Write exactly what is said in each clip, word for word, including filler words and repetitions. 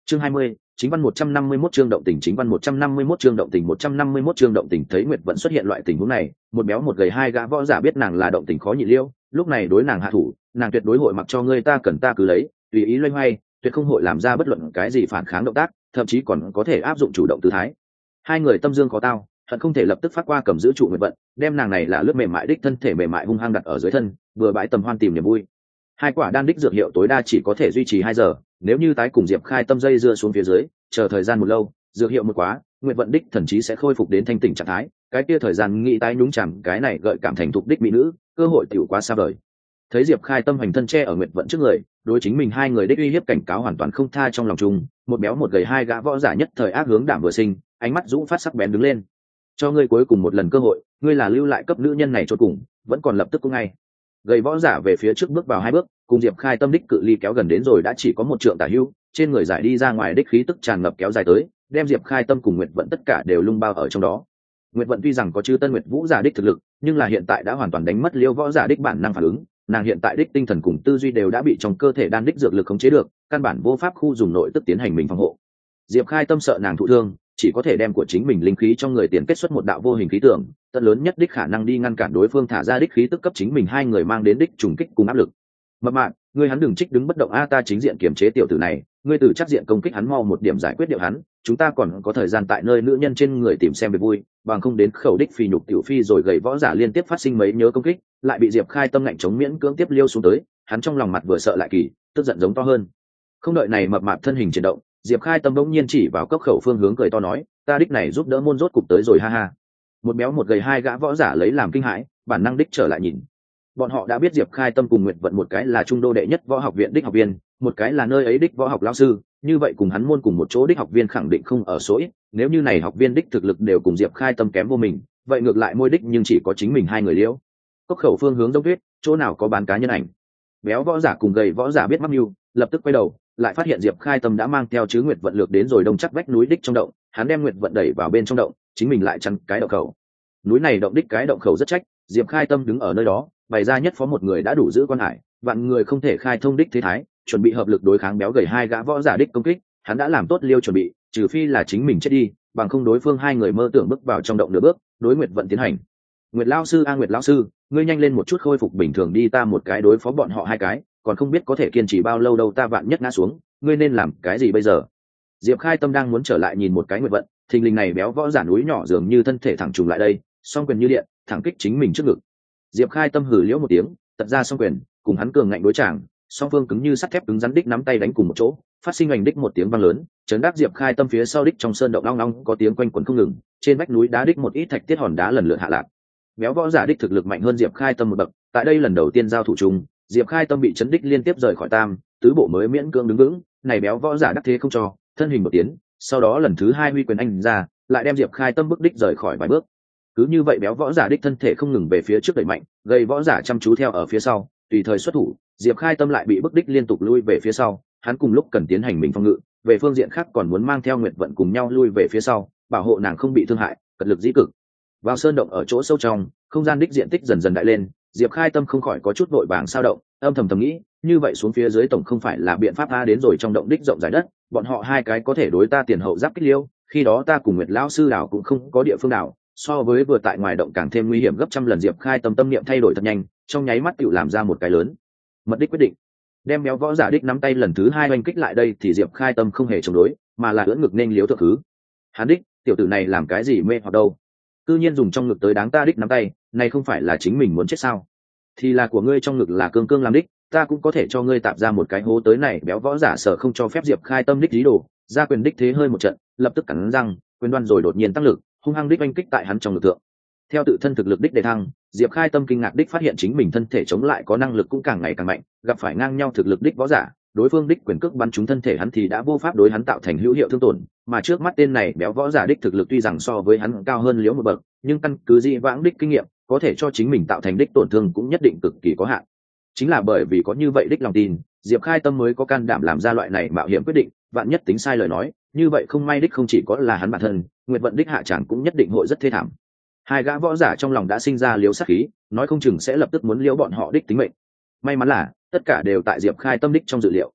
Chương hai mươi, chính văn một trăm năm mươi mốt chương động tình chính văn một trăm năm mươi mốt chương động tình một trăm năm mươi mốt chương động tình thấy Nguyệt Vận xuất hiện loại tình huống này, một béo một gầy hai gã võ giả biết nàng là động tình khó nhị liêu, lúc này đối nàng hạ thủ, nàng tuyệt đối hội mặc cho ngươi ta cần ta cứ lấy, tùy ý loay hoay, tuyệt không hội làm ra bất luận cái gì phản kháng động tác, thậm chí còn có thể áp dụng chủ động tư thái. Hai người tâm dương có tao, hận không thể lập tức phát qua cầm giữ trụ Nguyệt Vận, đem nàng này là lướt mềm mại đích thân thể mềm mại hung hăng đặt ở dưới thân, vừa bãi tầm hoan tìm niềm vui. Hai quả đan đích dược hiệu tối đa chỉ có thể duy trì hai giờ, nếu như tái cùng Diệp Khai Tâm dây dưa xuống phía dưới, chờ thời gian một lâu, dược hiệu một quá, Nguyệt Vận đích thần trí sẽ khôi phục đến thanh tỉnh trạng thái, cái kia thời gian nghĩ tái nhúng chằm cái này gợi cảm thành thục đích mỹ nữ, cơ hội tiểu quá xa vời. Thấy Diệp Khai Tâm hành thân che ở Nguyệt Vận trước người, đối chính mình hai người đích uy hiếp cảnh cáo hoàn toàn không tha trong lòng chung, một béo một gầy hai gã võ giả nhất thời ác hướng đảm vừa sinh, ánh mắt dũng phát sắc bén đứng lên. Cho ngươi cuối cùng một lần cơ hội, ngươi là lưu lại cấp nữ nhân này chốt cùng, vẫn còn lập tức cũng ngay. Gầy võ giả về phía trước bước vào hai bước, cùng Diệp Khai Tâm đích cự ly kéo gần đến rồi đã chỉ có một trượng tả hữu, trên người giải đi ra ngoài đích khí tức tràn ngập kéo dài tới, đem Diệp Khai Tâm cùng Nguyệt Vận tất cả đều lung bao ở trong đó. Nguyệt Vận tuy rằng có chư Tân Nguyệt Vũ giả đích thực lực, nhưng là hiện tại đã hoàn toàn đánh mất liêu võ giả đích bản năng phản ứng, nàng hiện tại đích tinh thần cùng tư duy đều đã bị trong cơ thể đan đích dược lực khống chế được, căn bản vô pháp khu dùng nội tức tiến hành mình phòng hộ. Diệp Khai Tâm sợ nàng thụ thương, chỉ có thể đem của chính mình linh khí trong người tiền kết xuất một đạo vô hình khí tượng, tận lớn nhất đích khả năng đi ngăn cản đối phương thả ra đích khí tức cấp chính mình hai người mang đến đích trùng kích cùng áp lực. Mập mạp, ngươi hắn đừng trích đứng bất động a, ta chính diện kiềm chế tiểu tử này, ngươi từ chắc diện công kích hắn mau một điểm giải quyết điệu hắn, chúng ta còn có thời gian tại nơi nữ nhân trên người tìm xem về vui, bằng không đến khẩu đích phi nhục tiểu phi rồi gầy võ giả liên tiếp phát sinh mấy nhớ công kích, lại bị Diệp Khai Tâm ngạnh chống miễn cưỡng tiếp liêu xuống tới, hắn trong lòng mặt vừa sợ lại kỳ, tức giận giống to hơn. Không đợi này mập mạp thân hình chuyển động, Diệp Khai Tâm bỗng nhiên chỉ vào cốc khẩu phương hướng cười to nói, ta đích này giúp đỡ môn rốt cục tới rồi ha ha. Một béo một gầy hai gã võ giả lấy làm kinh hãi, bản năng đích trở lại nhìn. Bọn họ đã biết Diệp Khai Tâm cùng Nguyệt Vận một cái là trung đô đệ nhất võ học viện đích học viên, một cái là nơi ấy đích võ học lão sư, như vậy cùng hắn môn cùng một chỗ đích học viên khẳng định không ở số ít, nếu như này học viên đích thực lực đều cùng Diệp Khai Tâm kém vô mình, vậy ngược lại môi đích nhưng chỉ có chính mình hai người liễu. Cốc khẩu phương hướng giống tuyết, chỗ nào có bán cá nhân ảnh. Béo võ giả cùng gầy võ giả biết mắc mưu, lập tức quay đầu, lại phát hiện Diệp Khai Tâm đã mang theo chứ Nguyệt Vận lược đến rồi đông chắc vách núi đích trong động, hắn đem Nguyệt Vận đẩy vào bên trong động, chính mình lại chắn cái động khẩu. Núi này động đích cái động khẩu rất trách, Diệp Khai Tâm đứng ở nơi đó, bày ra nhất phó một người đã đủ giữ quan hải, vạn người không thể khai thông đích thế thái, chuẩn bị hợp lực đối kháng béo gầy hai gã võ giả đích công kích, hắn đã làm tốt liêu chuẩn bị, trừ phi là chính mình chết đi, bằng không đối phương hai người mơ tưởng bước vào trong động nửa bước, đối Nguyệt Vận tiến hành. Nguyệt lão sư a Nguyệt lão sư, ngươi nhanh lên một chút khôi phục bình thường đi, ta một cái đối phó bọn họ hai cái, còn không biết có thể kiên trì bao lâu đâu, ta vạn nhất ngã xuống, ngươi nên làm cái gì bây giờ? Diệp Khai Tâm đang muốn trở lại nhìn một cái Nguyệt Vận, thình lình này béo võ giả núi nhỏ dường như thân thể thẳng trùng lại đây, song quyền như điện, thẳng kích chính mình trước ngực. Diệp Khai Tâm hừ liễu một tiếng, tật ra song quyền, cùng hắn cường ngạnh đối chàng, song phương cứng như sắt thép cứng rắn đích nắm tay đánh cùng một chỗ, phát sinh ảnh đích một tiếng vang lớn, chấn đắc Diệp Khai Tâm phía sau đích trong sơn động long long có tiếng quanh quẩn không ngừng, trên vách núi đá đích một ít thạch tiết hòn đá lần lượt hạ lạc. Béo võ giả đích thực lực mạnh hơn Diệp Khai Tâm một bậc, tại đây lần đầu tiên giao thủ chung, Diệp Khai Tâm bị chấn đích liên tiếp rời khỏi tam, tứ bộ mới miễn cưỡng đứng vững, này béo võ giả đắc thế không cho, thân hình một tiến, sau đó lần thứ hai huy quyền anh ra, lại đem Diệp Khai Tâm bức đích rời khỏi vài bước. Cứ như vậy béo võ giả đích thân thể không ngừng về phía trước đẩy mạnh, gây võ giả chăm chú theo ở phía sau, tùy thời xuất thủ, Diệp Khai Tâm lại bị bức đích liên tục lui về phía sau, hắn cùng lúc cần tiến hành mình phòng ngự, về phương diện khác còn muốn mang theo Nguyệt Vận cùng nhau lui về phía sau, bảo hộ nàng không bị thương hại, cật lực dĩ cực. Vào sơn động ở chỗ sâu trong, không gian đích diện tích dần dần đại lên, Diệp Khai Tâm không khỏi có chút vội vàng sao động, âm thầm thầm nghĩ, như vậy xuống phía dưới tổng không phải là biện pháp a, đến rồi trong động đích rộng rãi đất, bọn họ hai cái có thể đối ta tiền hậu giáp kích liêu, khi đó ta cùng Nguyệt lão sư đảo cũng không có địa phương nào, so với vừa tại ngoài động càng thêm nguy hiểm gấp trăm lần. Diệp Khai Tâm tâm niệm thay đổi thật nhanh, trong nháy mắt tự làm ra một cái lớn mật đích quyết định, đem béo võ giả đích nắm tay lần thứ hai oanh kích lại đây, thì Diệp Khai Tâm không hề chống đối, mà là ưỡn ngực nên liếu thượng thứ. Hắn đích tiểu tử này làm cái gì mê hoặc đâu, cư nhiên dùng trong ngực tới đáng ta đích nắm tay, này không phải là chính mình muốn chết sao? Thì là của ngươi trong ngực là cương cương làm đích, ta cũng có thể cho ngươi tạp ra một cái hố tới. Này béo võ giả sợ không cho phép Diệp Khai Tâm đích dí đồ, ra quyền đích thế hơi một trận, lập tức cắn răng, quyền đoan rồi đột nhiên tăng lực, hung hăng đích oanh kích tại hắn trong ngực thượng. Theo tự thân thực lực đích đề thăng, Diệp Khai Tâm kinh ngạc đích phát hiện chính mình thân thể chống lại có năng lực cũng càng ngày càng mạnh, gặp phải ngang nhau thực lực đích võ giả, đối phương đích quyền cước bắn trúng thân thể hắn thì đã vô pháp đối hắn tạo thành hữu hiệu thương tổn, mà trước mắt tên này béo võ giả đích thực lực tuy rằng so với hắn cao hơn liễu một bậc, nhưng căn cứ di vãng đích kinh nghiệm, có thể cho chính mình tạo thành đích tổn thương cũng nhất định cực kỳ có hạn. Chính là bởi vì có như vậy đích lòng tin, Diệp Khai Tâm mới có can đảm làm ra loại này mạo hiểm quyết định, vạn nhất tính sai lời nói, như vậy không may đích không chỉ có là hắn bản thân, Nguyệt Vận đích hạ tràng cũng nhất định hội rất thê thảm. Hai gã võ giả trong lòng đã sinh ra liếu sát khí, nói không chừng sẽ lập tức muốn liễu bọn họ đích tính mệnh. May mắn là tất cả đều tại Diệp Khai Tâm đích trong dự liệu.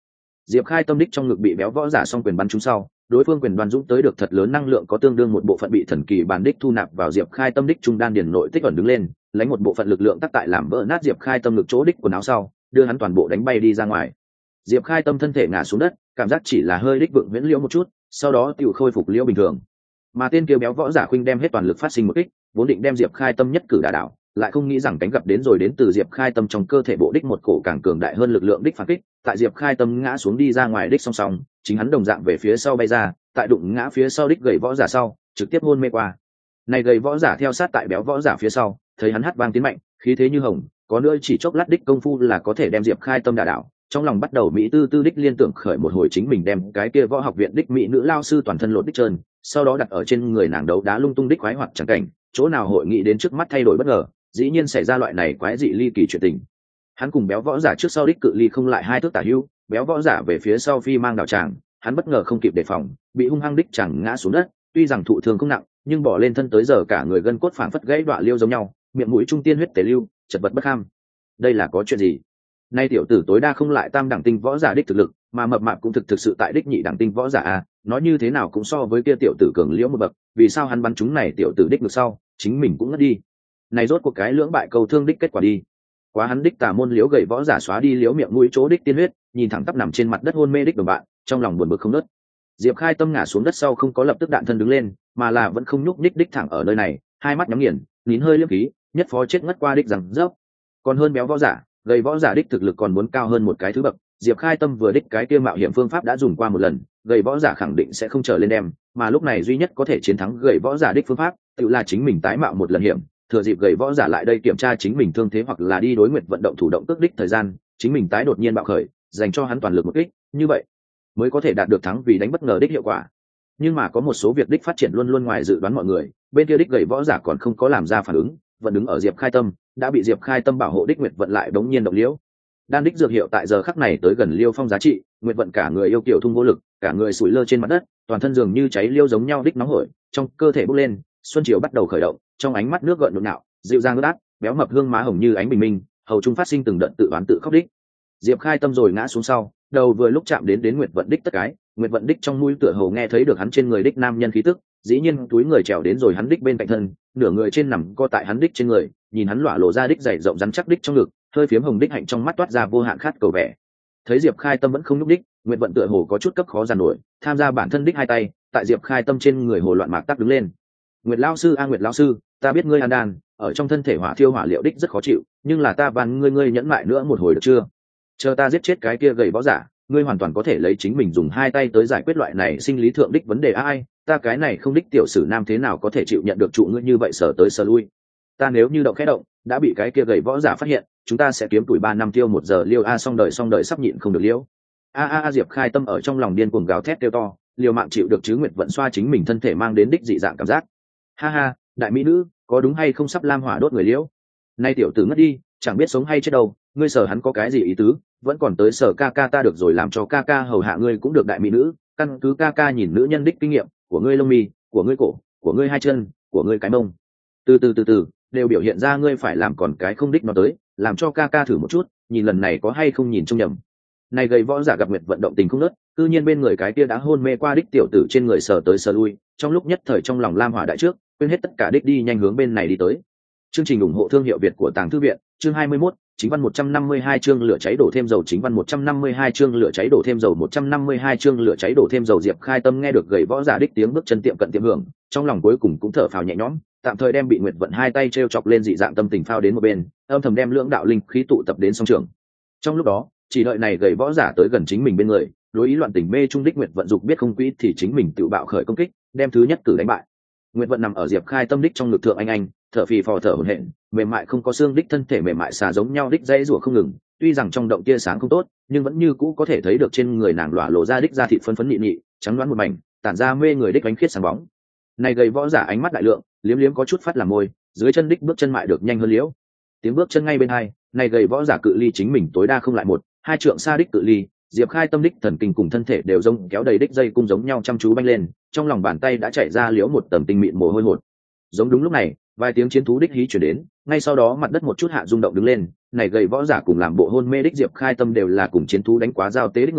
Diệp Khai Tâm đích trong ngực bị béo võ giả song quyền bắn trúng sau, đối phương quyền đoan dũng tới được thật lớn năng lượng có tương đương một bộ phận bị thần kỳ bản đích thu nạp vào Diệp Khai Tâm đích trung đan điền nội tích ẩn đứng lên, lấy một bộ phận lực lượng tác tại làm vỡ nát Diệp Khai Tâm ngực chỗ đích quần áo sau, đưa hắn toàn bộ đánh bay đi ra ngoài. Diệp Khai Tâm thân thể ngã xuống đất, cảm giác chỉ là hơi đích vượng viễn liễu một chút, sau đó tiểu khôi phục liễu bình thường. Mà tên kia béo võ giả khuynh đem hết toàn lực phát sinh một kích, vốn định đem Diệp Khai Tâm nhất cử đả đảo, lại không nghĩ rằng cánh gặp đến rồi đến từ Diệp Khai Tâm trong cơ thể bộ đích một cổ càng cường đại hơn lực lượng đích phản kích, tại Diệp Khai Tâm ngã xuống đi ra ngoài đích song song, chính hắn đồng dạng về phía sau bay ra, tại đụng ngã phía sau đích gầy võ giả sau, trực tiếp hôn mê qua. Này gầy võ giả theo sát tại béo võ giả phía sau, thấy hắn hất vang tiến mạnh, khí thế như hồng, có nữa chỉ chốc lát đích công phu là có thể đem Diệp Khai Tâm đả đảo, trong lòng bắt đầu mỹ tư tư đích liên tưởng khởi một hồi chính mình đem cái kia võ học viện đích mỹ nữ lao sư toàn thân lột đích trơn, sau đó đặt ở trên người nàng đấu đá lung tung đích khoái hoặc chẳng cảnh, chỗ nào hội nghị đến trước mắt thay đổi bất ngờ, dĩ nhiên xảy ra loại này quái dị ly kỳ chuyện tình. Hắn cùng béo võ giả trước sau đích cự ly không lại hai thước tả hữu, béo võ giả về phía sau phi mang đảo tràng, hắn bất ngờ không kịp đề phòng, bị hung hăng đích chẳng ngã xuống đất, tuy rằng thụ thương không nặng, nhưng bỏ lên thân tới giờ cả người gân cốt phảng phất gãy đoạn liêu giống nhau, miệng mũi trung tiên huyết tề lưu, chật vật bất kham. Đây là có chuyện gì? Nay tiểu tử tối đa không lại tam đẳng tinh võ giả đích thực lực, mà mập mạp cũng thực thực sự tại đích nhị đẳng tinh võ giả a, nói như thế nào cũng so với kia tiểu tử cường liễu một bậc, vì sao hắn bắn chúng này tiểu tử đích ngược sau, chính mình cũng ngất đi. Này rốt cuộc cái lưỡng bại cầu thương đích kết quả đi. Quá hắn đích tà môn liễu gầy võ giả xóa đi liễu miệng mũi chỗ đích tiên huyết, nhìn thẳng tắp nằm trên mặt đất hôn mê đích đồng bạn, trong lòng buồn bực không nớt. Diệp Khai Tâm ngã xuống đất sau không có lập tức đạn thân đứng lên, mà là vẫn không nhúc nhích đích thẳng ở nơi này, hai mắt nhắm nghiền, nín hơi liếm khí, nhất phó chết ngất qua đích rằng dốc. Còn hơn béo võ giả, gầy võ giả đích thực lực còn muốn cao hơn một cái thứ bậc. Diệp Khai Tâm vừa đích cái kia mạo hiểm phương pháp đã dùng qua một lần, gầy võ giả khẳng định sẽ không trở lên đem, mà lúc này duy nhất có thể chiến thắng gầy võ giả đích phương pháp, tự là chính mình tái mạo một lần hiểm, thừa dịp gầy võ giả lại đây kiểm tra chính mình thương thế hoặc là đi đối nguyện vận động thủ động tước đích thời gian, chính mình tái đột nhiên bạo khởi, dành cho hắn toàn lực một kích, như vậy mới có thể đạt được thắng vì đánh bất ngờ đích hiệu quả. Nhưng mà có một số việc đích phát triển luôn luôn ngoài dự đoán mọi người, bên kia đích gầy võ giả còn không có làm ra phản ứng, vẫn đứng ở Diệp Khai Tâm, đã bị Diệp Khai Tâm bảo hộ đích nguyệt vận lại đống nhiên động liễu. Đan đích dược hiệu tại giờ khắc này tới gần Liêu Phong giá trị, nguyệt vận cả người yêu kiểu thung vô lực, cả người sủi lơ trên mặt đất, toàn thân dường như cháy liêu giống nhau đích nóng hổi, trong cơ thể bốc lên, xuân chiều bắt đầu khởi động, trong ánh mắt nước gợn nhộn nhạo, dịu dàng ướt át, béo mập hương má hồng như ánh bình minh, hầu trung phát sinh từng đợt tự oán tự khóc đích. Diệp Khai Tâm rồi ngã xuống sau, đầu vừa lúc chạm đến đến nguyệt vận đích tất cái, nguyệt vận đích trong mũi tựa hồ nghe thấy được hắn trên người đích nam nhân khí tức, dĩ nhiên túi người trèo đến rồi hắn đích bên cạnh thân, nửa người trên nằm co tại hắn đích trên người, nhìn hắn lỏa lộ ra đích dày rộng rắn chắc đích trong ngực, hơi phiếm hồng đích hạnh trong mắt toát ra vô hạn khát cầu vẻ. Thấy Diệp Khai Tâm vẫn không nhúc đích, nguyệt vận tựa hồ có chút cấp khó giàn nổi, tham gia bản thân đích hai tay, tại Diệp Khai Tâm trên người hồ loạn mạc tắc đứng lên. Nguyệt lão sư a Nguyệt lão sư, ta biết ngươi an đan, ở trong thân thể hỏa thiêu hỏa liệu đích rất khó chịu, nhưng là ta van ngươi ngươi nhẫn mại nữa một hồi được chưa? Chờ ta giết chết cái kia gầy võ giả, ngươi hoàn toàn có thể lấy chính mình dùng hai tay tới giải quyết loại này sinh lý thượng đích vấn đề. Ai, ta cái này không đích tiểu sử nam thế nào có thể chịu nhận được trụ ngươi như vậy sở tới sở lui. Ta nếu như động khẽ động, đã bị cái kia gầy võ giả phát hiện, chúng ta sẽ kiếm tuổi ba năm tiêu một giờ liêu a xong đời xong đời sắp nhịn không được liêu. A a a Diệp Khai Tâm ở trong lòng điên cuồng gào thét kêu to, liều mạng chịu được chứ nguyệt vận xoa chính mình thân thể mang đến đích dị dạng cảm giác. Ha ha, đại mỹ nữ, có đúng hay không sắp lam hỏa đốt người liễu? Nay tiểu tử ngất đi, chẳng biết sống hay chết đâu, ngươi sở hắn có cái gì ý tứ, vẫn còn tới sở ca ca ta được rồi, làm cho ca ca hầu hạ ngươi cũng được đại mỹ nữ, căn cứ ca ca nhìn nữ nhân đích kinh nghiệm của ngươi lông mi, của ngươi cổ, của ngươi hai chân, của ngươi cái mông, từ từ từ từ đều biểu hiện ra ngươi phải làm còn cái không đích nó tới, làm cho ca ca thử một chút, nhìn lần này có hay không nhìn trông nhầm. Này gầy võ giả gặp nguyệt vận động tình không nớt, tự nhiên bên người cái kia đã hôn mê qua đích tiểu tử trên người sờ tới sờ lui, trong lúc nhất thời trong lòng lam hỏa đại trước, quên hết tất cả đích đi nhanh hướng bên này đi tới. Chương trình ủng hộ thương hiệu Việt của Tàng Thư viện, chương hai mươi mốt, chính văn một trăm năm mươi hai chương lửa cháy đổ thêm dầu, chính văn một trăm năm mươi hai chương lửa cháy đổ thêm dầu, một trăm năm mươi hai chương lửa cháy đổ thêm dầu. Diệp Khai Tâm nghe được gầy võ giả đích tiếng bước chân tiệm cận tiệm hưởng, trong lòng cuối cùng cũng thở phào nhẹ nhõm, tạm thời đem bị nguyệt vận hai tay treo chọc lên dị dạng tâm tình phao đến một bên, âm thầm đem lưỡng đạo linh khí tụ tập đến song trường. Trong lúc đó, chỉ đợi này gầy võ giả tới gần chính mình bên người, đối ý loạn tình mê trung đích nguyệt vận dục biết không quỹ thì chính mình tự bạo khởi công kích, đem thứ nhất cử đánh bại. Nguyệt vận nằm ở Diệp Khai Tâm đích trong ngực thượng anh anh, thở phì phò thở hổn hển, mềm mại không có xương đích thân thể mềm mại xà giống nhau đích dãy rủa không ngừng, tuy rằng trong động tia sáng không tốt, nhưng vẫn như cũ có thể thấy được trên người nàng lỏa lộ ra đích da thịt phấn phấn nị nị, trắng đoán một mảnh, tản ra mê người đích ánh khiết sáng bóng. Này gầy võ giả ánh mắt đại lượng, liếm liếm có chút phát làm môi, dưới chân đích bước chân mại được nhanh hơn liễu. Tiếng bước chân ngay bên hai, này gầy võ giả cự ly chính mình tối đa không lại một, hai trượng xa đích cự ly, Diệp Khai Tâm đích thần kinh cùng thân thể đều rông kéo đầy đích dây cung giống nhau chăm chú banh lên, trong lòng bàn tay đã chảy ra liễu một tầm tinh mịn mồ hôi hột. Giống đúng lúc này, vài tiếng chiến thú đích hí chuyển đến, ngay sau đó mặt đất một chút hạ rung động đứng lên, này gầy võ giả cùng làm bộ hôn mê đích Diệp Khai Tâm đều là cùng chiến thú đánh quá giao tế đích người,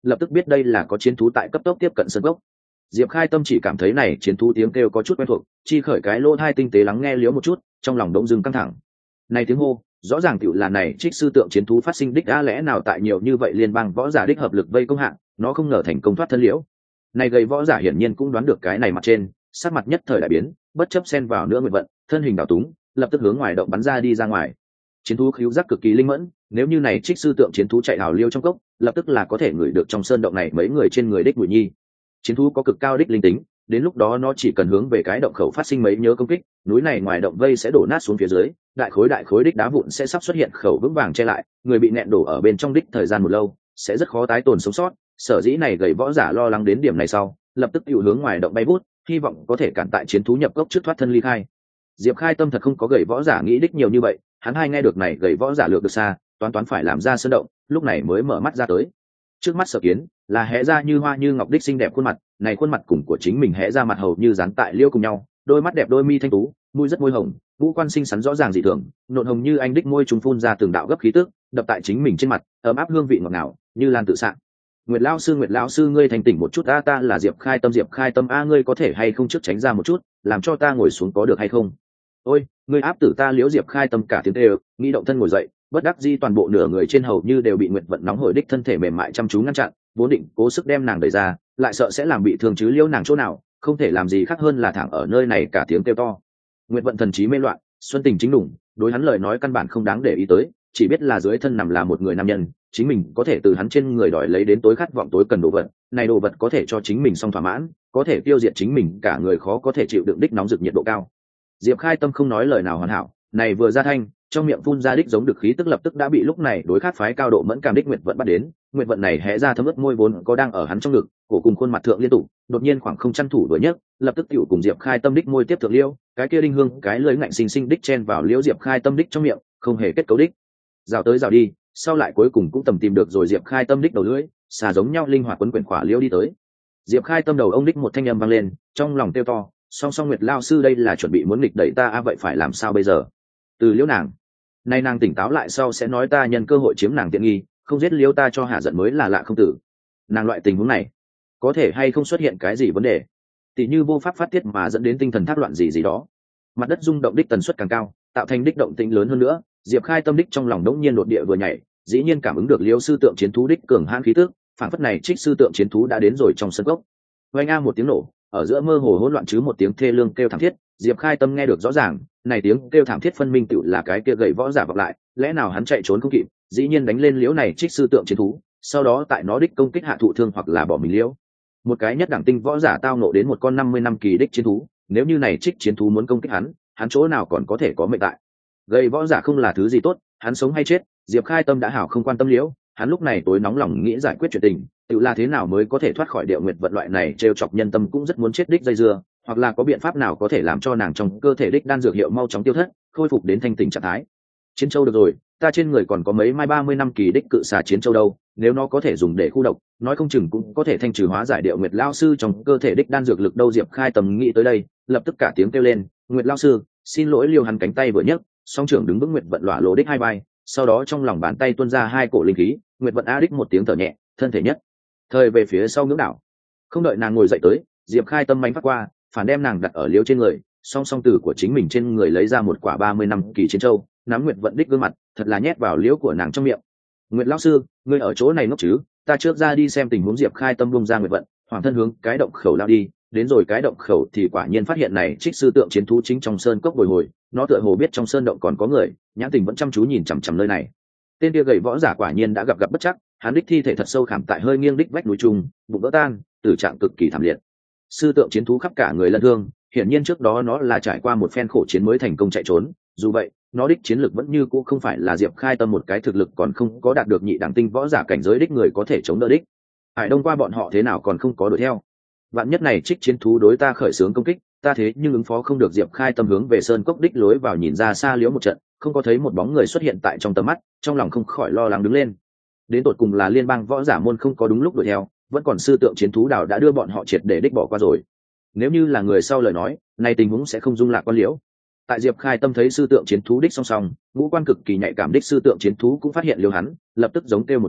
lập tức biết đây là có chiến thú tại cấp tốc tiếp cận sân gốc. Diệp Khai Tâm chỉ cảm thấy này chiến thú tiếng kêu có chút quen thuộc, chi khởi cái lỗ tai tinh tế lắng nghe liếu một chút, trong lòng đống dưng căng thẳng. Này tiếng hô, rõ ràng tiểu là này trích sư tượng chiến thú phát sinh đích, đã lẽ nào tại nhiều như vậy liên bang võ giả đích hợp lực vây công hạng, nó không ngờ thành công thoát thân liễu. Này gầy võ giả hiển nhiên cũng đoán được cái này mặt trên, sắc mặt nhất thời đại biến, bất chấp xen vào nữa nguyện vận, thân hình đảo túng, lập tức hướng ngoài động bắn ra đi ra ngoài. Chiến thú khứu giác cực kỳ linh mẫn, nếu như này trích sư tượng chiến thú chạy hào liêu trong cốc, lập tức là có thể ngửi được trong sơn động này mấy người trên người đích bụi nhi. Chiến thú có cực cao đích linh tính, đến lúc đó nó chỉ cần hướng về cái động khẩu phát sinh mấy nhớ công kích, núi này ngoài động vây sẽ đổ nát xuống phía dưới, đại khối đại khối đích đá vụn sẽ sắp xuất hiện khẩu vững vàng che lại, người bị nẹn đổ ở bên trong đích thời gian một lâu, sẽ rất khó tái tồn sống sót. Sở dĩ này gầy võ giả lo lắng đến điểm này sau, lập tức hữu hướng ngoài động bay vút, hy vọng có thể cản tại chiến thú nhập cốc trước thoát thân ly khai. Diệp Khai Tâm thật không có gầy võ giả nghĩ đích nhiều như vậy, hắn hai nghe được này gầy võ giả lược được xa, toán toán phải làm ra sơn động, lúc này mới mở mắt ra tới. Trước mắt Sở Kiến là hé ra như hoa như ngọc đích xinh đẹp khuôn mặt, này khuôn mặt cùng của chính mình hé ra mặt hầu như dán tại liêu cùng nhau, đôi mắt đẹp đôi mi thanh tú, mũi rất môi hồng, ngũ quan xinh xắn rõ ràng dị thường, nộn hồng như anh đích môi trùng phun ra từng đạo gấp khí tức, đập tại chính mình trên mặt, ấm áp hương vị ngọt ngào, như lan tự sạng. Nguyệt lão sư, Nguyệt lão sư, ngươi thành tỉnh một chút a, ta là Diệp Khai Tâm, Diệp Khai Tâm a, ngươi có thể hay không trước tránh ra một chút, làm cho ta ngồi xuống có được hay không? Ôi, ngươi áp tử ta liễu. Diệp Khai Tâm cả tiếng kêu, nghĩ động thân ngồi dậy, bất đắc dĩ toàn bộ nửa người trên hầu như đều bị nguyệt vận nóng hổi đích thân thể mềm mại chăm chú ngăn chặn, vốn định cố sức đem nàng đẩy ra, lại sợ sẽ làm bị thương chứ liễu nàng chỗ nào, không thể làm gì khác hơn là thẳng ở nơi này cả tiếng kêu to. Nguyệt vận thần trí mê loạn, xuân tình chính đủng, đối hắn lời nói căn bản không đáng để ý tới, chỉ biết là dưới thân nằm là một người nam nhân, chính mình có thể từ hắn trên người đòi lấy đến tối khát vọng tối cần đồ vật, này đồ vật có thể cho chính mình song thỏa mãn, có thể tiêu diệt chính mình cả người khó có thể chịu đựng đích nóng rực nhiệt độ cao. Diệp Khai Tâm không nói lời nào hoàn hảo, này vừa ra thanh, trong miệng phun ra đích giống được khí tức lập tức đã bị lúc này đối khát phái cao độ mẫn cảm đích nguyệt vận bắt đến. Nguyệt vận này hé ra thấm ướt môi vốn có đang ở hắn trong ngực, cổ cùng khuôn mặt thượng liên tục, đột nhiên khoảng không chăn thủ vừa nhấc, lập tức tiểu cùng Diệp Khai Tâm đích môi tiếp thượng liêu, cái kia đinh hương cái lưỡi ngạnh xinh xinh đích chen vào liễu Diệp Khai Tâm đích trong miệng, không hề kết cấu đích. Rào tới rào đi, sau lại cuối cùng cũng tầm tìm được rồi Diệp Khai Tâm đích đầu lưỡi, xà giống nhau linh hoạt quấn quyển khỏa liễu đi tới. Diệp Khai Tâm đầu ông đích một thanh âm vang lên, trong lòng tiêu to, song song Nguyệt lao sư đây là chuẩn bị muốn nghịch đẩy ta a, vậy phải làm sao bây giờ? Từ liễu nàng, nay nàng tỉnh táo lại sau sẽ nói ta nhân cơ hội chiếm nàng tiện nghi, không giết liễu ta cho hạ giận mới là lạ không tử. Nàng loại tình huống này, có thể hay không xuất hiện cái gì vấn đề? Tỷ như vô pháp phát tiết mà dẫn đến tinh thần thác loạn gì gì đó. Mặt đất rung động đích tần suất càng cao, tạo thành đích động tĩnh lớn hơn nữa, Diệp Khai Tâm đích trong lòng đống nhiên đột địa vừa nhảy, dĩ nhiên cảm ứng được liễu sư tượng chiến thú đích cường hãn khí tức, phản phất này trích sư tượng chiến thú đã đến rồi trong sân gốc. Oanh a một tiếng nổ, ở giữa mơ hồ hỗn loạn chứ một tiếng thê lương kêu thảm thiết, Diệp Khai Tâm nghe được rõ ràng, này tiếng kêu thảm thiết phân minh tựu là cái kia gầy võ giả vọng lại, lẽ nào hắn chạy trốn không kịp, dĩ nhiên đánh lên liễu này trích sư tượng chiến thú, sau đó tại nó đích công kích hạ thụ thương hoặc là bỏ mình liễu. Một cái nhất đẳng tinh võ giả tao nộ đến một con năm mươi năm kỳ đích chiến thú, nếu như này trích chiến thú muốn công kích hắn, hắn chỗ nào còn có thể có mệnh tại. Gầy võ giả không là thứ gì tốt, hắn sống hay chết, Diệp Khai Tâm đã hảo không quan tâm liễu, hắn lúc này tối nóng lòng nghĩ giải quyết chuyện tình, tự là thế nào mới có thể thoát khỏi Điệu Nguyệt vận loại này trêu chọc nhân tâm cũng rất muốn chết đích dây dưa, hoặc là có biện pháp nào có thể làm cho nàng trong cơ thể đích đan dược hiệu mau chóng tiêu thất, khôi phục đến thanh tỉnh trạng thái. Chiến châu được rồi, ta trên người còn có mấy mai ba mươi năm kỳ đích cự xà chiến châu đâu, nếu nó có thể dùng để khu độc, nói không chừng cũng có thể thanh trừ hóa giải Điệu Nguyệt lão sư trong cơ thể đích đan dược lực đâu. Diệp Khai Tâm nghĩ tới đây, lập tức cả tiếng kêu lên, Nguyệt lão sư, xin lỗi. Liêu hắn cánh tay vừa nhấc, song trưởng đứng vững Nguyệt vận lỏa lỗ đích hai vai, sau đó trong lòng bàn tay tuôn ra hai cổ linh khí, Nguyệt vận a đích một tiếng thở nhẹ, thân thể nhất thời về phía sau ngưỡng đảo. Không đợi nàng ngồi dậy tới, Diệp Khai Tâm mánh phát qua, phản đem nàng đặt ở liêu trên người, song song từ của chính mình trên người lấy ra một quả ba mươi năm kỳ chiến châu, nắm Nguyệt vận đích gương mặt, thật là nhét vào liễu của nàng trong miệng. Nguyệt lão sư, ngươi ở chỗ này ngốc chứ? Ta trước ra đi xem tình huống. Diệp Khai Tâm buông ra Nguyệt vận, hoàng thân hướng cái động khẩu lao đi, đến rồi cái động khẩu thì quả nhiên phát hiện này trích sư tượng chiến thú chính trong sơn cốc bồi hồi, nó tựa hồ biết trong sơn động còn có người, nhãn tình vẫn chăm chú nhìn chằm chằm nơi này. Tên kia gầy võ giả quả nhiên đã gặp gặp bất chắc, hắn đích thi thể thật sâu khảm tại hơi nghiêng đích vách núi trung, bụng vỡ tan, tử trạng cực kỳ thảm liệt. Sư tượng chiến thú khắp cả người lân thương, hiển nhiên trước đó nó là trải qua một phen khổ chiến mới thành công chạy trốn, dù vậy nó đích chiến lực vẫn như cũ không phải là Diệp Khai Tâm một cái thực lực còn không có đạt được nhị đẳng tinh võ giả cảnh giới đích người có thể chống đỡ đích. Hải Đông qua bọn họ thế nào còn không có đuổi theo, vạn nhất này trích chiến thú đối ta khởi xướng công kích, ta thế nhưng ứng phó không được. Diệp Khai Tâm hướng về sơn cốc đích lối vào nhìn ra xa liễu một trận, không có thấy một bóng người xuất hiện tại trong tầm mắt, trong lòng không khỏi lo lắng đứng lên. Đến tột cùng là liên bang võ giả môn không có đúng lúc đuổi theo, vẫn còn sư tượng chiến thú đảo đã đưa bọn họ triệt để đích bỏ qua rồi. Nếu như là người sau lời nói, này tình huống sẽ không dung lạc con liễu. Tại Diệp Khai Tâm thấy sư tượng chiến thú đích song song, ngũ quan cực kỳ nhạy cảm đích sư tượng chiến thú cũng phát hiện liêu hắn, lập tức giống kêu một tiếng,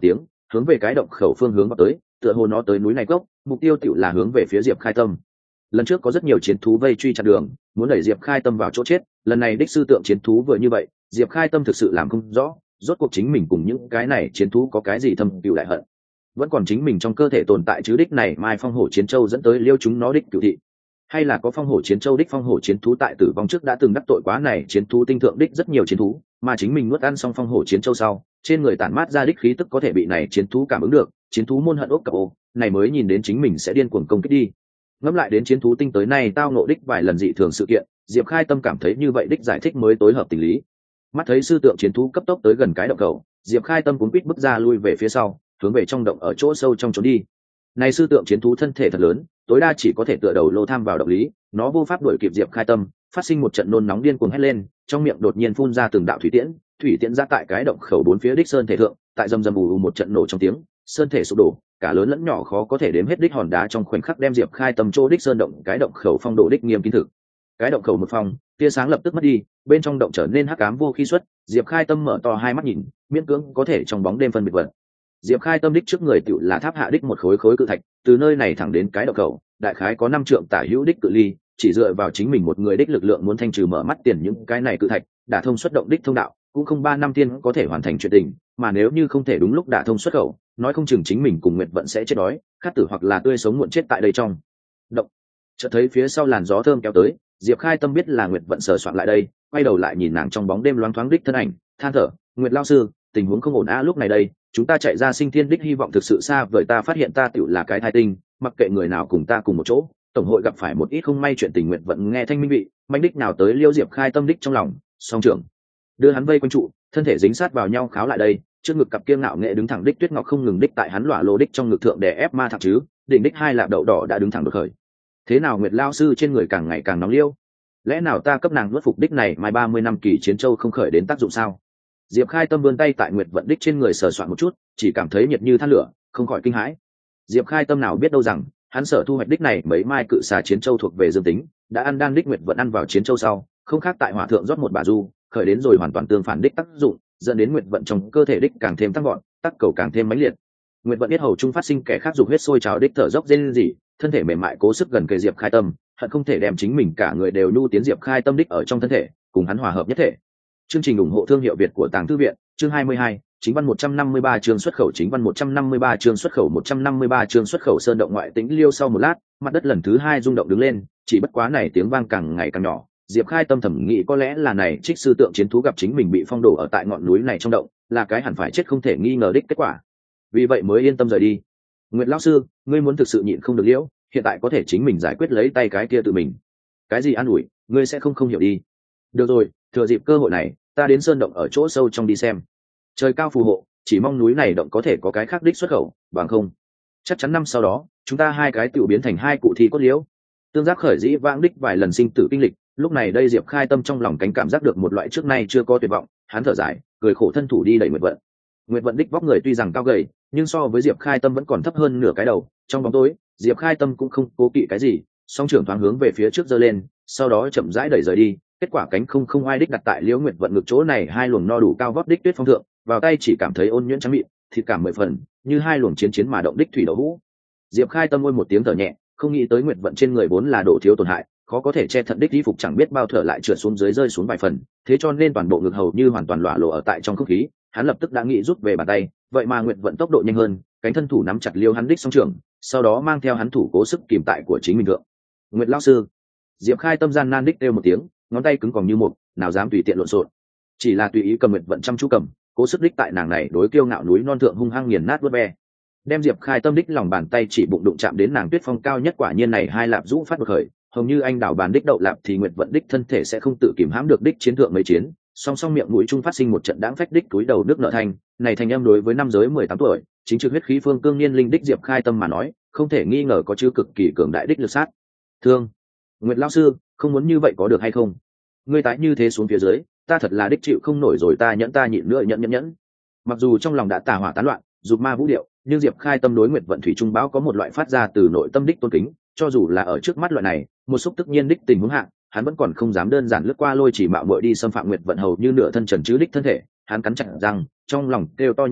hướng về cái động khẩu phương hướng vào tới, tựa hồ nó tới núi này gốc, mục tiêu tựu là hướng về phía Diệp Khai Tâm. Lần trước có rất nhiều chiến thú vây truy chặn đường, muốn đẩy Diệp Khai Tâm vào chỗ chết, lần này đích sư tượng chiến thú vừa như vậy, Diệp Khai Tâm thực sự làm không rõ, rốt cuộc chính mình cùng những cái này chiến thú có cái gì thâm cừu đại hận, vẫn còn chính mình trong cơ thể tồn tại chứ đích này mai phong hổ chiến châu dẫn tới liêu chúng nó đích cửu thị, hay là có phong hổ chiến châu đích phong hổ chiến thú tại tử vong trước đã từng đắc tội quá này chiến thú tinh thượng đích rất nhiều chiến thú, mà chính mình nuốt ăn xong phong hổ chiến châu sau, trên người tản mát ra đích khí tức có thể bị này chiến thú cảm ứng được, chiến thú môn hận ốc cặp ô, này mới nhìn đến chính mình sẽ điên cuồng công kích đi. Ngẫm lại đến chiến thú tinh tới nay tao ngộ đích vài lần dị thường sự kiện, Diệp Khai Tâm cảm thấy như vậy đích giải thích mới tối hợp tình lý. Mắt thấy sư tượng chiến thú cấp tốc tới gần cái động cầu, Diệp Khai Tâm cũng quýt bước ra lui về phía sau, hướng về trong động ở chỗ sâu trong trốn đi. Này sư tượng chiến thú thân thể thật lớn, tối đa chỉ có thể tựa đầu lô tham vào động lý, nó vô pháp đuổi kịp Diệp Khai Tâm, phát sinh một trận nôn nóng điên cuồng hét lên, trong miệng đột nhiên phun ra từng đạo thủy tiễn, thủy tiễn ra tại cái động khẩu bốn phía đích sơn thể thượng, tại rầm rầm ù ù một trận nổ trong tiếng, sơn thể sụp đổ, cả lớn lẫn nhỏ khó có thể đếm hết đích hòn đá trong khoảnh khắc đem Diệp Khai Tâm chỗ đích sơn động cái động khẩu phong độ đích nghiêm kín thực. Cái động khẩu một phòng, tia sáng lập tức mất đi, bên trong động trở nên hắc ám vô khi xuất, Diệp Khai Tâm mở to hai mắt nhìn, miễn cưỡng có thể trong bóng đêm phân biệt vật. Diệp Khai Tâm đích trước người tựu là tháp hạ đích một khối khối cự thạch, từ nơi này thẳng đến cái động khẩu, đại khái có năm trượng tả hữu đích cự ly, chỉ dựa vào chính mình một người đích lực lượng muốn thanh trừ mở mắt tiền những cái này cự thạch, đả thông xuất động đích thông đạo, cũng không ba năm tiên có thể hoàn thành chuyện tình, mà nếu như không thể đúng lúc đả thông xuất khẩu, nói không chừng chính mình cùng Nguyệt Vận sẽ chết đói, khát tử hoặc là tươi sống muộn chết tại đây trong động. Chợt thấy phía sau làn gió thơm kéo tới, Diệp Khai Tâm biết là Nguyệt Vận sờ soạn lại đây, quay đầu lại nhìn nàng trong bóng đêm loáng thoáng đích thân ảnh, than thở, "Nguyệt lão sư, tình huống không ổn a, lúc này đây, chúng ta chạy ra sinh thiên đích hy vọng thực sự xa vời, ta phát hiện ta tựu là cái thai tinh, mặc kệ người nào cùng ta cùng một chỗ, tổng hội gặp phải một ít không may chuyện tình." Nguyệt Vận nghe thanh minh vị, manh đích nào tới liêu Diệp Khai Tâm đích trong lòng, song trưởng đưa hắn vây quanh trụ, thân thể dính sát vào nhau kháo lại đây, trước ngực cặp kia ngạo nghệ đứng thẳng đích tuyết ngọc không ngừng đích tại hắn lỏa lô đích trong ngực thượng đè ép ma thẳng chứ, đỉnh đích hai lạp đậu đỏ đã đứng thẳng đột khởi. Thế nào Nguyệt lão sư trên người càng ngày càng nóng liêu, lẽ nào ta cấp nàng nuốt phục đích này mai ba mươi năm kỳ chiến châu không khởi đến tác dụng sao? Diệp Khai Tâm vươn tay tại Nguyệt Vận đích trên người sờ soạn một chút, chỉ cảm thấy nhiệt như than lửa, không khỏi kinh hãi. Diệp Khai Tâm nào biết đâu rằng, hắn sở thu hoạch đích này mấy mai cự xà chiến châu thuộc về dương tính, đã ăn đan đích Nguyệt Vận ăn vào chiến châu sau, không khác tại hỏa thượng rót một bả du, khởi đến rồi hoàn toàn tương phản đích tác dụng, dẫn đến Nguyệt Vận trong cơ thể đích càng thêm tăng gọn, tác cầu càng thêm mãnh liệt. Nguyệt Vận biết hầu trung phát sinh kẻ khác dục huyết sôi trào đích thở dốc rên rỉ, thân thể mềm mại cố sức gần kề Diệp Khai Tâm, hận không thể đem chính mình cả người đều nhu tiến Diệp Khai Tâm đích ở trong thân thể, cùng hắn hòa hợp nhất thể. Chương trình ủng hộ thương hiệu Việt của Tàng Thư viện, chương hai mươi hai, chính văn một trăm năm mươi ba chương xuất khẩu, chính văn một trăm năm mươi ba chương xuất khẩu, một trăm năm mươi ba chương xuất khẩu. Sơn động ngoại tĩnh liêu sau một lát, mặt đất lần thứ hai rung động đứng lên, chỉ bất quá này tiếng vang càng ngày càng nhỏ. Diệp Khai Tâm thầm nghĩ có lẽ là này trích sư tượng chiến thú gặp chính mình bị phong đổ ở tại ngọn núi này trong động, là cái hẳn phải chết không thể nghi ngờ đích kết quả. Vì vậy mới yên tâm rời đi. Nguyệt lão sư, ngươi muốn thực sự nhịn không được liễu, hiện tại có thể chính mình giải quyết lấy tay cái kia tự mình. Cái gì an ủi, ngươi sẽ không không hiểu đi. Được rồi, thừa dịp cơ hội này, ta đến sơn động ở chỗ sâu trong đi xem. Trời cao phù hộ, chỉ mong núi này động có thể có cái khác đích xuất khẩu, bằng không, chắc chắn năm sau đó, chúng ta hai cái tiểu biến thành hai cụ thi cốt liễu. Tương giác khởi dĩ vãng đích vài lần sinh tử kinh lịch, lúc này đây Diệp Khai Tâm trong lòng cánh cảm giác được một loại trước nay chưa có tuyệt vọng, hắn thở dài, cười khổ thân thủ đi đẩy Nguyệt Vận. Nguyệt Vận đích vóc người tuy rằng cao gầy, nhưng so với Diệp Khai Tâm vẫn còn thấp hơn nửa cái đầu, trong bóng tối, Diệp Khai Tâm cũng không cố kỵ cái gì, song trưởng thoáng hướng về phía trước giơ lên, sau đó chậm rãi đẩy rời đi, kết quả cánh không không ai đích đặt tại Liễu Nguyệt Vận ngực chỗ này hai luồng no đủ cao vót đích tuyết phong thượng, vào tay chỉ cảm thấy ôn nhuyễn trắng mịn, thịt cảm mười phần, như hai luồng chiến chiến mà động đích thủy đậu hũ. Diệp Khai Tâm ôi một tiếng thở nhẹ, không nghĩ tới Nguyệt Vận trên người vốn là độ thiếu tổn hại, khó có thể che thận đích y phục chẳng biết bao thở lại trượt xuống dưới rơi xuống vài phần, thế cho nên toàn bộ ngực hầu như hoàn toàn lọa lộ ở tại trong không khí, hắn lập tức đã nghĩ rút về bàn tay, vậy mà Nguyệt Vận tốc độ nhanh hơn, cánh thân thủ nắm chặt Liêu hắn đích song trường, sau đó mang theo hắn thủ cố sức kìm tại của chính mình thượng. Nguyệt lão sư, Diệp Khai Tâm gian nan đích kêu một tiếng, ngón tay cứng còng như một, nào dám tùy tiện lộn xộn, chỉ là tùy ý cầm Nguyệt Vận chăm chú cầm, cố sức đích tại nàng này đối kiêu ngạo núi non thượng hung hăng nghiền nát vớt ve, đem Diệp Khai Tâm đích lòng bàn tay chỉ bụng đụng chạm đến nàng tuyết phong cao nhất, quả nhiên này hai lạp rũ phát bực khởi, hầu như anh đảo bàn đích đậu lạp thì Nguyệt Vận đích thân thể sẽ không tự kìm hãm được đích chiến thượng mấy chiến, song song miệng mũi trung phát sinh một trận đãng phách đích túi đầu nước nợ thanh, này thành âm đối với năm giới mười tám tuổi, chính trực huyết khí phương cương niên linh đích Diệp Khai Tâm mà nói, không thể nghi ngờ có chứa cực kỳ cường đại đích lực sát thương. Nguyệt lão sư, không muốn như vậy có được hay không? Ngươi tái như thế xuống phía dưới, ta thật là đích chịu không nổi rồi, ta nhẫn ta nhịn nữa nhẫn nhẫn nhẫn. Mặc dù trong lòng đã tà hỏa tán loạn, dục ma vũ điệu, nhưng Diệp Khai Tâm đối Nguyệt Vận thủy trung báo có một loại phát ra từ nội tâm đích tôn kính, cho dù là ở trước mắt loại này, một xúc tức nhiên đích tình huống hạng, hắn vẫn còn không dám đơn giản lướt qua lôi chỉ mạo muội đi xâm phạm Nguyệt Vận hầu như nửa thân trần chứ đích thân thể, hắn cắn chặt răng, trong lòng kêu to nhẫn tự,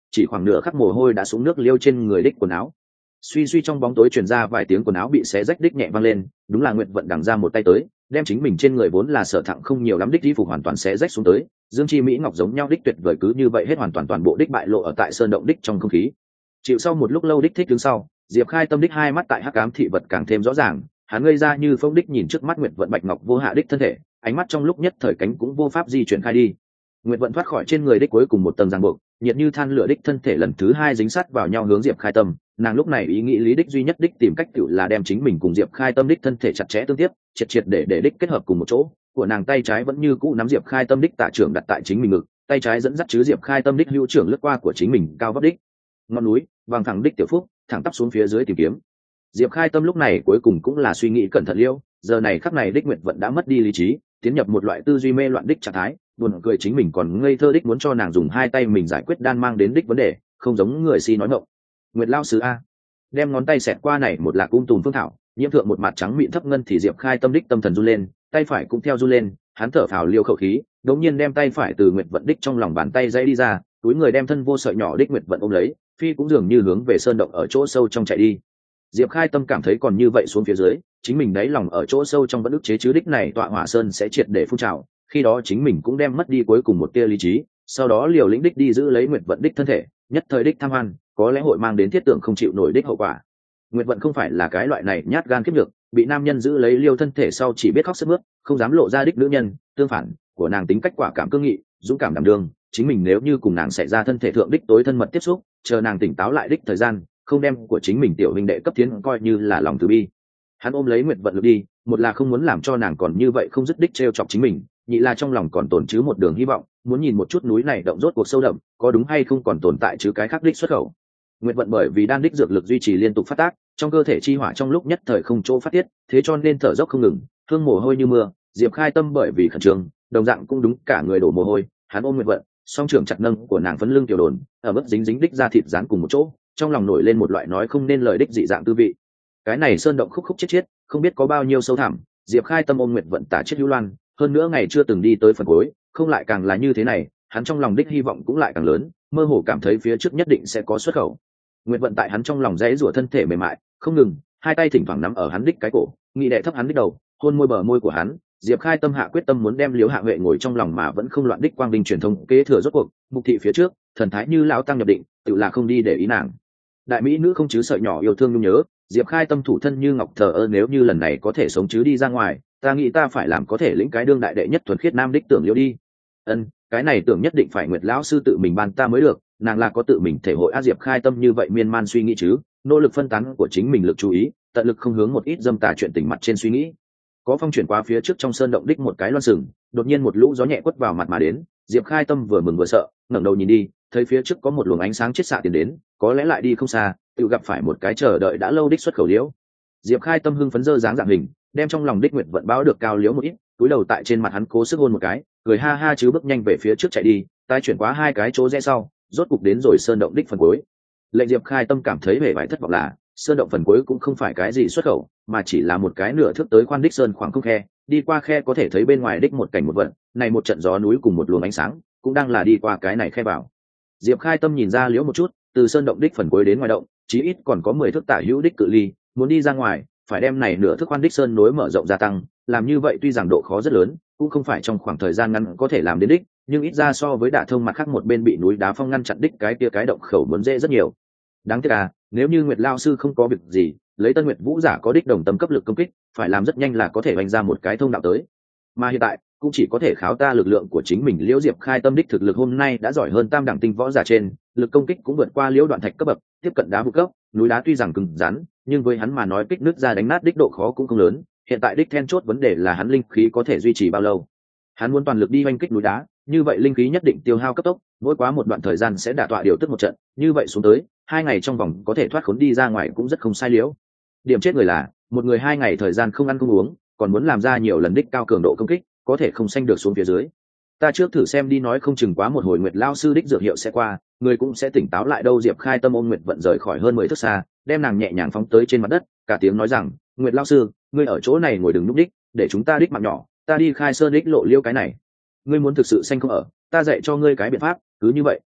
chỉ khoảng nửa khắc mồ hôi đã xuống nước liêu trên người đích quần áo. Suy suy trong bóng tối truyền ra vài tiếng quần áo bị xé rách đích nhẹ vang lên, đúng là Nguyệt Vận đằng ra một tay tới, đem chính mình trên người vốn là sở thặng không nhiều lắm đích y phục hoàn toàn xé rách xuống tới, dương chi mỹ ngọc giống nhau đích tuyệt vời cứ như vậy hết hoàn toàn toàn bộ đích bại lộ ở tại sơn động đích trong không khí. Chịu sau một lúc lâu đích thích đứng sau, Diệp Khai Tâm đích hai mắt tại hắc ám thị vật càng thêm rõ ràng, hắn ngây ra như phong đích nhìn trước mắt Nguyệt Vận bạch ngọc vô hạ đích thân thể, ánh mắt trong lúc nhất thời cánh cũng vô pháp di chuyển khai đi. Nguyệt Vận thoát khỏi trên người đích cuối cùng một tầng ràng buộc, nhiệt như than lửa đích thân thể lần thứ hai dính sát vào nhau hướng Diệp Khai Tâm, nàng lúc này ý nghĩ lý đích duy nhất đích tìm cách tự là đem chính mình cùng Diệp Khai Tâm đích thân thể chặt chẽ tương tiếp, triệt triệt để để đích kết hợp cùng một chỗ. Của nàng tay trái vẫn như cũ nắm Diệp Khai Tâm đích tạ trưởng đặt tại chính mình ngực, tay trái dẫn dắt chứ Diệp Khai Tâm đích hữu trưởng lướt qua của chính mình cao vấp đích ngọn núi, vàng thẳng đích tiểu phúc, thẳng tắp xuống phía dưới tìm kiếm. Diệp Khai Tâm lúc này cuối cùng cũng là suy nghĩ cẩn thận liêu, giờ này khắc này đích Nguyệt Vận đã mất đi lý trí, tiến nhập một loại tư duy mê loạn đích trạng thái, buồn cười chính mình còn ngây thơ đích muốn cho nàng dùng hai tay mình giải quyết đan mang đến đích vấn đề, không giống người si nói ngọng. Nguyệt lao sứ a, đem ngón tay xẹt qua này một lạc cung tùm phương thảo, nhiễm thượng một mặt trắng mịn thấp ngân thì Diệp Khai Tâm đích tâm thần run lên, tay phải cũng theo run lên, hắn thở phào liêu khẩu khí, đống nhiên đem tay phải từ Nguyệt Vận đích trong lòng bàn tay dãy đi ra, túi người đem thân vô sợi nhỏ đích Nguyệt Vận ôm lấy, phi cũng dường như hướng về sơn động ở chỗ sâu trong chạy đi. Diệp Khai Tâm cảm thấy còn như vậy xuống phía dưới, chính mình đáy lòng ở chỗ sâu trong vẫn ức chế chứ đích này tọa hỏa sơn sẽ triệt để phun trào, khi đó chính mình cũng đem mất đi cuối cùng một tia lý trí, sau đó liều lĩnh đích đi giữ lấy Nguyệt Vận đích thân thể, nhất thời đích tham hoan, có lẽ hội mang đến thiết tưởng không chịu nổi đích hậu quả. Nguyệt Vận không phải là cái loại này nhát gan kiếp được, bị nam nhân giữ lấy liêu thân thể sau chỉ biết khóc sướt mướt, không dám lộ ra đích nữ nhân, tương phản, của nàng tính cách quả cảm cương nghị, dũng cảm đảm đương, chính mình nếu như cùng nàng xảy ra thân thể thượng đích tối thân mật tiếp xúc, chờ nàng tỉnh táo lại đích thời gian, không đem của chính mình tiểu huynh đệ cấp tiến coi như là lòng từ bi. Hắn ôm lấy Nguyệt Vận lướt đi, một là không muốn làm cho nàng còn như vậy không dứt đích trêu chọc chính mình, nhị là trong lòng còn tồn chứ một đường hy vọng, muốn nhìn một chút núi này động rốt cuộc sâu đậm, có đúng hay không còn tồn tại chứ cái khác đích xuất khẩu. Nguyệt Vận bởi vì đan đích dược lực duy trì liên tục phát tác, trong cơ thể chi hỏa trong lúc nhất thời không chỗ phát tiết, thế cho nên thở dốc không ngừng, hương mồ hôi như mưa. Diệp Khai Tâm bởi vì khẩn trương, đồng dạng cũng đúng cả người đổ mồ hôi, hắn ôm Nguyệt Vận, song trưởng chặt nâng của nàng phấn lưng tiểu đồn, ở mức dính dính đích ra thịt dán cùng một chỗ, trong lòng nổi lên một loại nói không nên lời đích dị dạng tư vị. Cái này sơn động khúc khúc chết chết, không biết có bao nhiêu sâu thẳm. Diệp Khai Tâm ôm Nguyệt Vận tả chết hữu loan, hơn nữa ngày chưa từng đi tới phần cuối, không lại càng là như thế này, hắn trong lòng đích hy vọng cũng lại càng lớn, mơ hồ cảm thấy phía trước nhất định sẽ có xuất khẩu. Nguyệt Vận tại hắn trong lòng dãy rủa thân thể mềm mại, không ngừng, hai tay thỉnh thoảng nắm ở hắn đích cái cổ, nghĩ đệ thấp hắn đích đầu, hôn môi bờ môi của hắn. Diệp Khai Tâm hạ quyết tâm muốn đem Liễu Hạ Huệ ngồi trong lòng mà vẫn không loạn đích quang vinh truyền thông kế thừa rốt cuộc, mục thị phía trước, thần thái như lão tăng nhập định, tự là không đi để ý nàng. Đại mỹ nữ không chứ sợi nhỏ yêu thương nhung nhớ, Diệp Khai Tâm thủ thân như ngọc thờ ơ, nếu như lần này có thể sống chứ đi ra ngoài, ta nghĩ ta phải làm có thể lĩnh cái đương đại đệ nhất thuần khiết nam đích tưởng Liễu đi. Ân, cái này tưởng nhất định phải Nguyệt lão sư tự mình ban ta mới được, nàng là có tự mình thể hội a. Diệp Khai Tâm như vậy miên man suy nghĩ chứ, nỗ lực phân tán của chính mình lực chú ý, tận lực không hướng một ít dâm tà chuyện tình mặt trên suy nghĩ. Có phong chuyển qua phía trước trong sơn động đích một cái loan sừng, đột nhiên một lũ gió nhẹ quất vào mặt mà đến. Diệp Khai Tâm vừa mừng vừa sợ, ngẩng đầu nhìn đi, thấy phía trước có một luồng ánh sáng chiết xạ tiến đến, có lẽ lại đi không xa, tự gặp phải một cái chờ đợi đã lâu đích xuất khẩu Liễu. Diệp Khai Tâm hưng phấn dơ dáng dạng hình, đem trong lòng đích Nguyệt Vận báo được cao Liễu một ít, cúi đầu tại trên mặt hắn cố sức hôn một cái, cười ha ha chứ bước nhanh về phía trước chạy đi, tay chuyển qua hai cái chỗ rẽ sau, rốt cục đến rồi sơn động đích phần cuối. Lệnh Diệp Khai Tâm cảm thấy vẻ vải thất vọng là, sơn động phần cuối cũng không phải cái gì xuất khẩu, mà chỉ là một cái nửa thước tới khoan đích sơn khoảng không khe, đi qua khe có thể thấy bên ngoài đích một cảnh một vật, này một trận gió núi cùng một luồng ánh sáng, cũng đang là đi qua cái này khe vào. Diệp Khai Tâm nhìn ra Liễu một chút, từ sơn động đích phần cuối đến ngoài động, chí ít còn có mười thước tả hữu đích cự ly, muốn đi ra ngoài, phải đem này nửa thước khoan đích sơn nối mở rộng gia tăng, làm như vậy tuy rằng độ khó rất lớn, cũng không phải trong khoảng thời gian ngắn có thể làm đến đích, nhưng ít ra so với đả thông mặt khác một bên bị núi đá phong ngăn chặn đích cái kia cái động khẩu muốn dễ rất nhiều. Đáng tiếc à, nếu như Nguyệt lão sư không có việc gì, lấy Tân Nguyệt Vũ giả có đích đồng tâm cấp lực công kích, phải làm rất nhanh là có thể vành ra một cái thông đạo tới. Mà hiện tại, cũng chỉ có thể kháo ta lực lượng của chính mình. Liễu Diệp Khai Tâm đích thực lực hôm nay đã giỏi hơn tam đẳng tinh võ giả trên, lực công kích cũng vượt qua Liễu Đoạn Thạch cấp bậc, tiếp cận đá vụ cấp, núi đá tuy rằng cứng rắn, nhưng với hắn mà nói kích nước ra đánh nát đích độ khó cũng không lớn. Hiện tại đích then chốt vấn đề là hắn linh khí có thể duy trì bao lâu. Hắn muốn toàn lực đi oanh kích núi đá, như vậy linh khí nhất định tiêu hao cấp tốc, mỗi quá một đoạn thời gian sẽ đả tọa điều tức một trận, như vậy xuống tới, hai ngày trong vòng có thể thoát khốn đi ra ngoài cũng rất không sai. Liễu điểm chết người là, một người hai ngày thời gian không ăn không uống, còn muốn làm ra nhiều lần đích cao cường độ công kích, có thể không sanh được xuống phía dưới. Ta trước thử xem đi, nói không chừng quá một hồi Nguyệt lão sư đích dược hiệu sẽ qua, người cũng sẽ tỉnh táo lại đâu. Diệp Khai Tâm ôm Nguyệt Vận rời khỏi hơn mười thước xa, đem nàng nhẹ nhàng phóng tới trên mặt đất, cả tiếng nói rằng, Nguyệt lão sư, ngươi ở chỗ này ngồi đừng núp đích, để chúng ta đích mạng nhỏ, ta đi khai sơn đích lộ Liễu cái này. Ngươi muốn thực sự sanh không ở, ta dạy cho ngươi cái biện pháp, cứ như vậy.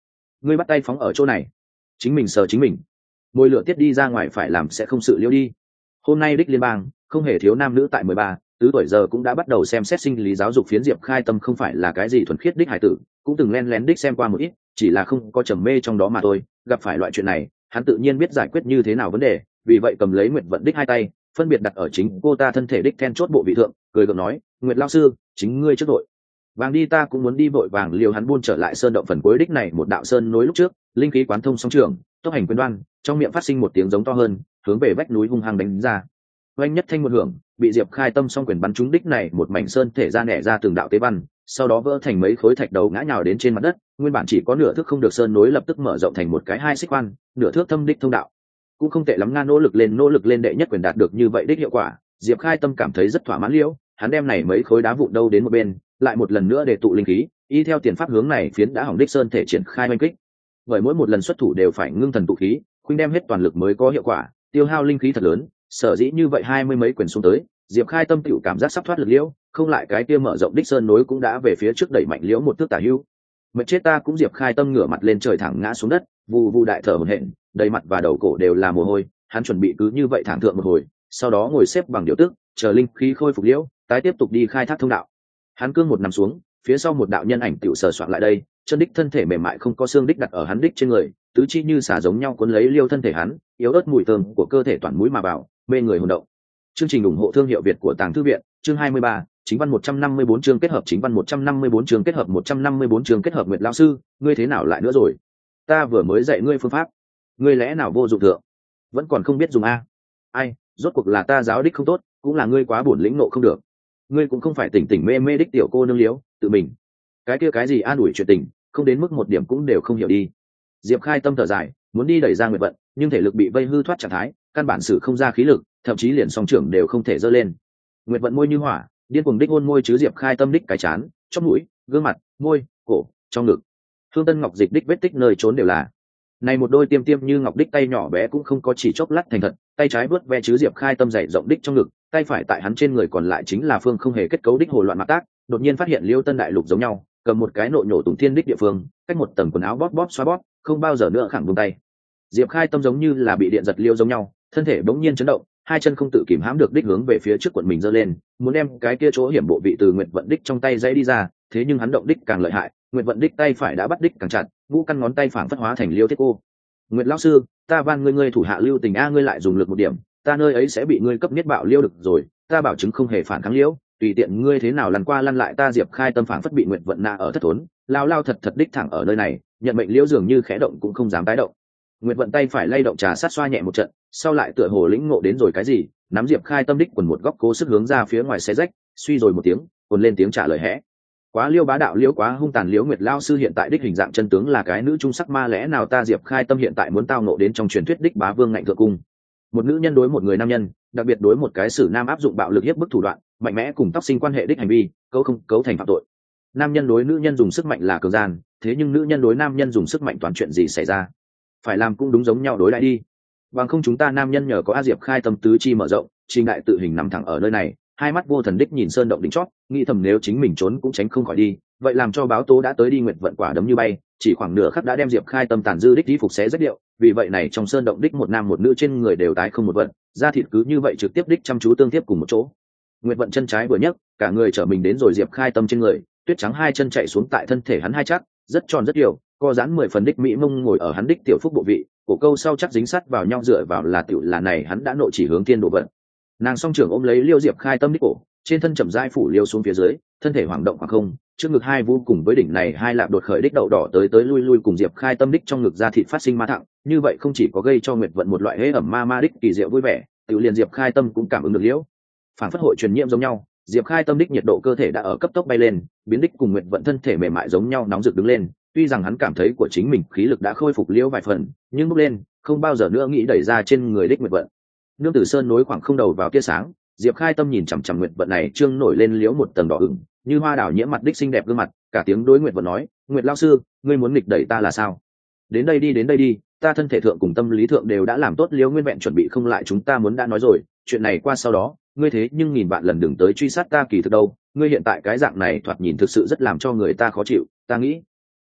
ngươi bắt tay phóng ở chỗ này, chính mình sờ chính mình, môi lửa tiết đi ra ngoài phải làm sẽ không sự liêu đi. Hôm nay đích liên bang không hề thiếu nam nữ tại mười ba tứ tuổi giờ cũng đã bắt đầu xem xét sinh lý giáo dục. Phiến Diệp Khai Tâm không phải là cái gì thuần khiết đích hải tử, cũng từng len lén đích xem qua một ít, chỉ là không có trầm mê trong đó mà thôi. Gặp phải loại chuyện này hắn tự nhiên biết giải quyết như thế nào vấn đề, vì vậy cầm lấy Nguyệt Vận đích hai tay phân biệt đặt ở chính cô ta thân thể đích then chốt bộ vị thượng, cười gượng nói: Nguyệt lão sư, chính ngươi trước đội vàng đi, ta cũng muốn đi vội vàng. Liều hắn buôn trở lại sơn động phần cuối đích này một đạo sơn nối lúc trước, linh khí quán thông song trường, tốc hành quyền đoan, trong miệng phát sinh một tiếng giống to hơn, hướng về vách núi hung hăng đánh ra. Oanh nhất thanh một hưởng, bị Diệp Khai Tâm song quyền bắn trúng đích này một mảnh sơn thể ra nẻ ra từng đạo tế văn, sau đó vỡ thành mấy khối thạch đầu ngã nhào đến trên mặt đất. Nguyên bản chỉ có nửa thước không được sơn nối lập tức mở rộng thành một cái hai xích khoan, nửa thước thâm đích thông đạo. Cũng không tệ lắm, nga nỗ lực lên nỗ lực lên đệ nhất quyền đạt được như vậy đích hiệu quả, Diệp Khai Tâm cảm thấy rất thỏa mãn. Liễu hắn đem này mấy khối đá vụn đâu đến một bên, lại một lần nữa để tụ linh khí, y theo tiền pháp hướng này phiến đã hỏng đích sơn thể triển khai oanh kích. Bởi mỗi một lần xuất thủ đều phải ngưng thần tụ khí, khuynh đem hết toàn lực mới có hiệu quả, tiêu hao linh khí thật lớn. Sở dĩ như vậy hai mươi mấy quyền xuống tới, Diệp Khai Tâm tiểu cảm giác sắp thoát lực liễu, không lại cái kia mở rộng đích sơn nối cũng đã về phía trước đẩy mạnh liễu một thước tả hưu. Mệt chết ta cũng. Diệp Khai Tâm ngửa mặt lên trời thẳng ngã xuống đất, vù vù đại thở hổn hển, đầy mặt và đầu cổ đều là mồ hôi. Hắn chuẩn bị cứ như vậy thẳng thượng một hồi, sau đó ngồi xếp bằng điều tức, chờ linh khí khôi phục liễu, tái tiếp tục đi khai thác thông đạo. Hắn cương một nằm xuống, phía sau một đạo nhân ảnh tiểu sờ soạn lại đây, chân đích thân thể mềm mại không có xương đích đặt ở hắn đích trên người, tứ chi như xả giống nhau cuốn lấy liêu thân thể hắn, yếu ớt mùi thơm của cơ thể toàn mũi mà vào, mê người hồn động. Chương trình ủng hộ thương hiệu Việt của Tàng Thư viện, chương hai mươi ba, chính văn một trăm năm mươi bốn chương kết hợp, chính văn một trăm năm mươi bốn chương kết hợp, một trăm năm mươi bốn chương kết hợp. Nguyệt lão sư, ngươi thế nào lại nữa rồi? Ta vừa mới dạy ngươi phương pháp, ngươi lẽ nào vô dụng thượng? Vẫn còn không biết dùng a? Ai, rốt cuộc là ta giáo đích không tốt, cũng là ngươi quá bổn lĩnh nộ không được. Ngươi cũng không phải tỉnh tỉnh mê mê đích tiểu cô nương liếu, tự mình. Cái kia cái gì an ủi chuyện tình, không đến mức một điểm cũng đều không hiểu đi. Diệp Khai Tâm thở dài, muốn đi đẩy ra Nguyệt Vận, nhưng thể lực bị vây hư thoát trạng thái, căn bản sử không ra khí lực, thậm chí liền song trưởng đều không thể giơ lên. Nguyệt Vận môi như hỏa, điên cuồng đích hôn môi chứ Diệp Khai Tâm đích cái chán, chóp mũi, gương mặt, môi, cổ, trong ngực. Thương Tân Ngọc dịch đích vết tích nơi trốn đều là. Này một đôi tiêm tiêm như ngọc đích tay nhỏ bé cũng không có chỉ chốc lát thành thật, tay trái vớt ve chứ Diệp Khai Tâm dày rộng đích trong ngực, tay phải tại hắn trên người còn lại chính là phương không hề kết cấu đích hồ loạn mạc tác. Đột nhiên phát hiện Liêu Tân Đại Lục giống nhau, cầm một cái nộ nhổ tùng thiên đích địa phương, cách một tầng quần áo bóp bóp xoa bóp, không bao giờ nữa khẳng buông tay. Diệp Khai Tâm giống như là bị điện giật liêu giống nhau, thân thể bỗng nhiên chấn động, hai chân không tự kìm hãm được đích hướng về phía trước quận mình giơ lên, muốn đem cái kia chỗ hiểm bộ vị từ Nguyệt Vận đích trong tay giãy đi ra, thế nhưng hắn động đích càng lợi hại, Nguyệt Vận đích tay phải đã bắt đích càng chặt, ngũ căn ngón tay phảng phất hóa thành liêu thiết cô. Nguyệt lão sư, ta van ngươi ngươi thủ hạ lưu tình a, ngươi lại dùng lực một điểm, ta nơi ấy sẽ bị ngươi cấp niết bạo liêu được rồi, ta bảo chứng không hề phản kháng liễu, tùy tiện ngươi thế nào lăn qua lăn lại ta. Diệp Khai Tâm phảng phất bị Nguyệt Vận nạ ở thất thốn, lao lao thật thật đích thẳng ở nơi này, nhận mệnh liễu dường như khẽ động cũng không dám tái động. Nguyệt Vận tay phải lay động trà sát xoa nhẹ một trận, sau lại tựa hồ lĩnh ngộ đến rồi cái gì, nắm Diệp Khai Tâm đích quần một góc cố sức hướng ra phía ngoài xé rách, suy rồi một tiếng, quần lên tiếng trả lời hẽ. Quá liêu bá đạo liễu, quá hung tàn liễu. Nguyệt lão sư hiện tại đích hình dạng chân tướng là cái nữ trung sắc ma, lẽ nào ta Diệp Khai Tâm hiện tại muốn tao ngộ đến trong truyền thuyết đích bá vương ngạnh thượng cung? Một nữ nhân đối một người nam nhân, đặc biệt đối một cái sử nam áp dụng bạo lực hiếp bức thủ đoạn, mạnh mẽ cùng tóc sinh quan hệ đích hành vi, cấu không cấu thành phạm tội. Nam nhân đối nữ nhân dùng sức mạnh là cường gian, thế nhưng nữ nhân đối nam nhân dùng sức mạnh toàn chuyện gì xảy ra? Phải làm cũng đúng giống nhau đối đãi đi. Bằng không chúng ta nam nhân nhờ có A Diệp Khai Tâm tứ chi mở rộng, trình đại tự hình nằm thẳng ở nơi này, hai mắt vô thần đích nhìn sơn động đỉnh chót, nghĩ thầm nếu chính mình trốn cũng tránh không khỏi đi, vậy làm cho báo tố đã tới đi. Nguyệt Vận quả đấm như bay, chỉ khoảng nửa khắc đã đem Diệp Khai Tâm tàn dư đích y phục xé rách điệu, vì vậy này trong sơn động đích một nam một nữ trên người đều tái không một vận, da thịt cứ như vậy trực tiếp đích chăm chú tương tiếp cùng một chỗ. Nguyệt Vận chân trái vừa nhấc, cả người trở mình đến rồi Diệp Khai Tâm trên người, tuyết trắng hai chân chạy xuống tại thân thể hắn hai chắc, rất tròn rất điều, co giãn mười phần đích mỹ mông ngồi ở hắn đích tiểu phúc bộ vị, cổ câu sau chắc dính sát vào nhau dựa vào là tiểu là này hắn đã nội chỉ hướng thiên độ vận. Nàng song trưởng ôm lấy Liêu Diệp Khai Tâm đích cổ, trên thân chậm rãi phủ liêu xuống phía dưới, thân thể hoảng động khoảng không, trước ngực hai vu cùng với đỉnh này hai lạp đột khởi đích đậu đỏ tới tới lui lui cùng Diệp Khai Tâm đích trong ngực ra thịt phát sinh ma thẳng, như vậy không chỉ có gây cho Nguyệt Vận một loại hế ẩm ma ma đích kỳ diệu vui vẻ, tự liền Diệp Khai Tâm cũng cảm ứng được liễu. Phản phất hội truyền nhiễm giống nhau, Diệp Khai Tâm đích nhiệt độ cơ thể đã ở cấp tốc bay lên, biến đích cùng Nguyệt Vận thân thể mềm mại giống nhau nóng rực đứng lên. Tuy rằng hắn cảm thấy của chính mình khí lực đã khôi phục liễu vài phần, nhưng bốc lên, không bao giờ nữa nghĩ đẩy ra trên người đích Nguyệt Vận. Nương Tử Sơn nối khoảng không đầu vào tia sáng, Diệp Khai Tâm nhìn chằm chằm Nguyệt Vận này trương nổi lên liễu một tầng đỏ ửng, như hoa đào nhiễm mặt đích xinh đẹp gương mặt, cả tiếng đối Nguyệt Vận nói: "Nguyệt lão sư, ngươi muốn nghịch đẩy ta là sao? Đến đây đi, đến đây đi, ta thân thể thượng cùng tâm lý thượng đều đã làm tốt liễu nguyên vẹn chuẩn bị, không lại chúng ta muốn đã nói rồi, chuyện này qua sau đó, ngươi thế nhưng nghìn vạn lần đừng tới truy sát ta kỳ thực đâu, ngươi hiện tại cái dạng này thoạt nhìn thực sự rất làm cho người ta khó chịu, ta nghĩ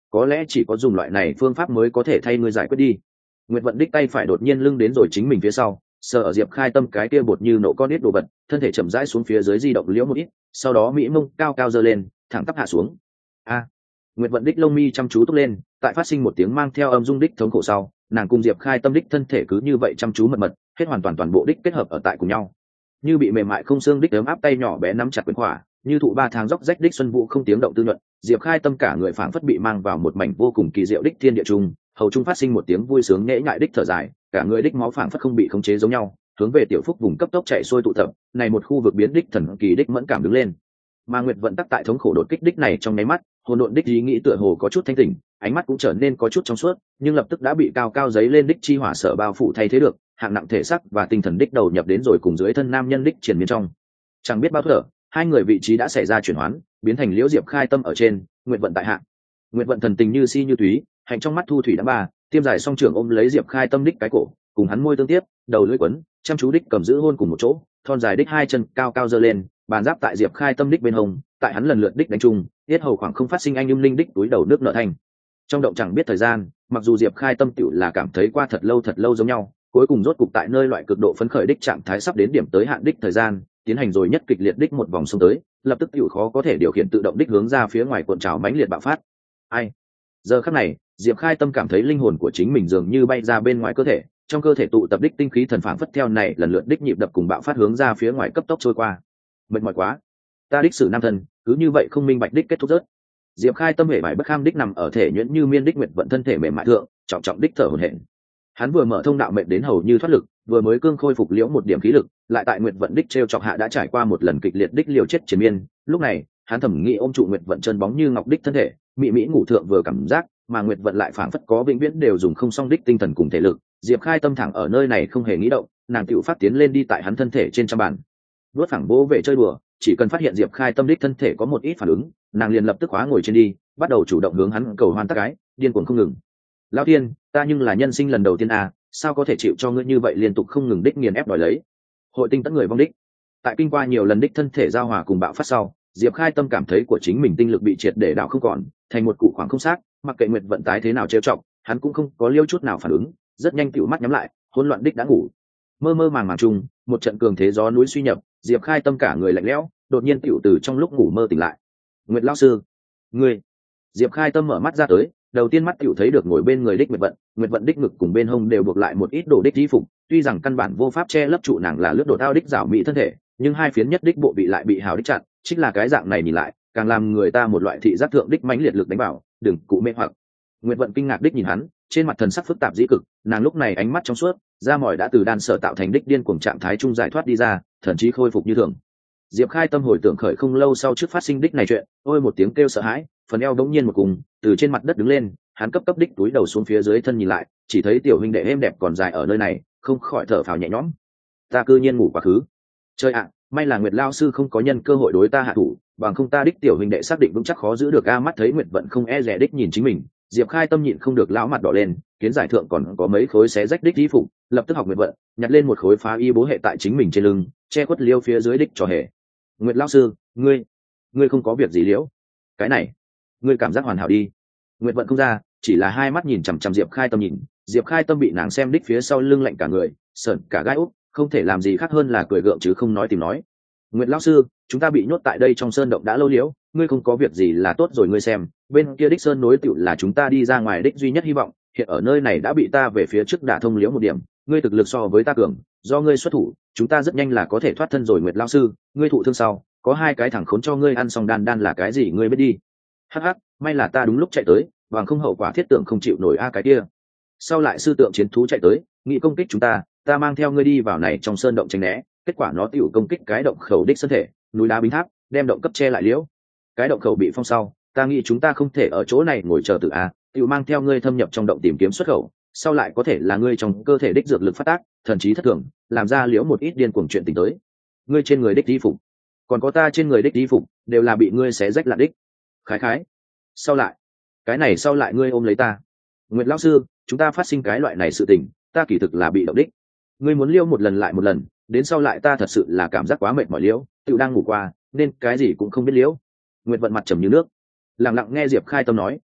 có lẽ chỉ có dùng loại này phương pháp mới có thể thay ngươi giải quyết đi. Nguyệt vận đích tay phải đột nhiên lưng đến rồi chính mình phía sau, sờ ở Diệp Khai Tâm cái kia bột như nộ con ít đồ vật, thân thể chậm rãi xuống phía dưới di động liễu một ít, sau đó mỹ mông cao cao giơ lên, thẳng tắp hạ xuống. A! Nguyệt vận đích lông mi chăm chú túc lên, tại phát sinh một tiếng mang theo âm dung đích thống khổ sau, nàng cùng Diệp Khai Tâm đích thân thể cứ như vậy chăm chú mật mật, hết hoàn toàn toàn bộ đích kết hợp ở tại cùng nhau. Như bị mềm mại không xương đích ấm áp tay nhỏ bé nắm chặt quyền khỏa, như thụ ba tháng róc rách đích xuân vũ không tiếng động tư nhuận, Diệp Khai Tâm cả người phảng phất bị mang vào một mảnh vô cùng kỳ diệu đích thiên địa trung, hầu trung phát sinh một tiếng vui sướng nhễ nhại đích thở dài, cả người đích máu phảng phất không bị khống chế giống nhau, hướng về tiểu phúc vùng cấp tốc chạy xuôi tụ tập, này một khu vực biến đích thần kỳ đích mẫn cảm đứng lên. Mà Nguyệt vận tắc tại thống khổ đột kích đích này trong nháy mắt, hồn độn đích ý nghĩ tựa hồ có chút thanh tỉnh, ánh mắt cũng trở nên có chút trong suốt, nhưng lập tức đã bị cao cao giấy lên đích chi hỏa sở bao phủ thay thế được, hạng nặng thể xác và tinh thần đích đầu nhập đến rồi cùng dưới thân nam nhân đích triển miên trong. Chẳng biết bao thở, hai người vị trí đã xảy ra chuyển hoán, biến thành Liễu Diệp Khai Tâm ở trên, Nguyệt vận tại hạ. Nguyệt vận thần tình như si như túy, hành trong mắt thu thủy đã ba, tiêm dài song trường ôm lấy Diệp Khai Tâm đích cái cổ, cùng hắn môi tương tiếp, đầu lưỡi quấn, chăm chú đích cầm giữ hôn cùng một chỗ, thon dài đích hai chân cao cao giơ lên, bàn giáp tại Diệp Khai Tâm đích bên hông, tại hắn lần lượt đích đánh trùng, tiết hầu khoảng không phát sinh anh êm linh đích túi đầu nước nợ thành. Trong động chẳng biết thời gian, mặc dù Diệp Khai Tâm tựu là cảm thấy qua thật lâu thật lâu giống nhau, cuối cùng rốt cục tại nơi loại cực độ phấn khởi đích trạng thái sắp đến điểm tới hạn đích thời gian, tiến hành rồi nhất kịch liệt đích một vòng xông tới, lập tức tựu khó có thể điều khiển tự động đích hướng ra phía ngoài cuộn trào mãnh liệt bạo phát. Ai? Giờ khắc này, Diệp Khai Tâm cảm thấy linh hồn của chính mình dường như bay ra bên ngoài cơ thể, trong cơ thể tụ tập đích tinh khí thần phảng phất theo này lần lượt đích nhịp đập cùng bạo phát hướng ra phía ngoài cấp tốc trôi qua. Mệt mỏi quá, ta đích sử nam thần, cứ như vậy không minh bạch đích kết thúc rớt. Diệp Khai Tâm hề bại bất kham đích nằm ở thể nhuyễn như miên đích Nguyệt vận thân thể mềm mại thượng, trọng trọng đích thở hổn hển. Hắn vừa mở thông đạo mệt đến hầu như thoát lực, vừa mới cương khôi phục liễu một điểm khí lực, lại tại Nguyệt vận đích trêu chọc hạ đã trải qua một lần kịch liệt đích liều chết chiến miên, lúc này, hắn thẩm nghĩ ôm trụ Nguyệt vận chân bóng như ngọc đích thân thể, mị mỹ ngủ thượng vừa cảm giác, mà Nguyệt vận lại phảng phất có vĩnh viễn đều dùng không song đích tinh thần cùng thể lực. Diệp Khai Tâm thẳng ở nơi này không hề nghĩ động, nàng tựu phát tiến lên đi tại hắn thân thể trên trăm bàn, vuốt phẳng bố về chơi đùa, chỉ cần phát hiện Diệp Khai Tâm đích thân thể có một ít phản ứng, nàng liền lập tức khóa ngồi trên đi, bắt đầu chủ động hướng hắn cầu hoan tác cái, điên cuồng không ngừng. Lão Thiên, ta nhưng là nhân sinh lần đầu tiên à, sao có thể chịu cho ngươi như vậy liên tục không ngừng đích nghiền ép đòi lấy. Hội tinh tất người vong đích. Tại kinh qua nhiều lần đích thân thể giao hòa cùng bạo phát sau, Diệp Khai Tâm cảm thấy của chính mình tinh lực bị triệt để đảo không còn, thành một cụ khoảng không xác, mặc kệ Nguyệt vận tái thế nào trêu chọc, hắn cũng không có liêu chút nào phản ứng, rất nhanh tựu mắt nhắm lại, hỗn loạn đích đã ngủ. Mơ mơ màng màng chung, một trận cường thế gió núi suy nhập, Diệp Khai Tâm cả người lạnh lẽo, đột nhiên tựu từ trong lúc ngủ mơ tỉnh lại. Nguyệt lão sư, ngươi. Diệp Khai Tâm mở mắt ra tới, đầu tiên mắt tựu thấy được ngồi bên người đích Nguyệt vận, Nguyệt vận đích ngực cùng bên hông đều buộc lại một ít đồ đích y phục, tuy rằng căn bản vô pháp che lấp trụ nàng là lướt đồ tao đích rảo mỹ thân thể, nhưng hai phiến nhất đích bộ bị lại bị hào đích chặn, chính là cái dạng này nhìn lại, càng làm người ta một loại thị giác thượng đích mãnh liệt lực đánh bảo, đừng cụ mê hoặc. Nguyệt vận kinh ngạc đích nhìn hắn, trên mặt thần sắc phức tạp dĩ cực, nàng lúc này ánh mắt trong suốt, da mỏi đã từ đan sở tạo thành đích điên cuồng trạng thái trung giải thoát đi ra, thậm chí khôi phục như thường. Diệp Khai Tâm hồi tưởng khởi không lâu sau trước phát sinh đích này chuyện, ôi một tiếng kêu sợ hãi, phần eo đống nhiên một cùng, từ trên mặt đất đứng lên, hắn cấp cấp đích túi đầu xuống phía dưới thân nhìn lại, chỉ thấy tiểu huynh đệ êm đẹp còn dài ở nơi này, không khỏi thở phào nhẹ nhõm. Ta cư nhiên ngủ quá khứ. Chơi ạ, may là Nguyệt lão sư không có nhân cơ hội đối ta hạ thủ, bằng không ta đích tiểu huynh đệ xác định vững chắc khó giữ được a. Mắt thấy Nguyệt vận không e dè đích nhìn chính mình, Diệp Khai Tâm nhịn không được lão mặt đỏ lên, kiến giải thượng còn có mấy khối xé rách đích y phục, lập tức học Nguyệt vận, nhặt lên một khối phá y bố hệ tại chính mình trên lưng, che khuất liêu phía dưới đích cho hệ. Nguyệt lão sư, ngươi, ngươi không có việc gì liễu? Cái này, ngươi cảm giác hoàn hảo đi. Nguyệt vận không ra, chỉ là hai mắt nhìn chằm chằm Diệp Khai Tâm nhìn, Diệp Khai Tâm bị nàng xem đích phía sau lưng lạnh cả người, sởn cả gai ốc, không thể làm gì khác hơn là cười gượng chứ không nói tìm nói. Nguyệt lão sư, chúng ta bị nhốt tại đây trong sơn động đã lâu liễu, ngươi không có việc gì là tốt rồi, ngươi xem, bên kia đích sơn nối tựu là chúng ta đi ra ngoài đích duy nhất hy vọng, hiện ở nơi này đã bị ta về phía trước đả thông liễu một điểm, ngươi thực lực so với ta cường, do ngươi xuất thủ, chúng ta rất nhanh là có thể thoát thân rồi. Nguyệt lão sư, ngươi thụ thương sau, có hai cái thằng khốn cho ngươi ăn xong đan đan là cái gì ngươi biết đi. Hắc hắc, may là ta đúng lúc chạy tới, bằng không hậu quả thiết tượng không chịu nổi a cái kia. Sau lại sư tượng chiến thú chạy tới, nghĩ công kích chúng ta, ta mang theo ngươi đi vào này trong sơn động tránh né, kết quả nó tiểu công kích cái động khẩu đích thân thể, núi đá bính tháp, đem động cấp che lại liễu. Cái động khẩu bị phong sau, ta nghĩ chúng ta không thể ở chỗ này ngồi chờ tự a, tiểu mang theo ngươi thâm nhập trong động tìm kiếm xuất khẩu, sau lại có thể là ngươi trong cơ thể đích dược lực phát tác, thần trí thất thường, làm ra liễu một ít điên cuồng chuyện tình tới. Ngươi trên người đích y phục, còn có ta trên người đích y phục, đều là bị ngươi xé rách lạn đích. Khái khái. Sau lại, cái này sau lại ngươi ôm lấy ta. Nguyệt lão sư, chúng ta phát sinh cái loại này sự tình, ta kỳ thực là bị động đích. Ngươi muốn liêu một lần lại một lần, đến sau lại ta thật sự là cảm giác quá mệt mỏi liễu, tự đang ngủ qua, nên cái gì cũng không biết liễu. Nguyệt vận mặt trầm như nước, lặng lặng nghe Diệp Khai Tâm nói,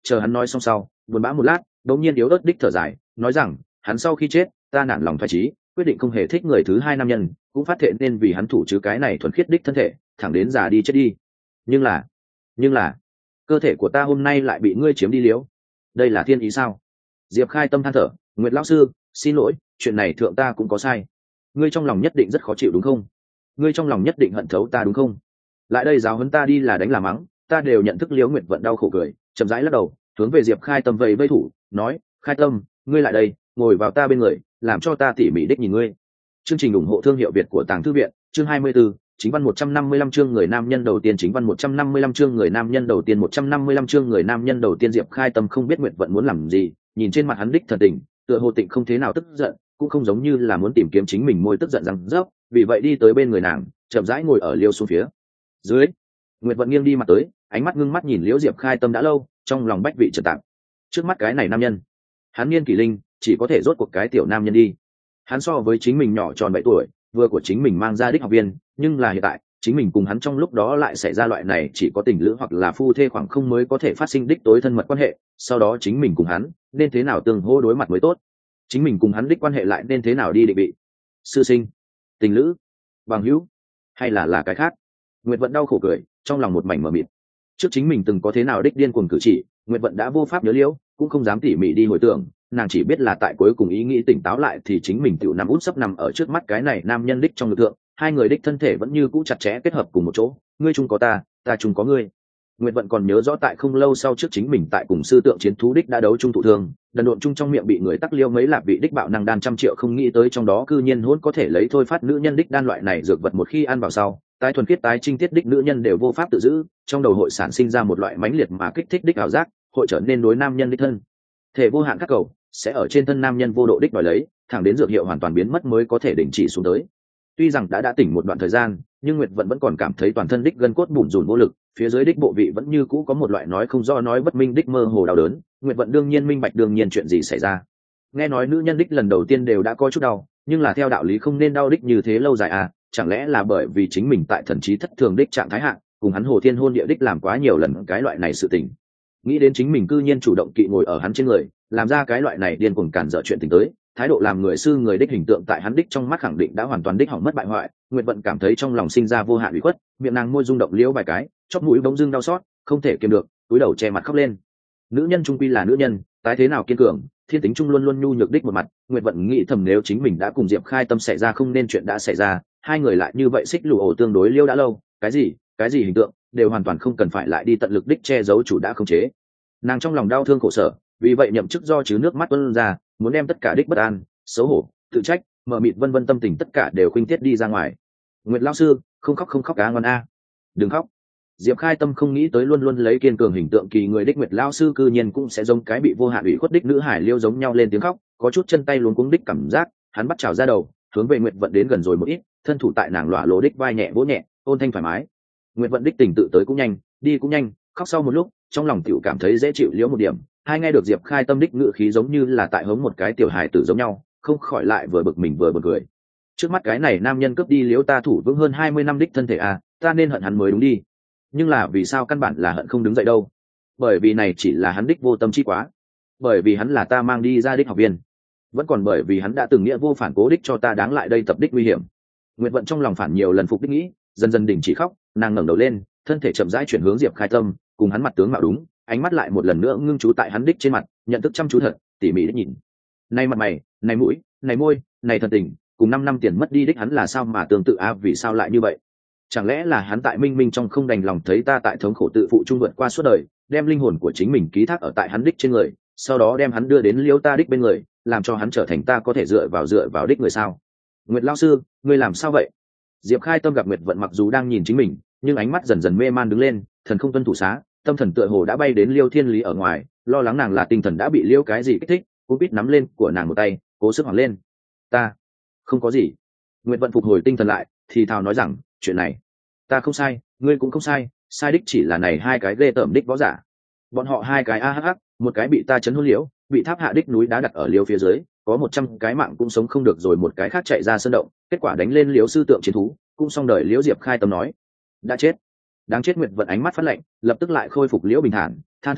chờ hắn nói xong sau buồn bã một lát đống nhiên yếu ớt đích thở dài nói rằng hắn sau khi chết ta nản lòng thoái trí quyết định không hề thích người thứ hai nam nhân cũng phát thệ nên vì hắn thủ chứ cái này thuần khiết đích thân thể thẳng đến già đi chết đi nhưng là nhưng là cơ thể của ta hôm nay lại bị ngươi chiếm đi liếu đây là thiên ý sao? Diệp Khai Tâm than thở, Nguyệt lão sư xin lỗi, chuyện này thượng ta cũng có sai, ngươi trong lòng nhất định rất khó chịu đúng không? Ngươi trong lòng nhất định hận thấu ta đúng không? Lại đây giáo huấn ta đi là đánh là mắng, ta đều nhận thức liếu. Nguyệt Vận đau khổ cười chậm rãi lắc đầu hướng về Diệp Khai Tâm vẫy vẫy thủ nói Khai Tâm ngươi lại đây ngồi vào ta bên người làm cho ta tỉ mỉ đích nhìn ngươi. Chương trình ủng hộ thương hiệu Việt của Tàng Thư Viện, chương hai mươi 24, chính văn một trăm năm mươi lăm chương người nam nhân đầu tiên chính văn một trăm năm mươi lăm chương người nam nhân đầu tiên một trăm năm mươi lăm chương người nam nhân đầu tiên Diệp Khai Tâm không biết Nguyệt Vận muốn làm gì, nhìn trên mặt hắn đích thần tình, tựa hồ tịnh không thế nào tức giận, cũng không giống như là muốn tìm kiếm chính mình môi tức giận răng rớp, vì vậy đi tới bên người nàng, chậm rãi ngồi ở liêu xuống phía dưới. Nguyệt Vận nghiêng đi mặt tới, ánh mắt ngưng mắt nhìn Liễu Diệp Khai Tâm đã lâu, trong lòng bách vị chợt tạm. Trước mắt cái này nam nhân, hắn niên kỷ linh, chỉ có thể rốt cuộc cái tiểu nam nhân đi. Hắn so với chính mình nhỏ tròn bảy tuổi, vừa của chính mình mang ra đích học viên, nhưng là hiện tại, chính mình cùng hắn trong lúc đó lại xảy ra loại này chỉ có tình lữ hoặc là phu thê khoảng không mới có thể phát sinh đích tối thân mật quan hệ, sau đó chính mình cùng hắn nên thế nào tương hô đối mặt mới tốt. Chính mình cùng hắn đích quan hệ lại nên thế nào đi định vị. Sư sinh, tình lữ, bằng hữu, hay là là cái khác. Nguyệt Vận đau khổ cười, trong lòng một mảnh mờ mịt. Trước chính mình từng có thế nào đích điên cuồng cử chỉ, Nguyệt Vận đã vô pháp nhớ liễu, cũng không dám tỉ mỉ đi hồi tưởng, nàng chỉ biết là tại cuối cùng ý nghĩ tỉnh táo lại thì chính mình tự nằm út sấp nằm ở trước mắt cái này nam nhân đích trong lực lượng, hai người đích thân thể vẫn như cũ chặt chẽ kết hợp cùng một chỗ, ngươi chung có ta, ta chung có ngươi. Nguyệt Vận còn nhớ rõ tại không lâu sau trước chính mình tại cùng sư tượng chiến thú đích đã đấu chung thụ thương, đần độn chung trong miệng bị người tắc liêu mấy lạp vị đích bạo năng đan trăm triệu không nghĩ tới trong đó cư nhiên hỗn có thể lấy thôi phát nữ nhân đích đan loại này dược vật một khi ăn vào sau, tái thuần khiết tái trinh tiết đích nữ nhân đều vô pháp tự giữ, trong đầu hội sản sinh ra một loại mãnh liệt mà kích thích đích ảo giác, hội trở nên đối nam nhân đích thân thể vô hạn các cầu sẽ ở trên thân nam nhân vô độ đích đòi lấy, thẳng đến dược hiệu hoàn toàn biến mất mới có thể đình chỉ xuống tới. Tuy rằng đã đã tỉnh một đoạn thời gian, nhưng Nguyệt Vận vẫn còn cảm thấy toàn thân đích gân cốt bủn rủn vô lực, phía dưới đích bộ vị vẫn như cũ có một loại nói không do nói bất minh đích mơ hồ đau đớn. Nguyệt Vận đương nhiên minh bạch đương nhiên chuyện gì xảy ra. Nghe nói nữ nhân đích lần đầu tiên đều đã có chút đau, nhưng là theo đạo lý không nên đau đích như thế lâu dài à, chẳng lẽ là bởi vì chính mình tại thần trí thất thường đích trạng thái hạn, cùng hắn hồ thiên hôn địa đích làm quá nhiều lần cái loại này sự tình. Nghĩ đến chính mình cư nhiên chủ động kỵ ngồi ở hắn trên người, làm ra cái loại này điên cuồng cản dở chuyện tình tới, thái độ làm người sư người đích hình tượng tại hắn đích trong mắt khẳng định đã hoàn toàn đích hỏng mất bại hoại. Nguyệt Vận cảm thấy trong lòng sinh ra vô hạn ủy khuất, miệng nàng môi rung động liễu vài cái, chóp mũi bỗng dưng đau xót, không thể kiềm được, cúi đầu che mặt khóc lên. Nữ nhân trung quy là nữ nhân, tái thế nào kiên cường, thiên tính trung luôn luôn nhu nhược đích một mặt. Nguyệt Vận nghĩ thầm nếu chính mình đã cùng Diệp Khai Tâm xảy ra không nên chuyện đã xảy ra, hai người lại như vậy xích lù ổ tương đối liêu đã lâu, cái gì cái gì hình tượng đều hoàn toàn không cần phải lại đi tận lực đích che giấu chủ đã không chế. Nàng trong lòng đau thương khổ sở, vì vậy nhậm chức do chứ nước mắt tuôn ra, muốn đem tất cả đích bất an, xấu hổ, tự trách, mờ mịt vân vân tâm tình tất cả đều khuynh tiết đi ra ngoài. Nguyệt lão sư, không khóc không khóc cá ngon a, đừng khóc. Diệp Khai Tâm không nghĩ tới luôn luôn lấy kiên cường hình tượng kỳ người đích Nguyệt lão sư cư nhiên cũng sẽ giống cái bị vô hạn ủy khuất đích nữ hải liêu giống nhau lên tiếng khóc, có chút chân tay luống cuống đích cảm giác, hắn bắt chảo ra đầu, hướng về Nguyệt Vận đến gần rồi một ít, thân thủ tại nàng lọa lố đích vai nhẹ vỗ nhẹ, ôn thanh thoải mái. Nguyệt Vận đích tình tự tới cũng nhanh, đi cũng nhanh, khóc sau một lúc, trong lòng tiểu cảm thấy dễ chịu liễu một điểm. Hai nghe được Diệp Khai Tâm đích ngữ khí giống như là tại hống một cái tiểu hài tử giống nhau, không khỏi lại vừa bực mình vừa buồn cười. Trước mắt cái này nam nhân cướp đi liễu ta thủ vững hơn hai mươi năm đích thân thể à, ta nên hận hắn mới đúng đi. Nhưng là vì sao căn bản là hận không đứng dậy đâu? Bởi vì này chỉ là hắn đích vô tâm chi quá. Bởi vì hắn là ta mang đi ra đích học viên. Vẫn còn bởi vì hắn đã từng nghĩa vô phản cố đích cho ta đáng lại đây tập đích nguy hiểm. Nguyệt Vận trong lòng phản nhiều lần phục đích nghĩ, dần dần đình chỉ khóc, nàng ngẩng đầu lên, thân thể chậm rãi chuyển hướng Diệp Khai Tâm, cùng hắn mặt tướng mạo đúng, ánh mắt lại một lần nữa ngưng chú tại hắn đích trên mặt, nhận thức chăm chú thật, tỉ mỉ đích nhìn. Này mặt mày, này mũi, này môi, này thần tình, cùng năm năm tiền mất đi đích hắn là sao mà tương tự a à, vì sao lại như vậy? Chẳng lẽ là hắn tại minh minh trong không đành lòng thấy ta tại thống khổ tự phụ trung vượt qua suốt đời, đem linh hồn của chính mình ký thác ở tại hắn đích trên người, sau đó đem hắn đưa đến liêu ta đích bên người, làm cho hắn trở thành ta có thể dựa vào dựa vào đích người sao? Nguyệt lão sư, ngươi làm sao vậy? Diệp Khai Tâm gặp Nguyệt Vận mặc dù đang nhìn chính mình, nhưng ánh mắt dần dần mê man đứng lên, thần không tuân thủ xá, tâm thần tựa hồ đã bay đến Liêu Thiên Lý ở ngoài, lo lắng nàng là tinh thần đã bị liêu cái gì kích thích, cú bít nắm lên của nàng một tay, cố sức hoảng lên. Ta không có gì. Nguyệt Vận phục hồi tinh thần lại, thì thào nói rằng, chuyện này, ta không sai, ngươi cũng không sai, sai đích chỉ là này hai cái ghê tởm đích võ giả. Bọn họ hai cái a hắc hắc, một cái bị ta chấn hôn liễu, bị tháp hạ đích núi đá đặt ở liêu phía dưới, có một trăm cái mạng cũng sống không được rồi, một cái khác chạy ra sơn động, kết quả đánh lên liễu sư tượng chiến thú, cũng xong đời liễu Diệp Khai Tâm nói, đã chết. Đáng chết. Nguyệt Vận ánh mắt phát lạnh, lập tức lại khôi phục liễu bình thản, than thở,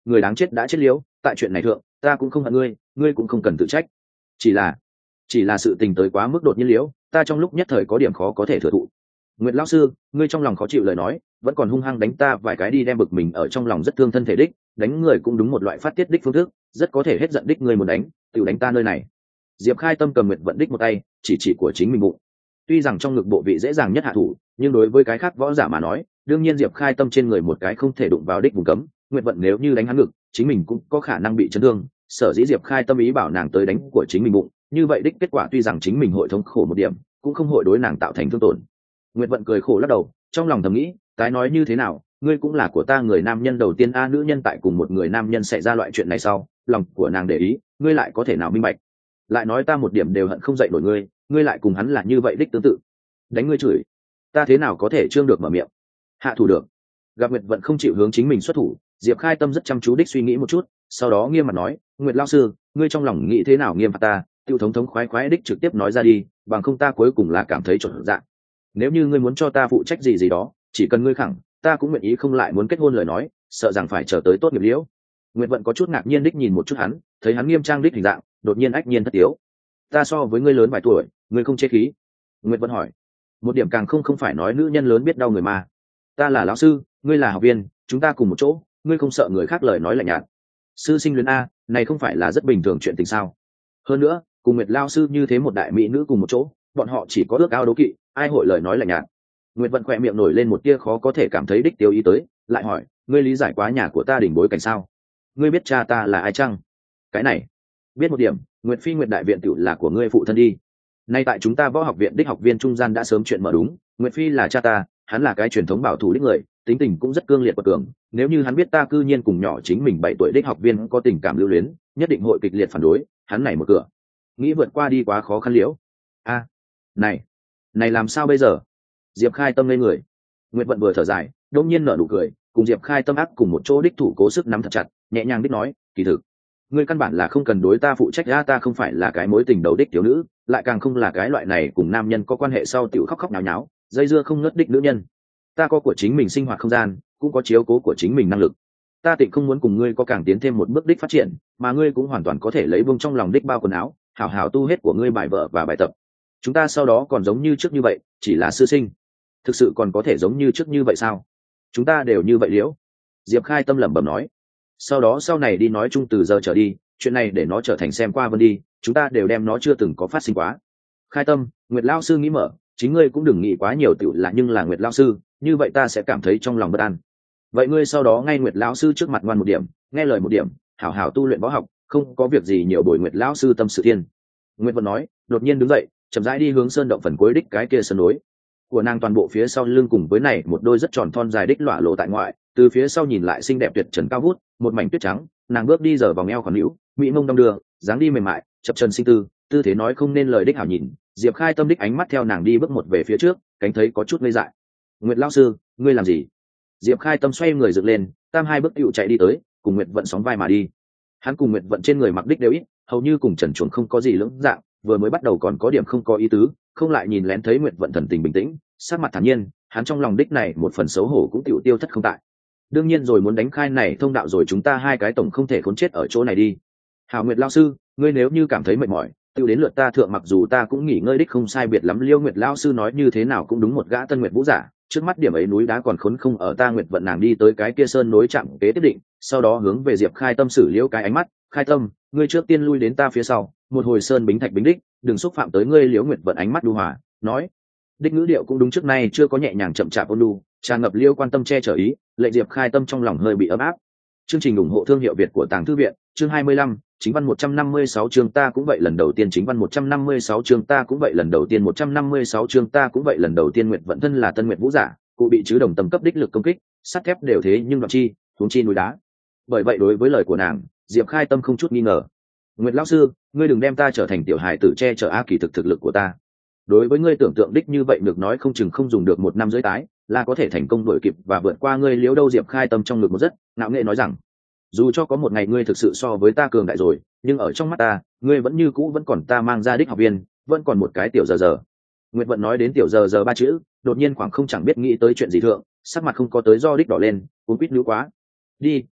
người đáng chết đã chết liễu, tại chuyện này thượng ta cũng không hận ngươi, ngươi cũng không cần tự trách. Chỉ là chỉ là sự tình tới quá mức đột nhiên liễu, ta trong lúc nhất thời có điểm khó có thể thừa thụ. Nguyệt lão sư, ngươi trong lòng khó chịu lời nói, vẫn còn hung hăng đánh ta vài cái đi, đem bực mình ở trong lòng rất thương thân thể đích, đánh người cũng đúng một loại phát tiết đích phương thức, rất có thể hết giận đích, ngươi muốn đánh, tự đánh ta nơi này. Diệp Khai Tâm cầm Nguyệt Vận đích một tay, chỉ chỉ của chính mình bụng. Tuy rằng trong ngực bộ vị dễ dàng nhất hạ thủ, nhưng đối với cái khác võ giả mà nói, đương nhiên Diệp Khai Tâm trên người một cái không thể đụng vào đích vùng cấm, Nguyệt Vận nếu như đánh hắn ngực, chính mình cũng có khả năng bị chấn thương. Sở dĩ Diệp Khai Tâm ý bảo nàng tới đánh của chính mình bụng, như vậy đích kết quả tuy rằng chính mình hội thống khổ một điểm, cũng không hội đối nàng tạo thành thương tổn. Nguyệt Vận cười khổ lắc đầu, trong lòng thầm nghĩ, tái nói như thế nào, ngươi cũng là của ta người nam nhân đầu tiên a. Nữ nhân tại cùng một người nam nhân xảy ra loại chuyện này sau, lòng của nàng để ý, ngươi lại có thể nào minh bạch? Lại nói ta một điểm đều hận không dậy nổi ngươi, ngươi lại cùng hắn là như vậy đích tương tự. Đánh ngươi chửi, ta thế nào có thể trương được mở miệng? Hạ thủ được. Gặp Nguyệt Vận không chịu hướng chính mình xuất thủ, Diệp Khai Tâm rất chăm chú đích suy nghĩ một chút, sau đó nghiêm mặt nói, Nguyệt lão sư, ngươi trong lòng nghĩ thế nào nghiêm phạt ta, tiêu thống thống khoái khoái đích trực tiếp nói ra đi, bằng không ta cuối cùng là cảm thấy trộn dạng. Nếu như ngươi muốn cho ta phụ trách gì gì đó, chỉ cần ngươi khẳng, ta cũng nguyện ý, không lại muốn kết hôn lời nói, sợ rằng phải chờ tới tốt nghiệp liễu. Nguyệt Vận có chút ngạc nhiên đích nhìn một chút hắn, thấy hắn nghiêm trang đích hình dạng, đột nhiên ách nhiên thất tiếu. Ta so với ngươi lớn vài tuổi, ngươi không chế khí. Nguyệt Vận hỏi, một điểm càng không không phải nói nữ nhân lớn biết đau người mà. Ta là lão sư, ngươi là học viên, chúng ta cùng một chỗ, ngươi không sợ người khác lời nói lạnh nhạt. Sư sinh luyến a, này không phải là rất bình thường chuyện tình sao? Hơn nữa, cùng Nguyệt lão sư như thế một đại mỹ nữ cùng một chỗ, bọn họ chỉ có ước ao đố kỵ, ai hội lời nói lạnh nhạt. Nguyệt Vận khỏe miệng nổi lên một tia khó có thể cảm thấy đích tiêu ý tới, lại hỏi, ngươi lý giải quá nhà của ta đỉnh bối cảnh sao? Ngươi biết cha ta là ai chăng? Cái này, biết một điểm, Nguyệt Phi Nguyệt đại viện tiểu là của ngươi phụ thân đi. Nay tại chúng ta võ học viện đích học viên trung gian đã sớm chuyện mở đúng, Nguyệt Phi là cha ta, hắn là cái truyền thống bảo thủ đích người, tính tình cũng rất cương liệt và cường, nếu như hắn biết ta cư nhiên cùng nhỏ chính mình bảy tuổi đích học viên có tình cảm lưu luyến, nhất định hội kịch liệt phản đối, hắn này một cửa, nghĩ vượt qua đi quá khó khăn liễu. A, này, này làm sao bây giờ? Diệp Khai Tâm lên người. Nguyệt Vận vừa thở dài, đột nhiên nở nụ cười, cùng Diệp Khai Tâm ác cùng một chỗ đích thủ cố sức nắm thật chặt, nhẹ nhàng đích nói, kỳ thực, ngươi căn bản là không cần đối ta phụ trách, ra ta không phải là cái mối tình đầu đích thiếu nữ, lại càng không là cái loại này cùng nam nhân có quan hệ sau tiểu khóc khóc náo nháo, dây dưa không ngớt đích nữ nhân. Ta có của chính mình sinh hoạt không gian, cũng có chiếu cố của chính mình năng lực. Ta tịnh không muốn cùng ngươi có càng tiến thêm một bước đích phát triển, mà ngươi cũng hoàn toàn có thể lấy buông trong lòng đích bao quần áo, hảo hảo tu hết của ngươi bài vở và bài tập. Chúng ta sau đó còn giống như trước như vậy, chỉ là sư sinh. Thực sự còn có thể giống như trước như vậy sao? Chúng ta đều như vậy liễu. Diệp Khai Tâm lẩm bẩm nói. Sau đó sau này đi nói chung từ giờ trở đi, chuyện này để nó trở thành xem qua vân đi, chúng ta đều đem nó chưa từng có phát sinh quá. Khai Tâm, Nguyệt lão sư nghĩ mở, chính ngươi cũng đừng nghĩ quá nhiều tiểu là nhưng là Nguyệt lão sư, như vậy ta sẽ cảm thấy trong lòng bất an. Vậy ngươi sau đó ngay Nguyệt lão sư trước mặt ngoan một điểm, nghe lời một điểm, hảo hảo tu luyện võ học, không có việc gì nhiều bồi Nguyệt lão sư tâm sự thiên. Nguyệt Vận nói, đột nhiên đứng dậy, chậm rãi đi hướng sơn động phần cuối đích cái kia sân núi của nàng, toàn bộ phía sau lưng cùng với này một đôi rất tròn thon dài đích lọa lộ tại ngoại, từ phía sau nhìn lại xinh đẹp tuyệt trần cao vút, một mảnh tuyết trắng, nàng bước đi giờ vòng eo còn hữu, mỹ mông đong đưa, dáng đi mềm mại, chập chân sinh tư, tư thế nói không nên lời đích hảo nhìn. Diệp Khai Tâm đích ánh mắt theo nàng đi bước một về phía trước, cánh thấy có chút ngây dại. Nguyệt lão sư, ngươi làm gì? Diệp Khai Tâm xoay người dựng lên, tam hai bước tựu chạy đi tới, cùng Nguyệt Vận sóng vai mà đi. Hắn cùng Nguyệt Vận trên người mặc đích đều ít, hầu như cùng Trần Chuồng không có gì lưỡng dạng, vừa mới bắt đầu còn có điểm không có ý tứ, không lại nhìn lén thấy Nguyệt Vận thần tình bình tĩnh, sắc mặt thản nhiên, hắn trong lòng đích này một phần xấu hổ cũng tựu tiêu thất không tại. Đương nhiên rồi, muốn đánh khai này thông đạo rồi chúng ta hai cái tổng không thể khốn chết ở chỗ này đi. Hảo Nguyệt lão sư, ngươi nếu như cảm thấy mệt mỏi, tựu đến lượt ta thượng, mặc dù ta cũng nghỉ ngơi đích không sai biệt lắm. Liêu Nguyệt lão sư nói như thế nào cũng đúng một gã tân nguyệt vũ giả, trước mắt điểm ấy núi đá còn khốn không ở ta. Nguyệt Vận nàng đi tới cái kia sơn nối chạm kế tiếp định, sau đó hướng về Diệp Khai Tâm xử liễu cái ánh mắt. Khai Tâm, ngươi trước tiên lui đến ta phía sau, một hồi sơn bính thạch bính đích, đừng xúc phạm tới ngươi. Liễu Nguyệt Vận ánh mắt đu hòa, nói đích ngữ điệu cũng đúng trước nay chưa có nhẹ nhàng chậm chạp ôn nhu, tràn ngập liêu quan tâm che chở ý, lệnh Diệp Khai Tâm trong lòng hơi bị ấm áp. Chương trình ủng hộ thương hiệu Việt của Tàng Thư viện, chương hai mươi lăm, chính văn một trăm năm mươi sáu chương ta cũng vậy lần đầu tiên chính văn một trăm năm mươi sáu chương ta cũng vậy lần đầu tiên một trăm năm mươi sáu chương ta cũng vậy lần đầu tiên. Nguyệt Vận thân là tân nguyệt vũ giả, cụ bị chứ đồng tầm cấp đích lực công kích, sắt thép đều thế nhưng đoạn chi, huống chi núi đá. Bởi vậy đối với lời của nàng, Diệp Khai Tâm không chút nghi ngờ. Nguyệt lão sư, ngươi đừng đem ta trở thành tiểu hài tử che chở a, kỳ thực thực lực của ta đối với ngươi tưởng tượng đích như vậy được nói không chừng không dùng được một năm rưỡi tái là có thể thành công đuổi kịp và vượt qua ngươi. Liễu đâu Diệp Khai Tâm trong ngực một rất ngạo nghệ nói rằng, dù cho có một ngày ngươi thực sự so với ta cường đại rồi, nhưng ở trong mắt ta ngươi vẫn như cũ vẫn còn ta mang ra đích học viên, vẫn còn một cái tiểu giờ giờ. Nguyệt Vận nói đến tiểu giờ giờ ba chữ, đột nhiên khoảng không chẳng biết nghĩ tới chuyện gì thượng, sắc mặt không có tới do đích đỏ lên, cuốn quýt nữ quá. Đi,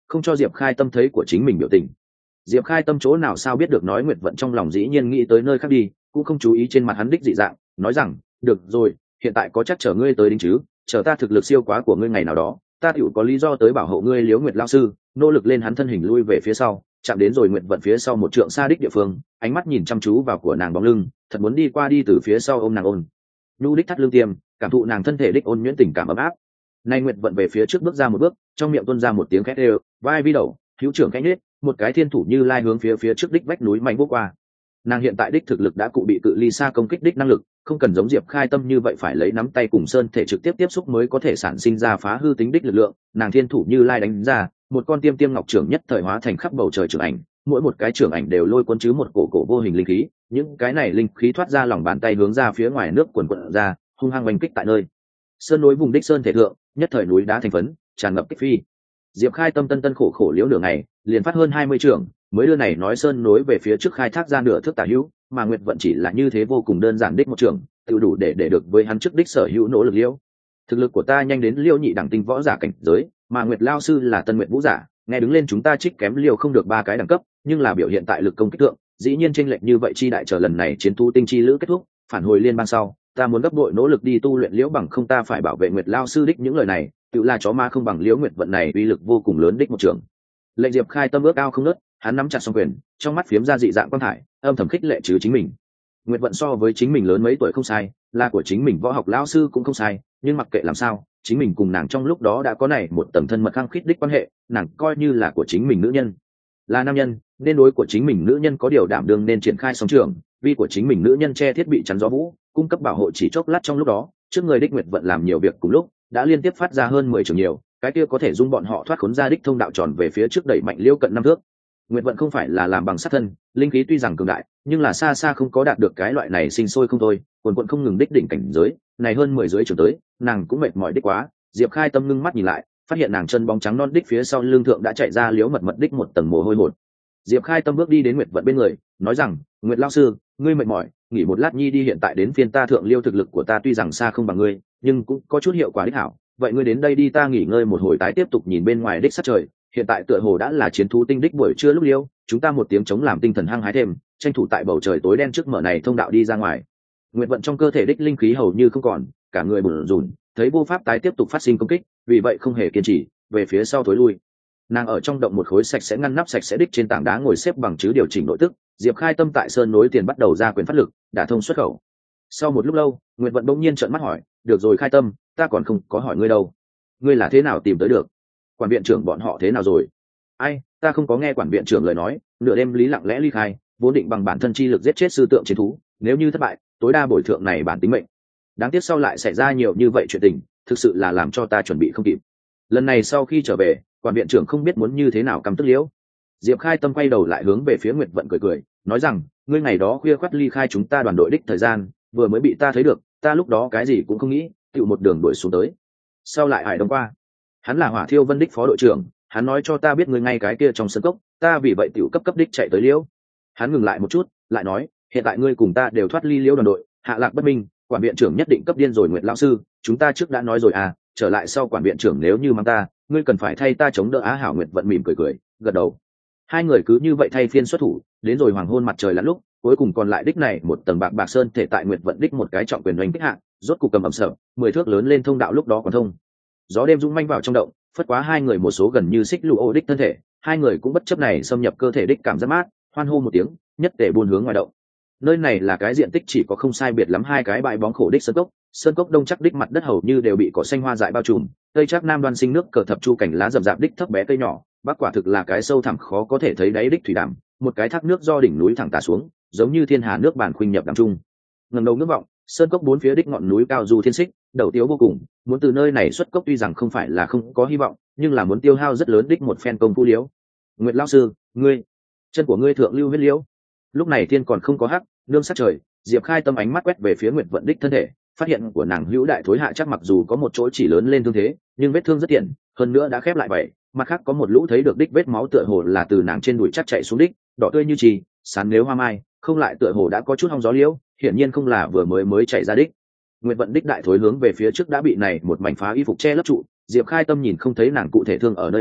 không cho diệp khai tâm thấy của chính mình biểu tình. Diệp khai tâm chỗ nào sao biết được nói Nguyệt Vận trong lòng dĩ nhiên nghĩ tới nơi khác đi, cũng không chú ý trên mặt hắn đích dị dạng, nói rằng được rồi, hiện tại có chắc chở ngươi tới đính chứ, chờ ta thực lực siêu quá của ngươi ngày nào đó, ta tựu có lý do tới bảo hộ ngươi. Liễu Nguyệt lao sư nỗ lực lên, hắn thân hình lui về phía sau, chạm đến rồi Nguyệt Vận phía sau một trượng xa đích địa phương, ánh mắt nhìn chăm chú vào của nàng bóng lưng, thật muốn đi qua đi từ phía sau ôm nàng ôn nhu đích thắt lưng tiêm, cảm thụ nàng thân thể đích ôn nhuyễn tình cảm ấm áp. Nay Nguyệt Vận về phía trước bước ra một bước, trong miệng tuôn ra một tiếng khét đều, vai vi đầu hữu trưởng cánh nết, một cái thiên thủ như lai hướng phía phía trước đích vách núi mạnh vô qua. Nàng hiện tại đích thực lực đã cụ bị cự ly xa công kích đích năng lực, không cần giống Diệp khai tâm như vậy phải lấy nắm tay cùng sơn thể trực tiếp tiếp xúc mới có thể sản sinh ra phá hư tính đích lực lượng. Nàng thiên thủ như lai đánh ra một con tiêm tiêm ngọc trưởng nhất thời hóa thành khắp bầu trời trưởng ảnh, mỗi một cái trưởng ảnh đều lôi cuốn chứ một cổ cổ vô hình linh khí, những cái này linh khí thoát ra lòng bàn tay hướng ra phía ngoài nước quần quận ra, hung hăng oanh kích tại nơi sơn núi vùng đích sơn thể thượng, nhất thời núi đá thành phấn tràn ngập kích phi. Diệp khai tâm tân tân khổ khổ liễu nửa ngày liền phát hơn hai mươi trưởng, mới đưa này nói sơn nối về phía trước khai thác ra nửa thước tả hữu, mà Nguyệt Vận chỉ là như thế vô cùng đơn giản đích một trưởng, tự đủ để để được với hắn trước đích sở hữu nỗ lực liễu. Thực lực của ta nhanh đến liễu nhị đẳng tinh võ giả cảnh giới, mà Nguyệt lao sư là tân Nguyệt vũ giả, nghe đứng lên chúng ta trích kém liều không được ba cái đẳng cấp, nhưng là biểu hiện tại lực công kích thượng, dĩ nhiên chênh lệch như vậy chi đại. Chờ lần này chiến thu tinh chi lữ kết thúc, phản hồi liên bang sau, ta muốn gấp đội nỗ lực đi tu luyện liễu, bằng không ta phải bảo vệ Nguyệt lao sư đích những lời này, tự là chó ma không bằng liễu Nguyệt Vận này uy lực vô cùng lớn đích một trưởng. Lệnh Diệp khai tâm ước ao không nớt, hắn nắm chặt song quyền, trong mắt phiếm ra dị dạng quang thải, âm thầm khích lệ chứ chính mình. Nguyệt Vận so với chính mình lớn mấy tuổi không sai, là của chính mình võ học lão sư cũng không sai, nhưng mặc kệ làm sao, chính mình cùng nàng trong lúc đó đã có này một tầng thân mật khăng khít đích quan hệ, nàng coi như là của chính mình nữ nhân. Là nam nhân, nên đối của chính mình nữ nhân có điều đảm đương nên triển khai song trường, vì của chính mình nữ nhân che thiết bị chắn gió vũ, cung cấp bảo hộ chỉ chốc lát trong lúc đó, trước người đích Nguyệt Vận làm nhiều việc cùng lúc, đã liên tiếp phát ra hơn mười trường nhiều, cái kia có thể dung bọn họ thoát khốn ra đích thông đạo tròn về phía trước đẩy mạnh liêu cận năm thước. Nguyệt Vận không phải là làm bằng sát thân, linh khí tuy rằng cường đại, nhưng là xa xa không có đạt được cái loại này sinh sôi không thôi, quần quần không ngừng đích đỉnh cảnh giới, này hơn mười dưới trở tới, nàng cũng mệt mỏi đích quá. Diệp khai tâm ngưng mắt nhìn lại, phát hiện nàng chân bóng trắng non đích phía sau lưng thượng đã chạy ra liếu mật mật đích một tầng mồ hôi hột. Diệp khai tâm bước đi đến Nguyệt Vận bên người, nói rằng: Nguyệt lao sư, ngươi mệt mỏi, nghỉ một lát nhi đi, hiện tại đến phiên ta thượng liêu, thực lực của ta tuy rằng xa không bằng ngươi, nhưng cũng có chút hiệu quả đích hảo, vậy ngươi đến đây đi, ta nghỉ ngơi một hồi tái tiếp tục nhìn bên ngoài đích sát trời. Hiện tại tựa hồ đã là chiến thú tinh đích buổi trưa lúc liêu, chúng ta một tiếng chống làm tinh thần hăng hái thêm, tranh thủ tại bầu trời tối đen trước mở này thông đạo đi ra ngoài. Nguyệt Vận trong cơ thể đích linh khí hầu như không còn, cả người bủn rủn, thấy vô pháp tái tiếp tục phát sinh công kích, vì vậy không hề kiên trì, về phía sau thối lui. Nàng ở trong động một khối sạch sẽ ngăn nắp sạch sẽ đích trên tảng đá ngồi xếp bằng chứ điều chỉnh nội tức. Diệp khai tâm tại sơn nối tiền bắt đầu ra quyền phát lực, đả thông xuất khẩu. Sau một lúc lâu, Nguyệt Vận bỗng nhiên trợn mắt hỏi: được rồi khai tâm, ta còn không có hỏi ngươi đâu, ngươi là thế nào tìm tới được? Quản viện trưởng bọn họ thế nào rồi? Ai, ta không có nghe quản viện trưởng lời nói, nửa đêm lý lặng lẽ ly khai, vốn định bằng bản thân chi lực giết chết sư tượng chiến thú, nếu như thất bại, tối đa bồi thượng này bản tính mệnh. Đáng tiếc sau lại xảy ra nhiều như vậy chuyện tình, thực sự là làm cho ta chuẩn bị không kịp. Lần này sau khi trở về, quản viện trưởng không biết muốn như thế nào căm tức liễu. Diệp khai tâm quay đầu lại hướng về phía Nguyệt Vận cười cười, nói rằng: ngươi ngày đó khuya khoắt ly khai chúng ta đoàn đội đích thời gian, vừa mới bị ta thấy được, ta lúc đó cái gì cũng không nghĩ, tự một đường đuổi xuống tới. Sau lại hải đông qua, hắn là Hỏa Thiêu Vân đích phó đội trưởng, hắn nói cho ta biết ngươi ngay cái kia trong sân cốc, ta vì vậy tiểu cấp cấp đích chạy tới liễu. Hắn ngừng lại một chút, lại nói: hiện tại ngươi cùng ta đều thoát ly liễu đoàn đội, hạ lạc bất minh, quản viện trưởng nhất định cấp điên rồi. Nguyệt lão sư, chúng ta trước đã nói rồi à, trở lại sau quản viện trưởng nếu như mang ta, ngươi cần phải thay ta chống đỡ á. Hảo. Nguyệt Vận mỉm cười cười, gật đầu. Hai người cứ như vậy thay phiên xuất thủ, đến rồi hoàng hôn mặt trời lặn lúc, cuối cùng còn lại đích này một tầng bạc bạc sơn thể tại Nguyệt Vận đích một cái trọng quyền đánh kích hạ, rốt cục cầm ẩm sợ, mười thước lớn lên thông đạo lúc đó còn thông. Gió đêm dũng manh vào trong động, phất quá hai người một số gần như xích lụ ô đích thân thể, hai người cũng bất chấp này xâm nhập cơ thể đích cảm giác mát, hoan hô một tiếng, nhất tề buôn hướng ngoài động. Nơi này là cái diện tích chỉ có không sai biệt lắm hai cái bãi bóng khổ đích sơn cốc, sơn cốc đông chắc đích mặt đất hầu như đều bị cỏ xanh hoa dại bao trùm, tây chắc nam đoan sinh nước cờ thập chu cảnh lá rậm rạp đích thấp bé cây nhỏ, bắc quả thực là cái sâu thẳm khó có thể thấy đáy đích thủy đàm, một cái thác nước do đỉnh núi thẳng tả xuống, giống như thiên hà nước bản khuynh nhập đàm trung. Ngẩng đầu ngước vọng, sơn cốc bốn phía đích ngọn núi cao du thiên xích, đầu tiếu vô cùng, muốn từ nơi này xuất cốc tuy rằng không phải là không có hy vọng, nhưng là muốn tiêu hao rất lớn đích một phen công phu liễu. Nguyệt lão sư, ngươi, chân của ngươi thượng lưu huyết liễu. Lúc này thiên còn không có hắc, nương sát trời, Diệp khai tâm ánh mắt quét về phía Nguyệt Vận đích thân thể, phát hiện của nàng hữu đại thối hạ chắc mặc dù có một chỗ chỉ lớn lên thương thế, nhưng vết thương rất tiện, hơn nữa đã khép lại vậy. Mặt khác có một lũ thấy được đích vết máu tựa hồ là từ nàng trên đùi chắc chạy xuống đích, đỏ tươi như trì, sán nếu hoa mai, không lại tựa hồ đã có chút hong gió liễu, hiển nhiên không là vừa mới mới chạy ra đích. Nguyệt Vận đích đại thối hướng về phía trước đã bị này một mảnh phá y phục che lấp trụ, Diệp khai tâm nhìn không thấy nàng cụ thể thương ở nơi nào,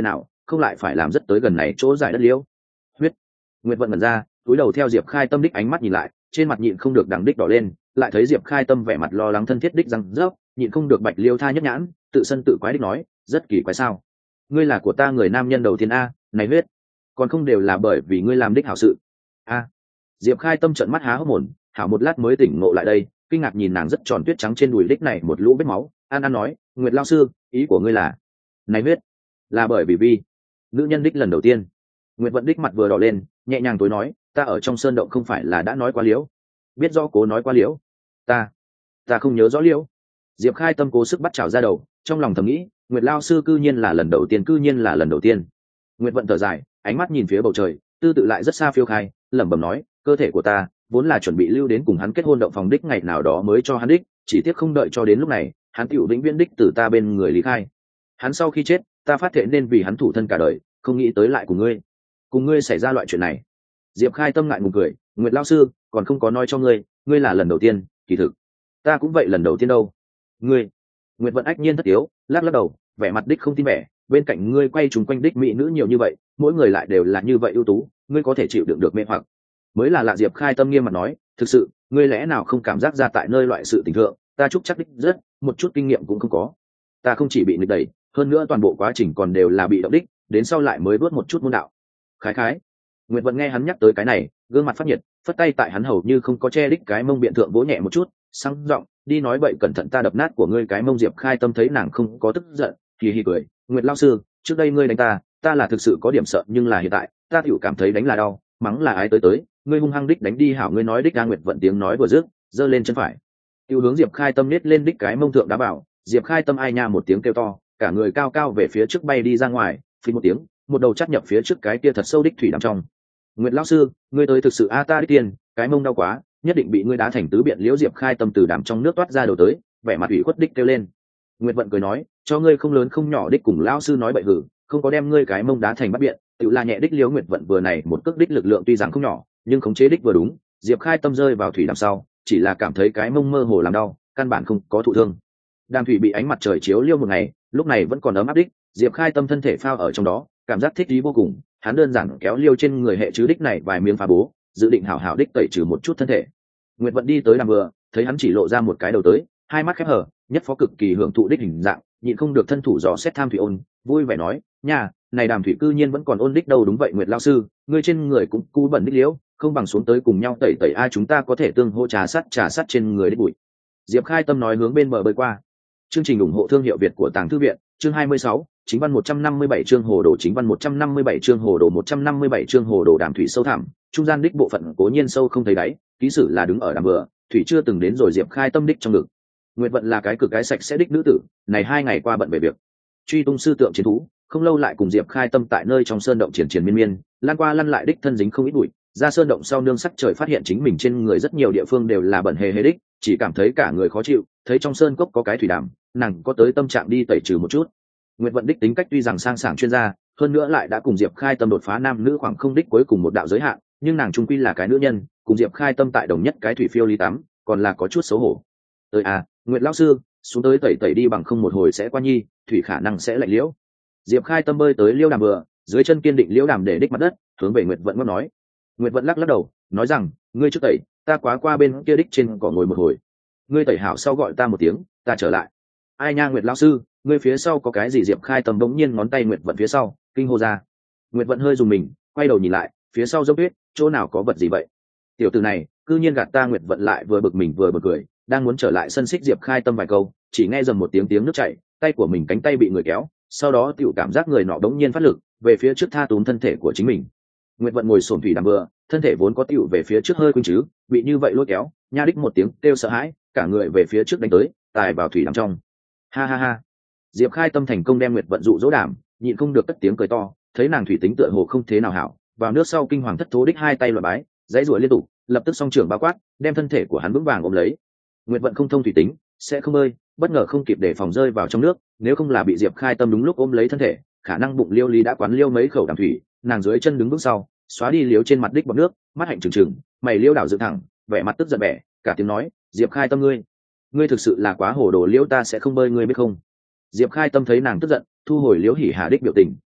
không lại phải làm rất tới gần này chỗ giải đất liễu. Huyết. Nguyệt vận mẩn ra, túi đầu theo Diệp Khai Tâm đích ánh mắt nhìn lại, trên mặt nhịn không được đằng đích đỏ lên, lại thấy Diệp Khai Tâm vẻ mặt lo lắng thân thiết đích răng rớp, nhịn không được Bạch Liêu tha nhất nhãn, tự sân tự quái đích nói, rất kỳ quái sao? Ngươi là của ta người nam nhân đầu tiên a, này huyết, còn không đều là bởi vì ngươi làm đích hảo sự. A. Diệp Khai Tâm trợn mắt há hốc mồm, hảo một lát mới tỉnh ngộ lại đây, kinh ngạc nhìn nàng rất tròn tuyết trắng trên đùi đích này một lũ vết máu, an an nói, Nguyệt lão sư, ý của ngươi là, này huyết, là bởi vì vi nữ nhân đích lần đầu tiên. Nguyệt vận đích mặt vừa đỏ lên, nhẹ nhàng tối nói, ta ở trong sơn động không phải là đã nói quá liễu, biết rõ cố nói quá liễu, ta ta không nhớ rõ liễu. Diệp Khai Tâm cố sức bắt chảo ra đầu, trong lòng thầm nghĩ, Nguyệt lão sư cư nhiên là lần đầu tiên, cư nhiên là lần đầu tiên. Nguyệt vận thở dài, ánh mắt nhìn phía bầu trời, tư tự lại rất xa phiêu khai, lẩm bẩm nói, cơ thể của ta vốn là chuẩn bị lưu đến cùng hắn kết hôn động phòng đích ngày nào đó mới cho hắn đích, chỉ tiếc không đợi cho đến lúc này, hắn tiểu vĩnh viễn đích từ ta bên người lý khai. Hắn sau khi chết, ta phát thệ nên vì hắn thủ thân cả đời, không nghĩ tới lại cùng ngươi, cùng ngươi xảy ra loại chuyện này. Diệp Khai Tâm ngại ngùng cười, Nguyệt lão sư, còn không có nói cho ngươi, ngươi là lần đầu tiên, kỳ thực ta cũng vậy lần đầu tiên đâu. Ngươi. Nguyệt vận ách nhiên thất yếu, lắc lắc đầu, vẻ mặt đích không tin vẻ, bên cạnh ngươi quay trùng quanh đích mỹ nữ nhiều như vậy, mỗi người lại đều là như vậy ưu tú, ngươi có thể chịu đựng được mê hoặc? Mới là lạ. Diệp Khai Tâm nghiêm mặt nói, thực sự, ngươi lẽ nào không cảm giác ra tại nơi loại sự tình thượng, ta chúc chắc đích rất, một chút kinh nghiệm cũng không có. Ta không chỉ bị nghịch đẩy, hơn nữa toàn bộ quá trình còn đều là bị động đích, đến sau lại mới vớt một chút môn đạo. Khái khái. Nguyệt vận nghe hắn nhắc tới cái này, gương mặt phát nhiệt, phất tay tại hắn hầu như không có che đích cái mông biện thượng vỗ nhẹ một chút, sang giọng, đi nói bậy cẩn thận ta đập nát của ngươi cái mông. Diệp Khai Tâm thấy nàng không có tức giận, hì hì cười, Nguyệt lão sư, trước đây ngươi đánh ta, ta là thực sự có điểm sợ, nhưng là hiện tại, ta tiểu cảm thấy đánh là đau, mắng là ái tới tới, ngươi hung hăng đích đánh đi hảo, ngươi nói đích. A. Nguyệt vận tiếng nói vừa dứt, giơ lên chân phải, tiêu hướng Diệp Khai Tâm nết lên đích cái mông thượng đá bảo. Diệp Khai Tâm ai nha một tiếng kêu to, cả người cao cao về phía trước bay đi ra ngoài, phình một tiếng, một đầu chắt nhập phía trước cái kia thật sâu đích thủy đàm trong. Nguyệt lão sư, ngươi tới thực sự a, ta đích tiền, cái mông đau quá, nhất định bị ngươi đá thành tứ biện liễu. Diệp Khai Tâm từ đàm trong nước toát ra đầu tới, vẻ mặt ủy khuất đích kêu lên. Nguyệt vận cười nói, cho ngươi không lớn không nhỏ đích cùng lão sư nói bậy hử, không có đem ngươi cái mông đá thành bắt biện, tự là nhẹ đích liễu. Nguyệt vận vừa này một cước đích lực lượng tuy rằng không nhỏ, nhưng khống chế đích vừa đúng. Diệp Khai Tâm rơi vào thủy đàm sau, chỉ là cảm thấy cái mông mơ hồ làm đau, căn bản không có thụ thương. Đàm thủy bị ánh mặt trời chiếu liêu một ngày, lúc này vẫn còn ấm áp đích. Diệp Khai Tâm thân thể phao ở trong đó, cảm giác thích ý vô cùng. Hắn đơn giản kéo liêu trên người hệ chứ đích này vài miếng phá bố, dự định hảo hảo đích tẩy trừ một chút thân thể. Nguyệt vận đi tới đàm vừa, thấy hắn chỉ lộ ra một cái đầu tới, hai mắt khép hờ, nhất phó cực kỳ hưởng thụ đích hình dạng, nhịn không được thân thủ dò xét tham thủy ôn, vui vẻ nói, nha, này đàm thủy cư nhiên vẫn còn ôn đích đâu. Đúng vậy Nguyệt lão sư, ngươi trên người cũng cú bẩn đích liễu, không bằng xuống tới cùng nhau tẩy tẩy a, chúng ta có thể tương hỗ trà sắt trà sắt trên người đích bụi. Diệp Khai Tâm nói hướng bên bờ bơi qua. Chương trình ủng hộ thương hiệu Việt của Tàng Thư viện, chương hai mươi sáu, chính văn một trăm năm mươi bảy chương hồ đồ, chính văn một trăm năm mươi bảy chương hồ đồ, một trăm năm mươi bảy chương hồ đồ. Đàm thủy sâu thẳm, trung gian đích bộ phận cố nhiên sâu không thấy đáy, ký sử là đứng ở đàm vừa, thủy chưa từng đến rồi. Diệp Khai Tâm đích trong ngực. Nguyệt vận là cái cực cái sạch sẽ đích nữ tử, này hai ngày qua bận về việc truy tung sư tượng chiến thú, không lâu lại cùng Diệp Khai Tâm tại nơi trong sơn động triển triển miên miên, lan qua lăn lại đích thân dính không ít bụi. Ra sơn động sau nương sắc trời phát hiện chính mình trên người rất nhiều địa phương đều là bẩn hề hề đích, chỉ cảm thấy cả người khó chịu. Thấy trong sơn cốc có cái thủy đàm, nàng có tới tâm trạng đi tẩy trừ một chút. Nguyệt vận đích tính cách tuy rằng sang sảng chuyên gia, hơn nữa lại đã cùng Diệp Khai Tâm đột phá nam nữ khoảng không đích cuối cùng một đạo giới hạn, nhưng nàng trung quy là cái nữ nhân, cùng Diệp Khai Tâm tại đồng nhất cái thủy phiêu ly tắm, còn là có chút xấu hổ. Tới à, Nguyệt lão sư, xuống tới tẩy tẩy đi, bằng không một hồi sẽ qua nhi, thủy khả năng sẽ lạnh liễu. Diệp Khai Tâm bơi tới liêu đàm vừa, dưới chân kiên định liễu đàm để đích mặt đất, hướng về Nguyệt vận ngót nói. Nguyệt vận lắc lắc đầu, nói rằng, ngươi trước tẩy, ta quá qua bên kia đích trên cỏ ngồi một hồi. Ngươi tẩy hảo sau gọi ta một tiếng, ta trở lại. Ai nha Nguyệt lão sư, ngươi phía sau có cái gì? Diệp Khai Tâm bỗng nhiên ngón tay Nguyệt vận phía sau, kinh hô ra. Nguyệt vận hơi dùng mình, quay đầu nhìn lại, phía sau dốc tuyết, chỗ nào có vật gì vậy? Tiểu tử này, cư nhiên gạt ta. Nguyệt vận lại vừa bực mình vừa bực cười, đang muốn trở lại sân xích Diệp Khai Tâm vài câu, chỉ nghe dầm một tiếng tiếng nước chảy, tay của mình cánh tay bị người kéo, sau đó tiểu cảm giác người nọ đống nhiên phát lực về phía trước tha túm thân thể của chính mình. Nguyệt vận ngồi xổm thủy đàm vừa, thân thể vốn có tiểu về phía trước hơi quỳnh chứ, bị như vậy lôi kéo, nha đích một tiếng kêu sợ hãi, cả người về phía trước đánh tới, tài vào thủy đàm trong. Ha ha ha. Diệp Khai Tâm thành công đem Nguyệt vận dụ dỗ đảm, nhịn không được cất tiếng cười to, thấy nàng thủy tính tựa hồ không thế nào hảo, vào nước sau kinh hoàng thất thố đích hai tay loạn bái, dãy rủa liên tục, lập tức song trưởng bao quát, đem thân thể của hắn vững vàng ôm lấy. Nguyệt vận không thông thủy tính, sẽ không bơi, bất ngờ không kịp để phòng rơi vào trong nước, nếu không là bị Diệp Khai Tâm đúng lúc ôm lấy thân thể, khả năng bụng liêu lý đã quán liêu mấy khẩu đàm thủy. Nàng dưới chân đứng bước sau, xóa đi liếu trên mặt đích bọt nước, mắt hạnh trừng trừng, mày liêu đảo dựng thẳng, vẻ mặt tức giận bẻ, cả tiếng nói, Diệp Khai Tâm ngươi, ngươi thực sự là quá hồ đồ liễu, ta sẽ không bơi ngươi biết không? Diệp Khai Tâm thấy nàng tức giận, thu hồi liễu hỉ hà đích biểu tình,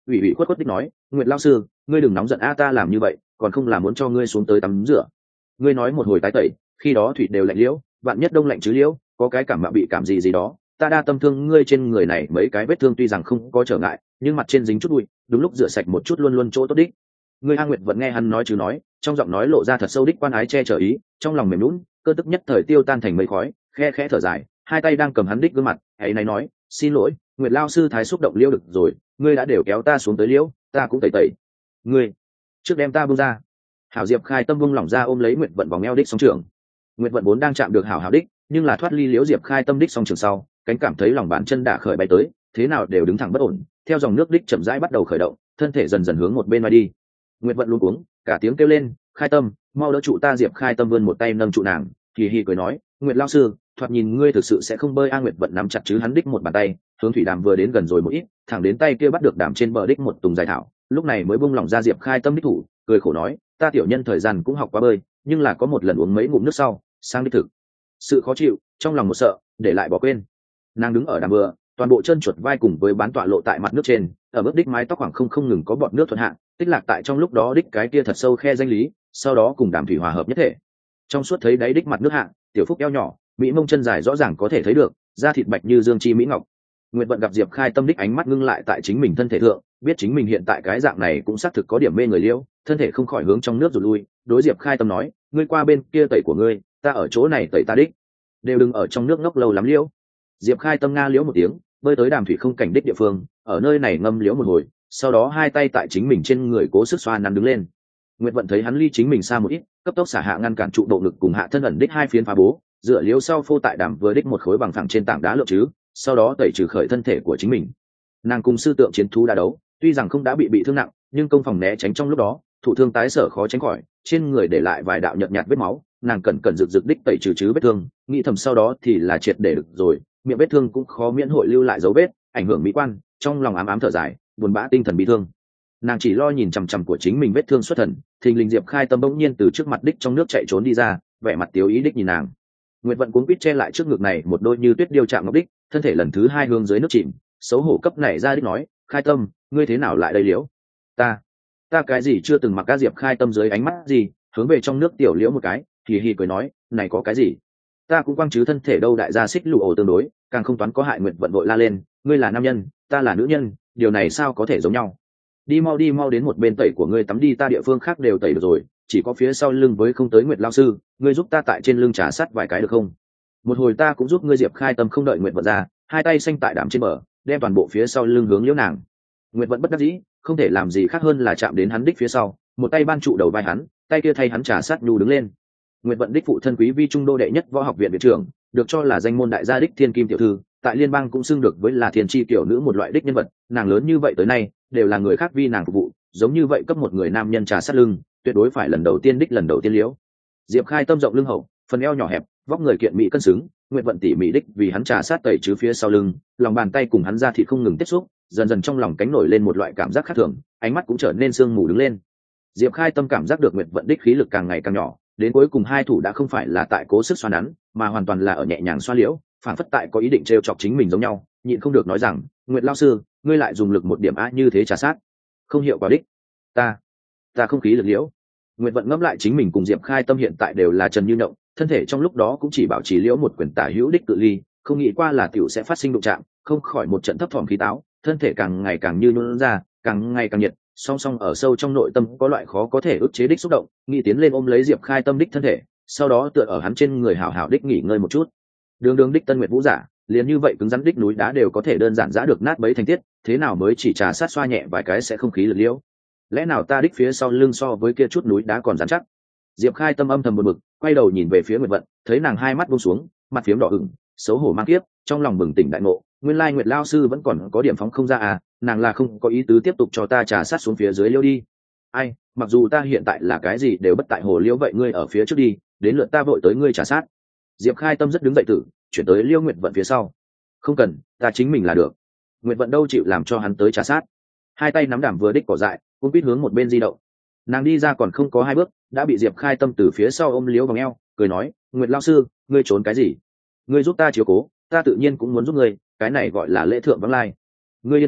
ủy ủy khuất khuất đích nói, nguyệt lao sư ngươi đừng nóng giận a, ta làm như vậy còn không là muốn cho ngươi xuống tới tắm rửa. Ngươi nói một hồi tái tẩy, khi đó thủy đều lạnh liễu, vạn nhất đông lạnh chứ liễu, có cái cảm mạo bị cảm gì gì đó, ta đa tâm thương ngươi trên người này mấy cái vết thương tuy rằng không có trở ngại, nhưng mặt trên dính chút bụi, đúng lúc rửa sạch một chút luôn luôn chỗ tốt đích. Ngươi A Nguyệt vẫn nghe hắn nói chứ nói, trong giọng nói lộ ra thật sâu đích quan ái che chở ý, trong lòng mềm nhũn, cơ tức nhất thời tiêu tan thành mây khói, khe khẽ thở dài, hai tay đang cầm hắn đích gương mặt, ấy này nói, xin lỗi, Nguyệt lao sư thái xúc động liễu được rồi, ngươi đã đều kéo ta xuống tới liễu, ta cũng tẩy tẩy. Ngươi trước đem ta buông ra. Hảo Diệp Khai Tâm vung lỏng ra ôm lấy Nguyệt Vận vòng eo đích song trường. Nguyệt Vận vốn đang chạm được hảo hảo đích, nhưng là thoát ly liễu Diệp Khai Tâm đích song trường sau, cánh cảm thấy lòng bàn chân đã khởi bay tới, thế nào đều đứng thẳng bất ổn, theo dòng nước đích chậm rãi bắt đầu khởi động, thân thể dần dần hướng một bên mà đi. Nguyệt Vận luống cuống, cả tiếng kêu lên, Khai Tâm, mau đỡ trụ ta. Diệp Khai Tâm vươn một tay nâng trụ nàng, kỳ hì cười nói, Nguyệt lao sư, thoạt nhìn ngươi thực sự sẽ không bơi a. Nguyệt Vận nắm chặt chứ hắn đích một bàn tay, hướng thủy đàm vừa đến gần rồi một ít, thẳng đến tay kia bắt được đàm trên bờ đích một tùng dài thảo, lúc này mới buông lỏng ra Diệp Khai Tâm đích thủ, cười khổ nói, ta tiểu nhân thời gian cũng học qua bơi, nhưng là có một lần uống mấy ngụm nước sau, sang đích thực sự khó chịu, trong lòng một sợ, để lại bỏ quên. Nàng đứng ở đàm vừa, toàn bộ chân chuột vai cùng với bán tọa lộ tại mặt nước trên, ở bước đích mái tóc khoảng không không ngừng có bọt nước thuận hạ, tích lạc tại trong lúc đó đích cái kia thật sâu khe danh lý, sau đó cùng đàm thủy hòa hợp nhất thể. Trong suốt thấy đáy đích mặt nước hạ, tiểu phúc eo nhỏ, mỹ mông chân dài rõ ràng có thể thấy được, da thịt bạch như dương chi mỹ ngọc. Nguyệt Vận gặp Diệp Khai Tâm đích ánh mắt ngưng lại tại chính mình thân thể thượng, biết chính mình hiện tại cái dạng này cũng xác thực có điểm mê người liễu, thân thể không khỏi hướng trong nước rụt lui, đối Diệp Khai Tâm nói, ngươi qua bên kia tẩy của ngươi, ta ở chỗ này tẩy ta đích, đều đừng ở trong nước ngốc lâu lắm liễu. Diệp Khai Tâm nga liễu một tiếng, bơi tới đàm thủy không cảnh đích địa phương, ở nơi này ngâm liễu một hồi, sau đó hai tay tại chính mình trên người cố sức xoa nắn đứng lên. Nguyệt Vận thấy hắn ly chính mình xa một ít, cấp tốc xả hạ ngăn cản trụ độ ngực cùng hạ thân ẩn đích hai phiến phá bố, dựa liễu sau phô tại đàm vừa đích một khối bằng phẳng trên tảng đá lượng chứ, sau đó tẩy trừ khởi thân thể của chính mình. Nàng cùng sư tượng chiến thú đã đấu, tuy rằng không đã bị bị thương nặng, nhưng công phòng né tránh trong lúc đó, thủ thương tái sở khó tránh khỏi, trên người để lại vài đạo nhợt nhạt vết máu, nàng cẩn cẩn rực rực đích tẩy trừ chứ vết thương, nghĩ thầm sau đó thì là triệt để được rồi, miệng vết thương cũng khó miễn hội lưu lại dấu vết, ảnh hưởng mỹ quan, trong lòng ám ám thở dài, buồn bã tinh thần bị thương. Nàng chỉ lo nhìn chằm chằm của chính mình vết thương xuất thần, thình lình Diệp Khai Tâm bỗng nhiên từ trước mặt đích trong nước chạy trốn đi ra, vẻ mặt tiếu ý đích nhìn nàng. Nguyệt Vận cuống quýt che lại trước ngực này một đôi như tuyết điêu chạm ngọc đích, thân thể lần thứ hai hướng dưới nước chìm, xấu hổ cấp này ra đích nói, Khai Tâm, ngươi thế nào lại đây liễu? Ta, ta cái gì chưa từng mặc. Ca Diệp Khai Tâm dưới ánh mắt gì, hướng về trong nước tiểu liễu một cái, hì hì cười nói, này có cái gì? Ta cũng quăng chứ thân thể đâu đại gia xích lụ ổ tương đối, càng không toán có hại. Nguyệt Vận vội la lên, ngươi là nam nhân, ta là nữ nhân, điều này sao có thể giống nhau? Đi mau đi mau đến một bên tẩy của ngươi tắm đi, ta địa phương khác đều tẩy được rồi, chỉ có phía sau lưng với không tới. Nguyệt lao sư, ngươi giúp ta tại trên lưng trà sát vài cái được không? Một hồi ta cũng giúp ngươi. Diệp Khai Tâm không đợi Nguyệt Vận ra, hai tay xanh tại đạm trên bờ, đem toàn bộ phía sau lưng hướng liễu nàng. Nguyệt Vận bất đắc dĩ, không thể làm gì khác hơn là chạm đến hắn đích phía sau, một tay ban trụ đầu vai hắn, tay kia thay hắn trà sát nhu đứng lên. Nguyệt Vận đích phụ thân quý vi trung đô đệ nhất võ học viện viện trưởng, được cho là danh môn đại gia đích thiên kim tiểu thư, tại liên bang cũng xưng được với là thiên chi tiểu nữ một loại đích nhân vật, nàng lớn như vậy tới nay đều là người khác vi nàng phục vụ, giống như vậy cấp một người nam nhân trà sát lưng, tuyệt đối phải lần đầu tiên đích lần đầu tiên liễu. Diệp Khai Tâm rộng lưng hậu, phần eo nhỏ hẹp, vóc người kiện mỹ cân xứng, Nguyệt Vận tỉ mỉ đích vì hắn trà sát tẩy chứ phía sau lưng, lòng bàn tay cùng hắn ra thịt không ngừng tiếp xúc, dần dần trong lòng cánh nổi lên một loại cảm giác khác thường, ánh mắt cũng trở nên sương mù đứng lên. Diệp Khai Tâm cảm giác được Nguyệt Vận đích khí lực càng ngày càng nhỏ, đến cuối cùng hai thủ đã không phải là tại cố sức xoa nắn, mà hoàn toàn là ở nhẹ nhàng xoa liễu, phản phất tại có ý định trêu chọc chính mình giống nhau, nhịn không được nói rằng, Nguyệt lao sư, ngươi lại dùng lực một điểm a như thế trà sát, không hiệu quả đích. Ta, ta không khí lực liễu. Nguyệt Vận ngẫm lại chính mình cùng Diệp Khai Tâm hiện tại đều là trần như động, thân thể trong lúc đó cũng chỉ bảo trì liễu một quyền tả hữu đích cự ly, không nghĩ qua là tiểu sẽ phát sinh đụng chạm, không khỏi một trận thấp thỏm khí táo, thân thể càng ngày càng như nhũn ra, càng ngày càng nhiệt, song song ở sâu trong nội tâm có loại khó có thể ức chế đích xúc động, nghĩ tiến lên ôm lấy Diệp Khai Tâm đích thân thể, sau đó tựa ở hắn trên người hảo hảo đích nghỉ ngơi một chút. Đường đường đích Tân Nguyệt vũ giả, liền như vậy cứng rắn đích núi đá đều có thể đơn giản giã được nát bấy thành tiết, thế nào mới chỉ trà sát xoa nhẹ vài cái sẽ không khí lực liễu? Lẽ nào ta đích phía sau lưng so với kia chút núi đá còn rắn chắc? Diệp Khai Tâm âm thầm buồn bực, quay đầu nhìn về phía Nguyệt Vận, thấy nàng hai mắt buông xuống, mặt phiếm đỏ ửng, xấu hổ mang kiếp, trong lòng bừng tỉnh đại ngộ, nguyên lai Nguyệt lao sư vẫn còn có điểm phóng không ra à, nàng là không có ý tứ tiếp tục cho ta trà sát xuống phía dưới liễu đi. Ai, mặc dù ta hiện tại là cái gì đều bất tại hồ liễu, vậy ngươi ở phía trước đi, đến lượt ta vội tới ngươi trà sát. Diệp Khai Tâm rất đứng dậy tử, chuyển tới Liêu Nguyệt Vận phía sau. Không cần, ta chính mình là được. Nguyệt Vận đâu chịu làm cho hắn tới trà sát, hai tay nắm đảm vừa đích cỏ dại, cũng biết hướng một bên di động. Nàng đi ra còn không có hai bước, đã bị Diệp Khai Tâm từ phía sau ôm Liêu vòng eo, cười nói, Nguyệt lao sư, ngươi trốn cái gì? Ngươi giúp ta chiếu cố, ta tự nhiên cũng muốn giúp ngươi, cái này gọi là lễ thượng vắng lai. Ngươi yên tâm,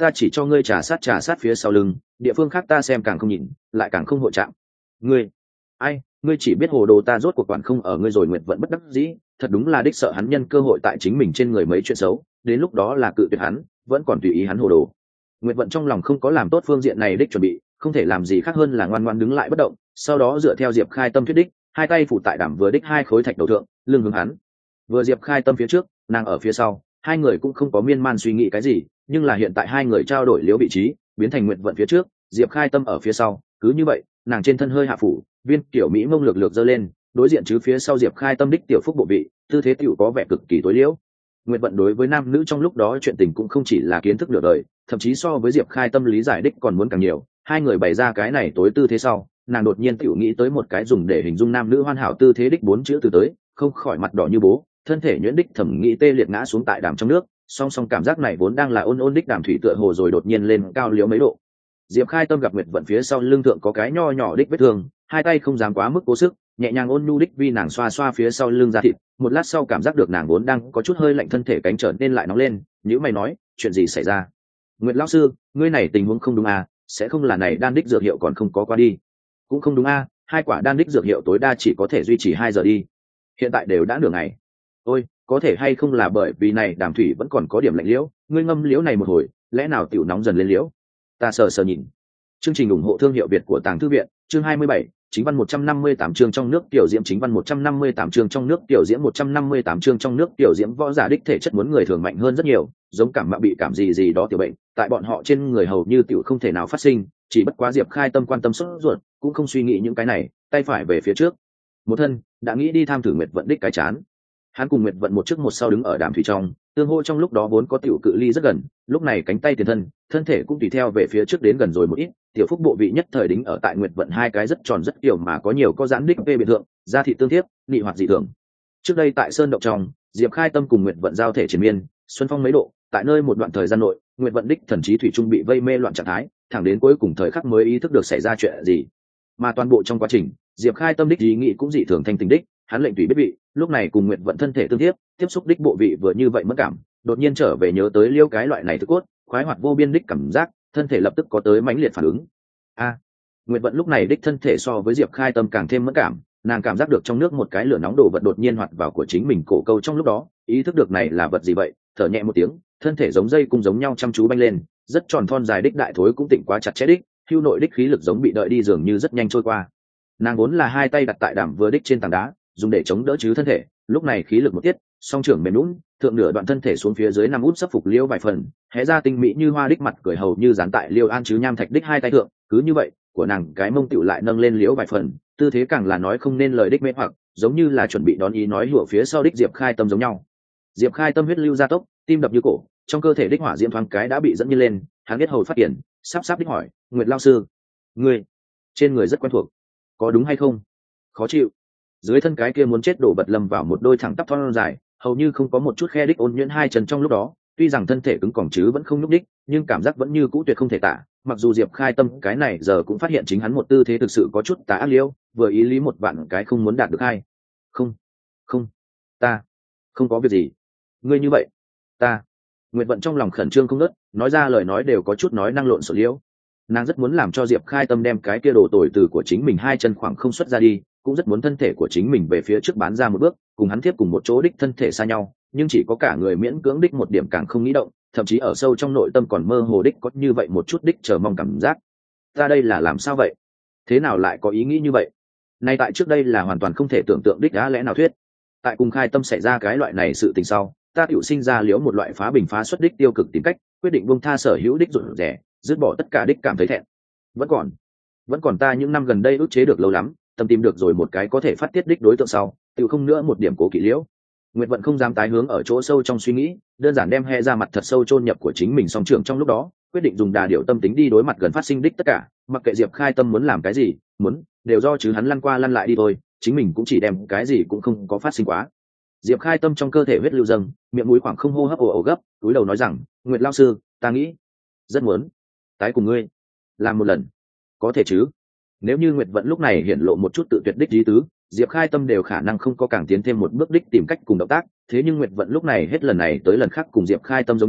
ta chỉ cho ngươi trà sát trà sát phía sau lưng, địa phương khác ta xem càng không nhìn, lại càng không hội chạm. Ngươi, ai, ngươi chỉ biết hồ đồ, ta rốt cuộc quản không ở ngươi rồi. Nguyệt Vận bất đắc dĩ, thật đúng là đích sợ hắn nhân cơ hội tại chính mình trên người mấy chuyện xấu, đến lúc đó là cự tuyệt hắn, vẫn còn tùy ý hắn hồ đồ. Nguyệt Vận trong lòng không có làm tốt phương diện này đích chuẩn bị, không thể làm gì khác hơn là ngoan ngoãn đứng lại bất động, sau đó dựa theo Diệp Khai Tâm thuyết đích, hai tay phủ tại đảm vừa đích hai khối thạch đầu thượng, lưng hướng hắn. Vừa Diệp Khai Tâm phía trước, nàng ở phía sau, hai người cũng không có miên man suy nghĩ cái gì, nhưng là hiện tại hai người trao đổi liễu vị trí, biến thành Nguyệt Vận phía trước, Diệp Khai Tâm ở phía sau, cứ như vậy, nàng trên thân hơi hạ phủ, viên kiểu mỹ mông lược lược giơ lên, đối diện chứ phía sau Diệp Khai Tâm đích tiểu phúc bộ vị, tư thế tiểu có vẻ cực kỳ tối liễu. Nguyệt Vận đối với nam nữ trong lúc đó chuyện tình cũng không chỉ là kiến thức nửa đời, thậm chí so với Diệp Khai Tâm lý giải đích còn muốn càng nhiều. Hai người bày ra cái này tối tư thế sau, nàng đột nhiên tiểu nghĩ tới một cái dùng để hình dung nam nữ hoàn hảo tư thế đích bốn chữ từ tới, không khỏi mặt đỏ như bố, thân thể nhuyễn đích thẩm nghĩ tê liệt ngã xuống tại đàm trong nước, song song cảm giác này vốn đang là ôn ôn đích đàm thủy tựa hồ rồi đột nhiên lên cao liếu mấy độ. Diệp Khai Tâm gặp Nguyệt Vận phía sau lưng thượng có cái nho nhỏ đích vết thương, hai tay không dám quá mức cố sức, nhẹ nhàng ôn nhu đích vì nàng xoa xoa phía sau lưng da thịt, một lát sau cảm giác được nàng vốn đang có chút hơi lạnh thân thể cánh trở nên lại nóng lên, nhíu mày nói, chuyện gì xảy ra? Nguyệt lão sư, ngươi này tình huống không đúng à, sẽ không là này đan đích dược hiệu còn không có qua đi? Cũng không đúng à, hai quả đan đích dược hiệu tối đa chỉ có thể duy trì hai giờ đi. Hiện tại đều đã nửa ngày. Ôi, có thể hay không là bởi vì này đàm thủy vẫn còn có điểm lạnh liễu, ngươi ngâm liễu này một hồi, lẽ nào tiểu nóng dần lên liễu? Ta sờ sờ nhìn. Chương trình ủng hộ thương hiệu Việt của Tàng Thư viện, chương hai mươi bảy, chính văn một trăm năm mươi tám chương trong nước tiểu diễm, chính văn một trăm năm mươi tám chương trong nước tiểu diễm, một trăm năm mươi tám chương trong nước tiểu diễm. Võ giả đích thể chất muốn người thường mạnh hơn rất nhiều, giống cảm mạo bị cảm gì gì đó tiểu bệnh, tại bọn họ trên người hầu như tiểu không thể nào phát sinh, chỉ bất quá Diệp Khai Tâm quan tâm sốt ruột, cũng không suy nghĩ những cái này, tay phải về phía trước. Một thân, đã nghĩ đi tham thử Nguyệt Vận đích cái chán. Hắn cùng Nguyệt Vận một trước một sau đứng ở đàm thủy trong, tương hô trong lúc đó vốn có tiểu cự ly rất gần, lúc này cánh tay tiền thân, thân thể cũng tùy theo về phía trước đến gần rồi một ít, tiểu phúc bộ vị nhất thời đính ở tại Nguyệt Vận hai cái rất tròn rất kiểu mà có nhiều có giãn đích về biệt thượng, da thịt tương tiếp, nị hoạt dị thường. Trước đây tại sơn động trong, Diệp Khai Tâm cùng Nguyệt Vận giao thể triền miên, xuân phong mấy độ, tại nơi một đoạn thời gian nội, Nguyệt Vận đích thần trí thủy trung bị vây mê loạn trạng thái, thẳng đến cuối cùng thời khắc mới ý thức được xảy ra chuyện gì. Mà toàn bộ trong quá trình, Diệp Khai Tâm đích ý nghĩ cũng dị thường thanh tình đích, hắn lệnh tùy biết vị, lúc này cùng Nguyệt Vận thân thể tương tiếp, tiếp xúc đích bộ vị vừa như vậy mất cảm, đột nhiên trở về nhớ tới liêu cái loại này thức cốt, khoái hoạt vô biên đích cảm giác, thân thể lập tức có tới mãnh liệt phản ứng. A, à, Nguyệt Vận lúc này đích thân thể so với Diệp Khai Tâm càng thêm mất cảm, nàng cảm giác được trong nước một cái lửa nóng đổ vật đột nhiên hoạt vào của chính mình cổ câu trong lúc đó, ý thức được này là vật gì vậy, thở nhẹ một tiếng, thân thể giống dây cung giống nhau chăm chú banh lên, rất tròn thon dài đích đại thối cũng tịnh quá chặt chẽ đích, hưu nội đích khí lực giống bị đợi đi dường như rất nhanh trôi qua. Nàng vốn là hai tay đặt tại đảm vừa đích trên tảng đá, dùng để chống đỡ chứ thân thể, lúc này khí lực một tiết, song trưởng mềm lún, thượng nửa đoạn thân thể xuống phía dưới nằm út sấp phục liêu vài phần, hé ra tinh mỹ như hoa đích mặt cười hầu như dán tại liêu an chứ nham thạch đích hai tay thượng, cứ như vậy, của nàng cái mông tựu lại nâng lên liễu vài phần, tư thế càng là nói không nên lời đích mê hoặc, giống như là chuẩn bị đón ý nói hùa phía sau đích Diệp Khai Tâm giống nhau. Diệp Khai Tâm huyết lưu gia tốc, tim đập như cổ, trong cơ thể đích hỏa diễm thoáng cái đã bị dẫn như lên, hắn biết hầu phát triển, sắp sắp đích hỏi, Nguyệt lão sư, ngươi trên người rất quen thuộc, có đúng hay không? Khó chịu. Dưới thân cái kia muốn chết đổ bật lâm vào một đôi thẳng tắp thon dài, hầu như không có một chút khe đích ôn nhuyễn hai chân trong lúc đó, tuy rằng thân thể cứng còng chứ vẫn không nhúc đích, nhưng cảm giác vẫn như cũ tuyệt không thể tả. Mặc dù Diệp Khai Tâm cái này giờ cũng phát hiện chính hắn một tư thế thực sự có chút tà ác liêu, vừa ý lý một vạn cái không muốn đạt được hay. Không, không, ta không có việc gì. Ngươi như vậy, ta. Nguyệt Vận trong lòng khẩn trương không ngớt, nói ra lời nói đều có chút nói năng lộn xộn liêu. Nàng rất muốn làm cho Diệp Khai Tâm đem cái kia đồ tồi từ của chính mình hai chân khoảng không xuất ra đi, cũng rất muốn thân thể của chính mình về phía trước bán ra một bước, cùng hắn tiếp cùng một chỗ đích thân thể xa nhau, nhưng chỉ có cả người miễn cưỡng đích một điểm càng không nghĩ động, thậm chí ở sâu trong nội tâm còn mơ hồ đích có như vậy một chút đích chờ mong cảm giác. Ta đây là làm sao vậy? Thế nào lại có ý nghĩ như vậy? Nay tại trước đây là hoàn toàn không thể tưởng tượng đích đã lẽ nào thuyết. Tại cùng Khai Tâm xảy ra cái loại này sự tình sau, ta tiểu sinh ra liễu một loại phá bình phá xuất đích tiêu cực tìm cách, quyết định buông tha sở hữu đích rụt rẻ, dứt bỏ tất cả đích cảm thấy thẹn. Vẫn còn, vẫn còn ta những năm gần đây ức chế được lâu lắm, tâm tìm được rồi một cái có thể phát tiết đích đối tượng sau, tiểu không nữa một điểm cố kỵ liễu. Nguyệt Vận không dám tái hướng ở chỗ sâu trong suy nghĩ, đơn giản đem he ra mặt thật sâu chôn nhập của chính mình song trưởng trong lúc đó, quyết định dùng đà điệu tâm tính đi đối mặt gần phát sinh đích tất cả, mặc kệ Diệp Khai Tâm muốn làm cái gì, muốn đều do chứ hắn lăn qua lăn lại đi thôi, chính mình cũng chỉ đem cái gì cũng không có phát sinh quá. Diệp Khai Tâm trong cơ thể huyết lưu dâng, miệng mũi khoảng không hô hấp ồ ồ gấp, cúi đầu nói rằng, Nguyệt lão sư, ta nghĩ rất muốn tái cùng ngươi làm một lần, có thể chứ? Nếu như Nguyệt Vận lúc này hiển lộ một chút tự tuyệt đích lý tứ, Diệp Khai Tâm đều khả năng không có càng tiến thêm một bước đích tìm cách cùng động tác, thế nhưng Nguyệt Vận lúc này hết lần này tới lần khác cùng Diệp Khai Tâm giống nhau,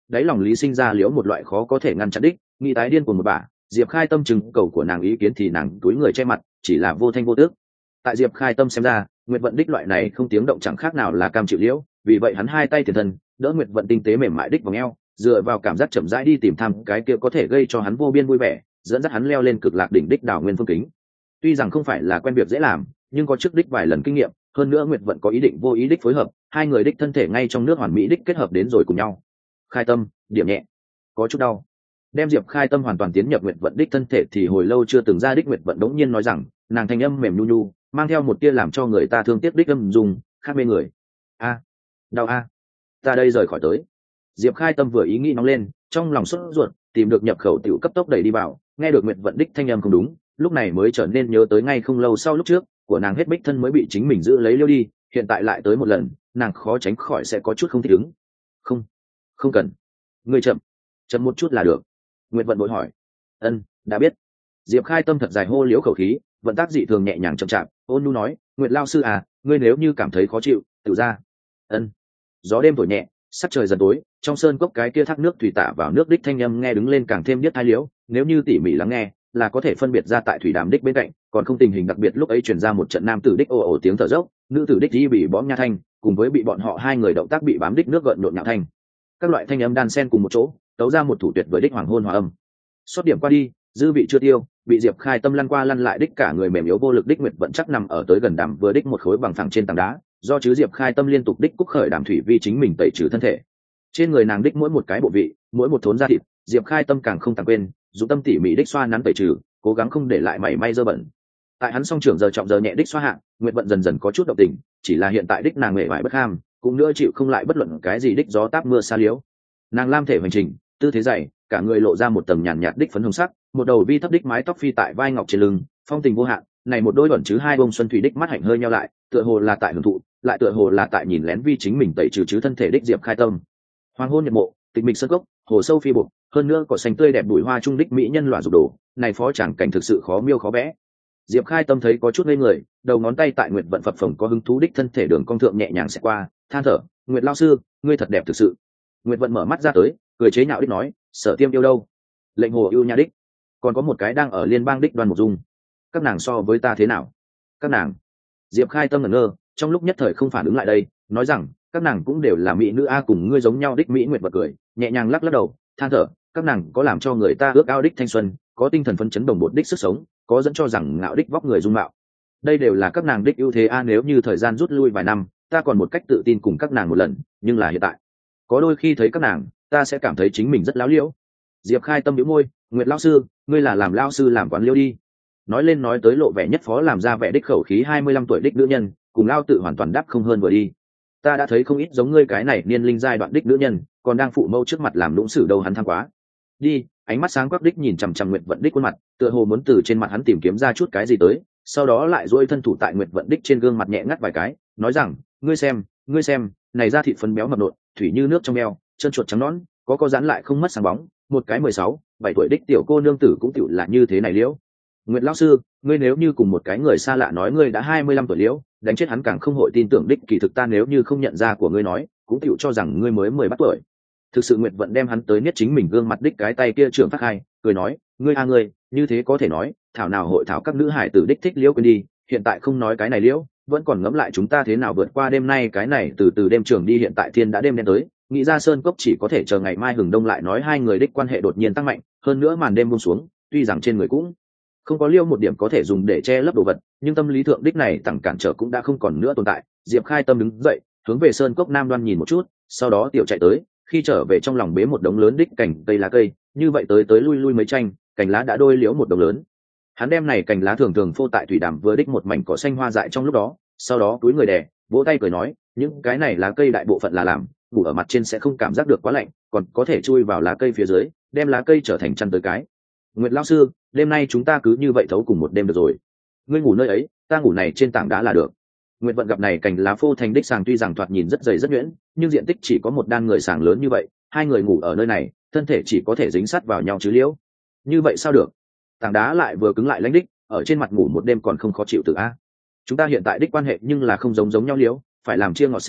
đáy lòng lý sinh ra liễu một loại khó có thể ngăn chặn đích nghĩ tái điên của một bà. Diệp khai tâm chừng cầu của nàng ý kiến thì nàng túi người che mặt, chỉ là vô thanh vô tước. Tại Diệp khai tâm xem ra, Nguyệt Vận đích loại này không tiếng động chẳng khác nào là cam chịu liễu, vì vậy hắn hai tay tiền thân đỡ Nguyệt Vận tinh tế mềm mại đích vòng eo, dựa vào cảm giác chậm rãi đi tìm thăm cái kia có thể gây cho hắn vô biên vui vẻ, dẫn dắt hắn leo lên cực lạc đỉnh đích đảo nguyên phương kính. Tuy rằng không phải là quen việc dễ làm, nhưng có trước đích vài lần kinh nghiệm, hơn nữa Nguyệt Vận có ý định vô ý đích phối hợp, hai người đích thân thể ngay trong nước hoàn mỹ đích kết hợp đến rồi cùng nhau. Khai tâm, điểm nhẹ, có chút đau. Đem Diệp khai tâm hoàn toàn tiến nhập Nguyệt Vận đích thân thể thì hồi lâu chưa từng ra đích Nguyệt Vận đống nhiên nói rằng, nàng thanh âm mềm nhu nhu, mang theo một tia làm cho người ta thương tiếc đích âm dùng, khác bên người. A, đau a, ta đây rời khỏi tới. Diệp khai tâm vừa ý nghĩ nóng lên, trong lòng sốt ruột, tìm được nhập khẩu tiểu cấp tốc đẩy đi vào, nghe được Nguyệt Vận đích thanh âm không đúng, lúc này mới trở nên nhớ tới ngay không lâu sau lúc trước của nàng hết bích thân mới bị chính mình giữ lấy liêu đi, hiện tại lại tới một lần, nàng khó tránh khỏi sẽ có chút không thích ứng. Không, không cần, ngươi chậm, chậm một chút là được. Nguyệt Vận vội hỏi. Ân, đã biết. Diệp khai tâm thật dài hô liễu khẩu khí, vận tác dị thường nhẹ nhàng chậm chạp, ôn nhu nói, Nguyệt lao sư à, ngươi nếu như cảm thấy khó chịu, tự ra. Ân. Gió đêm thổi nhẹ, sắc trời dần tối, trong sơn cốc cái kia thác nước thủy tạ vào nước đích thanh âm nghe đứng lên càng thêm điếc tai liễu, nếu như tỉ mỉ lắng nghe, là có thể phân biệt ra tại thủy đàm đích bên cạnh, còn không tình hình đặc biệt lúc ấy truyền ra một trận nam tử đích ồ ồ tiếng thở dốc, nữ tử đích đi bị bõm nha thanh, cùng với bị bọn họ hai người động tác bị bám đích nước gợn nhộn nhạo thanh. Các loại thanh âm đan xen cùng một chỗ, tấu ra một thủ tuyệt với đích hoàng hôn hòa âm. Sốt điểm qua đi, dư vị chưa tiêu, bị Diệp khai tâm lăn qua lăn lại đích cả người mềm yếu vô lực đích Nguyệt Vận chắc nằm ở tới gần đàm vừa đích một khối bằng phẳng trên tảng đá, do chứ Diệp khai tâm liên tục đích cúc khởi đàm thủy vi chính mình tẩy trừ thân thể. Trên người nàng đích mỗi một cái bộ vị, mỗi một thốn da thịt, Diệp khai tâm càng không tàng quên, dùng tâm tỉ mỉ đích xoa nắn tẩy trừ, cố gắng không để lại mảy may dơ bẩn. Tại hắn song trưởng giờ trọng giờ nhẹ đích xoa hạ, Nguyệt Vận dần dần có chút động tình, chỉ là hiện tại đích nàng mệt mỏi bất ham, cũng nữa chịu không lại bất luận cái gì đích gió táp mưa xa liếu. Nàng lam thể hành trình, tư thế dày, cả người lộ ra một tầng nhàn nhạt đích phấn hồng sắc, một đầu vi thấp đích mái tóc phi tại vai ngọc trên lưng, phong tình vô hạn. Này một đôi bẩn chứ hai bông xuân thủy đích mắt hạnh hơi nhau lại, tựa hồ là tại hưởng thụ, lại tựa hồ là tại nhìn lén vi chính mình tẩy trừ chứ thân thể đích Diệp khai tâm. Hoàng hôn nhật mộ, tịch mịch sơn cốc, hồ sâu phi bục, hơn nữa cỏ xanh tươi đẹp bụi hoa trung đích mỹ nhân loạn rục đổ, này phó chẳng cảnh thực sự khó miêu khó vẽ. Diệp khai tâm thấy có chút ngây người, đầu ngón tay tại Nguyệt Vận phập phồng có hứng thú đích thân thể đường cong thượng nhẹ nhàng sẽ qua, than thở, Nguyệt lao sư, ngươi thật đẹp thực sự. Nguyệt Vận mở mắt ra tới, cười chế nhạo đích nói, Sở Tiêm yêu đâu? Lệnh hồ yêu nha đích, còn có một cái đang ở liên bang đích Đoan Mục Dung. Các nàng so với ta thế nào? Các nàng. Diệp khai tâm ngẩn ngơ, trong lúc nhất thời không phản ứng lại đây, nói rằng, các nàng cũng đều là mỹ nữ a, cùng ngươi giống nhau đích mỹ. Nguyệt Vận cười, nhẹ nhàng lắc lắc đầu, than thở, các nàng có làm cho người ta ước ao đích thanh xuân, có tinh thần phấn chấn đồng bột đích sức sống, có dẫn cho rằng ngạo đích vóc người dung mạo. Đây đều là các nàng đích ưu thế a, nếu như thời gian rút lui vài năm, ta còn một cách tự tin cùng các nàng một lần, nhưng là hiện tại, có đôi khi thấy các nàng, ta sẽ cảm thấy chính mình rất láo liễu. Diệp khai tâm nhíu môi, Nguyệt lão sư, ngươi là làm lão sư làm quán liêu đi. Nói lên nói tới lộ vẻ nhất phó làm ra vẻ đích khẩu khí hai mươi lăm tuổi đích nữ nhân, cùng lao tự hoàn toàn đáp không hơn vừa đi. Ta đã thấy không ít giống ngươi cái này niên linh giai đoạn đích nữ nhân, còn đang phụ mâu trước mặt làm lũng sử đâu hắn tham quá. Đi, ánh mắt sáng quắc đích nhìn chằm chằm Nguyệt Vận đích khuôn mặt, tựa hồ muốn từ trên mặt hắn tìm kiếm ra chút cái gì tới, sau đó lại duỗi thân thủ tại Nguyệt Vận đích trên gương mặt nhẹ ngắt vài cái, nói rằng, ngươi xem, ngươi xem, này da thịt phấn béo mập nộn, thủy như nước trong eo, chân chuột trắng nõn, có có dán lại không mất sáng bóng, một cái mười sáu, bảy tuổi đích tiểu cô nương tử cũng tiểu là như thế này liễu. Nguyệt lão sư, ngươi nếu như cùng một cái người xa lạ nói ngươi đã hai mươi lăm tuổi liễu, đánh chết hắn càng không hội tin tưởng đích, kỳ thực ta nếu như không nhận ra của ngươi nói, cũng tiểu cho rằng ngươi mới mười bắt tuổi. Thực sự Nguyệt Vận đem hắn tới niết chính mình gương mặt đích cái tay kia trưởng phát hai, cười nói, ngươi a ngươi, như thế có thể nói, thảo nào hội thảo các nữ hải tử đích thích liễu quên đi, hiện tại không nói cái này liễu, vẫn còn ngẫm lại chúng ta thế nào vượt qua đêm nay cái này từ từ đêm trường đi, hiện tại thiên đã đêm đen tới, nghĩ ra sơn cốc chỉ có thể chờ ngày mai hừng đông lại nói. Hai người đích quan hệ đột nhiên tăng mạnh, hơn nữa màn đêm buông xuống, tuy rằng trên người cũng không có liêu một điểm có thể dùng để che lấp đồ vật, nhưng tâm lý thượng đích này tặng cản trở cũng đã không còn nữa tồn tại. Diệp khai tâm đứng dậy, hướng về sơn cốc nam đoan nhìn một chút, sau đó tiểu chạy tới, khi trở về trong lòng bế một đống lớn đích cành cây lá cây, như vậy tới tới lui lui mấy tranh, cành lá đã đôi liễu một đống lớn. Hắn đem này cành lá thường thường phô tại thủy đàm vừa đích một mảnh cỏ xanh hoa dại trong lúc đó, sau đó túi người đè, vỗ tay cười nói, những cái này lá cây đại bộ phận là làm ngủ ở mặt trên sẽ không cảm giác được quá lạnh, còn có thể chui vào lá cây phía dưới, đem lá cây trở thành chăn tới cái. Nguyệt lão sư, đêm nay chúng ta cứ như vậy thấu cùng một đêm được rồi. Ngươi ngủ nơi ấy, ta ngủ này trên tảng đá là được. Nguyệt Vận gặp này cành lá phô thành đích sàng tuy rằng thoạt nhìn rất dày rất nhuyễn, nhưng diện tích chỉ có một đan người sàng lớn như vậy, hai người ngủ ở nơi này, thân thể chỉ có thể dính sát vào nhau chứ liễu. Như vậy sao được? Tảng đá lại vừa cứng lại lãnh đích, ở trên mặt ngủ một đêm còn không khó chịu tự a. Chúng ta hiện tại đích quan hệ nhưng là không giống giống nhau liễu, phải làm chia ngọt sẻ bùi,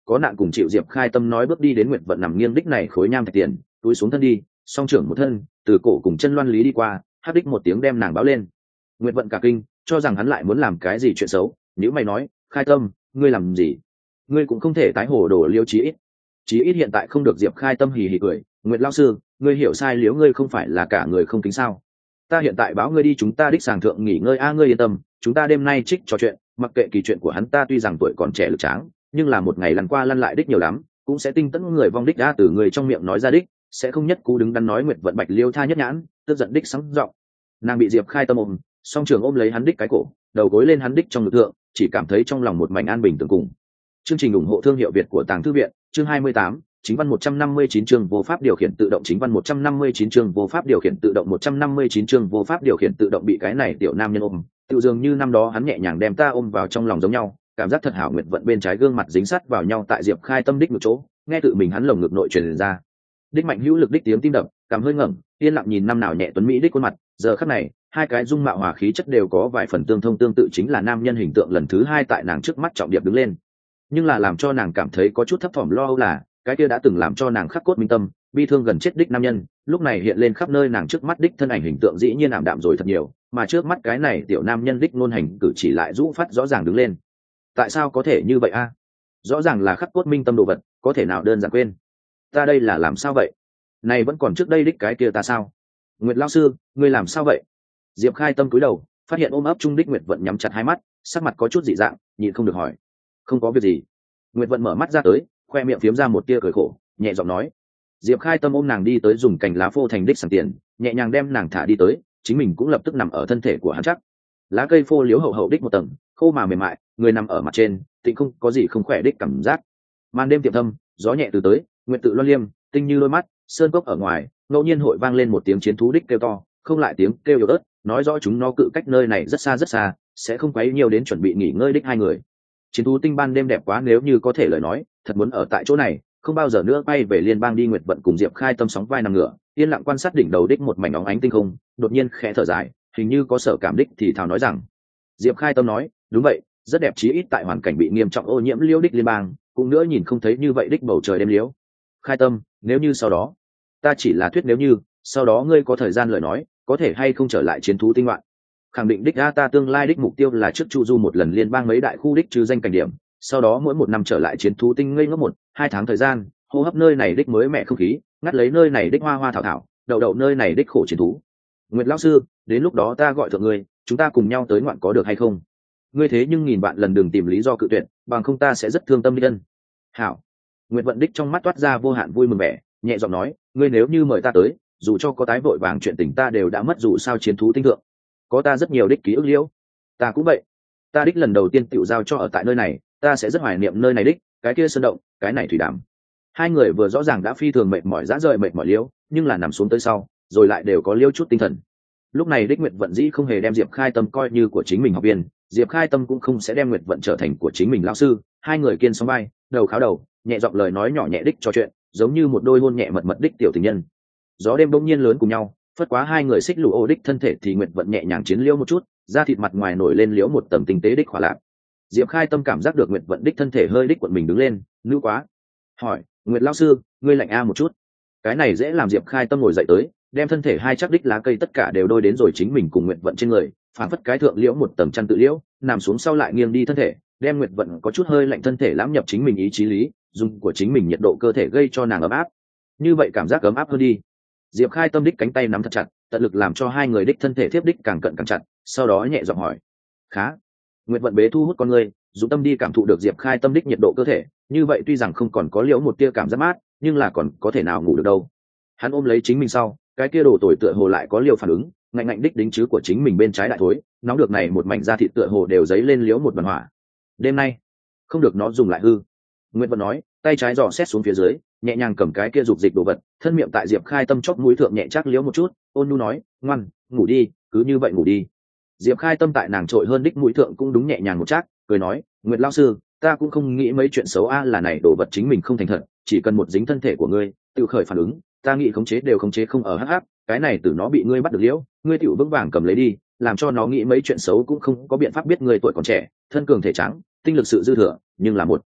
có nạn cùng chịu. Diệp Khai Tâm nói bước đi đến Nguyệt Vận nằm nghiêng đích này khối nham thạch tiền, túi xuống thân đi, song trưởng một thân từ cổ cùng chân loan lý đi qua, hắc đích một tiếng đem nàng báo lên. Nguyệt Vận cả kinh, cho rằng hắn lại muốn làm cái gì chuyện xấu, nếu mày nói, Khai Tâm, ngươi làm gì? Ngươi cũng không thể tái hổ đổ liêu chí ít. Chí ít hiện tại không được. Diệp Khai Tâm hì hì cười, Nguyệt lão sư, ngươi hiểu sai, liếu ngươi không phải là cả người không kính sao? Ta hiện tại báo ngươi đi, chúng ta đích sàng thượng nghỉ ngơi a, ngươi yên tâm, chúng ta đêm nay trích trò chuyện, mặc kệ kỳ chuyện của hắn ta tuy rằng tuổi còn trẻ lực tráng, nhưng là một ngày lăn qua lăn lại đích nhiều lắm, cũng sẽ tinh tấn người vong đích ra từ người trong miệng nói ra đích, sẽ không nhất cú đứng đắn nói. Nguyệt Vận bạch liêu tha nhất nhãn, tức giận đích sáng giọng. Nàng bị Diệp Khai Tâm ôm, song trường ôm lấy hắn đích cái cổ, đầu gối lên hắn đích trong ngực thượng, chỉ cảm thấy trong lòng một mảnh an bình tường cùng. Chương trình ủng hộ thương hiệu Việt của Tàng Thư viện, chương hai mươi tám, chính văn một trăm năm mươi chín chương vô pháp điều khiển tự động, chính văn một trăm năm mươi chín chương vô pháp điều khiển tự động, một trăm năm mươi chín chương vô pháp điều khiển tự động. Bị cái này tiểu nam nhân ôm, tự dường như năm đó hắn nhẹ nhàng đem ta ôm vào trong lòng giống nhau, cảm giác thật hảo. Nguyệt Vận bên trái gương mặt dính sát vào nhau tại Diệp Khai Tâm đích một chỗ, nghe tự mình hắn lồng ngực nội truyền ra đích mạnh hữu lực đích tiếng tim đập, cảm hơi ngẩng, yên lặng nhìn năm nào nhẹ tuấn mỹ đích khuôn mặt. Giờ khắc này, hai cái dung mạo hòa khí chất đều có vài phần tương thông tương tự, chính là nam nhân hình tượng lần thứ hai tại nàng trước mắt trọng điệp đứng lên. Nhưng là làm cho nàng cảm thấy có chút thấp thỏm lo âu là, cái kia đã từng làm cho nàng khắc cốt minh tâm, bi thương gần chết đích nam nhân, lúc này hiện lên khắp nơi nàng trước mắt đích thân ảnh hình tượng dĩ nhiên ảm đạm rồi thật nhiều, mà trước mắt cái này tiểu nam nhân đích ngôn hành cử chỉ lại rũ phát rõ ràng đứng lên. Tại sao có thể như vậy a? Rõ ràng là khắc cốt minh tâm đồ vật, có thể nào đơn giản quên? Ta đây là làm sao vậy? Này vẫn còn trước đây đích cái kia ta sao? Nguyệt lão sư, ngươi làm sao vậy? Diệp Khai Tâm cúi đầu, phát hiện ôm ấp trung đích Nguyệt Vận nhắm chặt hai mắt, sắc mặt có chút dị dạng, nhịn không được hỏi. Không có việc gì. Nguyệt Vận mở mắt ra tới, khoe miệng phiếm ra một tia cười khổ, nhẹ giọng nói. Diệp Khai Tâm ôm nàng đi tới dùng cành lá phô thành đích sàng tiền, nhẹ nhàng đem nàng thả đi tới, chính mình cũng lập tức nằm ở thân thể của hắn chắc. Lá cây phô liếu hậu hậu đích một tầng, khô mà mềm mại, người nằm ở mặt trên, tịnh không có gì không khỏe đích cảm giác. Màn đêm tiệm thâm, gió nhẹ từ tới, nguyệt tự loan liêm, tinh như đôi mắt, sơn cốc ở ngoài, ngẫu nhiên hội vang lên một tiếng chiến thú đích kêu to, không lại tiếng kêu yếu ớt, nói rõ chúng nó cự cách nơi này rất xa rất xa, sẽ không quấy nhiều đến chuẩn bị nghỉ ngơi đích hai người. Chiến thú tinh ban đêm đẹp quá, nếu như có thể lời nói, thật muốn ở tại chỗ này, không bao giờ nữa bay về liên bang đi. Nguyệt Vận cùng Diệp Khai Tâm sóng vai nằm ngửa, yên lặng quan sát đỉnh đầu đích một mảnh óng ánh tinh không, đột nhiên khẽ thở dài, hình như có sở cảm đích thì thào nói rằng. Diệp Khai Tâm nói, đúng vậy, rất đẹp, chí ít tại hoàn cảnh bị nghiêm trọng ô nhiễm liêu đích liên bang, cũng nữa nhìn không thấy như vậy đích bầu trời đêm liếu. Khai Tâm, nếu như sau đó, ta chỉ là thuyết nếu như, sau đó ngươi có thời gian lời nói, có thể hay không trở lại chiến thú tinh loạn. Khẳng định đích a, ta tương lai đích mục tiêu là trước chu du một lần liên bang mấy đại khu đích trừ danh cảnh điểm, sau đó mỗi một năm trở lại chiến thú tinh ngây ngốc một hai tháng thời gian, hô hấp nơi này đích mới mẹ không khí, ngắt lấy nơi này đích hoa hoa thảo thảo, đậu đậu nơi này đích khổ chiến thú. Nguyệt lão sư, đến lúc đó ta gọi thượng ngươi, chúng ta cùng nhau tới ngoạn có được hay không? Ngươi thế nhưng nghìn bạn lần đừng tìm lý do cự tuyệt, bằng không ta sẽ rất thương tâm đi ân. Hảo. Nguyệt Vận đích trong mắt toát ra vô hạn vui mừng vẻ, nhẹ giọng nói, ngươi nếu như mời ta tới, dù cho có tái vội vàng chuyện tình ta đều đã mất, dù sao chiến thú tinh thượng có ta rất nhiều đích ký ức liễu. Ta cũng vậy, ta đích lần đầu tiên tiểu giao cho ở tại nơi này, ta sẽ rất hoài niệm nơi này đích, cái kia sơn động, cái này thủy đàm. Hai người vừa rõ ràng đã phi thường mệt mỏi dã rời mệt mỏi liễu, nhưng là nằm xuống tới sau, rồi lại đều có liêu chút tinh thần. Lúc này đích Nguyệt Vận dĩ không hề đem Diệp Khai Tâm coi như của chính mình học viên, Diệp Khai Tâm cũng không sẽ đem Nguyệt Vận trở thành của chính mình lão sư. Hai người kiên sóng vai, đầu kháo đầu, nhẹ giọng lời nói nhỏ nhẹ đích trò chuyện, giống như một đôi hôn nhẹ mật mật đích tiểu tình nhân. Gió đêm bỗng nhiên lớn cùng nhau, phất quá hai người xích lù ô đích thân thể, thì Nguyệt Vận nhẹ nhàng chiến liễu một chút, da thịt mặt ngoài nổi lên liễu một tầng tinh tế đích khỏa lạc. Diệp Khai Tâm cảm giác được Nguyệt Vận đích thân thể hơi đích quận mình đứng lên, nữ quá. Hỏi, Nguyệt lão sư, ngươi lạnh a một chút. Cái này dễ làm. Diệp Khai Tâm ngồi dậy tới, đem thân thể hai chắc đích lá cây tất cả đều đôi đến rồi chính mình cùng Nguyệt Vận trên người, phản phất cái thượng liễu một tầng chăn tự liễu, nằm xuống sau lại nghiêng đi thân thể, đem Nguyệt Vận có chút hơi lạnh thân thể lãm nhập chính mình ý chí lý, dùng của chính mình nhiệt độ cơ thể gây cho nàng ấm áp. Như vậy cảm giác ấm áp hơn đi. Diệp Khai Tâm đích cánh tay nắm thật chặt, tận lực làm cho hai người đích thân thể tiếp đích càng cận càng chặt, sau đó nhẹ giọng hỏi, khá. Nguyệt Vận bế thu hút con người, dùng tâm đi cảm thụ được Diệp Khai Tâm đích nhiệt độ cơ thể, như vậy tuy rằng không còn có liễu một tia cảm giác mát, nhưng là còn có thể nào ngủ được đâu. Hắn ôm lấy chính mình sau, cái kia đồ tồi tựa hồ lại có liều phản ứng, ngạnh ngạnh đích đính chứ của chính mình bên trái đại thối, nóng được này một mảnh da thịt tựa hồ đều dấy lên liễu một đoàn hỏa. Đêm nay không được nó dùng lại hư. Nguyệt Vận nói, tay trái dò xét xuống phía dưới, nhẹ nhàng cầm cái kia dục dịch đồ vật, thân miệng tại Diệp Khai Tâm chóp mũi thượng nhẹ chắc liễu một chút, ôn nhu nói, ngoan, ngủ đi, cứ như vậy ngủ đi. Diệp Khai Tâm tại nàng trội hơn đích mũi thượng cũng đúng nhẹ nhàng một chắc, cười nói, Nguyệt lão sư, ta cũng không nghĩ mấy chuyện xấu a, là này đồ vật chính mình không thành thật, chỉ cần một dính thân thể của ngươi, tự khởi phản ứng, ta nghĩ khống chế đều khống chế không ở hắc hắc, cái này từ nó bị ngươi bắt được liễu, ngươi tiểu vững vàng cầm lấy đi, làm cho nó nghĩ mấy chuyện xấu cũng không có biện pháp. Biết ngươi tuổi còn trẻ, thân cường thể trắng, tinh lực sự dư thừa, nhưng là một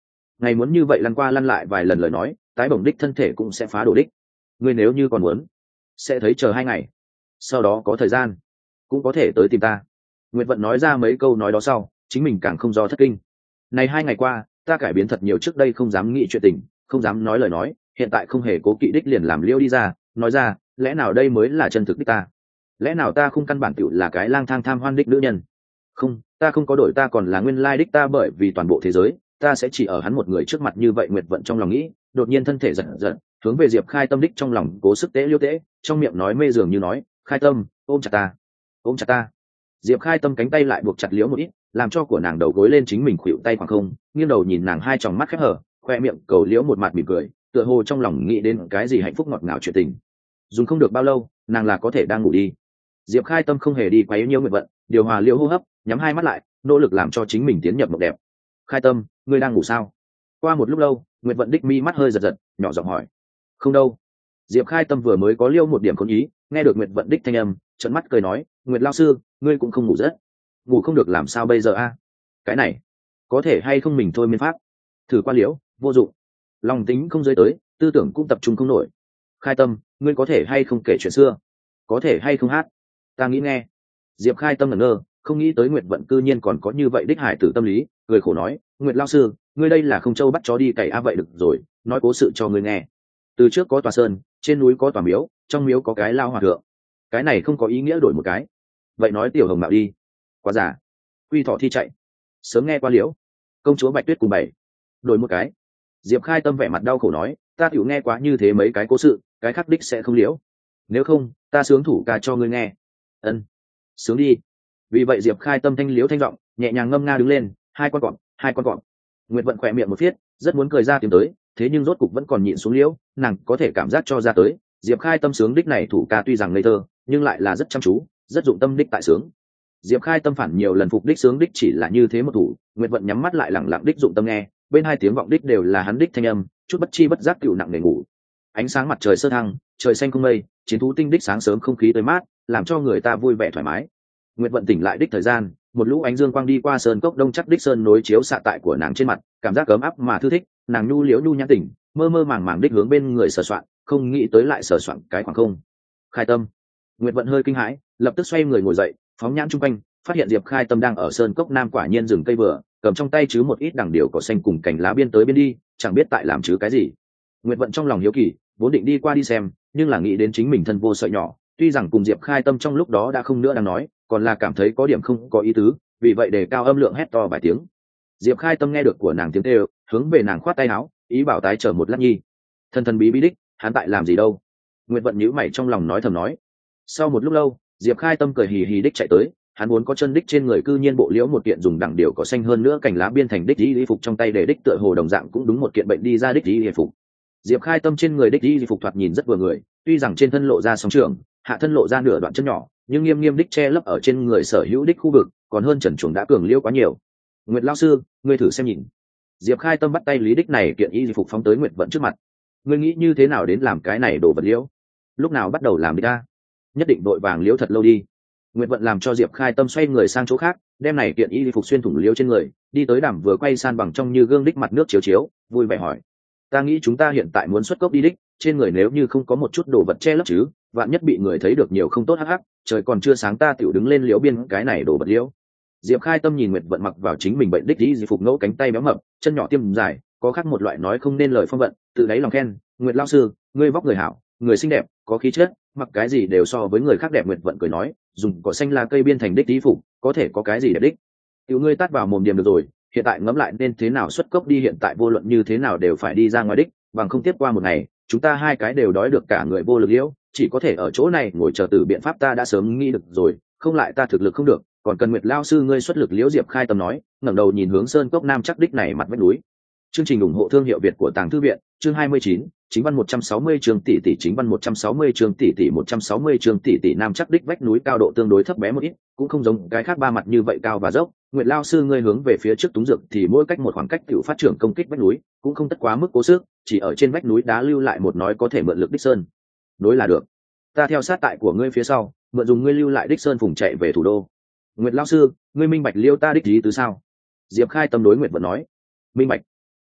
ngày muốn như vậy lăn qua lăn lại vài lần lời nói tái bổng đích thân thể cũng sẽ phá đổ đích. Ngươi nếu như còn muốn sẽ thấy chờ hai ngày sau đó có thời gian cũng có thể tới tìm ta. Nguyệt Vận nói ra mấy câu nói đó sau chính mình càng không do thất kinh. Này hai ngày qua ta cải biến thật nhiều, trước đây không dám nghĩ chuyện tình, không dám nói lời nói, hiện tại không hề cố kỵ đích liền làm liêu đi ra nói ra, lẽ nào đây mới là chân thực đích ta? Lẽ nào ta không căn bản tựu là cái lang thang tham hoan đích nữ nhân? Không, ta không có đổi, ta còn là nguyên lai đích ta, bởi vì toàn bộ thế giới ta sẽ chỉ ở hắn một người trước mặt như vậy. Nguyệt Vận trong lòng nghĩ, đột nhiên thân thể giật giật hướng về Diệp Khai Tâm đích trong lòng cố sức tế liêu tế, trong miệng nói mê dường như nói, Khai Tâm ôm chặt ta, ôm chặt ta. Diệp Khai Tâm cánh tay lại buộc chặt liễu một ít, làm cho của nàng đầu gối lên chính mình khuỵu tay khoảng không, nghiêng đầu nhìn nàng hai tròng mắt khép hở, khoe miệng cầu liễu một mặt mỉm cười, tựa hồ trong lòng nghĩ đến cái gì hạnh phúc ngọt ngào chuyện tình. Dùng không được bao lâu nàng là có thể đang ngủ đi. Diệp Khai Tâm không hề đi quấy nhiễu Nguyệt Vận, điều hòa liễu hô hấp, nhắm hai mắt lại, nỗ lực làm cho chính mình tiến nhập mộng đẹp. Khai Tâm, ngươi đang ngủ sao? Qua một lúc lâu, Nguyệt Vận đích mi mắt hơi giật giật, nhỏ giọng hỏi. Không đâu. Diệp Khai Tâm vừa mới có liêu một điểm khốn ý, nghe được Nguyệt Vận đích thanh âm, trợn mắt cười nói, Nguyệt lão sư, ngươi cũng không ngủ giấc. Ngủ không được làm sao bây giờ a? Cái này có thể hay không mình thôi miên pháp? Thử qua liễu, vô dụng. Lòng tính không giới tới, tư tưởng cũng tập trung không nổi. Khai Tâm, ngươi có thể hay không kể chuyện xưa? Có thể hay không hát? Ta nghĩ nghe. Diệp Khai Tâm ngẩn ngơ, không nghĩ tới Nguyệt Vận cư nhiên còn có như vậy đích hải tử tâm lý, cười khổ nói, Nguyệt lão sư, ngươi đây là không châu bắt chó đi cày a? Vậy được rồi, nói cố sự cho ngươi nghe. Từ trước có tòa sơn, trên núi có tòa miếu, trong miếu có cái lao hòa thượng. Cái này không có ý nghĩa, đổi một cái. Vậy nói Tiểu Hồng Mạo đi. Quá giả. Quy Thọ thi chạy. Sớm nghe qua liễu. Công chúa Bạch Tuyết cùng bảy. Đổi một cái. Diệp Khai Tâm vẻ mặt đau khổ nói, ta tiểu nghe quá như thế mấy cái cố sự, cái khắc đích sẽ không liễu. Nếu không, ta sướng thủ ca cho ngươi nghe. Ân. Sướng đi. Vì vậy Diệp Khai Tâm thanh liễu thanh giọng, nhẹ nhàng ngâm nga đứng lên, hai con cọp, hai con cọp. Nguyệt Vận khỏe miệng một phiết, rất muốn cười ra tiếng tới, thế nhưng rốt cục vẫn còn nhịn xuống liễu, nàng có thể cảm giác cho ra tới, Diệp Khai Tâm sướng đích này thủ ca tuy rằng ngây thơ, nhưng lại là rất chăm chú, rất dụng tâm đích tại sướng. Diệp Khai Tâm phản nhiều lần phục đích sướng đích chỉ là như thế một thủ, Nguyệt Vận nhắm mắt lại lặng lặng đích dụng tâm nghe, bên hai tiếng vọng đích đều là hắn đích thanh âm, chút bất chi bất giác cựu nặng nề ngủ. Ánh sáng mặt trời sơ thăng, trời xanh không mây, chiến thú tinh đích sáng sớm không khí tươi mát, làm cho người ta vui vẻ thoải mái. Nguyệt Vận tỉnh lại đích thời gian, một lũ ánh dương quang đi qua sơn cốc đông chắc đích sơn nối chiếu xạ tại của nàng trên mặt, cảm giác ấm áp mà thư thích, nàng nhu liễu nhu nhã tỉnh, mơ mơ màng màng đích hướng bên người sờ soạn, không nghĩ tới lại sờ soạn cái khoảng không. Khai Tâm. Nguyệt Vận hơi kinh hãi, lập tức xoay người ngồi dậy, phóng nhãn chung quanh, phát hiện Diệp Khai Tâm đang ở sơn cốc nam quả nhiên rừng cây vừa, cầm trong tay chứ một ít đằng điều cỏ xanh cùng cành lá biên tới biên đi, chẳng biết tại làm chứ cái gì. Nguyệt Vận trong lòng hiếu kỳ, vốn định đi qua đi xem, nhưng là nghĩ đến chính mình thân vô sợi nhỏ, tuy rằng cùng Diệp Khai Tâm trong lúc đó đã không nữa đang nói, còn là cảm thấy có điểm không có ý tứ, vì vậy đề cao âm lượng hét to vài tiếng. Diệp Khai Tâm nghe được của nàng tiếng kêu, hướng về nàng khoát tay áo, ý bảo tái chờ một lát nhi. Thân thân bí bí đích, hắn tại làm gì đâu? Nguyệt Vận nhíu mày trong lòng nói thầm nói. Sau một lúc lâu, Diệp Khai Tâm cười hì hì đích chạy tới, hắn muốn có chân đích trên người cư nhiên bộ liễu một kiện dùng đằng điều cỏ xanh hơn nữa cành lá biên thành đích y phục trong tay để đích tựa hồ đồng dạng cũng đúng một kiện bệnh đi ra đích y phục. Diệp Khai Tâm trên người đích y phục thoạt nhìn rất vừa người, tuy rằng trên thân lộ ra sóng trường, hạ thân lộ ra nửa đoạn chân nhỏ, nhưng nghiêm nghiêm đích che lấp ở trên người sở hữu đích khu vực, còn hơn trần chuồng đã cường liễu quá nhiều. Nguyệt lão sư, ngươi thử xem nhìn. Diệp Khai Tâm bắt tay lý đích này kiện y phục phóng tới Nguyệt Vận trước mặt. Ngươi nghĩ như thế nào đến làm cái này đồ vật liễu? Lúc nào bắt đầu làm đi ta? Nhất định đội vàng liễu thật lâu đi. Nguyệt Vận làm cho Diệp Khai Tâm xoay người sang chỗ khác, đem này kiện y phục xuyên thủng liễu trên người, đi tới đàm vừa quay san bằng trong như gương đích mặt nước chiếu chiếu, vui vẻ hỏi: ta nghĩ chúng ta hiện tại muốn xuất cốc đi đích, trên người nếu như không có một chút đồ vật che lấp chứ, vạn nhất bị người thấy được nhiều không tốt hắc hắc, trời còn chưa sáng ta tiểu đứng lên liễu biên cái này đồ vật liễu. Diệp Khai Tâm nhìn Nguyệt Vận mặc vào chính mình bệnh đích y phục ngẫu cánh tay béo mập, chân nhỏ tiêm dài, có khác một loại nói không nên lời phong vận, tự đáy lòng khen, Nguyệt lão sư, ngươi vóc người hảo, người xinh đẹp, có khí chất, mặc cái gì đều so với người khác đẹp. Nguyệt Vận cười nói, dùng cỏ xanh là cây biên thành đích y phục, có thể có cái gì đẹp đích? Tiểu ngươi tát vào mồm điểm được rồi, hiện tại ngẫm lại nên thế nào xuất cốc đi, hiện tại vô luận như thế nào đều phải đi ra ngoài đích, bằng không tiếp qua một ngày, chúng ta hai cái đều đói được cả người vô lực liễu, chỉ có thể ở chỗ này ngồi chờ từ biện pháp ta đã sớm nghĩ được rồi, không lại ta thực lực không được, còn cần Nguyệt lão sư ngươi xuất lực liễu. Diệp Khai Tâm nói, ngẩng đầu nhìn hướng sơn cốc nam chắc đích này mặt vách núi. Chương trình ủng hộ thương hiệu Việt của Tàng Thư viện, chương hai mươi chín, chính văn một trăm sáu mươi chương tỷ tỷ, chính văn một trăm sáu mươi chương tỷ tỷ, một trăm sáu mươi chương tỷ tỷ. Nam chắc đích vách núi cao độ tương đối thấp bé một ít, cũng không giống cái khác ba mặt như vậy cao và dốc. Nguyệt lão sư ngươi hướng về phía trước túng dược thì mỗi cách một khoảng cách tiểu phát trưởng công kích vách núi, cũng không tất quá mức cố sức, chỉ ở trên vách núi đá lưu lại một nói có thể mượn lực đích sơn đối là được. Ta theo sát tại của ngươi phía sau, mượn dùng ngươi lưu lại đích sơn phùng chạy về thủ đô. Nguyệt lão sư, ngươi minh bạch liêu ta đích ý tứ sao? Diệp Khai Tâm đối Nguyệt Vận nói. Minh bạch.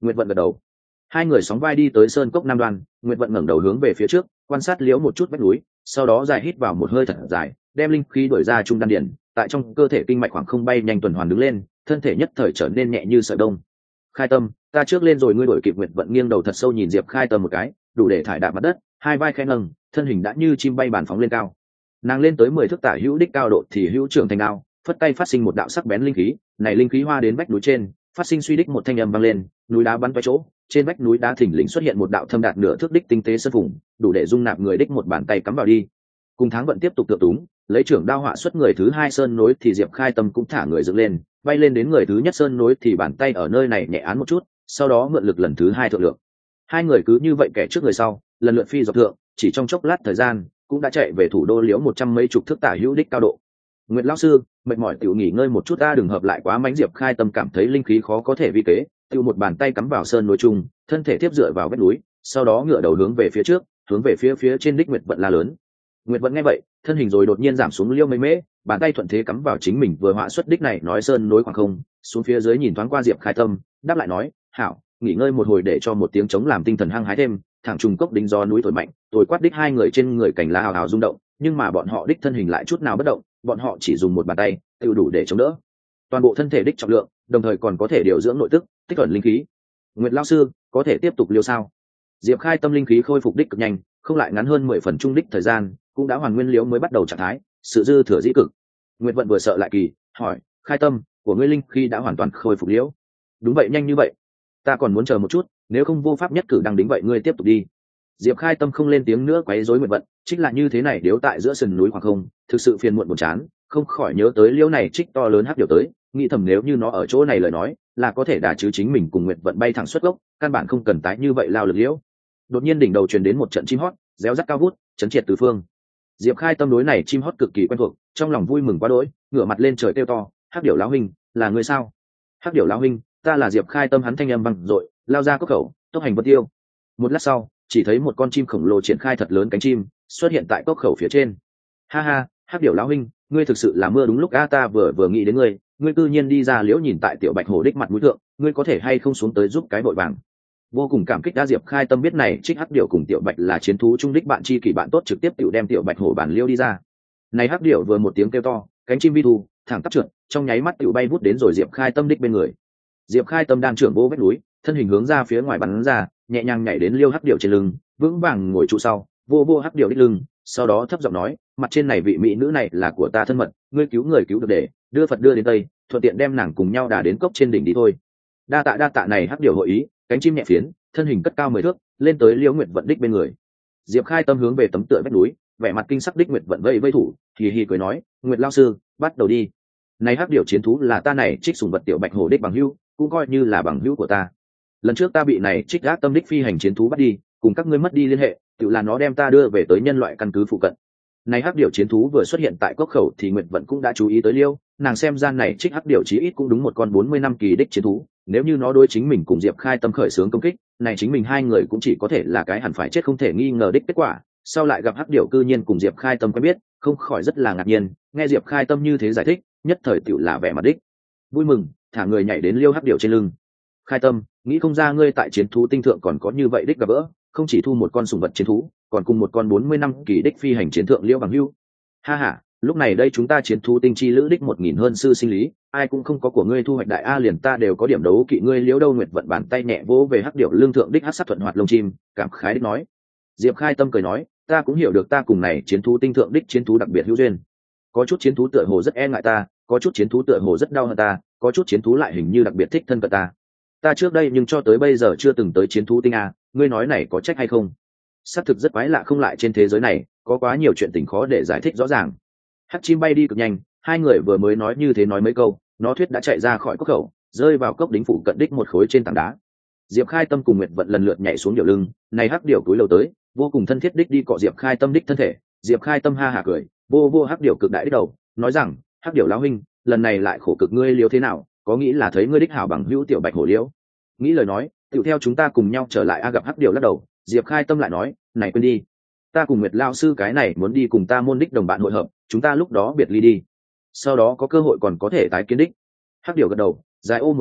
Nguyệt Vận gật đầu. Hai người sóng vai đi tới sơn cốc nam đoan, Nguyệt Vận ngẩng đầu hướng về phía trước, quan sát liễu một chút vách núi, sau đó dài hít vào một hơi thật dài, đem linh khí đuổi ra trung đan điển, tại trong cơ thể kinh mạch khoảng không bay nhanh tuần hoàn đứng lên, thân thể nhất thời trở nên nhẹ như sợi đông. Khai Tâm, ta trước lên rồi ngươi đuổi kịp. Nguyệt Vận nghiêng đầu thật sâu nhìn Diệp Khai Tâm một cái, đủ để thải đạp mặt đất, hai vai khẽ nâng, thân hình đã như chim bay bàn phóng lên cao. Nàng lên tới mười thước tả hữu đích cao độ thì hữu trưởng thành đao, phất tay phát sinh một đạo sắc bén linh khí, này linh khí hoa đến vách núi trên, phát sinh suy đích một thanh âm vang lên, núi đá bắn vãi chỗ, trên vách núi đá thình lình xuất hiện một đạo thâm đạt nửa thước đích tinh tế sơn vùng, đủ để dung nạp người đích một bàn tay cắm vào đi. Cùng Tháng Vận tiếp tục tự túng, lấy trưởng đao họa xuất người thứ hai sơn nối thì Diệp Khai Tâm cũng thả người dựng lên, bay lên đến người thứ nhất sơn nối thì bàn tay ở nơi này nhẹ án một chút, sau đó mượn lực lần thứ hai thượng lượng. Hai người cứ như vậy kẻ trước người sau, lần lượt phi dọc thượng, chỉ trong chốc lát thời gian, cũng đã chạy về thủ đô liễu một trăm mấy chục thước tả hữu đích cao độ. Nguyệt lão sư, mệt mỏi tiểu nghỉ ngơi một chút ta, đừng hợp lại quá mãnh. Diệp Khai Tâm cảm thấy linh khí khó có thể vi kế, tiêu một bàn tay cắm vào sơn núi trung, thân thể tiếp dựa vào vách núi, sau đó ngửa đầu hướng về phía trước, hướng về phía phía trên đích Nguyệt Vận la lớn. Nguyệt Vận nghe vậy, thân hình rồi đột nhiên giảm xuống liêu mấy mễ, bàn tay thuận thế cắm vào chính mình vừa họa xuất đích này nói sơn núi khoảng không, xuống phía dưới nhìn thoáng qua Diệp Khai Tâm, đáp lại nói, hảo, nghỉ ngơi một hồi để cho một tiếng chống làm tinh thần hăng hái thêm. Thẳng trùng cốc đính gió núi thổi mạnh, tôi quát đích hai người trên người cảnh lá hào hào rung động, nhưng mà bọn họ đích thân hình lại chút nào bất động, bọn họ chỉ dùng một bàn tay tự đủ để chống đỡ toàn bộ thân thể đích trọng lượng, đồng thời còn có thể điều dưỡng nội tức, tích ẩn linh khí. Nguyệt lão sư, có thể tiếp tục liêu sao? Diệp Khai Tâm linh khí khôi phục đích cực nhanh, không lại ngắn hơn mười phần trung đích thời gian, cũng đã hoàn nguyên liễu mới bắt đầu trạng thái, sự dư thừa dĩ cực. Nguyệt Vận vừa sợ lại kỳ, hỏi, Khai Tâm, của ngươi linh khí đã hoàn toàn khôi phục liễu? Đúng vậy, nhanh như vậy, ta còn muốn chờ một chút, nếu không vô pháp nhất cử đang đính vậy ngươi tiếp tục đi. Diệp Khai Tâm không lên tiếng nữa quấy rối Nguyệt Vận, trích là như thế này điếu tại giữa sườn núi khoảng không, thực sự phiền muộn buồn chán, không khỏi nhớ tới liễu này trích to lớn hắc điểu tới, nghĩ thầm nếu như nó ở chỗ này lời nói, là có thể đả chứ chính mình cùng Nguyệt Vận bay thẳng xuất gốc, căn bản không cần tái như vậy lao lực liễu. Đột nhiên đỉnh đầu truyền đến một trận chim hót, réo rắt cao vút, chấn triệt tứ phương. Diệp Khai Tâm đối này chim hót cực kỳ quen thuộc, trong lòng vui mừng quá đỗi, ngửa mặt lên trời kêu to, hắc điểu lão huynh, là người sao? Hắc điểu lão huynh, ta là Diệp Khai Tâm. Hắn thanh âm vang dội, lao ra cốc khẩu, tốc hành vượt tiêu. Một lát sau, chỉ thấy một con chim khổng lồ triển khai thật lớn cánh chim, xuất hiện tại cốc khẩu phía trên. Ha ha, hắc điểu lão huynh, ngươi thực sự là mưa đúng lúc a, ta vừa vừa nghĩ đến ngươi, ngươi cư nhiên đi ra liễu. Nhìn tại tiểu bạch hổ đích mặt mũi thượng, ngươi có thể hay không xuống tới giúp cái vội vàng. Vô cùng cảm kích đã Diệp Khai Tâm biết này trích hắc điểu cùng tiểu bạch là chiến thú trung đích bạn tri kỷ bạn tốt, trực tiếp tiểu đem tiểu bạch hổ bản liêu đi ra. Này hắc điểu vừa một tiếng kêu to, cánh chim vi thu, thẳng tắp trượt, trong nháy mắt tiểu bay vút đến rồi Diệp Khai Tâm đích bên người. Diệp Khai Tâm đang trưởng vô vách núi, thân hình hướng ra phía ngoài bắn ra, nhẹ nhàng nhảy đến liêu hắc điểu trên lưng, vững vàng ngồi trụ sau, vô vô hắc điểu đích lưng, sau đó thấp giọng nói, mặt trên này vị mỹ nữ này là của ta thân mật, ngươi cứu người cứu được để đưa Phật đưa đến Tây, thuận tiện đem nàng cùng nhau đả đến cốc trên đỉnh đi thôi. Đa tạ đa tạ. Này hắc điểu hội ý, cánh chim nhẹ phiến, thân hình cất cao mười thước, lên tới liễu Nguyệt Vận đích bên người. Diệp Khai Tâm hướng về tấm tựa vách núi, vẻ mặt kinh sắc đích Nguyệt Vận vây vây thủ, hì hì cười nói, Nguyệt lão sư, bắt đầu đi. Này hắc điểu chiến thú là ta này trích sủng vật tiểu bạch hổ đích bằng hữu, cũng coi như là bằng hữu của ta. Lần trước ta bị này trích gác tâm đích phi hành chiến thú bắt đi, cùng các ngươi mất đi liên hệ, tự là nó đem ta đưa về tới nhân loại căn cứ phụ cận. Này hắc điểu chiến thú vừa xuất hiện tại cốc khẩu thì Nguyệt Vận cũng đã chú ý tới liêu, nàng xem ra này trích hắc điểu chí ít cũng đúng một con bốn mươi năm kỳ đích chiến thú, nếu như nó đối chính mình cùng Diệp Khai Tâm khởi xướng công kích, này chính mình hai người cũng chỉ có thể là cái hẳn phải chết không thể nghi ngờ đích kết quả. Sau lại gặp hắc điểu cư nhiên cùng Diệp Khai Tâm quen biết, không khỏi rất là ngạc nhiên, nghe Diệp Khai Tâm như thế giải thích, nhất thời tiểu là vẻ mặt đích vui mừng, thả người nhảy đến liêu hắc điểu trên lưng. Khai Tâm, nghĩ không ra ngươi tại chiến thú tinh thượng còn có như vậy đích gặp gỡ, không chỉ thu một con sủng vật chiến thú, còn cùng một con bốn mươi năm kỳ đích phi hành chiến thượng liêu bằng hưu. Ha ha, lúc này đây chúng ta chiến thú tinh chi lữ đích một nghìn hơn sư sinh lý, ai cũng không có của ngươi thu hoạch đại a, liền ta đều có điểm đấu kỵ ngươi liễu đâu. Nguyệt Vận bàn tay nhẹ vỗ về hắc điểu lương thượng đích hắc sát thuận hoạt lông chim, cảm khái đích nói. Diệp Khai Tâm cười nói, ta cũng hiểu được ta cùng này chiến thú tinh thượng đích chiến thú đặc biệt hữu duyên. Có chút chiến thú tựa hồ rất e ngại ta, có chút chiến thú tựa hồ rất đau hơn ta, có chút chiến thú lại hình như đặc biệt thích thân cận ta. Ta trước đây nhưng cho tới bây giờ chưa từng tới chiến thú tinh a, ngươi nói này có trách hay không? Xác thực rất quái lạ, không lại trên thế giới này có quá nhiều chuyện tình khó để giải thích rõ ràng. Hắc chim bay đi cực nhanh, hai người vừa mới nói như thế nói mấy câu, nó thuyết đã chạy ra khỏi cốc khẩu, rơi vào cốc đính phủ cận đích một khối trên tảng đá. Diệp Khai Tâm cùng Nguyệt Vận lần lượt nhảy xuống điểu lưng, này hắc điểu túi lầu tới, vô cùng thân thiết đích đi cọ Diệp Khai Tâm đích thân thể. Diệp Khai Tâm ha hả cười, vô vô hắc điểu cực đại đích đầu, nói rằng, hắc điểu lão huynh, lần này lại khổ cực ngươi liếu thế nào, có nghĩ là thấy ngươi đích hảo bằng hữu tiểu bạch hổ liễu? Nghĩ lời nói, tự theo chúng ta cùng nhau trở lại a. Gặp hắc điểu lắc đầu, Diệp Khai Tâm lại nói, này quên đi, ta cùng Nguyệt lão sư cái này muốn đi cùng ta môn đích đồng bạn hội hợp, chúng ta lúc đó biệt ly đi, sau đó có cơ hội còn có thể tái kiến đích. Hắc điểu gật đầu, dài ô một tiếng,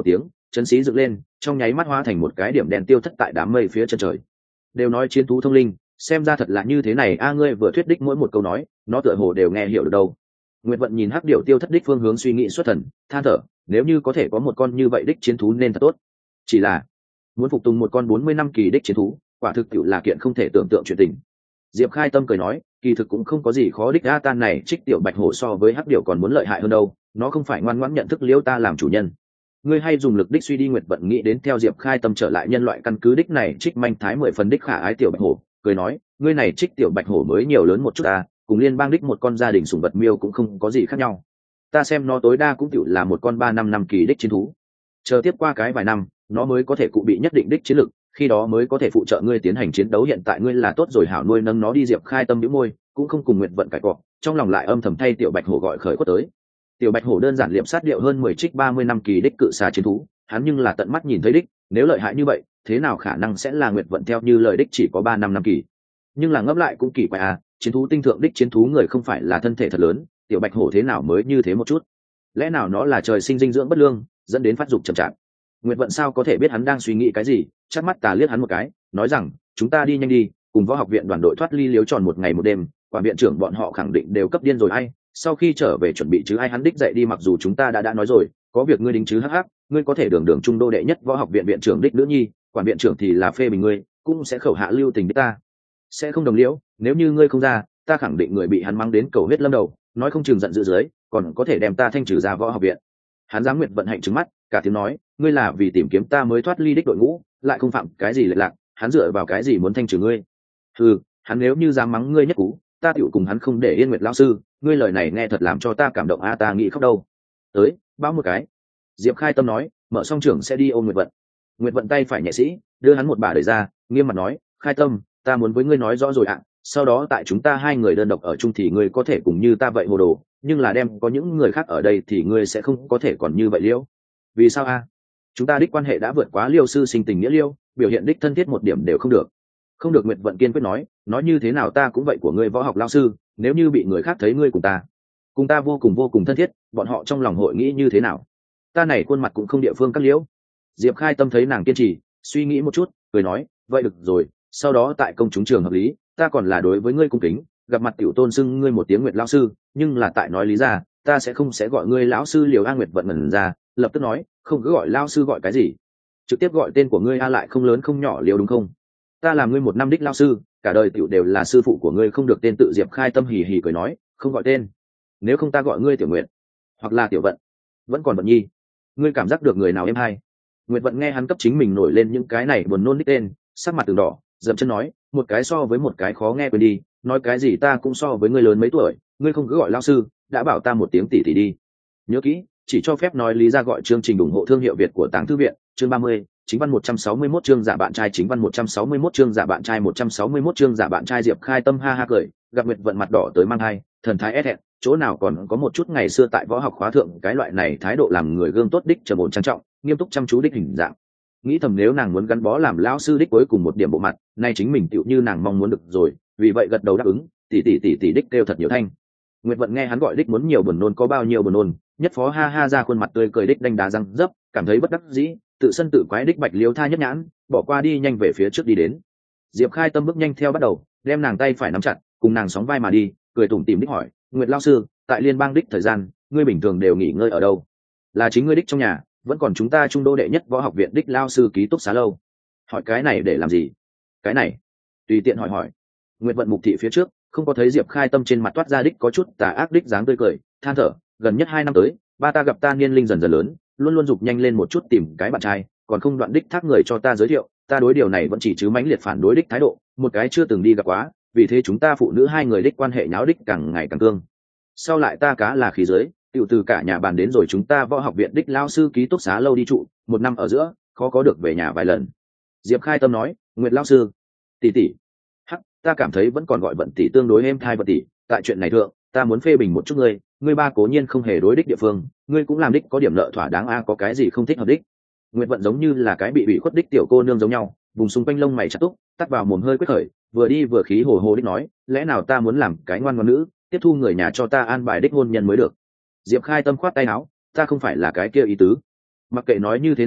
chấn xí dựng lên, trong nháy mắt hóa thành một cái điểm đen tiêu thất tại đám mây phía chân trời. Đều nói chiến thú thông linh, xem ra thật là như thế này a. Ngươi vừa thuyết đích mỗi một câu nói, nó tựa hồ đều nghe hiểu được đâu. Nguyệt Vận nhìn hắc điểu tiêu thất đích phương hướng suy nghĩ xuất thần, than thở, nếu như có thể có một con như vậy đích chiến thú nên thật tốt. Chỉ là muốn phục tùng một con bốn mươi năm kỳ đích chiến thú, quả thực tiệu là kiện không thể tưởng tượng chuyện tình. Diệp Khai Tâm cười nói, kỳ thực cũng không có gì khó đích. A tan này trích tiểu bạch hổ so với hắc điểu còn muốn lợi hại hơn đâu, nó không phải ngoan ngoãn nhận thức liễu ta làm chủ nhân. Ngươi hay dùng lực đích suy đi. Nguyệt Vận nghĩ đến theo Diệp Khai Tâm trở lại nhân loại căn cứ đích này trích manh thái mười phần đích khả ái tiểu bạch hổ, cười nói, ngươi này trích tiểu bạch hổ mới nhiều lớn một chút ta, cùng liên bang đích một con gia đình sủng vật miêu cũng không có gì khác nhau. Ta xem nó tối đa cũng tiểu là một con ba năm năm kỳ đích chiến thú. Chờ tiếp qua cái vài năm, nó mới có thể cụ bị nhất định đích chiến lực, khi đó mới có thể phụ trợ ngươi tiến hành chiến đấu. Hiện tại ngươi là tốt rồi, hảo nuôi nâng nó đi. Diệp Khai Tâm nhíu môi, cũng không cùng Nguyệt Vận cãi cọ, trong lòng lại âm thầm thay tiểu bạch hổ gọi khởi quất tới. Tiểu bạch hổ đơn giản liệm sát điệu hơn mười trích ba mươi năm kỳ đích cự xà chiến thú, hắn nhưng là tận mắt nhìn thấy đích, nếu lợi hại như vậy, thế nào khả năng sẽ là Nguyệt Vận theo như lời đích chỉ có ba năm năm kỳ. Nhưng là ngẫm lại cũng kỳ quái à, chiến thú tinh thượng đích chiến thú người không phải là thân thể thật lớn, tiểu bạch hổ thế nào mới như thế một chút? Lẽ nào nó là trời sinh dinh dưỡng bất lương, dẫn đến phát dục chậm chạp? Nguyệt Vận sao có thể biết hắn đang suy nghĩ cái gì, chắt mắt tà liếc hắn một cái, nói rằng, chúng ta đi nhanh đi, cùng võ học viện đoàn đội thoát ly liếu tròn một ngày một đêm, quản viện trưởng bọn họ khẳng định đều cấp điên rồi. Ai sau khi trở về chuẩn bị chứ ai? Hắn đích dậy đi. Mặc dù chúng ta đã đã nói rồi, có việc ngươi đính chứ. Hắc hắc, ngươi có thể đường đường trung đô đệ nhất võ học viện viện trưởng đích nữ nhi, quản viện trưởng thì là phê bình ngươi, cũng sẽ khẩu hạ lưu tình đích. Ta sẽ không đồng liễu, nếu như ngươi không ra, ta khẳng định người bị hắn mắng đến cầu huyết lâm đầu, nói không chừng giận dữ dưới, còn có thể đem ta thanh trừ ra võ học viện. Hắn dám. Nguyệt Vận hạnh trừng mắt, cả tiếng nói, ngươi là vì tìm kiếm ta mới thoát ly đích đội ngũ, lại không phạm cái gì lệch lạc, hắn dựa vào cái gì muốn thanh trừ ngươi? Ừ, hắn nếu như dám mắng ngươi nhất cú, ta tựu cùng hắn không để yên. Nguyệt lão sư, ngươi lời này nghe thật làm cho ta cảm động a. Ta nghĩ khóc đâu. Tới, báo một cái. Diệp Khai Tâm nói, mở xong trưởng sẽ đi ôm Nguyệt Vận. Nguyệt Vận tay phải nhẹ sĩ đưa hắn một bà đẩy ra, nghiêm mặt nói, Khai Tâm, ta muốn với ngươi nói rõ rồi ạ. Sau đó tại chúng ta hai người đơn độc ở chung thì ngươi có thể cùng như ta vậy hồ đồ, nhưng là đem có những người khác ở đây thì ngươi sẽ không có thể còn như vậy liêu. Vì sao a? Chúng ta đích quan hệ đã vượt quá liêu sư sinh tình nghĩa liêu, biểu hiện đích thân thiết một điểm đều không được. Không được. Nguyệt Vận kiên quyết nói, nói như thế nào ta cũng vậy của ngươi võ học lao sư, nếu như bị người khác thấy ngươi cùng ta cùng ta vô cùng vô cùng thân thiết, bọn họ trong lòng hội nghĩ như thế nào? Ta này khuôn mặt cũng không địa phương cắt liễu. Diệp Khai Tâm thấy nàng kiên trì, suy nghĩ một chút, cười nói, vậy được rồi, sau đó tại công chúng trường hợp lý, ta còn là đối với ngươi cung kính, gặp mặt tiểu tôn xưng ngươi một tiếng Nguyệt lão sư, nhưng là tại nói lý ra, ta sẽ không sẽ gọi ngươi lão sư liều. A. Nguyệt Vận ngẩn ra, lập tức nói, không cứ gọi lão sư gọi cái gì, trực tiếp gọi tên của ngươi a. Lại không lớn không nhỏ liều đúng không? Ta làm ngươi một năm đích lão sư, cả đời tiểu đều là sư phụ của ngươi, không được tên tự. Diệp Khai Tâm hì hì cười nói, không gọi tên, nếu không ta gọi ngươi tiểu Nguyệt, hoặc là tiểu Vận, vẫn còn Vận nhi, ngươi cảm giác được người nào em hay? Nguyệt Vận nghe hắn cấp chính mình nổi lên những cái này buồn nôn đích tên, sắc mặt từng đỏ, dậm chân nói, một cái so với một cái khó nghe. Quên đi, nói cái gì ta cũng so với ngươi lớn mấy tuổi, ngươi không cứ gọi lao sư, đã bảo ta một tiếng tỷ tỷ đi. Nhớ kỹ, chỉ cho phép nói lý ra. Gọi chương trình ủng hộ thương hiệu Việt của Tàng Thư viện, chương ba mươi, chính văn một trăm sáu mươi mốt chương giả bạn trai, chính văn một trăm sáu mươi mốt chương giả bạn trai, một trăm sáu mươi mốt chương giả bạn trai. Diệp Khai Tâm ha ha cười, gặp Nguyệt Vận mặt đỏ tới mang hai, thần thái ép hẹn, chỗ nào còn có một chút ngày xưa tại võ học khóa thượng cái loại này thái độ làm người gương tốt đích, trầm ổn trang trọng, nghiêm túc chăm chú đích hình dạng. Nghĩ thầm nếu nàng muốn gắn bó làm lão sư đích cuối cùng một điểm bộ mặt, nay chính mình tựu như nàng mong muốn được rồi, vì vậy gật đầu đáp ứng, tỷ tỷ tỷ tỷ đích kêu thật nhiều thanh. Nguyệt Vận nghe hắn gọi đích muốn nhiều buồn nôn có bao nhiêu buồn nôn, nhất phó ha ha ra khuôn mặt tươi cười đích đánh đá răng dấp, cảm thấy bất đắc dĩ, tự sân tự quái đích bạch liếu tha nhất nhãn, bỏ qua đi nhanh về phía trước đi đến. Diệp Khai Tâm bước nhanh theo bắt đầu, đem nàng tay phải nắm chặt, cùng nàng sóng vai mà đi, cười tủm tỉm đích hỏi, Nguyệt lão sư, tại liên bang đích thời gian, ngươi bình thường đều nghỉ ngơi ở đâu? Là chính ngươi đích trong nhà, vẫn còn chúng ta trung đô đệ nhất võ học viện đích lao sư ký túc xá lâu? Hỏi cái này để làm gì? Cái này tùy tiện hỏi hỏi. Nguyệt Vận mục thị phía trước, không có thấy Diệp Khai Tâm trên mặt toát ra đích có chút tà ác đích dáng tươi cười, than thở, gần nhất hai năm tới, ba ta gặp ta niên linh dần dần lớn, luôn luôn dục nhanh lên một chút tìm cái bạn trai, còn không đoạn đích thác người cho ta giới thiệu, ta đối điều này vẫn chỉ chứ mãnh liệt phản đối đích thái độ, một cái chưa từng đi gặp quá, vì thế chúng ta phụ nữ hai người đích quan hệ nháo đích càng ngày càng cương. Sau lại ta cá là khí giới, tiểu từ cả nhà bàn đến rồi chúng ta võ học viện đích lao sư ký túc xá lâu đi trụ, một năm ở giữa, khó có được về nhà vài lần. Diệp Khai Tâm nói, Nguyệt lao sư, tỷ tỷ, hắc, ta cảm thấy vẫn còn gọi Vận tỷ tương đối êm thai. Vận tỷ, tại chuyện này thượng, ta muốn phê bình một chút ngươi, ngươi ba cố nhiên không hề đối đích địa phương, ngươi cũng làm đích có điểm nợ thỏa đáng a, có cái gì không thích hợp đích? Nguyệt Vận giống như là cái bị bị khuất đích tiểu cô nương giống nhau, vùng xung quanh lông mày chặt túc, tắt vào mồm hơi quyết khởi, vừa đi vừa khí hồ hồ đích nói, lẽ nào ta muốn làm cái ngoan ngoãn nữ, tiếp thu người nhà cho ta an bài đích hôn nhân mới được? Diệp Khai Tâm khoát tay áo, ta không phải là cái kia ý tứ. Mặc kệ nói như thế nào,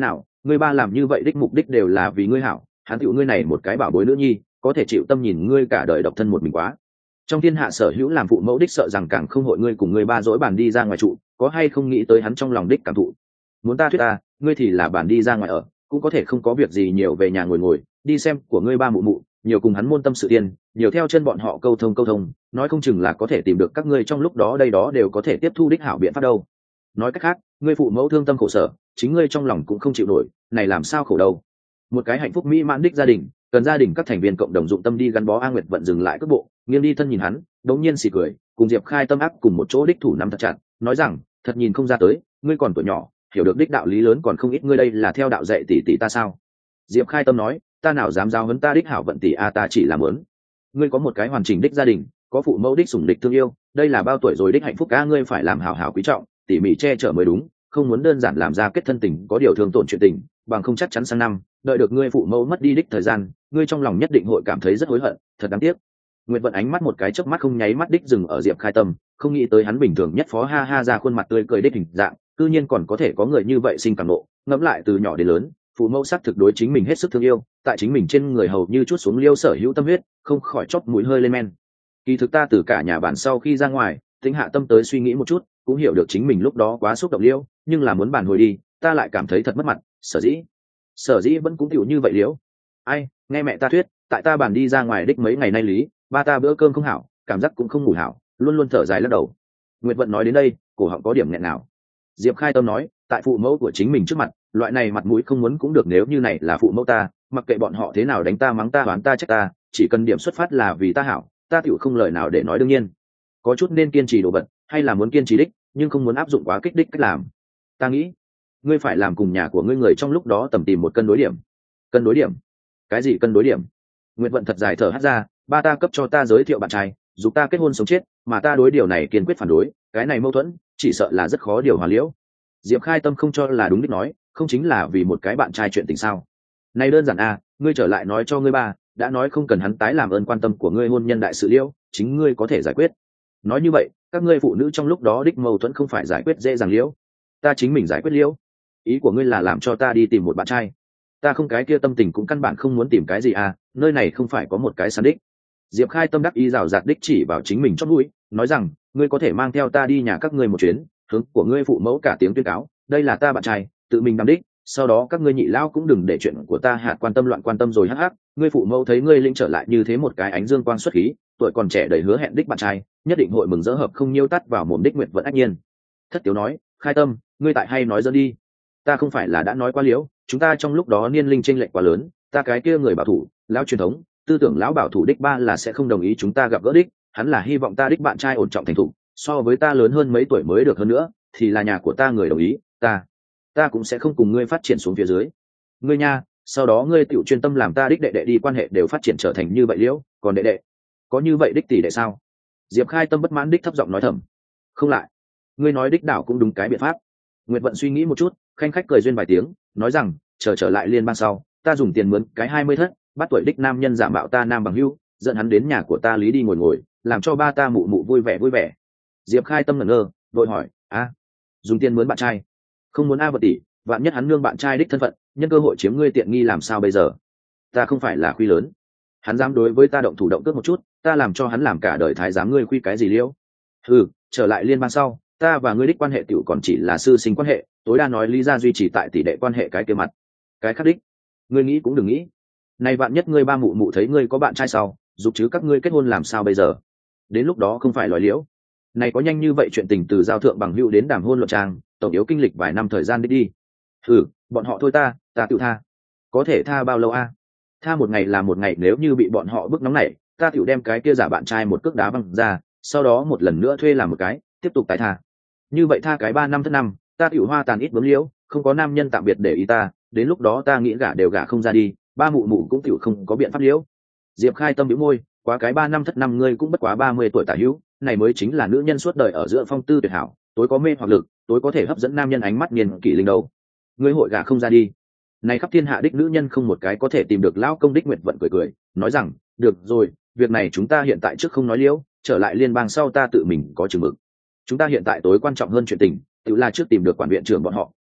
ngươi ba làm như vậy đích mục đích đều là vì ngươi hảo, hắn tựu ngươi này một cái bảo bối nữ nhi có thể chịu tâm nhìn ngươi cả đời độc thân một mình quá. Trong thiên hạ sở hữu làm phụ mẫu đích sợ rằng càng không hội ngươi cùng ngươi ba dỗi bàn đi ra ngoài trụ, có hay không nghĩ tới hắn trong lòng đích cảm thụ. Muốn ta thuyết ta, ngươi thì là bàn đi ra ngoài ở, cũng có thể không có việc gì nhiều về nhà ngồi ngồi đi xem của ngươi ba mụ mụ, nhiều cùng hắn môn tâm sự tiên, nhiều theo chân bọn họ câu thông câu thông, nói không chừng là có thể tìm được các ngươi trong lúc đó đây đó đều có thể tiếp thu đích hảo biện pháp đâu. Nói cách khác, ngươi phụ mẫu thương tâm khổ sở, chính ngươi trong lòng cũng không chịu nổi, này làm sao khổ đâu. Một cái hạnh phúc mỹ mãn đích gia đình, cần gia đình các thành viên cộng đồng dụng tâm đi gắn bó. A Nguyệt vận dừng lại cước bộ, nghiêng đi thân nhìn hắn, đống nhiên xì cười, cùng Diệp Khai tâm ác cùng một chỗ đích thủ nắm thật chặt, nói rằng, thật nhìn không ra tới, ngươi còn tuổi nhỏ, hiểu được đích đạo lý lớn còn không ít, ngươi đây là theo đạo dạy tỷ tỷ ta sao? Diệp Khai tâm nói, ta nào dám giao huấn ta đích hảo vận tỷ a, ta chỉ làm muốn. Ngươi có một cái hoàn chỉnh đích gia đình, có phụ mẫu đích sủng đích thương yêu, đây là bao tuổi rồi đích hạnh phúc a, ngươi phải làm hảo hảo quý trọng, tỉ mỉ che chở mới đúng, không muốn đơn giản làm ra kết thân tình có điều thương tổn chuyện tình, bằng không chắc chắn sang năm, đợi được ngươi phụ mẫu mất đi đích thời gian, ngươi trong lòng nhất định hội cảm thấy rất hối hận, thật đáng tiếc. Nguyệt vận ánh mắt một cái chớp mắt không nháy mắt đích dừng ở Diệp Khai tâm, không nghĩ tới hắn bình thường nhất phó ha ha ra khuôn mặt tươi cười đích hình dạng, cư nhiên còn có thể có người như vậy sinh cảm nộ. Ngẫm lại từ nhỏ đến lớn, phụ mẫu xác thực đối chính mình hết sức thương yêu, tại chính mình trên người hầu như chút xuống liêu sở hữu tâm huyết, không khỏi chót mũi hơi lên men. Kỳ thực ta từ cả nhà bản sau khi ra ngoài, tính hạ tâm tới suy nghĩ một chút, cũng hiểu được chính mình lúc đó quá xúc động liêu, nhưng là muốn bàn hồi đi, ta lại cảm thấy thật mất mặt, sở dĩ sở dĩ vẫn cũng tiểu như vậy liễu. Ai, nghe mẹ ta thuyết, tại ta bàn đi ra ngoài đích mấy ngày nay lý, ba ta bữa cơm không hảo, cảm giác cũng không ngủ hảo, luôn luôn thở dài lắc đầu. Nguyệt vận nói đến đây, cổ họng có điểm nghẹn nào. Diệp Khai tâm nói, tại phụ mẫu của chính mình trước mặt, loại này mặt mũi không muốn cũng được, nếu như này là phụ mẫu ta, mặc kệ bọn họ thế nào đánh ta mắng ta oán ta trách ta, chỉ cần điểm xuất phát là vì ta hảo, ta tiểu không lời nào để nói. Đương nhiên có chút nên kiên trì đồ vật, hay là muốn kiên trì đích, nhưng không muốn áp dụng quá kích đích cách làm. Ta nghĩ ngươi phải làm cùng nhà của ngươi người trong lúc đó tầm tìm một cân đối điểm. Cân đối điểm? Cái gì cân đối điểm? Nguyệt vận thật dài thở hắt ra, ba ta cấp cho ta giới thiệu bạn trai, giúp ta kết hôn sống chết, mà ta đối điều này kiên quyết phản đối, cái này mâu thuẫn chỉ sợ là rất khó điều hòa liễu. Diệp Khai tâm không cho là đúng đích nói, không chính là vì một cái bạn trai chuyện tình sao? Này đơn giản à, ngươi trở lại nói cho ngươi ba, đã nói không cần hắn tái làm ơn quan tâm của ngươi hôn nhân đại sự liễu, chính ngươi có thể giải quyết. Nói như vậy, các ngươi phụ nữ trong lúc đó đích mâu thuẫn không phải giải quyết dễ dàng liễu, ta chính mình giải quyết liễu. Ý của ngươi là làm cho ta đi tìm một bạn trai? Ta không cái kia tâm tình, cũng căn bản không muốn tìm cái gì à, nơi này không phải có một cái săn đích. Diệp Khai tâm đắc ý rào rạt đích chỉ vào chính mình chót mũi, nói rằng, ngươi có thể mang theo ta đi nhà các ngươi một chuyến, hướng của ngươi phụ mẫu cả tiếng tuyên cáo, đây là ta bạn trai, tự mình đắm đích, sau đó các ngươi nhị lao cũng đừng để chuyện của ta hạt quan tâm loạn quan tâm rồi hắc hắc, ngươi phụ mẫu thấy ngươi linh trở lại như thế một cái ánh dương quang xuất khí, tuổi còn trẻ đầy hứa hẹn đích bạn trai, nhất định hội mừng rỡ hợp không nhiêu tắt vào mồm đích. Nguyệt vận ách nhiên thất tiếu nói, Khai tâm, ngươi tại hay nói dơ đi, ta không phải là đã nói quá liễu, chúng ta trong lúc đó niên linh chênh lệch quá lớn, ta cái kia người bảo thủ lão truyền thống tư tưởng lão bảo thủ đích ba là sẽ không đồng ý chúng ta gặp gỡ đích, hắn là hy vọng ta đích bạn trai ổn trọng thành thục, so với ta lớn hơn mấy tuổi mới được, hơn nữa thì là nhà của ta người đồng ý, ta ta cũng sẽ không cùng ngươi phát triển xuống phía dưới. Ngươi nha, sau đó ngươi tiểu chuyên tâm làm ta đích đệ đệ đi, quan hệ đều phát triển trở thành như vậy liễu, còn đệ đệ có như vậy đích tỷ đệ sao? Diệp Khai tâm bất mãn đích thấp giọng nói thầm. Không lại, ngươi nói đích đảo cũng đúng cái biện pháp. Nguyệt vận suy nghĩ một chút, khanh khách cười duyên vài tiếng, nói rằng, chờ trở lại liên bang sau, ta dùng tiền mướn cái hai mươi thất bắt tuổi đích nam nhân giả mạo ta nam bằng hữu, dẫn hắn đến nhà của ta lý đi ngồi ngồi, làm cho ba ta mụ mụ vui vẻ vui vẻ. Diệp Khai tâm ngẩn ngơ, vội hỏi, a, dùng tiền mướn bạn trai? Không muốn a vật tỷ, vạn nhất hắn nương bạn trai đích thân phận, nhân cơ hội chiếm ngươi tiện nghi làm sao bây giờ? Ta không phải là khuy lớn, hắn dám đối với ta động thủ động cướp một chút, ta làm cho hắn làm cả đời thái giám, ngươi khuy cái gì liễu? Ừ, trở lại liên bang sau, ta và ngươi đích quan hệ tiểu còn chỉ là sư sinh quan hệ, tối đa nói lý ra duy trì tại tỷ đệ quan hệ cái kia mặt, cái khác đích ngươi nghĩ cũng đừng nghĩ. Này vạn nhất ngươi ba mụ mụ thấy ngươi có bạn trai sau, giúp chứ các ngươi kết hôn làm sao bây giờ? Đến lúc đó không phải lòi liễu. Này có nhanh như vậy chuyện tình từ giao thượng bằng hữu đến đàm hôn luận trang, tổng yếu kinh lịch vài năm thời gian đích đi. Ừ, bọn họ thôi ta, ta tự tha. Có thể tha bao lâu a? Tha một ngày là một ngày, nếu như bị bọn họ bức nóng nảy, ta tiểu đem cái kia giả bạn trai một cước đá văng ra, sau đó một lần nữa thuê làm một cái, tiếp tục tái tha. Như vậy tha cái ba năm thất năm, ta tiểu hoa tàn ít bướm liễu, không có nam nhân tạm biệt để ý ta, đến lúc đó ta nghĩ gả đều gả không ra đi, ba mụ mụ cũng tiểu không có biện pháp liễu. Diệp Khai tâm bĩu môi, quá cái ba năm thất năm ngươi cũng bất quá ba mươi tuổi tả hữu, này mới chính là nữ nhân suốt đời ở giữa phong tư tuyệt hảo, tối có mê hoặc lực, tối có thể hấp dẫn nam nhân ánh mắt niên kỷ linh đấu. Ngươi hội gả không ra đi. Này khắp thiên hạ đích nữ nhân không một cái có thể tìm được lão công đích. Nguyệt vận cười cười, nói rằng, được rồi, việc này chúng ta hiện tại trước không nói liễu, trở lại liên bang sau ta tự mình có chừng mực. Chúng ta hiện tại tối quan trọng hơn chuyện tình, tự là trước tìm được quản viện trưởng bọn họ,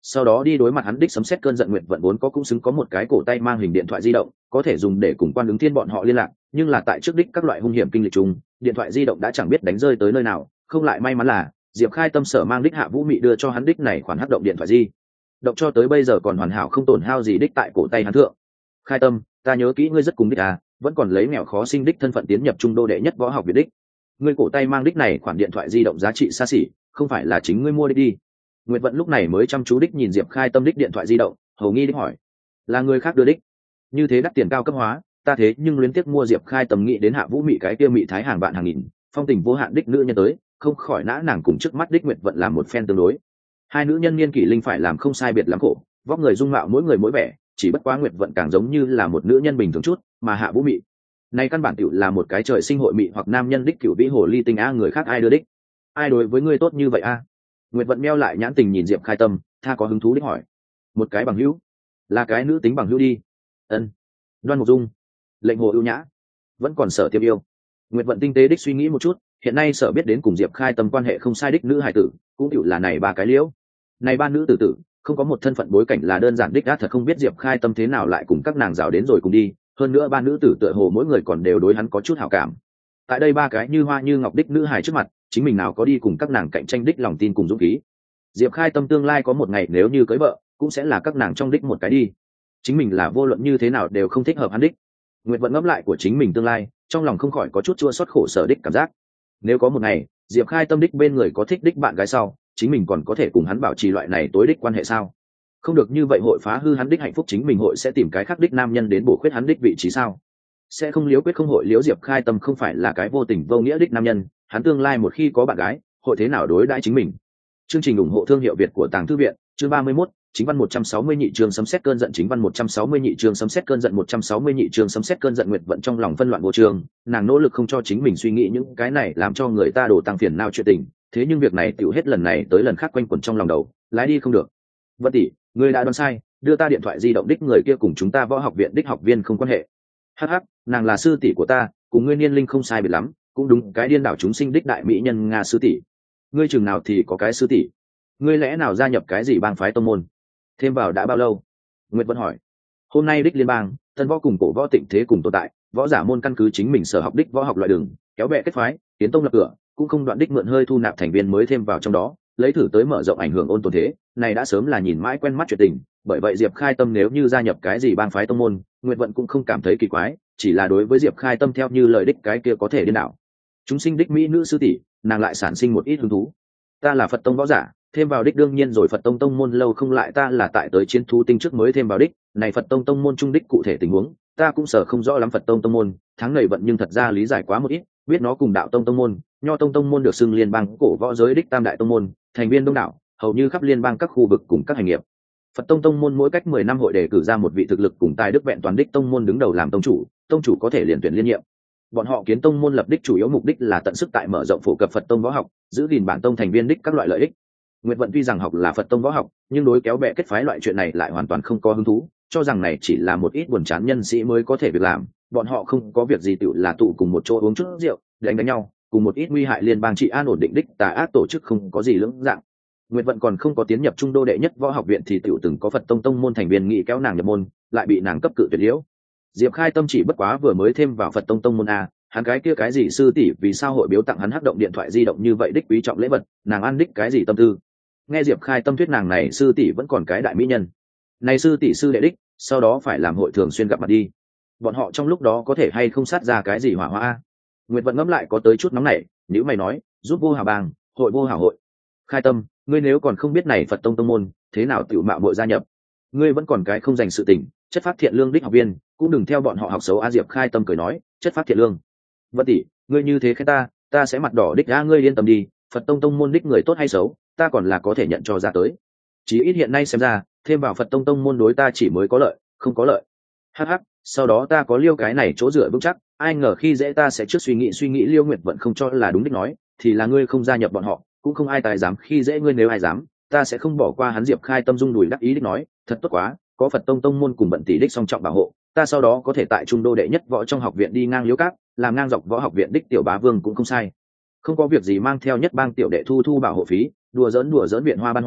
sau đó đi đối mặt hắn đích sấm xét cơn giận. Nguyệt vận vốn có cũng xứng có một cái cổ tay mang hình điện thoại di động có thể dùng để cùng quan ứng thiên bọn họ liên lạc, nhưng là tại trước đích các loại hung hiểm kinh lịch chung, điện thoại di động đã chẳng biết đánh rơi tới nơi nào. Không lại may mắn là Diệp Khai Tâm sở mang đích Hạ Vũ Mị đưa cho hắn đích này khoản hắc động điện thoại di động cho tới bây giờ còn hoàn hảo không tổn hao gì đích tại cổ tay hắn thượng. Khai Tâm, ta nhớ kỹ ngươi rất cùng đích à, vẫn còn lấy nghèo khó sinh đích thân phận tiến nhập trung đô đệ nhất võ học Việt đích. Ngươi cổ tay mang đích này khoản điện thoại di động giá trị xa xỉ, không phải là chính ngươi mua đích đi? Nguyệt vận lúc này mới chăm chú đích nhìn Diệp Khai Tâm đích điện thoại di động, hầu nghi đích hỏi, là người khác đưa đích? Như thế đắt tiền cao cấp hóa, ta thế nhưng luyến tiếc mua. Diệp Khai Tâm nghĩ đến Hạ Vũ Mị cái kia mị thái hàng vạn hàng nghìn, phong tình vô hạn đích nữ nhân tới, không khỏi nã nàng cùng trước mắt đích Nguyệt vận làm một phen tương đối. Hai nữ nhân niên kỷ linh phải làm không sai biệt lắm khổ, vóc người dung mạo mỗi người mỗi vẻ, chỉ bất quá Nguyệt vận càng giống như là một nữ nhân bình thường chút, mà Hạ Vũ Mị này căn bản tiểu là một cái trời sinh hội mị hoặc nam nhân đích cửu vĩ hồ ly tinh a. Người khác ai đưa đích? Ai đối với ngươi tốt như vậy a? Nguyệt vận meo lại nhãn tình nhìn Diệp Khai Tâm, tha có hứng thú đích hỏi, một cái bằng hữu? Là cái nữ tính bằng hữu đi? Ân. Đoan Mục Dung, Lệnh Hồ ưu nhã, vẫn còn Sở Tiêm yêu. Nguyệt vận tinh tế đích suy nghĩ một chút, hiện nay Sở biết đến cùng Diệp Khai Tâm quan hệ không sai đích nữ hài tử cũng tiểu là này ba cái liễu. Này ba nữ tử tử không có một thân phận bối cảnh là đơn giản đích đã, thật không biết Diệp Khai Tâm thế nào lại cùng các nàng rào đến rồi cùng đi. Hơn nữa ba nữ tử tựa hồ mỗi người còn đều đối hắn có chút hảo cảm. Tại đây ba cái như hoa như ngọc đích nữ hài trước mặt, chính mình nào có đi cùng các nàng cạnh tranh đích lòng tin cùng dũng khí. Diệp Khai Tâm tương lai có một ngày nếu như cưới vợ, cũng sẽ là các nàng trong đích một cái đi. Chính mình là vô luận như thế nào đều không thích hợp hắn đích. Nguyệt vận ngẫm lại của chính mình tương lai, trong lòng không khỏi có chút chua xót khổ sở đích cảm giác. Nếu có một ngày Diệp Khai Tâm đích bên người có thích đích bạn gái sau, chính mình còn có thể cùng hắn bảo trì loại này tối đích quan hệ sao? Không được, như vậy hội phá hư hắn đích hạnh phúc, chính mình hội sẽ tìm cái khác đích nam nhân đến bổ khuyết hắn đích vị trí sao? Sẽ không liếu quyết không hội liếu. Diệp Khai Tâm không phải là cái vô tình vô nghĩa đích nam nhân, hắn tương lai một khi có bạn gái, hội thế nào đối đãi chính mình? Chương trình ủng hộ thương hiệu Việt của Tàng Thư viện, chương ba mươi mốt, chính văn một trăm sáu mươi nhị chương sấm sét cơn giận, chính văn một trăm sáu mươi nhị chương sấm sét cơn giận, một trăm sáu mươi nhị chương sấm sét cơn giận. Nguyệt vận trong lòng phân loạn vô trường, nàng nỗ lực không cho chính mình suy nghĩ những cái này làm cho người ta đổ tăng phiền não chuyện tình, thế nhưng việc này tiểu hết lần này tới lần khác quanh quẩn trong lòng đầu, lái đi không được. Vận tỷ, ngươi đã đoán sai, đưa ta điện thoại di động đích người kia cùng chúng ta võ học viện đích học viên không quan hệ. Hắc hắc, nàng là sư tỷ của ta, cùng ngươi niên linh không sai biệt lắm, cũng đúng cái điên đảo chúng sinh đích đại mỹ nhân Nga sư tỷ. Ngươi chừng nào thì có cái sư tỷ? Ngươi lẽ nào gia nhập cái gì bang phái tông môn? Thêm vào đã bao lâu? Nguyệt vẫn hỏi. Hôm nay đích liên bang, tân võ cùng cổ võ tịnh thế cùng tồn tại, võ giả môn căn cứ chính mình sở học đích võ học loại đường, kéo bè kết phái, tiến tông lập cửa, cũng không đoạn đích mượn hơi thu nạp thành viên mới thêm vào trong đó, lấy thử tới mở rộng ảnh hưởng ôn tồn thế, này đã sớm là nhìn mãi quen mắt chuyện tình. Bởi vậy Diệp Khai Tâm nếu như gia nhập cái gì bang phái tông môn, Nguyệt vận cũng không cảm thấy kỳ quái, chỉ là đối với Diệp Khai Tâm theo như lời đích cái kia có thể điên đảo chúng sinh đích mỹ nữ sư tỷ, nàng lại sản sinh một ít hứng thú. Ta là Phật tông võ giả, thêm vào đích đương nhiên rồi, Phật tông tông môn lâu không lại, ta là tại tới chiến thú tinh trước mới thêm vào đích, này Phật tông tông môn trung đích cụ thể tình huống, ta cũng sở không rõ lắm. Phật tông tông môn, tháng này vận nhưng thật ra lý giải quá một ít, biết nó cùng đạo tông tông môn, nho tông tông môn được xưng liên bang cổ võ giới đích tam đại tông môn, thành viên đông đảo, hầu như khắp liên bang các khu vực cùng các hành nghiệp. Phật tông tông môn mỗi cách mười năm hội đề cử ra một vị thực lực cùng tài đức vẹn toàn đích tông môn đứng đầu làm tông chủ, tông chủ có thể liền tuyển liên nhiệm. Bọn họ kiến tông môn lập đích chủ yếu mục đích là tận sức tại mở rộng phổ cập Phật tông võ học, giữ gìn bản tông thành viên đích các loại lợi ích. Nguyệt vận tuy rằng học là Phật tông võ học, nhưng đối kéo bè kết phái loại chuyện này lại hoàn toàn không có hứng thú, cho rằng này chỉ là một ít buồn chán nhân sĩ mới có thể việc làm. Bọn họ không có việc gì tự là tụ cùng một chỗ uống chút rượu, đánh đánh nhau, cùng một ít nguy hại liên bang trị an ổn định đích tà ác tổ chức không có gì lưỡng dạng. Nguyệt vận còn không có tiến nhập trung đô đệ nhất võ học viện thì tiểu từng có Phật tông tông môn thành viên nghị kéo nàng nhập môn, lại bị nàng cấp cự tuyệt liễu. Diệp Khai Tâm chỉ bất quá vừa mới thêm vào Phật tông tông môn a, hắn cái kia cái gì sư tỷ vì sao hội biếu tặng hắn hắc động điện thoại di động như vậy đích quý trọng lễ vật, nàng ăn đích cái gì tâm tư? Nghe Diệp Khai Tâm thuyết nàng này sư tỷ vẫn còn cái đại mỹ nhân, này sư tỷ sư đệ đích, sau đó phải làm hội thường xuyên gặp mặt đi. Bọn họ trong lúc đó có thể hay không sát ra cái gì hỏa hoa a? Nguyệt vận ngẫm lại có tới chút nóng nảy, nếu mày nói, giúp vô hảo bang, hội vô hảo hội. Khai Tâm, ngươi nếu còn không biết này Phật tông tông môn, thế nào tiểu mạo muội gia nhập? Ngươi vẫn còn cái không dành sự tình, chất phát thiện lương đích học viên, cũng đừng theo bọn họ học xấu a. Diệp Khai Tâm cười nói, chất phát thiện lương. Vận tỷ, ngươi như thế khen ta, ta sẽ mặt đỏ đích a. Ngươi yên tâm đi, Phật tông tông môn đích người tốt hay xấu, ta còn là có thể nhận cho ra tới. Chỉ ít hiện nay xem ra, thêm vào Phật tông tông môn đối ta chỉ mới có lợi, không có lợi. Hắc hắc, sau đó ta có liêu cái này chỗ dựa vững chắc, ai ngờ khi dễ ta sẽ trước suy nghĩ suy nghĩ. Liêu Nguyệt vận không cho là đúng đích nói, thì là ngươi không gia nhập bọn họ, cũng không ai tài dám khi dễ ngươi, nếu ai dám, ta sẽ không bỏ qua hắn. Diệp Khai Tâm rung đùi đắc ý đích nói, thật tốt quá, có Phật tông tông môn cùng Bận tỷ đích song trọng bảo hộ, ta sau đó có thể tại trung đô đệ nhất võ trong học viện đi ngang liếu cát, làm ngang dọc võ học viện đích tiểu bá vương cũng không sai. Không có việc gì mang theo nhất bang tiểu đệ thu thu bảo hộ phí, đùa giỡn đùa giỡn viện hoa ban hoa,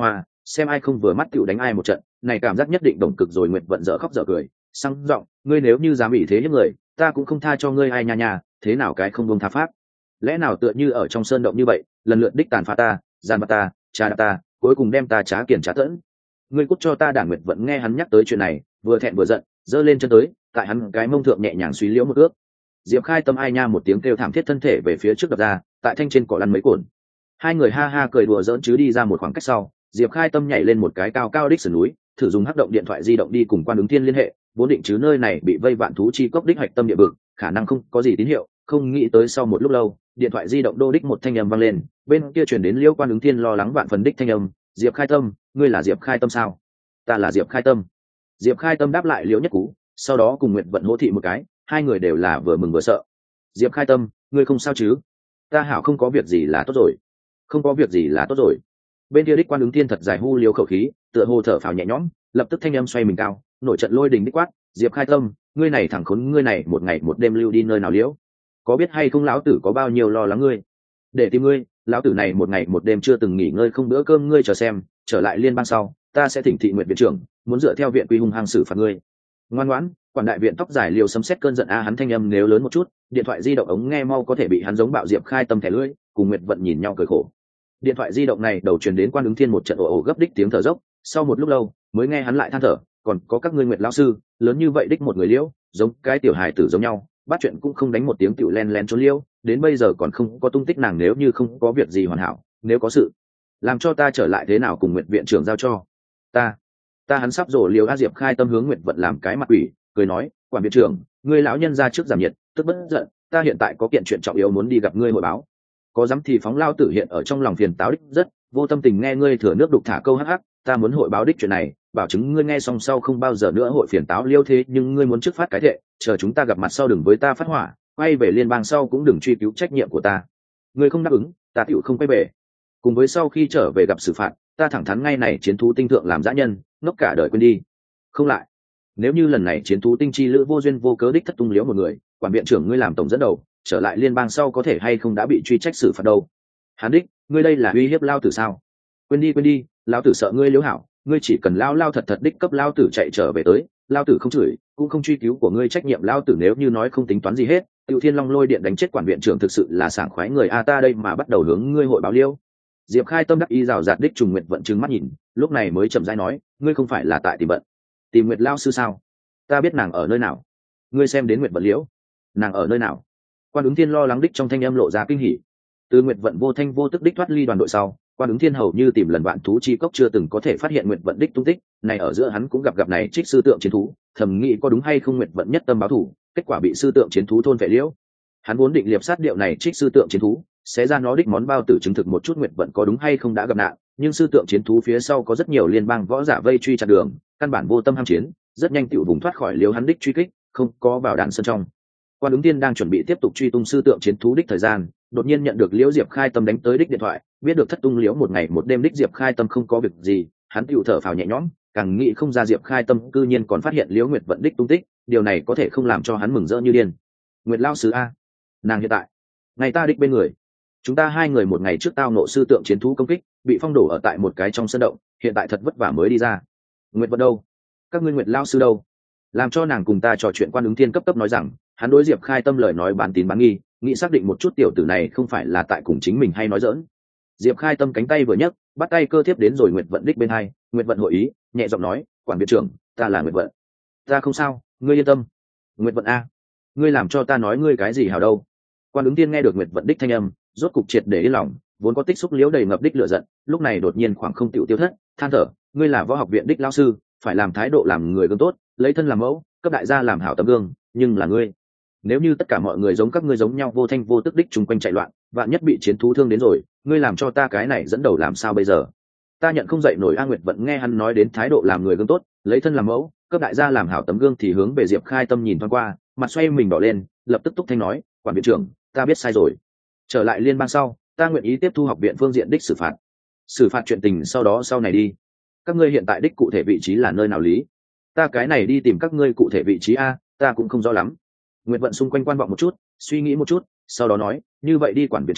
xem ai không vừa mắt tựu đánh ai một trận, này cảm giác nhất định đồng cực rồi. Nguyệt Vận dở khóc dở cười, sang giọng, ngươi nếu như dám ủy thế hiếp người, ta cũng không tha cho ngươi. Ai nha nha, thế nào cái không buông tha pháp? Lẽ nào tựa như ở trong sơn động như vậy, lần lượt đích tàn phá ta, gian bắt ta, trà đạp ta, cuối cùng đem ta trá kiển trá tẫn? Ngươi cút cho ta đảng. Nguyệt Vận nghe hắn nhắc tới chuyện này, vừa thẹn vừa giận, giơ lên chân tới, tại hắn cái mông thượng nhẹ nhàng suy liễu một ước. Diệp Khai Tâm ai nha một tiếng kêu thảm thiết, thân thể về phía trước đập ra, tại thanh trên cỏ lăn mấy cồn. Hai người ha ha cười đùa giỡn chứ đi ra một khoảng cách sau, Diệp Khai Tâm nhảy lên một cái cao cao đích sườn núi, thử dùng hắc động điện thoại di động đi cùng Quan Ứng Thiên liên hệ, vốn định chứ nơi này bị vây vạn thú chi cốc đích hạch tâm địa vực, khả năng không có gì tín hiệu, không nghĩ tới sau một lúc lâu, điện thoại di động đô đích một thanh âm vang lên, bên kia truyền đến Liễu Quan Ứng Thiên lo lắng vạn phần đích thanh âm, Diệp Khai Tâm, ngươi là Diệp Khai Tâm sao? Ta là Diệp Khai Tâm. Diệp Khai Tâm đáp lại Liễu Nhất Cú, sau đó cùng Nguyệt Vận hỗ thị một cái, hai người đều là vừa mừng vừa sợ. Diệp Khai Tâm, ngươi không sao chứ? Ta hảo không có việc gì là tốt rồi. Không có việc gì là tốt rồi. Bên kia đích Quan Ứng Thiên thật dài hu liếu khẩu khí, tựa hồ thở phào nhẹ nhõm, lập tức thanh âm xoay mình cao, nổi trận lôi đình đích quát, Diệp Khai Tâm, ngươi này thẳng khốn, ngươi này một ngày một đêm lưu đi nơi nào liễu? Có biết hay không lão tử có bao nhiêu lo lắng ngươi? Để tìm ngươi, lão tử này một ngày một đêm chưa từng nghỉ ngơi không bữa cơm, ngươi chờ xem, trở lại liên bang sau, ta sẽ thỉnh thị nguyện viện trưởng, muốn dựa theo viện quy hung hăng xử phạt ngươi. Ngoan ngoãn, quản đại viện tóc dài liều sấm sét cơn giận a, hắn thanh âm nếu lớn một chút, điện thoại di động ống nghe mau có thể bị hắn giống bạo. Diệp Khai Tâm thẻ lưỡi, cùng Nguyệt Vận nhìn nhau cười khổ. Điện thoại di động này đầu truyền đến Quan Ứng Thiên một trận ồ ồ gấp đích tiếng thở dốc, sau một lúc lâu mới nghe hắn lại than thở, còn có các ngươi Nguyệt lão sư, lớn như vậy đích một người liễu, giống cái tiểu hài tử giống nhau, bắt chuyện cũng không đánh một tiếng tiểu len len trốn liễu, đến bây giờ còn không có tung tích nàng. Nếu như không có việc gì hoàn hảo, nếu có sự làm cho ta trở lại thế nào cùng Nguyệt viện trưởng giao cho ta ta hắn sắp rổ liều a. Diệp Khai Tâm hướng Nguyệt Vận làm cái mặt quỷ, cười nói, quản viện trưởng, ngươi lão nhân ra trước giảm nhiệt, tức bất giận, ta hiện tại có kiện chuyện trọng yếu muốn đi gặp ngươi hội báo. Có dám thì phóng lao tử hiện ở trong lòng phiền táo đích rất, vô tâm tình nghe ngươi thừa nước đục thả câu hắc hắc, ta muốn hội báo đích chuyện này, bảo chứng ngươi nghe xong sau không bao giờ nữa hội phiền táo liêu. Thế nhưng ngươi muốn trước phát cái thệ, chờ chúng ta gặp mặt sau đừng với ta phát hỏa, quay về liên bang sau cũng đừng truy cứu trách nhiệm của ta. Ngươi không đáp ứng, ta tựu không quay về. Cùng với sau khi trở về gặp xử phạt, ta thẳng thắn ngay này chiến thú tinh thượng làm dã nhân, ngốc cả đời quên đi. Không lại, nếu như lần này chiến thú tinh chi lữ vô duyên vô cớ đích thất tung liễu một người, quản viện trưởng ngươi làm tổng dẫn đầu, trở lại liên bang sau có thể hay không đã bị truy trách xử phạt đâu. Hán đích, ngươi đây là uy hiếp lao tử sao? Quên đi quên đi, lao tử sợ ngươi liễu hảo, ngươi chỉ cần lao lao thật thật đích cấp lao tử chạy trở về tới, lao tử không chửi cũng không truy cứu của ngươi trách nhiệm. Lao tử nếu như nói không tính toán gì hết, Tiểu Thiên Long lôi điện đánh chết quản viện trưởng thực sự là sảng khoái người a. Ta đây mà bắt đầu hướng ngươi hội báo liêu. Diệp Khai Tâm đắc ý rào rạt đích trùng Nguyệt Vận trừng mắt nhìn, lúc này mới chậm rãi nói, ngươi không phải là tại tìm bận tìm Nguyệt lao sư sao? Ta biết nàng ở nơi nào. Ngươi xem đến Nguyệt Vận liễu, nàng ở nơi nào? Quan Ứng Thiên lo lắng đích trong thanh âm lộ ra kinh hỉ. Từ Nguyệt Vận vô thanh vô tức đích thoát ly đoàn đội sau, Quan Ứng Thiên hầu như tìm lần vạn thú chi cốc chưa từng có thể phát hiện Nguyệt Vận đích tung tích, này ở giữa hắn cũng gặp gặp này trích sư tượng chiến thú, thầm nghĩ có đúng hay không Nguyệt Vận nhất tâm báo thù, kết quả bị sư tượng chiến thú thôn vệ liễu. Hắn vốn định liệp sát điệu này trích sư tượng chiến thú, sẽ ra nó đích món bao tử chứng thực một chút Nguyệt Vận có đúng hay không đã gặp nạn, nhưng sư tượng chiến thú phía sau có rất nhiều liên bang võ giả vây truy chặn đường, căn bản vô tâm ham chiến, rất nhanh tiểu vùng thoát khỏi liếu hắn đích truy kích, không có vào đạn sân trong. Quan Ứng Thiên đang chuẩn bị tiếp tục truy tung sư tượng chiến thú đích thời gian, đột nhiên nhận được Liễu Diệp Khai Tâm đánh tới đích điện thoại, biết được thất tung liễu một ngày một đêm đích Diệp Khai Tâm không có việc gì, hắn tiểu thở phào nhẹ nhõm, càng nghĩ không ra Diệp Khai Tâm cư nhiên còn phát hiện Liễu Nguyệt Vận đích tung tích, điều này có thể không làm cho hắn mừng rỡ như điên. Nguyệt lao sứ a, nàng hiện tại ngày ta đích bên người, chúng ta hai người một ngày trước tao nộ sư tượng chiến thú công kích, bị phong đổ ở tại một cái trong sân động, hiện tại thật vất vả mới đi ra. Nguyệt Vận đâu? Các ngươi Nguyệt lao sư đâu? Làm cho nàng cùng ta trò chuyện. Quan Ứng Thiên cấp cấp nói rằng, hắn đối Diệp Khai Tâm lời nói bán tín bán nghi, nghĩ xác định một chút tiểu tử này không phải là tại cùng chính mình hay nói dỡn. Diệp Khai Tâm cánh tay vừa nhấc, bắt tay cơ thiếp đến rồi Nguyệt Vận đích bên hai, Nguyệt Vận hội ý, nhẹ giọng nói, quản viện trưởng, ta là Nguyệt Vận. Ta không sao, ngươi yên tâm. Nguyệt Vận a, ngươi làm cho ta nói ngươi cái gì hảo đâu? Quan Ứng Thiên nghe được Nguyệt Vận đích thanh âm, rốt cục triệt để yên lòng, vốn có tích xúc liễu đầy ngập đích lửa giận, lúc này đột nhiên khoảng không tiểu tiêu thất, than thở, ngươi là võ học viện đích lão sư, phải làm thái độ làm người gương tốt, lấy thân làm mẫu, cấp đại gia làm hảo tấm gương, nhưng là ngươi, nếu như tất cả mọi người giống các ngươi giống nhau vô thanh vô tức đích chung quanh chạy loạn, vạn nhất bị chiến thú thương đến rồi, ngươi làm cho ta cái này dẫn đầu làm sao bây giờ? Ta nhận không dậy nổi. A Nguyệt Vận nghe hắn nói đến thái độ làm người gương tốt, lấy thân làm mẫu, cấp đại gia làm hảo tấm gương thì hướng về Diệp Khai Tâm nhìn thoáng qua, mặt xoay mình đỏ lên, lập tức túc thanh nói, quản viện trưởng, ta biết sai rồi. Trở lại liên bang sau, ta nguyện ý tiếp thu học viện phương diện đích xử phạt. Xử phạt chuyện tình sau đó sau này đi. Các ngươi hiện tại đích cụ thể vị trí là nơi nào lý? Ta cái này đi tìm các ngươi cụ thể vị trí a, ta cũng không rõ lắm. Nguyệt Vận xung quanh quan vọng một chút, suy nghĩ một chút, sau đó nói, như vậy đi quản viện trưởng,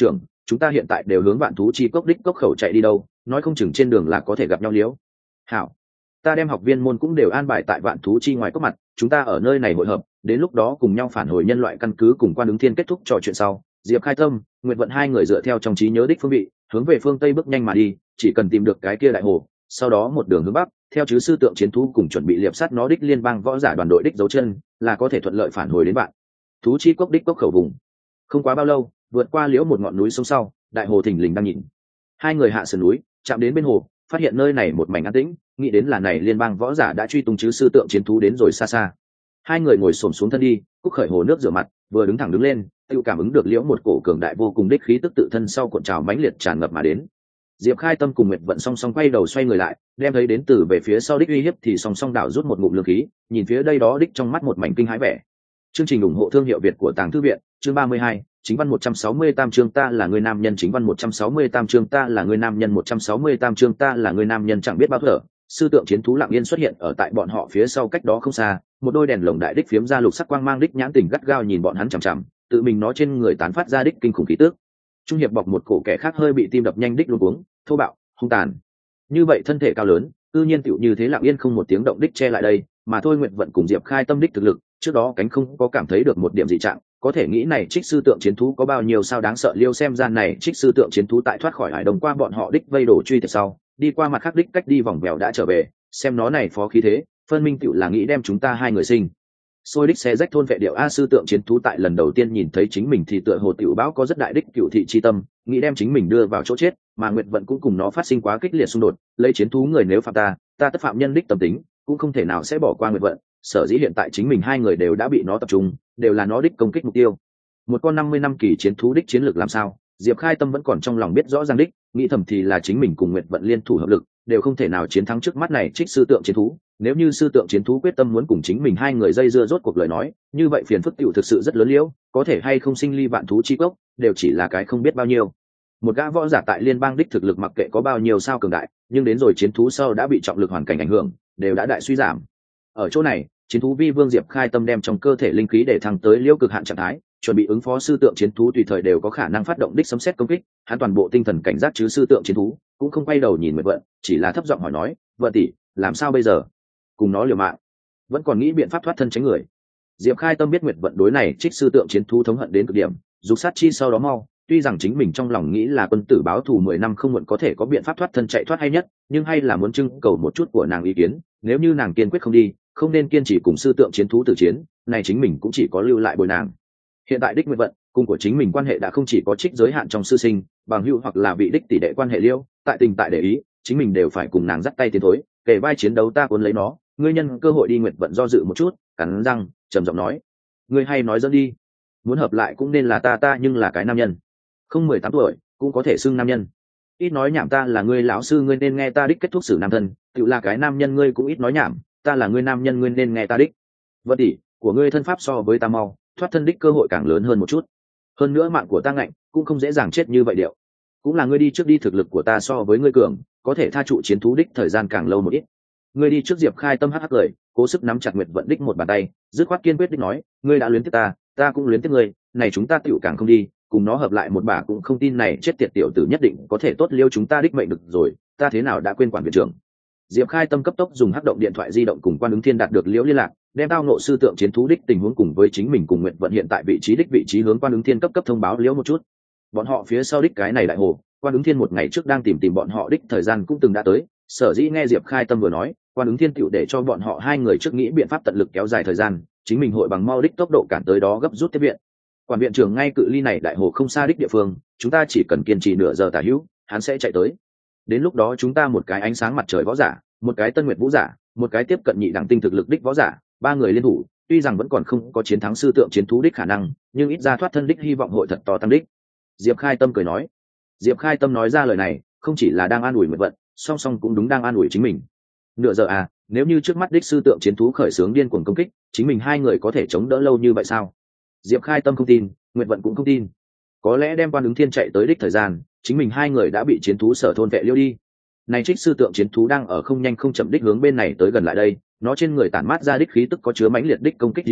chúng ta hiện tại đều hướng vạn thú chi cốc đích cốc khẩu chạy đi đâu, nói không chừng trên đường là có thể gặp nhau liễu. Hảo, ta đem học viên môn cũng đều an bài tại vạn thú chi ngoài cốc mặt, chúng ta ở nơi này hội hợp, đến lúc đó cùng nhau phản hồi nhân loại căn cứ cùng Quan Ứng Thiên kết thúc trò chuyện sau. Diệp Khai Tâm, Nguyệt Vận hai người dựa theo trong trí nhớ đích phương vị, hướng về phương tây bước nhanh mà đi, chỉ cần tìm được cái kia đại hồ, sau đó một đường hướng bắc, theo chứ sư tượng chiến thú cùng chuẩn bị liệp sát nó đích liên bang võ giả đoàn đội đích dấu chân, là có thể thuận lợi phản hồi đến bạn thú chi cốc đích cốc khẩu vùng. Không quá bao lâu, vượt qua liễu một ngọn núi sông sau, đại hồ thình lình đang nhìn. Hai người hạ sườn núi, chạm đến bên hồ, phát hiện nơi này một mảnh an tĩnh, nghĩ đến là này liên bang võ giả đã truy tung chứ sư tượng chiến thú đến rồi xa xa. Hai người ngồi xổm xuống thân đi, cúc khởi hồ nước rửa mặt, vừa đứng thẳng đứng lên, tự cảm ứng được liễu một cổ cường đại vô cùng đích khí tức tự thân sau cuộn trào mãnh liệt tràn ngập mà đến. Diệp Khai Tâm cùng Nguyệt Vận song song quay đầu xoay người lại, đem thấy đến từ về phía sau đích uy hiếp thì song song đảo rút một ngụm lương khí, nhìn phía đây đó đích trong mắt một mảnh kinh hãi vẻ. Chương trình ủng hộ thương hiệu Việt của Tàng Thư viện, chương ba mươi hai, chính văn một trăm sáu mươi tam chương ta là người nam nhân chính văn một trăm sáu mươi tam chương ta là người nam nhân một trăm sáu mươi tam chương ta là người nam nhân chẳng biết bao giờ, sư tượng chiến thú lặng yên xuất hiện ở tại bọn họ phía sau cách đó không xa, một đôi đèn lồng đại đích phiếm ra lục sắc quang mang đích nhãn tình gắt gao nhìn bọn hắn chằm chằm, tự mình nó trên người tán phát ra đích kinh khủng khí tức. Trung hiệp bọc một cổ kẻ khác hơi bị tim đập nhanh đích luống cuống, thô bạo, hung tàn. Như vậy thân thể cao lớn, tự nhiên tựu như thế lặng yên không một tiếng động đích che lại đây, mà thôi Nguyệt Vận cùng Diệp Khai Tâm đích thực lực, trước đó cánh không có cảm thấy được một điểm dị trạng, có thể nghĩ này trích sư tượng chiến thú có bao nhiêu sao đáng sợ liêu xem ra này trích sư tượng chiến thú tại thoát khỏi hải đồng qua bọn họ đích vây đổ truy từ sau, đi qua mặt khác đích cách đi vòng vèo đã trở về, xem nó này phó khí thế, phân minh tựu là nghĩ đem chúng ta hai người sinh. Xôi đích xe rách thôn vệ điệu a sư tượng chiến thú tại lần đầu tiên nhìn thấy chính mình thì tựa hồ tiểu báo có rất đại đích cựu thị chi tâm, nghĩ đem chính mình đưa vào chỗ chết, mà Nguyệt Vận cũng cùng nó phát sinh quá kích liệt xung đột, lấy chiến thú người nếu phạm ta, ta tất phạm nhân đích tâm tính, cũng không thể nào sẽ bỏ qua Nguyệt Vận, sở dĩ hiện tại chính mình hai người đều đã bị nó tập trung, đều là nó đích công kích mục tiêu. Một con năm mươi năm kỳ chiến thú đích chiến lược làm sao, Diệp Khai Tâm vẫn còn trong lòng biết rõ ràng đích, nghĩ thầm thì là chính mình cùng Nguyệt Vận liên thủ hợp lực, đều không thể nào chiến thắng trước mắt này trích sư tượng chiến thú. Nếu như sư tượng chiến thú quyết tâm muốn cùng chính mình hai người dây dưa rốt cuộc lời nói, như vậy phiền phức tiểu thực sự rất lớn liễu, có thể hay không sinh ly vạn thú chi cốc, đều chỉ là cái không biết bao nhiêu. Một gã võ giả tại liên bang đích thực lực mặc kệ có bao nhiêu sao cường đại, nhưng đến rồi chiến thú sau đã bị trọng lực hoàn cảnh ảnh hưởng, đều đã đại suy giảm. Ở chỗ này, chiến thú vi vương Diệp Khai Tâm đem trong cơ thể linh khí để thăng tới liễu cực hạn trạng thái, chuẩn bị ứng phó sư tượng chiến thú tùy thời đều có khả năng phát động đích sấm sét công kích, hắn toàn bộ tinh thần cảnh giác chứ sư tượng chiến thú, cũng không quay đầu nhìn Nguyệt Vận, chỉ là thấp giọng hỏi nói, "Vận tỷ, làm sao bây giờ? Cùng nó liều mạng, vẫn còn nghĩ biện pháp thoát thân tránh người?" Diệp Khai Tâm biết Nguyệt Vận đối này trích sư tượng chiến thú thống hận đến cực điểm, dục sát chi sau đó mau, tuy rằng chính mình trong lòng nghĩ là quân tử báo thù mười năm không muộn có thể có biện pháp thoát thân chạy thoát hay nhất, nhưng hay là muốn trưng cầu một chút của nàng ý kiến, nếu như nàng kiên quyết không đi, không nên kiên trì cùng sư tượng chiến thú tử chiến, này chính mình cũng chỉ có lưu lại bồi nàng. Hiện tại đích Nguyệt Vận cùng của chính mình quan hệ đã không chỉ có trích giới hạn trong sư sinh, bằng hữu hoặc là vị đích tỷ đệ quan hệ liêu, tại tình tại để ý, chính mình đều phải cùng nàng dắt tay tiến thối, kể vai chiến đấu ta cuốn lấy nó, ngươi nhân cơ hội đi. Nguyệt Vận do dự một chút, cắn răng trầm giọng nói, ngươi hay nói dẫn đi, muốn hợp lại cũng nên là ta ta nhưng là cái nam nhân, không mười tám tuổi cũng có thể xưng nam nhân, ít nói nhảm, ta là ngươi lão sư ngươi nên nghe ta đích, kết thúc xử nam thân, tự là cái nam nhân ngươi cũng ít nói nhảm, ta là ngươi nam nhân ngươi nên nghe ta đích. Vận tỷ của ngươi thân pháp so với ta mau, thoát thân đích cơ hội càng lớn hơn một chút, hơn nữa mạng của ta ngạnh cũng không dễ dàng chết như vậy điệu, cũng là ngươi đi trước đi, thực lực của ta so với ngươi cường, có thể tha trụ chiến thú đích thời gian càng lâu một ít. Ngươi đi trước. Diệp Khai Tâm hắc hắc cười, cố sức nắm chặt Nguyệt Vận đích một bàn tay, dứt khoát kiên quyết đích nói, ngươi đã luyến tiếc ta, ta cũng luyến tiếc ngươi, này chúng ta tiểu càng không đi, cùng nó hợp lại một bà cũng không tin này chết tiệt tiểu tử nhất định có thể tốt liêu chúng ta đích mệnh được rồi, ta thế nào đã quên quản viện trưởng. Diệp Khai Tâm cấp tốc dùng hắc động điện thoại di động cùng Quan Ứng Thiên đạt được liễu liên lạc, đem tao nộ sư tượng chiến thú đích tình huống cùng với chính mình cùng Nguyệt Vận hiện tại vị trí đích vị trí hướng Quan Ứng Thiên cấp cấp thông báo liễu một chút. Bọn họ phía sau đích cái này đại hồ, Quan Ứng Thiên một ngày trước đang tìm tìm bọn họ đích thời gian cũng từng đã tới, sở dĩ nghe Diệp Khai Tâm vừa nói, Quan Ứng Thiên tựu để cho bọn họ hai người trước nghĩ biện pháp tận lực kéo dài thời gian, chính mình hội bằng mau đích tốc độ cản tới đó gấp rút tiếp viện. Quản viện trưởng ngay cự ly này đại hồ không xa đích địa phương, chúng ta chỉ cần kiên trì nửa giờ tả hữu, hắn sẽ chạy tới. Đến lúc đó chúng ta một cái ánh sáng mặt trời võ giả, một cái tân nguyệt vũ giả, một cái tiếp cận nhị đẳng tinh thực lực đích võ giả, ba người liên thủ, tuy rằng vẫn còn không có chiến thắng sư tượng chiến thú đích khả năng, nhưng ít ra thoát thân đích hy vọng hội thật to tăng đích. Diệp Khai Tâm cười nói. Diệp Khai Tâm nói ra lời này, không chỉ là đang an ủi Nguyệt Vận, song song cũng đúng đang an ủi chính mình. Nửa giờ à, nếu như trước mắt đích sư tượng chiến thú khởi xướng điên cuồng công kích, chính mình hai người có thể chống đỡ lâu như vậy sao? Diệp Khai Tâm không tin, Nguyệt Vận cũng không tin. Có lẽ đem Quan Ứng Thiên chạy tới đích thời gian, chính mình hai người đã bị chiến thú sở thôn vệ liêu đi. Này trích sư tượng chiến thú đang ở không nhanh không chậm đích hướng bên này tới gần lại đây, nó trên người tản mát ra đích khí tức có chứa mãnh liệt đích công kích ý đồ,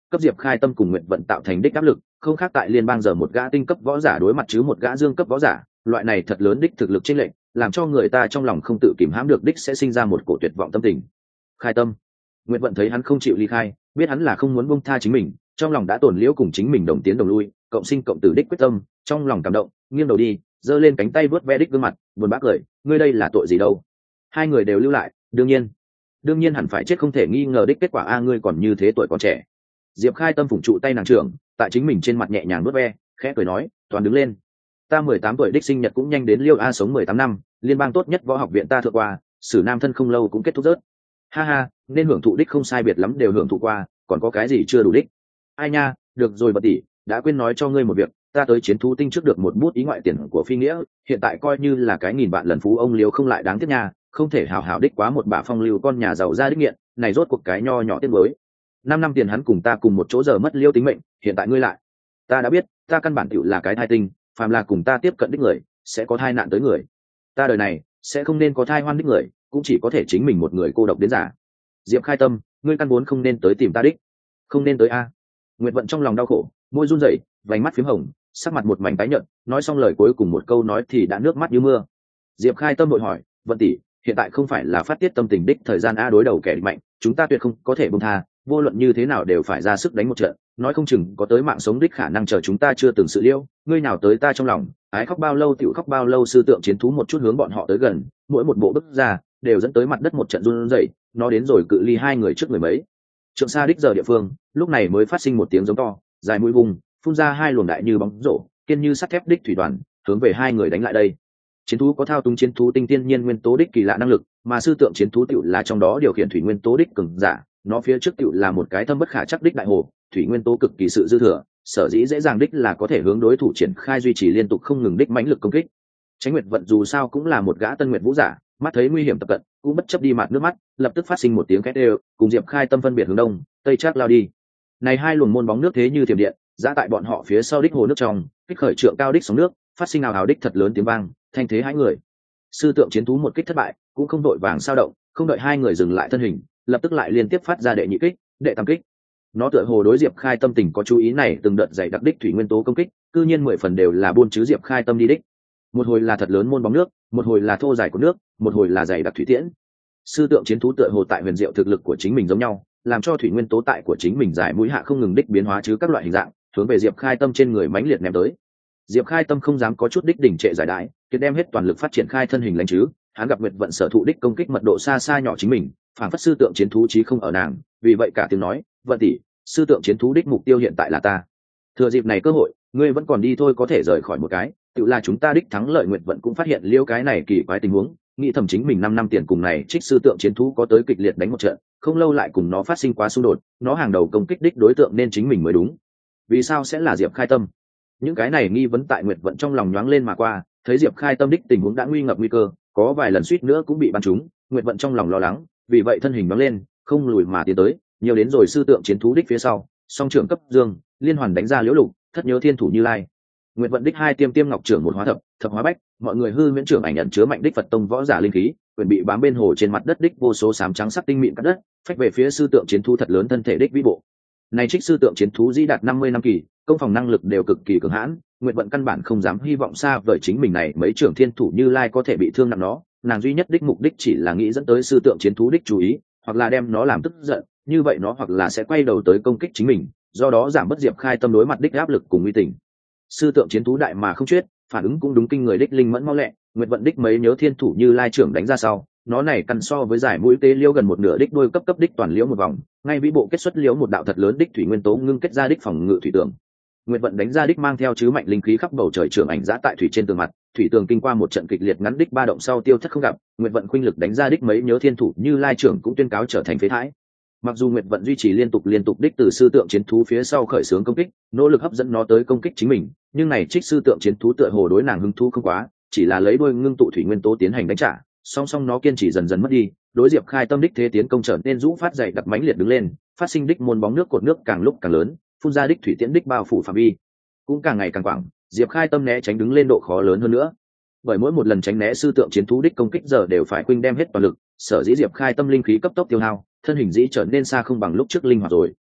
cấp diệp khai tâm cùng nguyện vận tạo thành đích áp lực không khác tại liên bang giờ một gã tinh cấp võ giả đối mặt chứ một gã dương cấp võ giả, loại này thật lớn đích thực lực chênh lệch làm cho người ta trong lòng không tự kìm hãm được đích sẽ sinh ra một cổ tuyệt vọng tâm tình. Khai tâm, nguyện vận thấy hắn không chịu ly khai, biết hắn là không muốn buông tha chính mình, trong lòng đã tổn liễu cùng chính mình đồng tiến đồng lui, cộng sinh cộng tử đích quyết tâm, trong lòng cảm động, nghiêng đầu đi, giơ lên cánh tay vớt ve đích gương mặt, buồn bã cười, ngươi đây là tội gì đâu? Hai người đều lưu lại, đương nhiên, đương nhiên hẳn phải chết không thể nghi ngờ đích kết quả a, ngươi còn như thế tuổi còn trẻ. Diệp khai tâm phụng trụ tay nàng trưởng, tại chính mình trên mặt nhẹ nhàng vớt ve, khẽ cười nói, toàn đứng lên. Ta mười tám tuổi đích sinh nhật cũng nhanh đến, liêu a sống mười tám năm, liên bang tốt nhất võ học viện ta thượng qua, sử nam thân không lâu cũng kết thúc rớt. Ha ha, nên hưởng thụ đích không sai biệt lắm đều hưởng thụ qua, còn có cái gì chưa đủ đích? Ai nha, được rồi bật tỷ, đã quên nói cho ngươi một việc, ta tới chiến thú tinh trước được một bút ý ngoại tiền của phi nghĩa, hiện tại coi như là cái nghìn vạn lần phú ông liều không lại đáng tiếc nha, không thể hào hào đích quá một bà phong lưu con nhà giàu ra đích nghiện, này rốt cuộc cái nho nhỏ tiếc mới. Năm năm tiền hắn cùng ta cùng một chỗ giờ mất liêu tính mệnh, hiện tại ngươi lại. Ta đã biết, ta căn bản tựu là cái thai tinh, phàm là cùng ta tiếp cận đích người, sẽ có thai nạn tới người. Ta đời này sẽ không nên có thai hoan đích người, cũng chỉ có thể chính mình một người cô độc đến giả. Diệp khai tâm, ngươi căn vốn không nên tới tìm ta đích, không nên tới a. Nguyệt vận trong lòng đau khổ, môi run rẩy, vành mắt phím hồng, sắc mặt một mảnh tái nhợt, nói xong lời cuối cùng một câu nói thì đã nước mắt như mưa. Diệp khai tâm vội hỏi, vận tỷ, hiện tại không phải là phát tiết tâm tình đích thời gian a, đối đầu kẻ địch mạnh, chúng ta tuyệt không có thể buông tha, vô luận như thế nào đều phải ra sức đánh một trận, nói không chừng có tới mạng sống đích khả năng chờ chúng ta chưa từng sự liêu, ngươi nào tới ta trong lòng, ái khóc bao lâu tiểu khóc bao lâu. Sư tượng chiến thú một chút hướng bọn họ tới gần, mỗi một bộ bước ra đều dẫn tới mặt đất một trận run rẩy, nó đến rồi cự ly hai người trước người mấy trượng xa đích giờ địa phương, lúc này mới phát sinh một tiếng giống to, dài mũi vùng, phun ra hai luồng đại như bóng rổ, kiên như sắt thép đích thủy đoàn, hướng về hai người đánh lại đây. Chiến thú có thao túng chiến thú tinh tiên nhiên nguyên tố đích kỳ lạ năng lực, mà sư tượng chiến thú tiểu là trong đó điều khiển thủy nguyên tố đích cường giả, nó phía trước tiểu là một cái thâm bất khả chắc đích đại hồ, thủy nguyên tố cực kỳ sự dư thừa, sở dĩ dễ dàng đích là có thể hướng đối thủ triển khai duy trì liên tục không ngừng đích mãnh lực công kích. Tránh Nguyệt vận dù sao cũng là một gã tân nguyệt vũ giả, mắt thấy nguy hiểm tập cận, cũng bất chấp đi mặt nước mắt, lập tức phát sinh một tiếng két đều, cùng Diệp khai tâm phân biệt hướng đông tây trác lao đi. Này hai luồng môn bóng nước thế như thiểm điện, giã tại bọn họ phía sau đích hồ nước trong, kích khởi trượng cao đích sóng nước, phát sinh ào ào đích thật lớn tiếng vang, thanh thế hai người. Sư tượng chiến thú một kích thất bại, cũng không đội vàng sao động, không đợi hai người dừng lại thân hình, lập tức lại liên tiếp phát ra đệ nhị kích, đệ tam kích. Nó tựa hồ đối Diệp khai tâm tình có chú ý này, từng đợt dày đặc đích thủy nguyên tố công kích, cư nhiên mười phần đều là buôn chứ Diệp khai tâm đi đích. Một hồi là thật lớn môn bóng nước, một hồi là thô dài của nước, một hồi là dày đặc thủy tiễn. Sư tượng chiến thú tựa hồ tại huyền diệu thực lực của chính mình giống nhau, làm cho thủy nguyên tố tại của chính mình dài mũi hạ không ngừng đích biến hóa chứ các loại hình dạng, hướng về Diệp khai tâm trên người mãnh liệt ném tới. Diệp khai tâm không dám có chút đích đỉnh trệ giải đại, kiệt đem hết toàn lực phát triển khai thân hình lãnh chứ, hắn gặp Nguyệt vận sở thụ đích công kích mật độ xa xa nhỏ chính mình, phản phất sư tượng chiến thú chí không ở nàng, vì vậy cả tiếng nói, vận tỷ, sư tượng chiến thú đích mục tiêu hiện tại là ta. Thừa dịp này cơ hội, ngươi vẫn còn đi thôi, có thể rời khỏi một cái, tự là chúng ta đích thắng lợi. Nguyệt vận cũng phát hiện liêu cái này kỳ quái tình huống, nghĩ thầm chính mình năm năm tiền cùng này trích sư tượng chiến thú có tới kịch liệt đánh một trận, không lâu lại cùng nó phát sinh quá xung đột, nó hàng đầu công kích đích đối tượng nên chính mình mới đúng, vì sao sẽ là Diệp khai tâm? Những cái này nghi vấn tại Nguyệt vận trong lòng nhoáng lên mà qua, thấy Diệp khai tâm đích tình huống đã nguy ngập nguy cơ, có vài lần suýt nữa cũng bị bắn trúng, Nguyệt vận trong lòng lo lắng, vì vậy thân hình nhoáng lên, không lùi mà tiến tới, nhiều đến rồi sư tượng chiến thú đích phía sau, song trưởng cấp dương liên hoàn đánh ra liễu lục, thất nhớ thiên thủ Như Lai. Nguyệt vận đích hai tiêm tiêm ngọc trưởng một hóa thập, thập hóa bách, mọi người hư miễn trưởng ảnh nhận chứa mạnh đích Phật tông võ giả linh khí, quyền bị bám bên hồ trên mặt đất đích vô số sám trắng sắc tinh mịn cắt đất, phách về phía sư tượng chiến thú thật lớn thân thể đích vĩ bộ. Này trích sư tượng chiến thú di đạt năm mươi năm kỳ, công phòng năng lực đều cực kỳ cường hãn, Nguyệt vận căn bản không dám hy vọng xa vời chính mình này mấy trưởng thiên thủ Như Lai có thể bị thương nặng nó, nàng duy nhất đích mục đích chỉ là nghĩ dẫn tới sư tượng chiến thú đích chú ý, hoặc là đem nó làm tức giận, như vậy nó hoặc là sẽ quay đầu tới công kích chính mình, do đó giảm bớt Diệp khai tâm đối mặt đích áp lực cùng uy tình. Sư tượng chiến thú đại mà không chết, phản ứng cũng đúng kinh người đích linh mẫn mau lẹ, Nguyệt vận đích mấy nhớ thiên thủ Như Lai trưởng đánh ra sau, nó này căn so với giải mũi tế liễu gần một nửa đích đôi cấp cấp đích toàn liễu một vòng, ngay vĩ bộ kết xuất liễu một đạo thật lớn đích thủy nguyên tố ngưng kết ra đích phòng ngự thủy tường. Nguyệt vận đánh ra đích mang theo chứ mạnh linh khí khắp bầu trời trưởng ảnh giã tại thủy trên tường mặt, thủy tường kinh qua một trận kịch liệt ngắn đích ba động sau tiêu thất không gặp, Nguyệt vận khuynh lực đánh ra đích mấy nhớ thiên thủ Như Lai trưởng cũng tuyên cáo trở thành phế thải. Mặc dù Nguyệt vận duy trì liên tục liên tục đích từ sư tượng chiến thú phía sau khởi xướng công kích, nỗ lực hấp dẫn nó tới công kích chính mình, nhưng này trích sư tượng chiến thú tựa hồ đối nàng hứng thú không quá, chỉ là lấy đôi ngưng tụ thủy nguyên tố tiến hành đánh trả, song song nó kiên trì dần dần mất đi, đối Diệp khai tâm đích thế tiến công trở nên rũ phát dày đặc mãnh liệt đứng lên, phát sinh đích môn bóng nước cột nước càng lúc càng lớn, phun ra đích thủy tiễn đích bao phủ phạm vi cũng càng ngày càng quảng, Diệp khai tâm né tránh đứng lên độ khó lớn hơn nữa, bởi mỗi một lần tránh né sư tượng chiến thú đích công kích giờ đều phải khuynh đem hết toàn lực, sở dĩ Diệp khai tâm linh khí cấp tốc tiêu hao, thân hình dĩ trở nên xa không bằng lúc trước linh hoạt rồi.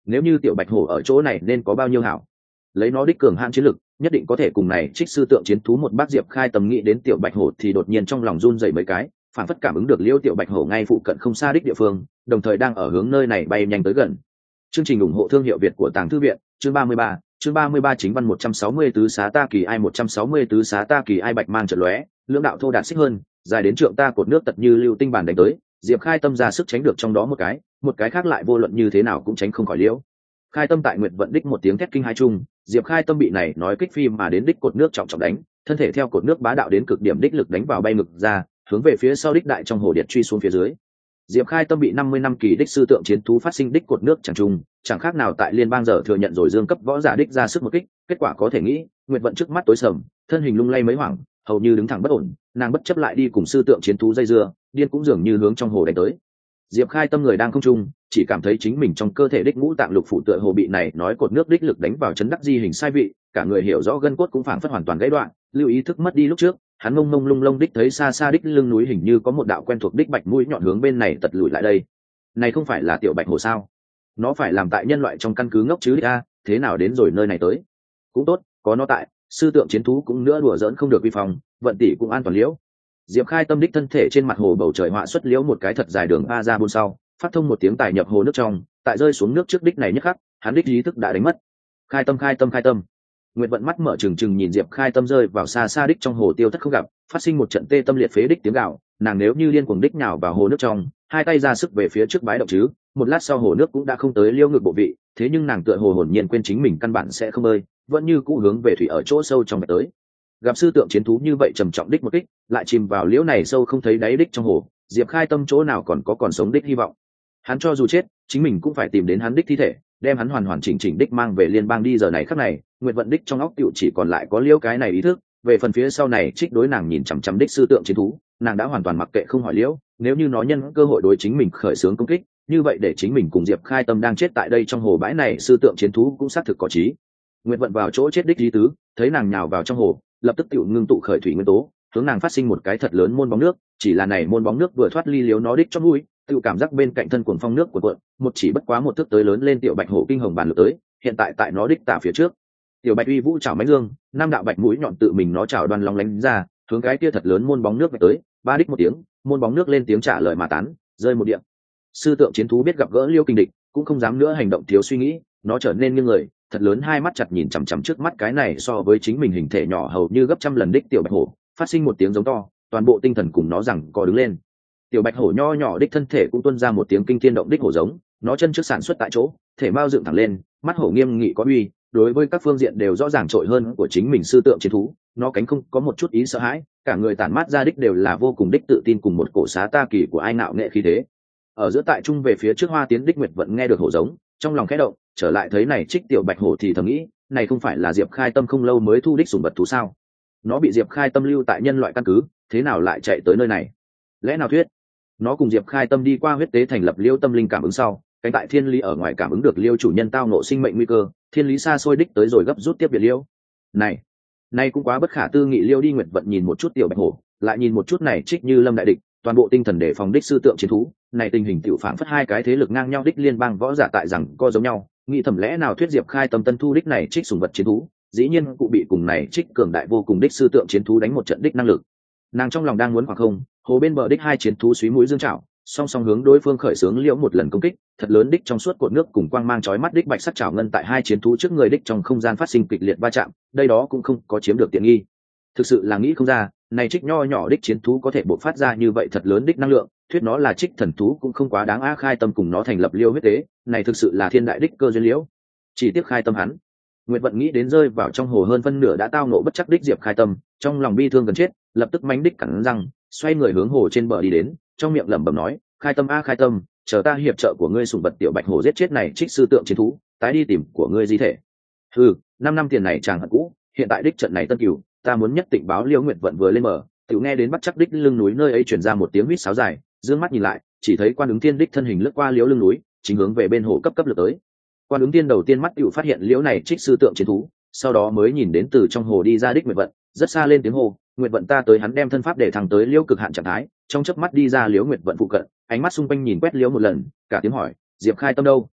nếu như tiểu bạch hổ ở chỗ này nên có bao nhiêu hảo. Lấy nó đích cường hãn chiến lực, nhất định có thể cùng này trích sư tượng chiến thú một bác. Diệp Khai Tâm nghĩ đến tiểu bạch hổ thì đột nhiên trong lòng run rẩy mấy cái, phản phất cảm ứng được liêu tiểu bạch hổ ngay phụ cận không xa đích địa phương, đồng thời đang ở hướng nơi này bay nhanh tới gần. Chương trình ủng hộ thương hiệu Việt của Tàng Thư viện, chương ba mươi ba, chương ba mươi ba chính văn một trăm sáu mươi tứ xá ta kỳ ai một trăm sáu mươi tứ xá ta kỳ ai bạch mang chợt lóe, lưỡng đạo thô đạt xích hơn, dài đến trượng ta cột nước tật như lưu tinh bản đánh tới, Diệp Khai Tâm ra sức tránh được trong đó một cái, một cái khác lại vô luận như thế nào cũng tránh không khỏi liễu. Khai Tâm tại Nguyệt Vận đích một tiếng thét kinh hai chung, Diệp Khai Tâm bị này nói kích phi mà đến đích cột nước trọng trọng đánh, thân thể theo cột nước bá đạo đến cực điểm đích lực đánh vào bay ngực ra, hướng về phía sau đích đại trong hồ điệt truy xuống phía dưới. Diệp Khai Tâm bị năm mươi năm kỳ đích sư tượng chiến thú phát sinh đích cột nước chẳng trùng, chẳng khác nào tại liên bang giờ thừa nhận rồi dương cấp võ giả đích ra sức một kích, kết quả có thể nghĩ, Nguyệt Vận trước mắt tối sầm, thân hình lung lay mấy hoảng, hầu như đứng thẳng bất ổn, nàng bất chấp lại đi cùng sư tượng chiến thú dây dưa, điên cũng dường như hướng trong hồ đánh tới. Diệp Khai Tâm người đang không trung, chỉ cảm thấy chính mình trong cơ thể đích ngũ tạng lục phủ tựa hồ bị này nói cột nước đích lực đánh vào chấn đắc di hình sai vị, cả người hiểu rõ gân cốt cũng phảng phất hoàn toàn gãy đoạn, lưu ý thức mất đi lúc trước, hắn mông mông lung lung đích thấy xa xa đích lưng núi hình như có một đạo quen thuộc đích bạch mũi nhọn hướng bên này tật lùi lại đây. Này không phải là tiểu bạch hổ sao? Nó phải làm tại nhân loại trong căn cứ ngốc chứ a, thế nào đến rồi nơi này tới? Cũng tốt, có nó tại, sư tượng chiến thú cũng nữa đùa giỡn không được vi phòng, vận tỷ cũng an toàn liễu. Diệp Khai Tâm đích thân thể trên mặt hồ bầu trời họa xuất liễu một cái thật dài đường a ra buôn sau, phát thông một tiếng tài nhập hồ nước trong, tại rơi xuống nước trước đích này nhất khắc, hắn đích ý thức đã đánh mất. Khai Tâm khai tâm khai tâm. Nguyệt Vận mắt mở trừng trừng nhìn Diệp Khai Tâm rơi vào xa xa đích trong hồ tiêu thất không gặp, phát sinh một trận tê tâm liệt phế đích tiếng gào, nàng nếu như điên cuồng đích nhào vào hồ nước trong, hai tay ra sức về phía trước bái động chứ, một lát sau hồ nước cũng đã không tới liêu ngực bộ vị, thế nhưng nàng tựa hồ hồn nhiên quên chính mình căn bản sẽ không bơi, vẫn như cũ hướng về thủy ở chỗ sâu trong bạch tới. Gặp sư tượng chiến thú như vậy trầm trọng đích một kích, lại chìm vào liễu này sâu không thấy đáy đích trong hồ, Diệp Khai Tâm chỗ nào còn có còn sống đích hy vọng. Hắn cho dù chết, chính mình cũng phải tìm đến hắn đích thi thể, đem hắn hoàn hoàn chỉnh chỉnh đích mang về liên bang đi. Giờ này khắc này, Nguyệt Vận đích trong óc tựu chỉ còn lại có liễu cái này ý thức, về phần phía sau này trích đối nàng nhìn chằm chằm đích sư tượng chiến thú, nàng đã hoàn toàn mặc kệ không hỏi liễu, nếu như nó nhân cơ hội đối chính mình khởi xướng công kích, như vậy để chính mình cùng Diệp Khai Tâm đang chết tại đây trong hồ bãi này, sư tượng chiến thú cũng xác thực có trí. Nguyệt Vận vào chỗ chết đích lý tứ, thấy nàng nhào vào trong hồ, lập tức tựu ngưng tụ khởi thủy nguyên tố, hướng nàng phát sinh một cái thật lớn môn bóng nước, chỉ là này môn bóng nước vừa thoát ly liếu nó đích trong mũi, tựu cảm giác bên cạnh thân cuồng phong nước của cuộn, một chỉ bất quá một thước tới lớn lên tiểu bạch hổ kinh hồng bàn lượt tới, hiện tại tại nó đích tả phía trước. Tiểu bạch uy vũ chảo mãnh dương, năm đạo bạch mũi nhọn tự mình nó chảo đoan long lánh ra, hướng cái kia thật lớn môn bóng nước về tới, ba đích một tiếng, môn bóng nước lên tiếng trả lời mà tán, rơi một điểm. Sư tượng chiến thú biết gặp gỡ liêu kinh địch, cũng không dám nữa hành động thiếu suy nghĩ, nó trở nên nghiêng người, thật lớn hai mắt chặt nhìn chằm chằm trước mắt cái này so với chính mình hình thể nhỏ hầu như gấp trăm lần đích tiểu bạch hổ, phát sinh một tiếng giống to, toàn bộ tinh thần cùng nó rằng co đứng lên. Tiểu bạch hổ nho nhỏ đích thân thể cũng tuôn ra một tiếng kinh thiên động đích hổ giống, nó chân trước sản xuất tại chỗ, thể mao dựng thẳng lên, mắt hổ nghiêm nghị có uy, đối với các phương diện đều rõ ràng trội hơn của chính mình sư tượng chiến thú, nó cánh không có một chút ý sợ hãi, cả người tản mát ra đích đều là vô cùng đích tự tin cùng một cổ xá ta kỳ của ai nạo nghệ khí thế. Ở giữa tại trung về phía trước Hoa Tiến đích Nguyệt Vận nghe được hổ giống, trong lòng khẽ động, trở lại thấy này trích tiểu bạch hổ thì thầm nghĩ, này không phải là Diệp Khai Tâm không lâu mới thu đích sủng vật thú sao? Nó bị Diệp Khai Tâm lưu tại nhân loại căn cứ, thế nào lại chạy tới nơi này? Lẽ nào thuyết nó cùng Diệp Khai Tâm đi qua huyết tế thành lập liêu tâm linh cảm ứng sau, cánh tại thiên lý ở ngoài cảm ứng được liêu chủ nhân tao ngộ sinh mệnh nguy cơ, thiên lý xa xôi đích tới rồi gấp rút tiếp biệt liêu. Này, này cũng quá bất khả tư nghị. Liêu đi Nguyệt Vận nhìn một chút tiểu bạch hổ, lại nhìn một chút này trích như lâm đại địch, toàn bộ tinh thần để phòng đích sư tượng chiến thú, này tình hình tiểu phản phất hai cái thế lực ngang nhau đích liên bang võ giả tại rằng co giống nhau, nghĩ thầm lẽ nào thuyết Diệp Khai Tâm tân thu đích này trích sùng vật chiến thú, dĩ nhiên cụ bị cùng này trích cường đại vô cùng đích sư tượng chiến thú đánh một trận đích năng lực. Nàng trong lòng đang muốn khoảng không, hồ bên bờ đích hai chiến thú suý mũi dương trảo, song song hướng đối phương khởi xướng liễu một lần công kích, thật lớn đích trong suốt cột nước cùng quang mang chói mắt đích bạch sắc trảo ngân tại hai chiến thú trước người đích trong không gian phát sinh kịch liệt va chạm, đây đó cũng không có chiếm được tiện nghi. Thực sự là nghĩ không ra, này trích nho nhỏ đích chiến thú có thể bộc phát ra như vậy thật lớn đích năng lượng, thuyết nó là trích thần thú cũng không quá đáng. A Khai Tâm cùng nó thành lập liêu huyết tế, này thực sự là thiên đại đích cơ duyên liễu. Chỉ tiếc Khai Tâm hắn. Nguyệt Vận nghĩ đến rơi vào trong hồ hơn phân nửa đã tao ngộ bất chắc đích Diệp Khai Tâm, trong lòng bi thương gần chết, lập tức mánh đích cắn răng, xoay người hướng hồ trên bờ đi đến, trong miệng lẩm bẩm nói, Khai Tâm a Khai Tâm, chờ ta hiệp trợ của ngươi sủng vật tiểu bạch hổ giết chết này trích sư tượng chiến thú, tái đi tìm của ngươi di thể. Ừ, năm năm tiền này chàng hận cũ, hiện tại đích trận này tân cửu, ta muốn nhất định báo liêu. Nguyệt Vận vừa lên bờ, tiểu nghe đến bắt chắc đích lưng núi nơi ấy truyền ra một tiếng huýt sáo dài, dương mắt nhìn lại, chỉ thấy Quan Ứng Thiên đích thân hình lướt qua liễu lưng núi, chính hướng về bên hồ cấp cấp lượt tới. Quan Ứng Thiên đầu tiên mắt tiểu phát hiện liễu này trích sư tượng chiến thú, sau đó mới nhìn đến từ trong hồ đi ra đích Nguyệt Vận, rất xa lên tiếng hô, Nguyệt Vận ta tới. Hắn đem thân pháp để thẳng tới liễu cực hạn trạng thái, trong chớp mắt đi ra liễu Nguyệt Vận phụ cận, ánh mắt xung quanh nhìn quét liễu một lần, cả tiếng hỏi, Diệp Khai Tâm đâu?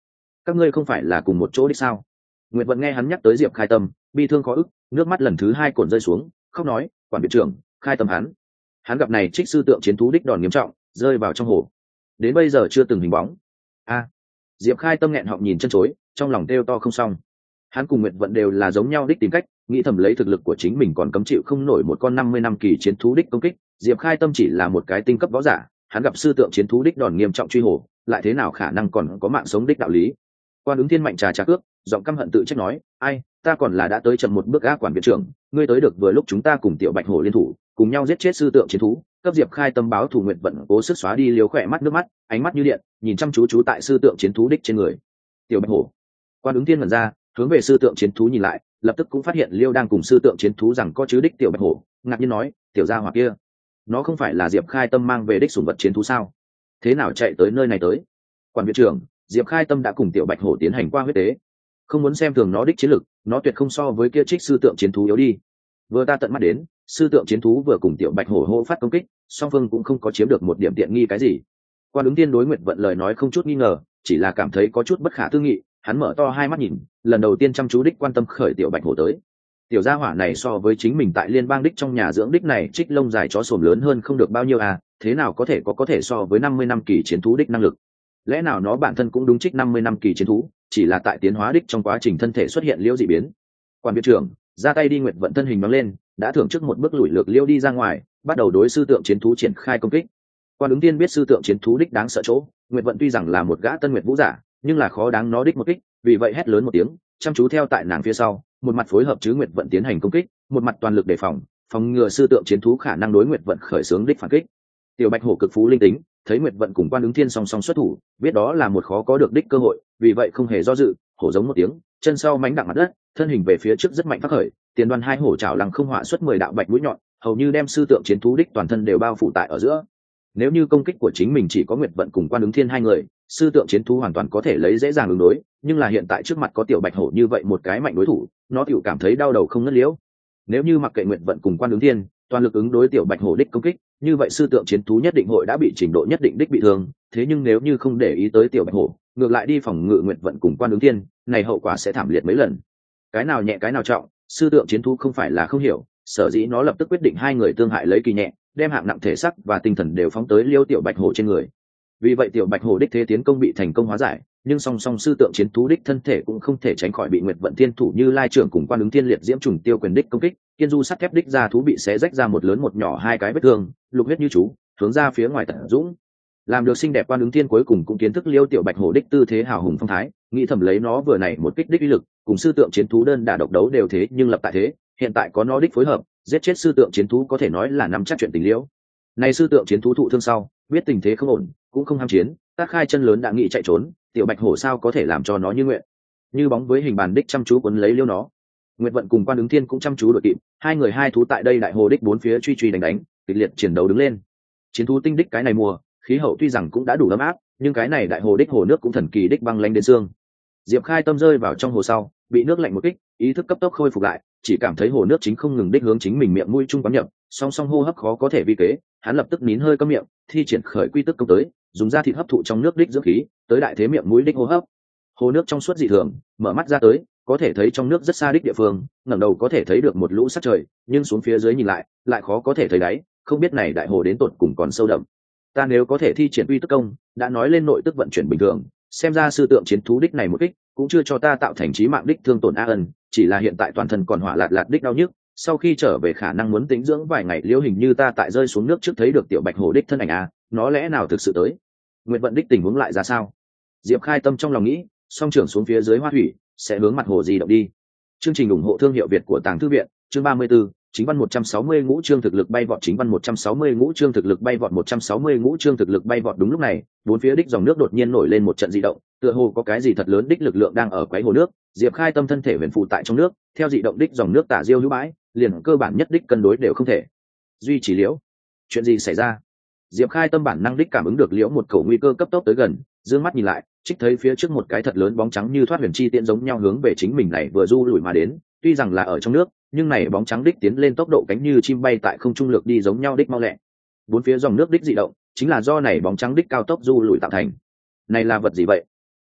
các ngươi không phải là cùng một chỗ đích sao? Nguyệt Vận nghe hắn nhắc tới Diệp Khai Tâm, bi thương khó ức, nước mắt lần thứ hai cuộn rơi xuống, khóc nói, quản viện trưởng, Khai Tâm hắn, hắn gặp này trích sư tượng chiến thú đích đòn nghiêm trọng, rơi vào trong hồ, đến bây giờ chưa từng hình bóng. A, Diệp Khai Tâm nghẹn họng nhìn chân chối, trong lòng kêu to không xong. Hắn cùng Nguyệt Vận đều là giống nhau đích tìm cách, nghĩ thầm lấy thực lực của chính mình còn cấm chịu không nổi một con năm mươi năm kỳ chiến thú đích công kích. Diệp Khai Tâm chỉ là một cái tinh cấp võ giả, hắn gặp sư tượng chiến thú đích đòn nghiêm trọng truy hồ, lại thế nào khả năng còn có mạng sống đích đạo lý? Quan ứng thiên mạnh trà trà cước, giọng căm hận tự trách nói, ai, ta còn là đã tới chậm một bước gã quản viện trưởng, ngươi tới được vừa lúc chúng ta cùng tiểu bạch hổ liên thủ, cùng nhau giết chết sư tượng chiến thú, cấp Diệp Khai Tâm báo thù. Nguyệt Vận cố sức xóa đi liều khỏe mắt nước mắt, ánh mắt như điện, nhìn chăm chú chú tại sư tượng chiến thú đích trên người. Tiểu bạch hổ. Quan ứng thiên ngẩn ra, hướng về sư tượng chiến thú nhìn lại, lập tức cũng phát hiện liêu đang cùng sư tượng chiến thú rằng có chứ đích tiểu bạch hổ, ngạc nhiên nói, tiểu gia hỏa kia, nó không phải là Diệp Khai Tâm mang về đích sủng vật chiến thú sao? Thế nào chạy tới nơi này tới? Quản viện trưởng, Diệp Khai Tâm đã cùng tiểu bạch hổ tiến hành qua huyết tế, không muốn xem thường nó đích chiến lực, nó tuyệt không so với kia trích sư tượng chiến thú yếu đi. Vừa ta tận mắt đến, sư tượng chiến thú vừa cùng tiểu bạch hổ hô phát công kích, song phương cũng không có chiếm được một điểm tiện nghi cái gì. Quan ứng tiên đối Nguyệt Vận lời nói không chút nghi ngờ, chỉ là cảm thấy có chút bất khả tư nghị. Hắn mở to hai mắt nhìn, lần đầu tiên chăm chú đích quan tâm khởi tiểu bạch hổ tới. Tiểu gia hỏa này so với chính mình tại liên bang đích trong nhà dưỡng đích này trích lông dài chó sồm lớn hơn không được bao nhiêu à, thế nào có thể có có thể so với năm mươi năm kỳ chiến thú đích năng lực? Lẽ nào nó bản thân cũng đúng trích năm mươi năm kỳ chiến thú, chỉ là tại tiến hóa đích trong quá trình thân thể xuất hiện liễu dị biến. Quan viện trưởng ra tay đi. Nguyệt Vận thân hình nóng lên, đã thưởng trước một bước lùi lược liễu đi ra ngoài, bắt đầu đối sư tượng chiến thú triển khai công kích. Quan ứng tiên biết sư tượng chiến thú đích đáng sợ chỗ, Nguyệt Vận tuy rằng là một gã tân nguyệt vũ giả, nhưng là khó đáng nó đích một kích, vì vậy hét lớn một tiếng, chăm chú theo tại nàng phía sau, một mặt phối hợp chứ Nguyệt Vận tiến hành công kích, một mặt toàn lực đề phòng, phòng ngừa sư tượng chiến thú khả năng đối Nguyệt Vận khởi xướng đích phản kích. Tiểu bạch hổ cực phú linh tính, thấy Nguyệt Vận cùng Quan ứng thiên song song xuất thủ, biết đó là một khó có được đích cơ hội, vì vậy không hề do dự, hổ giống một tiếng, chân sau mánh đặng mặt đất, thân hình về phía trước rất mạnh phát khởi, tiền đoan hai hổ chảo lăng không họa xuất mười đạo bạch mũi nhọn, hầu như đem sư tượng chiến thú đích toàn thân đều bao phủ tại ở giữa. Nếu như công kích của chính mình chỉ có Nguyệt Vận cùng Quan ứng thiên hai người, sư tượng chiến thú hoàn toàn có thể lấy dễ dàng ứng đối, nhưng là hiện tại trước mặt có tiểu bạch hổ như vậy một cái mạnh đối thủ, nó tiểu cảm thấy đau đầu không ngất liễu. Nếu như mặc kệ Nguyệt Vận cùng Quan ứng thiên toàn lực ứng đối tiểu bạch hổ đích công kích, như vậy sư tượng chiến thú nhất định hội đã bị trình độ nhất định đích bị thương. Thế nhưng nếu như không để ý tới tiểu bạch hổ, ngược lại đi phòng ngự Nguyệt Vận cùng Quan ứng thiên, này hậu quả sẽ thảm liệt mấy lần. Cái nào nhẹ cái nào trọng, sư tượng chiến thú không phải là không hiểu, sở dĩ nó lập tức quyết định hai người tương hại lấy kỳ nhẹ, đem hạng nặng thể xác và tinh thần đều phóng tới liêu tiểu bạch hổ trên người. Vì vậy tiểu bạch hổ đích thế tiến công bị thành công hóa giải, nhưng song song sư tượng chiến thú đích thân thể cũng không thể tránh khỏi bị Nguyệt Vận thiên thủ như lai trưởng cùng Quan ứng thiên liệt diễm trùng tiêu quyền đích công kích. Kiên du sắt thép đích ra thú bị xé rách ra một lớn một nhỏ hai cái vết thương, lục huyết như chú hướng ra phía ngoài tận dũng. Làm được xinh đẹp Quan ứng thiên cuối cùng cũng kiến thức liêu tiểu bạch hổ đích tư thế hào hùng phong thái, nghĩ thầm lấy nó vừa này một kích đích uy lực, cùng sư tượng chiến thú đơn đả độc đấu đều thế, nhưng lập tại thế, hiện tại có nó đích phối hợp, giết chết sư tượng chiến thú có thể nói là nắm chắc chuyện tình liễu. Này sư tượng chiến thú thụ thương sau, biết tình thế không ổn, cũng không ham chiến, tác khai chân lớn đã nghị chạy trốn, tiểu bạch hổ sao có thể làm cho nó như nguyện. Như bóng với hình bàn đích chăm chú cuốn lấy liêu nó. Nguyệt Vận cùng Quan ứng thiên cũng chăm chú đội kịp, hai người hai thú tại đây đại hồ đích bốn phía truy truy đánh đánh, kịch liệt chiến đấu đứng lên. Chiến thú tinh đích cái này mùa, khí hậu tuy rằng cũng đã đủ ấm áp, nhưng cái này đại hồ đích hồ nước cũng thần kỳ đích băng lạnh đến xương. Diệp Khai Tâm rơi vào trong hồ sau, bị nước lạnh một kích, ý thức cấp tốc khôi phục lại, chỉ cảm thấy hồ nước chính không ngừng đích hướng chính mình miệng mũi trung quán nhập, song song hô hấp khó có thể vi kế, hắn lập tức nín hơi câm miệng, thi triển khởi quy tức công tới, dùng da thịt hấp thụ trong nước đích dưỡng khí, tới đại thế miệng mũi đích hô hấp. Hồ nước trong suốt dị thường, mở mắt ra tới, có thể thấy trong nước rất xa đích địa phương, ngẩng đầu có thể thấy được một lũ sắc trời, nhưng xuống phía dưới nhìn lại, lại khó có thể thấy đáy, không biết này đại hồ đến tột cùng còn sâu đậm. Ta nếu có thể thi triển quy tức công, đã nói lên nội tức vận chuyển bình thường, xem ra sư tượng chiến thú đích này một kích, cũng chưa cho ta tạo thành chí mạng đích thương tổn a ân, chỉ là hiện tại toàn thân còn hỏa lạt lạt đích đau nhức, sau khi trở về khả năng muốn tĩnh dưỡng vài ngày. Liễu hình như ta tại rơi xuống nước trước thấy được tiểu bạch hồ đích thân ảnh a, nó lẽ nào thực sự tới? Nguyệt Vận đích tình huống lại ra sao? Diệp Khai Tâm trong lòng nghĩ, song trưởng xuống phía dưới hoa thủy, sẽ hướng mặt hồ di động đi. Chương trình ủng hộ thương hiệu Việt của Tàng Thư viện, chương ba mươi 34, chính văn một trăm sáu mươi ngũ chương thực lực bay vọt, chính văn một trăm sáu mươi ngũ chương thực lực bay vọt, một trăm sáu mươi ngũ chương thực lực bay vọt. Đúng lúc này, bốn phía đích dòng nước đột nhiên nổi lên một trận dị động, tựa hồ có cái gì thật lớn đích lực lượng đang ở quấy hồ nước. Diệp Khai Tâm thân thể huyền phù tại trong nước, theo dị động đích dòng nước tả diêu hữu bãi, liền cơ bản nhất đích cân đối đều không thể duy trì. Liễu, chuyện gì xảy ra? Diệp Khai Tâm bản năng đích cảm ứng được liễu một cầu nguy cơ cấp tốc tới gần, dương mắt nhìn lại, trích thấy phía trước một cái thật lớn bóng trắng như thoát huyền chi tiễn giống nhau hướng về chính mình này vừa du lùi mà đến. Tuy rằng là ở trong nước, nhưng này bóng trắng đích tiến lên tốc độ cánh như chim bay tại không trung lược đi giống nhau đích mau lẹ. Bốn phía dòng nước đích dị động, chính là do này bóng trắng đích cao tốc du lùi tạo thành. Này là vật gì vậy?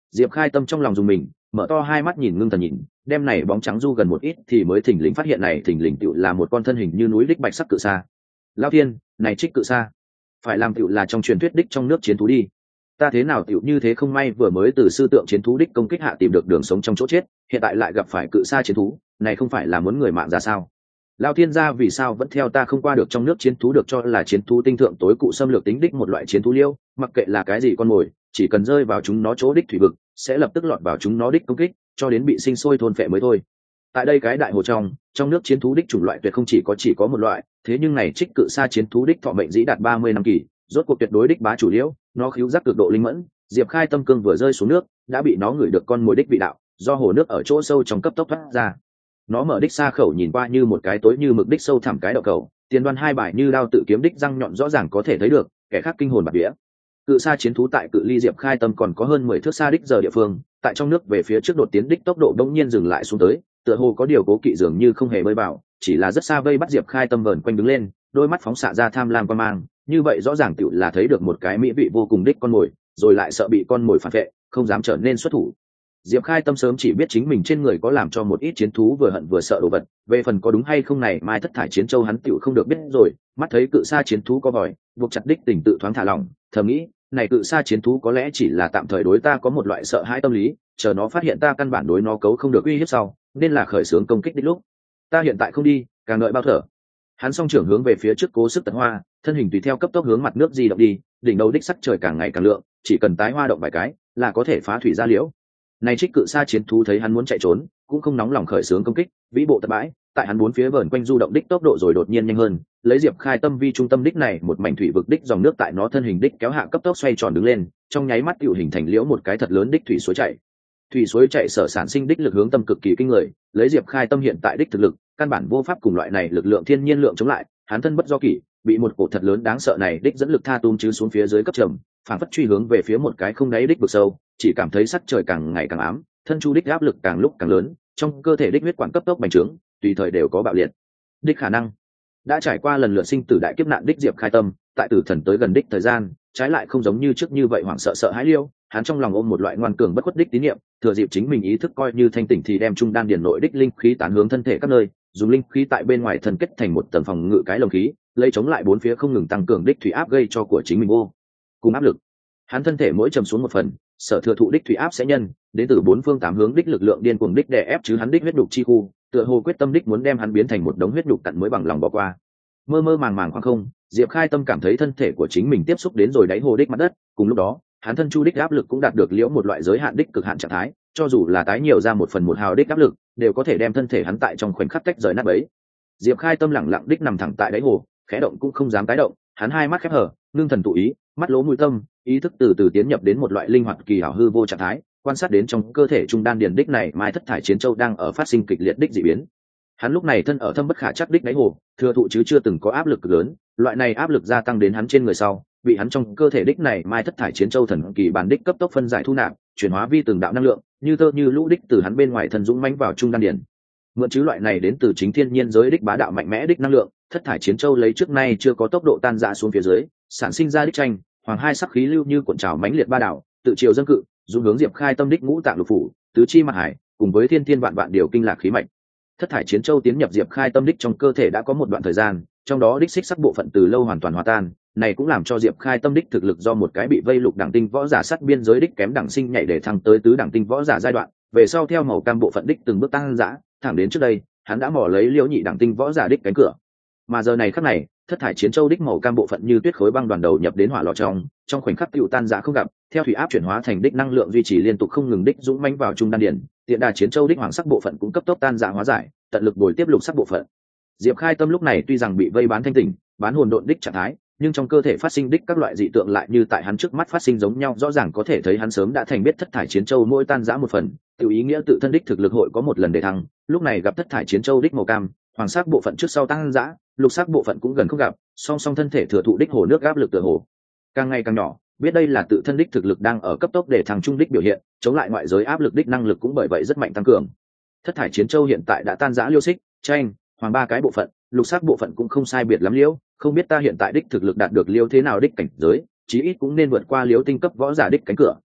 Diệp Khai Tâm trong lòng dùng mình, mở to hai mắt nhìn ngưng thần nhìn, đem này bóng trắng du gần một ít thì mới thình lình phát hiện này thình lình tựu là một con thân hình như núi đích bạch sắc cự sa. Lão thiên, này trích cự sa, phải làm tựu là trong truyền thuyết đích trong nước chiến thú đi. Ta thế nào tựu như thế không may vừa mới từ sư tượng chiến thú đích công kích hạ tìm được đường sống trong chỗ chết, hiện tại lại gặp phải cự sa chiến thú, này không phải là muốn người mạng ra sao? Lão thiên gia vì sao vẫn theo ta không qua được trong nước chiến thú được cho là chiến thú tinh thượng tối cụ xâm lược tính đích một loại chiến thú liêu, mặc kệ là cái gì con mồi, chỉ cần rơi vào chúng nó chỗ đích thủy vực, sẽ lập tức lọt vào chúng nó đích công kích, cho đến bị sinh sôi thôn phệ mới thôi. Tại đây cái đại hồ trong, trong nước chiến thú đích chủng loại tuyệt không chỉ có chỉ có một loại, thế nhưng này trích cự sa chiến thú đích thọ mệnh dĩ đạt ba mươi năm kỳ, rốt cuộc tuyệt đối đích bá chủ liễu, nó khíu giác cực độ linh mẫn, Diệp Khai Tâm cương vừa rơi xuống nước, đã bị nó ngửi được con mồi đích vị đạo, do hồ nước ở chỗ sâu trong cấp tốc thoát ra. Nó mở đích xa khẩu nhìn qua như một cái tối như mực đích sâu thẳm cái đậu cầu, tiền đoan hai bài như đao tự kiếm đích răng nhọn rõ ràng có thể thấy được, kẻ khác kinh hồn bạt vía. Cự sa chiến thú tại cự ly Diệp Khai Tâm còn có hơn mười thước xa đích giờ địa phương, tại trong nước về phía trước đột tiến đích tốc độ đông nhiên dừng lại xuống tới, tựa hồ có điều cố kỵ dường như không hề bơi vào, chỉ là rất xa vây bắt Diệp Khai Tâm vờn quanh đứng lên, đôi mắt phóng xạ ra tham lam quan mang, như vậy rõ ràng tựu là thấy được một cái mỹ vị vô cùng đích con mồi, rồi lại sợ bị con mồi phản vệ, không dám trở nên xuất thủ. Diệp Khai Tâm sớm chỉ biết chính mình trên người có làm cho một ít chiến thú vừa hận vừa sợ đồ vật, về phần có đúng hay không này mai thất thải chiến châu hắn tựu không được biết rồi, mắt thấy cự sa chiến thú có vòi, buộc chặt đích tình tự thoáng thả lỏng, thầm nghĩ, này cự sa chiến thú có lẽ chỉ là tạm thời đối ta có một loại sợ hãi tâm lý, chờ nó phát hiện ta căn bản đối nó cấu không được uy hiếp sau, nên là khởi xướng công kích đích lúc. Ta hiện tại không đi, càng đợi bao thở. Hắn song trưởng hướng về phía trước cố sức tật hoa, thân hình tùy theo cấp tốc hướng mặt nước di động đi, đỉnh đầu đích sắc trời càng ngày càng lượng, chỉ cần tái hoa động vài cái, là có thể phá thủy ra liễu. Này trích cự sa chiến thú thấy hắn muốn chạy trốn, cũng không nóng lòng khởi xướng công kích, vĩ bộ tập bãi, tại hắn bốn phía vờn quanh du động đích tốc độ rồi đột nhiên nhanh hơn, lấy Diệp Khai Tâm vi trung tâm đích này một mảnh thủy vực đích dòng nước tại nó thân hình đích kéo hạ cấp tốc xoay tròn đứng lên, trong nháy mắt tựu hình thành liễu một cái thật lớn đích thủy suối chảy. Thủy suối chảy sở sản sinh đích lực hướng tâm cực kỳ kinh người, lấy Diệp Khai Tâm hiện tại đích thực lực, căn bản vô pháp cùng loại này lực lượng thiên nhiên lượng chống lại, hắn thân bất do kỷ, bị một cổ thật lớn đáng sợ này đích dẫn lực tha tung chứ xuống phía dưới cấp trầm, phản phất truy hướng về phía một cái không đáy đích vực sâu, chỉ cảm thấy sắc trời càng ngày càng ám, thân chu đích áp lực càng lúc càng lớn, trong cơ thể đích huyết quản cấp tốc bành trướng, tùy thời đều có bạo liệt đích khả năng. Đã trải qua lần lượt sinh tử đại kiếp nạn đích Diệp Khai Tâm, tại tử thần tới gần đích thời gian, trái lại không giống như trước như vậy hoảng sợ sợ hãi liêu, hắn trong lòng ôm một loại ngoan cường bất khuất đích tín niệm, thừa dịp chính mình ý thức coi như thanh tỉnh thì đem trung đan điển nội đích linh khí tán hướng thân thể các nơi, dùng linh khí tại bên ngoài thân kết thành một tầng phòng ngự cái lồng khí, lấy chống lại bốn phía không ngừng tăng cường đích thủy áp gây cho của chính mình vô cùng áp lực. Hắn thân thể mỗi trầm xuống một phần, sở thừa thụ đích thủy áp sẽ nhân đến từ bốn phương tám hướng đích lực lượng điên cuồng đích đè ép chứ hắn đích huyết đục chi khu, tựa hồ quyết tâm đích muốn đem hắn biến thành một đống huyết đục cặn mới bằng lòng bỏ qua. Mơ mơ màng màng khoảng không, Diệp Khai Tâm cảm thấy thân thể của chính mình tiếp xúc đến rồi đáy hồ đích mặt đất, cùng lúc đó, hắn thân chu đích áp lực cũng đạt được liễu một loại giới hạn đích cực hạn trạng thái, cho dù là tái nhiều ra một phần một hào đích áp lực, đều có thể đem thân thể hắn tại trong khoảnh khắc tách rời nát bấy. Diệp Khai Tâm lẳng lặng đích nằm thẳng tại đáy hồ, khẽ động cũng không dám tái động, hắn hai mắt khép hờ, ngưng thần tụ ý, mắt lỗ mũi tâm, ý thức từ từ tiến nhập đến một loại linh hoạt kỳ hảo hư vô trạng thái, quan sát đến trong cơ thể trung đan điền đích này mai thất thải chiến châu đang ở phát sinh kịch liệt đích dị biến. Hắn lúc này thân ở thâm bất khả chắc đích đáy hồ, thừa thụ chứ chưa từng có áp lực lớn, loại này áp lực gia tăng đến hắn trên người sau, bị hắn trong cơ thể đích này mai thất thải chiến châu thần kỳ bản đích cấp tốc phân giải thu nạp, chuyển hóa vi từng đạo năng lượng, như tơ như lũ đích từ hắn bên ngoài thần dũng mãnh vào trung đan điền. Mượn chứ loại này đến từ chính thiên nhiên giới đích bá đạo mạnh mẽ đích năng lượng, thất thải chiến châu lấy trước nay chưa có tốc độ tan rã xuống phía dưới, sản sinh ra đích tranh, hoàng hai sắc khí lưu như cuộn trào mãnh liệt ba đảo, tự chiều dâng cự, dung hướng Diệp Khai Tâm đích ngũ tạng lục phủ, tứ chi mặt hải, cùng với thiên thiên vạn vạn điều kinh lạc khí mạch. Thất thải chiến châu tiến nhập Diệp Khai Tâm đích trong cơ thể đã có một đoạn thời gian, trong đó đích xích sắc bộ phận từ lâu hoàn toàn hòa tan, này cũng làm cho Diệp Khai Tâm đích thực lực do một cái bị vây lục đẳng tinh võ giả sát biên giới đích kém đẳng sinh nhảy để thăng tới tứ đẳng tinh võ giả giai đoạn, về sau theo màu cam bộ phận đích từng bước tăng dã, thẳng đến trước đây, hắn đã mò lấy liễu nhị đẳng tinh võ giả đích cánh cửa. Mà giờ này khắc này, thất thải chiến châu đích màu cam bộ phận như tuyết khối băng đoàn đầu nhập đến hỏa lò trong, trong khoảnh khắc tiêu tan dã không gặp, theo thủy áp chuyển hóa thành đích năng lượng duy trì liên tục không ngừng đích dũng mãnh vào trung đan điển, tiện đà chiến châu đích hoàng sắc bộ phận cũng cấp tốc tan dã hóa giải, tận lực bồi tiếp lục sắc bộ phận. Diệp Khai Tâm lúc này tuy rằng bị vây bán thanh tỉnh, bán hồn độn đích trạng thái, nhưng trong cơ thể phát sinh đích các loại dị tượng lại như tại hắn trước mắt phát sinh giống nhau, rõ ràng có thể thấy hắn sớm đã thành biết thất thải chiến châu mỗi tan rã một phần, tiểu ý nghĩa tự thân đích thực lực hội có một lần để thăng, lúc này gặp thất thải chiến châu đích màu cam, hoàng sắc bộ phận trước sau tăng dã, lục sắc bộ phận cũng gần không gặp, song song thân thể thừa thụ đích hồ nước áp lực tựa hồ càng ngày càng nhỏ, biết đây là tự thân đích thực lực đang ở cấp tốc để thăng trung đích biểu hiện, chống lại ngoại giới áp lực đích năng lực cũng bởi vậy rất mạnh tăng cường. Thất thải chiến châu hiện tại đã tan rã liêu xích, tranh, hoàng ba cái bộ phận, lục sắc bộ phận cũng không sai biệt lắm liêu, không biết ta hiện tại đích thực lực đạt được liêu thế nào đích cảnh giới, chí ít cũng nên vượt qua liêu tinh cấp võ giả đích cánh cửa,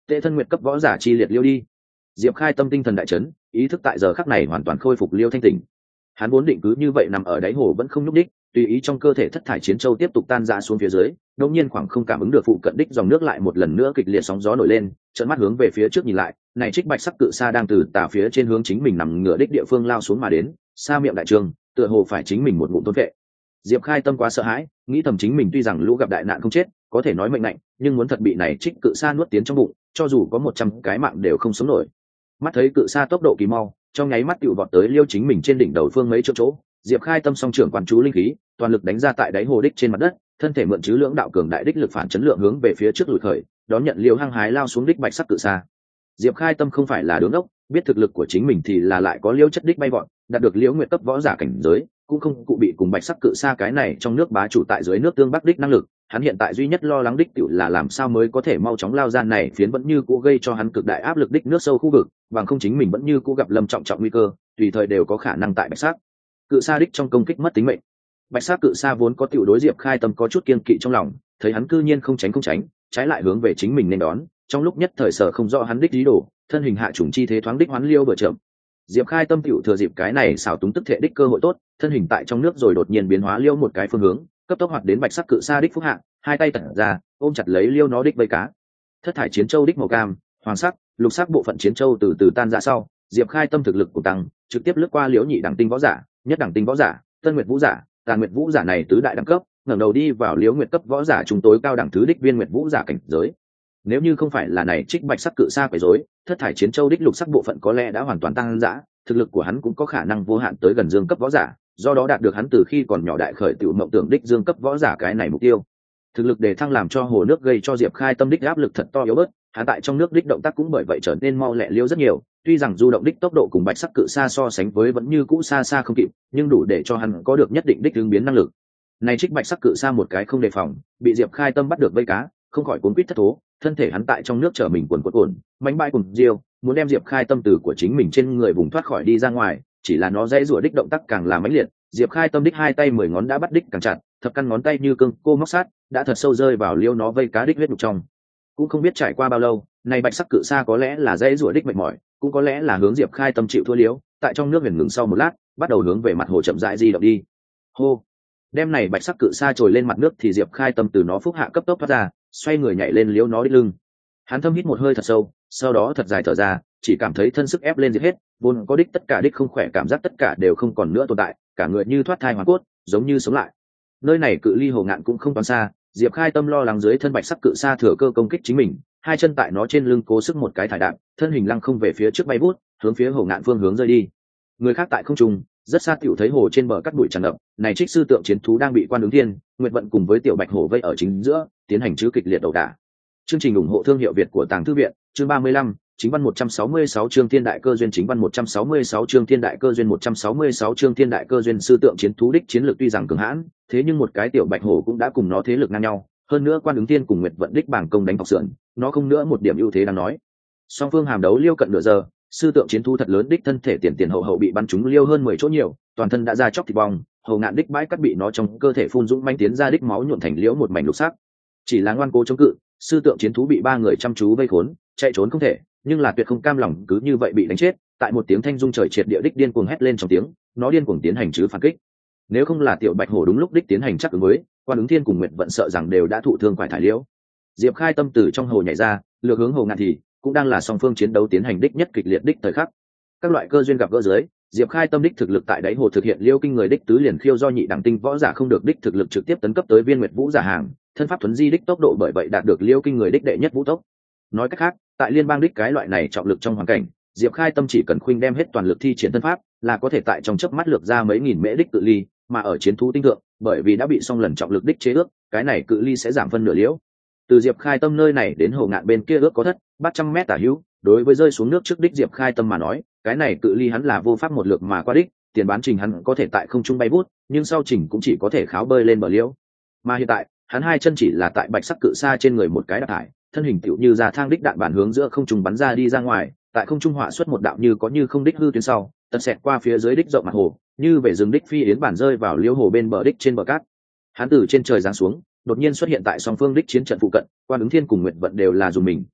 tệ thân nguyệt cấp võ giả chi liệt liêu đi. Diệp Khai tâm tinh thần đại chấn, ý thức tại giờ khắc này hoàn toàn khôi phục liêu thanh tỉnh. Hắn vốn định cứ như vậy nằm ở đáy hồ vẫn không nhúc đích, tùy ý trong cơ thể thất thải chiến châu tiếp tục tan rã xuống phía dưới. Đột nhiên khoảng không cảm ứng được phụ cận đích dòng nước lại một lần nữa kịch liệt sóng gió nổi lên, trợn mắt hướng về phía trước nhìn lại, này trích bạch sắc cự sa đang từ tà phía trên hướng chính mình nằm ngửa đích địa phương lao xuống mà đến, sa miệng đại trường, tựa hồ phải chính mình một ngụm thôn vệ. Diệp Khai tâm quá sợ hãi, nghĩ thầm chính mình tuy rằng lũ gặp đại nạn không chết, có thể nói mệnh lạnh, nhưng muốn thật bị này trích cự sa nuốt tiến trong bụng, cho dù có một trăm cái mạng đều không sống nổi. Mắt thấy cự sa tốc độ kỳ mau, trong nháy mắt tựu vọt tới liêu chính mình trên đỉnh đầu phương mấy chỗ chỗ. Diệp Khai tâm song trưởng quan chú linh khí, toàn lực đánh ra tại đáy hồ đích trên mặt đất, thân thể mượn chứ lưỡng đạo cường đại đích lực phản chấn lượng hướng về phía trước lùi khởi, đón nhận liêu hăng hái lao xuống đích bạch sắc cự sa. Diệp Khai tâm không phải là đứng ốc, biết thực lực của chính mình thì là lại có liêu chất đích bay vọt, đạt được liễu nguyệt cấp võ giả cảnh giới, cũng không cụ bị cùng bạch sắc cự sa cái này trong nước bá chủ tại dưới nước tương bắc đích năng lực. Hắn hiện tại duy nhất lo lắng đích tiểu là làm sao mới có thể mau chóng lao ra này phiến vẫn như cũ gây cho hắn cực đại áp lực đích nước sâu khu vực, bằng không chính mình vẫn như cũ gặp lâm trọng trọng nguy cơ, tùy thời đều có khả năng tại bạch sắc cự sa đích trong công kích mất tính mệnh. Bạch sắc cự sa vốn có tiểu đối Diệp Khai tâm có chút kiên kỵ trong lòng, thấy hắn cư nhiên không tránh không tránh, trái lại hướng về chính mình nên đón, trong lúc nhất thời sở không rõ hắn đích ý đồ, thân hình hạ trùng chi thế thoáng đích hoán liêu bờ chậm. Diệp Khai tâm tiểu thừa dịp cái này xảo túng tức thệ đích cơ hội tốt, thân hình tại trong nước rồi đột nhiên biến hóa liêu một cái phương hướng, cấp tốc hoạt đến bạch sắc cự sa đích phúc hạ, hai tay tẩn ra, ôm chặt lấy liêu nó đích vây cá. Thất thải chiến châu đích màu cam, hoàng sắc, lục sắc bộ phận chiến châu từ từ tan ra sau, Diệp Khai tâm thực lực của tăng, trực tiếp lướt qua liễu nhị đẳng tinh võ giả, nhất đẳng tinh võ giả, tân nguyệt vũ giả, tàn nguyệt vũ giả này tứ đại đẳng cấp, ngẩng đầu đi vào liễu nguyệt cấp võ giả chúng tối cao đẳng thứ đích viên nguyệt vũ giả cảnh giới. Nếu như không phải là này trích bạch sắc cự sa quấy rối, thất thải chiến châu đích lục sắc bộ phận có lẽ đã hoàn toàn tăng dã, thực lực của hắn cũng có khả năng vô hạn tới gần dương cấp võ giả, do đó đạt được hắn từ khi còn nhỏ đại khởi tiểu mộng tưởng đích dương cấp võ giả cái này mục tiêu. Thực lực để thăng làm cho hồ nước gây cho Diệp Khai tâm đích áp lực thật to yếu bớt, hắn tại trong nước đích động tác cũng bởi vậy trở nên mau lẹ liêu rất nhiều, tuy rằng du động đích tốc độ cùng bạch sắc cự sa so sánh với vẫn như cũ xa xa không kịp, nhưng đủ để cho hắn có được nhất định đích ứng biến năng lực. Này trích bạch sắc cự sa một cái không đề phòng, bị Diệp Khai tâm bắt được vây cá, không khỏi cuốn quýt thất thố, thân thể hắn tại trong nước trở mình cuồn cuộn cuộn, mánh bãi cùng diêu, muốn đem Diệp Khai tâm từ của chính mình trên người vùng thoát khỏi đi ra ngoài, chỉ là nó dãy rủa đích động tác càng là mãnh liệt, Diệp Khai tâm đích hai tay mười ngón đã bắt đích càng chặt, thập căn ngón tay như cương cô móc sát, đã thật sâu rơi vào liêu nó vây cá đích huyết đục trong. Cũng không biết trải qua bao lâu, này bạch sắc cự sa có lẽ là dãy rủa đích mệt mỏi, cũng có lẽ là hướng Diệp Khai tâm chịu thua liếu, tại trong nước huyền ngừng sau một lát, bắt đầu hướng về mặt hồ chậm rãi di động đi. Hô, đem này bạch sắc cự sa trồi lên mặt nước thì Diệp Khai tâm từ nó phúc hạ cấp tốc thoát ra, xoay người nhảy lên liếu nó đích lưng. Hắn thâm hít một hơi thật sâu, sau đó thật dài thở ra, chỉ cảm thấy thân sức ép lên giết hết, vốn có đích tất cả đích không khỏe cảm giác tất cả đều không còn nữa tồn tại, cả người như thoát thai hóa cốt, giống như sống lại. Nơi này cự ly hồ ngạn cũng không toán xa, Diệp Khai tâm lo lắng dưới thân bạch sắc cự sa thừa cơ công kích chính mình, hai chân tại nó trên lưng cố sức một cái thải đạn, thân hình lăng không về phía trước bay vút, hướng phía hồ ngạn phương hướng rơi đi. Người khác tại không trung, rất xa tiểu thấy hồ trên bờ cắt bụi tràn ngập, này trích sư tượng chiến thú đang bị Quan Ứng Thiên, Nguyệt Vận cùng với tiểu bạch hổ vây ở chính giữa, tiến hành chứ kịch liệt ẩu đả. Chương trình ủng hộ thương hiệu Việt của Tàng Thư viện, chương ba mươi lăm, chính văn một trăm sáu mươi sáu chương thiên đại cơ duyên chính văn một trăm sáu mươi sáu chương thiên đại cơ duyên một trăm sáu mươi sáu chương thiên đại cơ duyên sư tượng chiến thú đích chiến lược tuy rằng cường hãn, thế nhưng một cái tiểu bạch hổ cũng đã cùng nó thế lực ngang nhau, hơn nữa Quan Ứng Thiên cùng Nguyệt Vận đích bảng công đánh học sườn, nó không nữa một điểm ưu thế đáng nói. Song phương hàm đấu liêu cận nửa giờ, sư tượng chiến thú thật lớn đích thân thể tiền tiền hậu hậu bị bắn trúng liêu hơn mười chỗ nhiều, toàn thân đã ra chóc thịt bong, hầu ngạn đích bãi cắt bị nó trong cơ thể phun dũng manh tiến ra đích máu nhuộm thành liễu một mảnh lục sắc. Chỉ là ngoan cố chống cự, sư tượng chiến thú bị ba người chăm chú vây khốn, chạy trốn không thể, nhưng là tuyệt không cam lòng cứ như vậy bị đánh chết. Tại một tiếng thanh dung trời triệt địa đích điên cuồng hét lên trong tiếng, nó điên cuồng tiến hành chứ phản kích. Nếu không là tiểu bạch hổ đúng lúc đích tiến hành chắc ứng với, Quan Ứng Thiên cùng Nguyệt Vận sợ rằng đều đã thụ thương phải thải liễu. Diệp Khai tâm từ trong hồ nhảy ra, lược hướng hồ ngạn thì cũng đang là song phương chiến đấu tiến hành đích nhất kịch liệt đích thời khắc. Các loại cơ duyên gặp gỡ dưới, Diệp Khai tâm đích thực lực tại đáy hồ thực hiện liêu kinh người đích tứ liền khiêu do nhị đẳng tinh võ giả không được đích thực lực trực tiếp tấn cấp tới viên nguyệt vũ giả hàng, thân pháp thuấn di đích tốc độ bởi vậy đạt được liêu kinh người đích đệ nhất vũ tốc. Nói cách khác, tại liên bang đích cái loại này trọng lực trong hoàn cảnh, Diệp Khai tâm chỉ cần khuynh đem hết toàn lực thi triển thân pháp, là có thể tại trong chớp mắt lược ra mấy nghìn mễ đích cự ly, mà ở chiến thú tinh thượng, bởi vì đã bị song lần trọng lực đích chế ước, cái này cự ly sẽ giảm phân nửa liễu. Từ Diệp Khai tâm nơi này đến hồ ngạn bên kia ước có thất ba trăm mét tả hữu, đối với rơi xuống nước trước đích Diệp Khai tâm mà nói, cái này cự ly hắn là vô pháp một lượt mà qua đích, tiền bán trình hắn có thể tại không trung bay vút, nhưng sau trình cũng chỉ có thể kháo bơi lên bờ liễu. Mà hiện tại, hắn hai chân chỉ là tại bạch sắc cự sa trên người một cái đạp thải, thân hình tựu như ra thang đích đạn bản hướng giữa không trung bắn ra đi ra ngoài, tại không trung họa xuất một đạo như có như không đích hư tuyến sau, tật xẹt qua phía dưới đích rộng mặt hồ, như về rừng đích phi yến bản rơi vào liễu hồ bên bờ đích trên bờ cát. Hắn từ trên trời giáng xuống, đột nhiên xuất hiện tại song phương đích chiến trận phụ cận, Quan Ứng Thiên cùng Nguyệt Vận đều là dùng mình,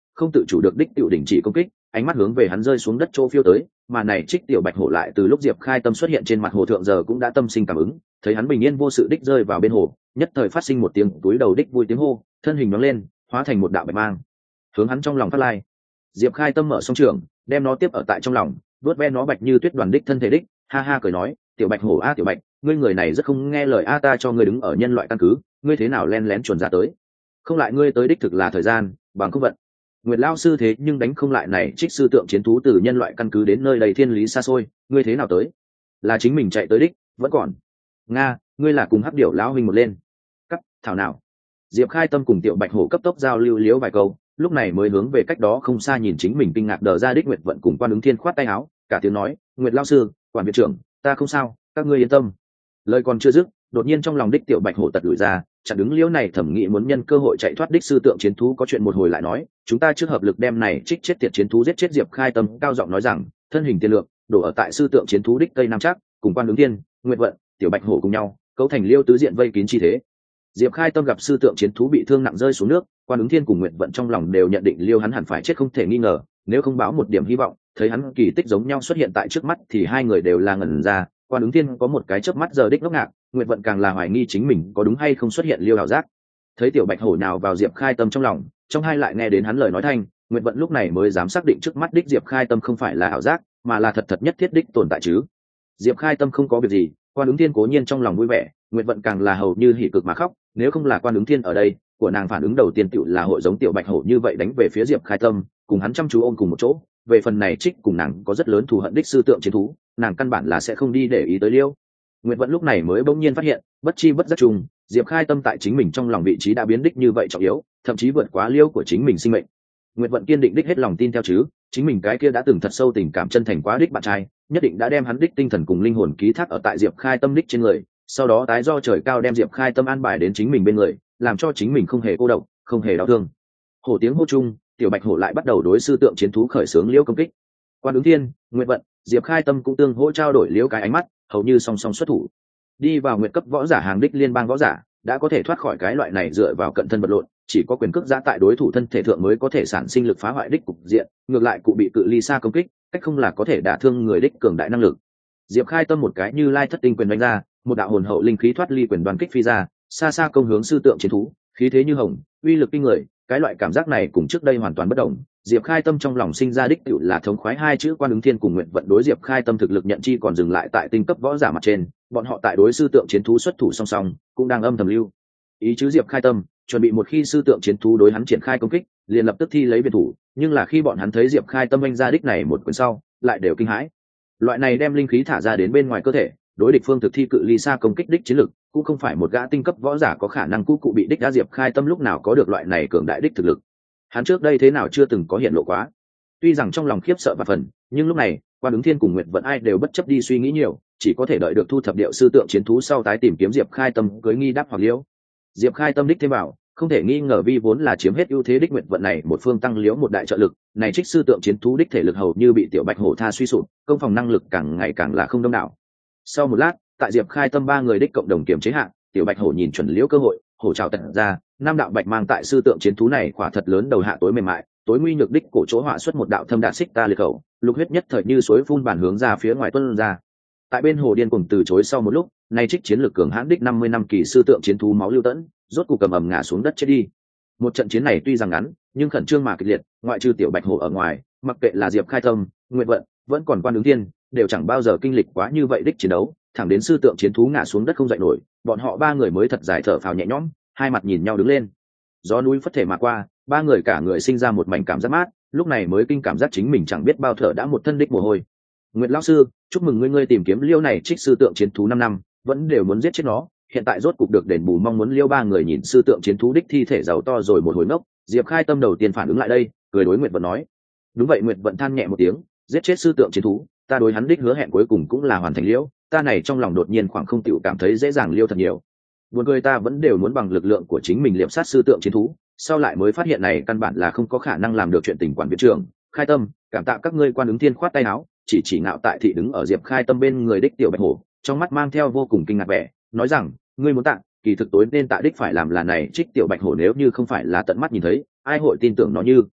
không tự chủ được đích tiểu đình chỉ công kích, ánh mắt hướng về hắn rơi xuống đất chỗ phiêu tới, mà này trích tiểu bạch hổ lại từ lúc Diệp Khai Tâm xuất hiện trên mặt hồ thượng giờ cũng đã tâm sinh cảm ứng, thấy hắn bình yên vô sự đích rơi vào bên hồ, nhất thời phát sinh một tiếng túi đầu đích vui tiếng hô, thân hình nhoáng lên, hóa thành một đạo bạch mang, hướng hắn trong lòng phát lai. Diệp Khai Tâm mở song trường, đem nó tiếp ở tại trong lòng, vuốt ve nó bạch như tuyết đoàn đích thân thể đích, ha ha cười nói, tiểu bạch hổ a tiểu bạch, ngươi người này rất không nghe lời a, ta cho ngươi đứng ở nhân loại căn cứ, ngươi thế nào len lén chuồn ra tới? Không lại ngươi tới đích thực là thời gian, bằng không vận. Nguyệt Lao sư thế nhưng đánh không lại này trích sư tượng chiến thú từ nhân loại căn cứ đến nơi đầy thiên lý xa xôi, ngươi thế nào tới? Là chính mình chạy tới đích, vẫn còn. Nga, ngươi là cùng hắc điểu lão huynh một lên. Cắt, thảo nào. Diệp Khai Tâm cùng tiểu bạch hổ cấp tốc giao lưu liếu vài câu, lúc này mới hướng về cách đó không xa nhìn chính mình kinh ngạc đờ ra đích Nguyệt Vận cùng Quan Ứng Thiên khoát tay áo, cả tiếng nói, Nguyệt Lao sư, quản viện trưởng, ta không sao, các ngươi yên tâm. Lời còn chưa dứt, đột nhiên trong lòng đích tiểu bạch hổ tật lùi ra, chặn đứng liễu này thẩm nghĩ muốn nhân cơ hội chạy thoát đích sư tượng chiến thú có chuyện một hồi lại nói, chúng ta trước hợp lực đem này trích chết tiệt chiến thú giết chết. Diệp Khai Tâm cao giọng nói rằng, thân hình tiên lượng đổ ở tại sư tượng chiến thú đích tây nam chắc, cùng Quan Ứng Thiên, Nguyệt Vận, tiểu bạch hổ cùng nhau cấu thành liêu tứ diện vây kín chi thế. Diệp Khai Tâm gặp sư tượng chiến thú bị thương nặng rơi xuống nước, Quan Ứng Thiên cùng Nguyệt Vận trong lòng đều nhận định liêu hắn hẳn phải chết không thể nghi ngờ, nếu không báo một điểm hy vọng, thấy hắn kỳ tích giống nhau xuất hiện tại trước mắt thì hai người đều là ngẩn ra. Quan Ứng Thiên có một cái chớp mắt giờ đích ngốc ngạc, Nguyệt Vận càng là hoài nghi chính mình có đúng hay không xuất hiện liêu ảo giác. Thấy tiểu bạch hổ nào vào Diệp Khai Tâm trong lòng, trong hai lại nghe đến hắn lời nói thanh, Nguyệt Vận lúc này mới dám xác định trước mắt đích Diệp Khai Tâm không phải là ảo giác, mà là thật thật nhất thiết đích tồn tại chứ. Diệp Khai Tâm không có việc gì, Quan Ứng Thiên cố nhiên trong lòng vui vẻ, Nguyệt Vận càng là hầu như hỉ cực mà khóc, nếu không là Quan Ứng Thiên ở đây, của nàng phản ứng đầu tiên tựu là hội giống tiểu bạch hổ như vậy đánh về phía Diệp Khai Tâm, cùng hắn chăm chú ôm cùng một chỗ. Về phần này trích cùng nàng có rất lớn thù hận đích sư tượng chiến thú, nàng căn bản là sẽ không đi để ý tới liêu. Nguyệt Vận lúc này mới bỗng nhiên phát hiện, bất chi bất giác chung, Diệp Khai Tâm tại chính mình trong lòng vị trí đã biến đích như vậy trọng yếu, thậm chí vượt quá liêu của chính mình sinh mệnh. Nguyệt Vận kiên định đích hết lòng tin theo chứ, chính mình cái kia đã từng thật sâu tình cảm chân thành quá đích bạn trai, nhất định đã đem hắn đích tinh thần cùng linh hồn ký thác ở tại Diệp Khai Tâm đích trên người, sau đó tái do trời cao đem Diệp Khai Tâm an bài đến chính mình bên người, làm cho chính mình không hề cô độc, không hề đau thương. Hổ tiếng hô chung, tiểu bạch hổ lại bắt đầu đối sư tượng chiến thú khởi xướng liễu công kích. Quan Ứng Thiên, Nguyệt Vận, Diệp Khai Tâm cũng tương hỗ trao đổi liễu cái ánh mắt, hầu như song song xuất thủ. Đi vào nguyệt cấp võ giả hàng đích liên bang võ giả, đã có thể thoát khỏi cái loại này dựa vào cận thân vật lộn, chỉ có quyền cước giã tại đối thủ thân thể thượng mới có thể sản sinh lực phá hoại đích cục diện, ngược lại cụ bị cự ly xa công kích, cách không là có thể đả thương người đích cường đại năng lực. Diệp Khai Tâm một cái như lai thất tinh quyền đánh ra, một đạo hồn hậu linh khí thoát ly quyền đoàn kích phi ra, xa xa công hướng sư tượng chiến thú, khí thế như hồng, uy lực kinh người, cái loại cảm giác này cùng trước đây hoàn toàn bất động. Diệp Khai Tâm trong lòng sinh ra đích tựu là thống khoái hai chữ. Quan Ứng Thiên cùng Nguyệt Vận đối Diệp Khai Tâm thực lực nhận chi còn dừng lại tại tinh cấp võ giả mặt trên, bọn họ tại đối sư tượng chiến thú xuất thủ song song, cũng đang âm thầm lưu ý chứ Diệp Khai Tâm, chuẩn bị một khi sư tượng chiến thú đối hắn triển khai công kích, liền lập tức thi lấy biệt thủ, nhưng là khi bọn hắn thấy Diệp Khai Tâm anh ra đích này một quyền sau, lại đều kinh hãi. Loại này đem linh khí thả ra đến bên ngoài cơ thể, đối địch phương thực thi cự ly xa công kích đích chiến lực, cũng không phải một gã tinh cấp võ giả có khả năng cũ cụ bị đích. Đã Diệp Khai Tâm lúc nào có được loại này cường đại đích thực lực, hắn trước đây thế nào chưa từng có hiện lộ quá. Tuy rằng trong lòng khiếp sợ và phần, nhưng lúc này Quan Ứng Thiên cùng Nguyệt Vận ai đều bất chấp đi suy nghĩ nhiều, chỉ có thể đợi được thu thập điệu sư tượng chiến thú sau tái tìm kiếm Diệp Khai Tâm cưới nghi đáp hoặc liễu. Diệp Khai Tâm đích thêm vào, không thể nghi ngờ vi vốn là chiếm hết ưu thế đích Nguyệt Vận này một phương tăng liễu một đại trợ lực, này trích sư tượng chiến thú đích thể lực hầu như bị tiểu bạch hổ tha suy sụp, công phòng năng lực càng ngày càng là không đông đảo. Sau một lát, tại Diệp Khai Tâm ba người đích cộng đồng kiểm chế hạ, tiểu bạch hổ nhìn chuẩn liễu cơ hội, hổ trào tận ra, nam đạo bạch mang tại sư tượng chiến thú này quả thật lớn đầu hạ tối mềm mại, tối nguy nhược đích cổ chỗ họa xuất một đạo thâm đạn xích ta liệt khẩu, lục huyết nhất thời như suối phun bản hướng ra phía ngoài tuôn ra. Tại bên hồ điên cuồng từ chối sau một lúc, nay trích chiến lược cường hãn đích năm mươi năm kỳ sư tượng chiến thú máu lưu tẫn, rốt cục cầm ầm ngã xuống đất chết đi. Một trận chiến này tuy rằng ngắn, nhưng khẩn trương mà kịch liệt, ngoại trừ tiểu bạch hổ ở ngoài, mặc kệ là Diệp Khai Tâm, Nguyệt Vận, vẫn còn Quan Ứng Thiên, đều chẳng bao giờ kinh lịch quá như vậy đích chiến đấu, thẳng đến sư tượng chiến thú ngã xuống đất không dậy nổi, bọn họ ba người mới thật dài thở phào nhẹ nhõm, hai mặt nhìn nhau đứng lên. Gió núi phất thể mà qua, ba người cả người sinh ra một mảnh cảm giác mát, lúc này mới kinh cảm giác chính mình chẳng biết bao thở đã một thân đích mồ hôi. Nguyệt lão sư, chúc mừng ngươi ngươi tìm kiếm liêu này trích sư tượng chiến thú năm năm, vẫn đều muốn giết chết nó, hiện tại rốt cục được đền bù. Mong muốn liêu ba người nhìn sư tượng chiến thú đích thi thể giàu to rồi một hồi ngốc. Diệp Khai Tâm đầu tiên phản ứng lại đây, cười đối Nguyệt Vận nói. Đúng vậy. Nguyệt Vận than nhẹ một tiếng, giết chết sư tượng chiến thú, ta đối hắn đích hứa hẹn cuối cùng cũng là hoàn thành liễu, ta này trong lòng đột nhiên khoảng không tiểu cảm thấy dễ dàng liêu thật nhiều. Buồn cười, ta vẫn đều muốn bằng lực lượng của chính mình liệp sát sư tượng chiến thú, sau lại mới phát hiện này căn bản là không có khả năng làm được chuyện tình. Quản viện trưởng, Khai Tâm, cảm tạ các ngươi. Quan Ứng Thiên khoát tay áo, chỉ chỉ ngạo tại thị đứng ở Diệp Khai Tâm bên người đích tiểu bạch hổ, trong mắt mang theo vô cùng kinh ngạc vẻ, nói rằng, ngươi muốn tạ, kỳ thực tối nên tạ đích phải làm là này trích tiểu bạch hổ, nếu như không phải là tận mắt nhìn thấy, ai hội tin tưởng nó như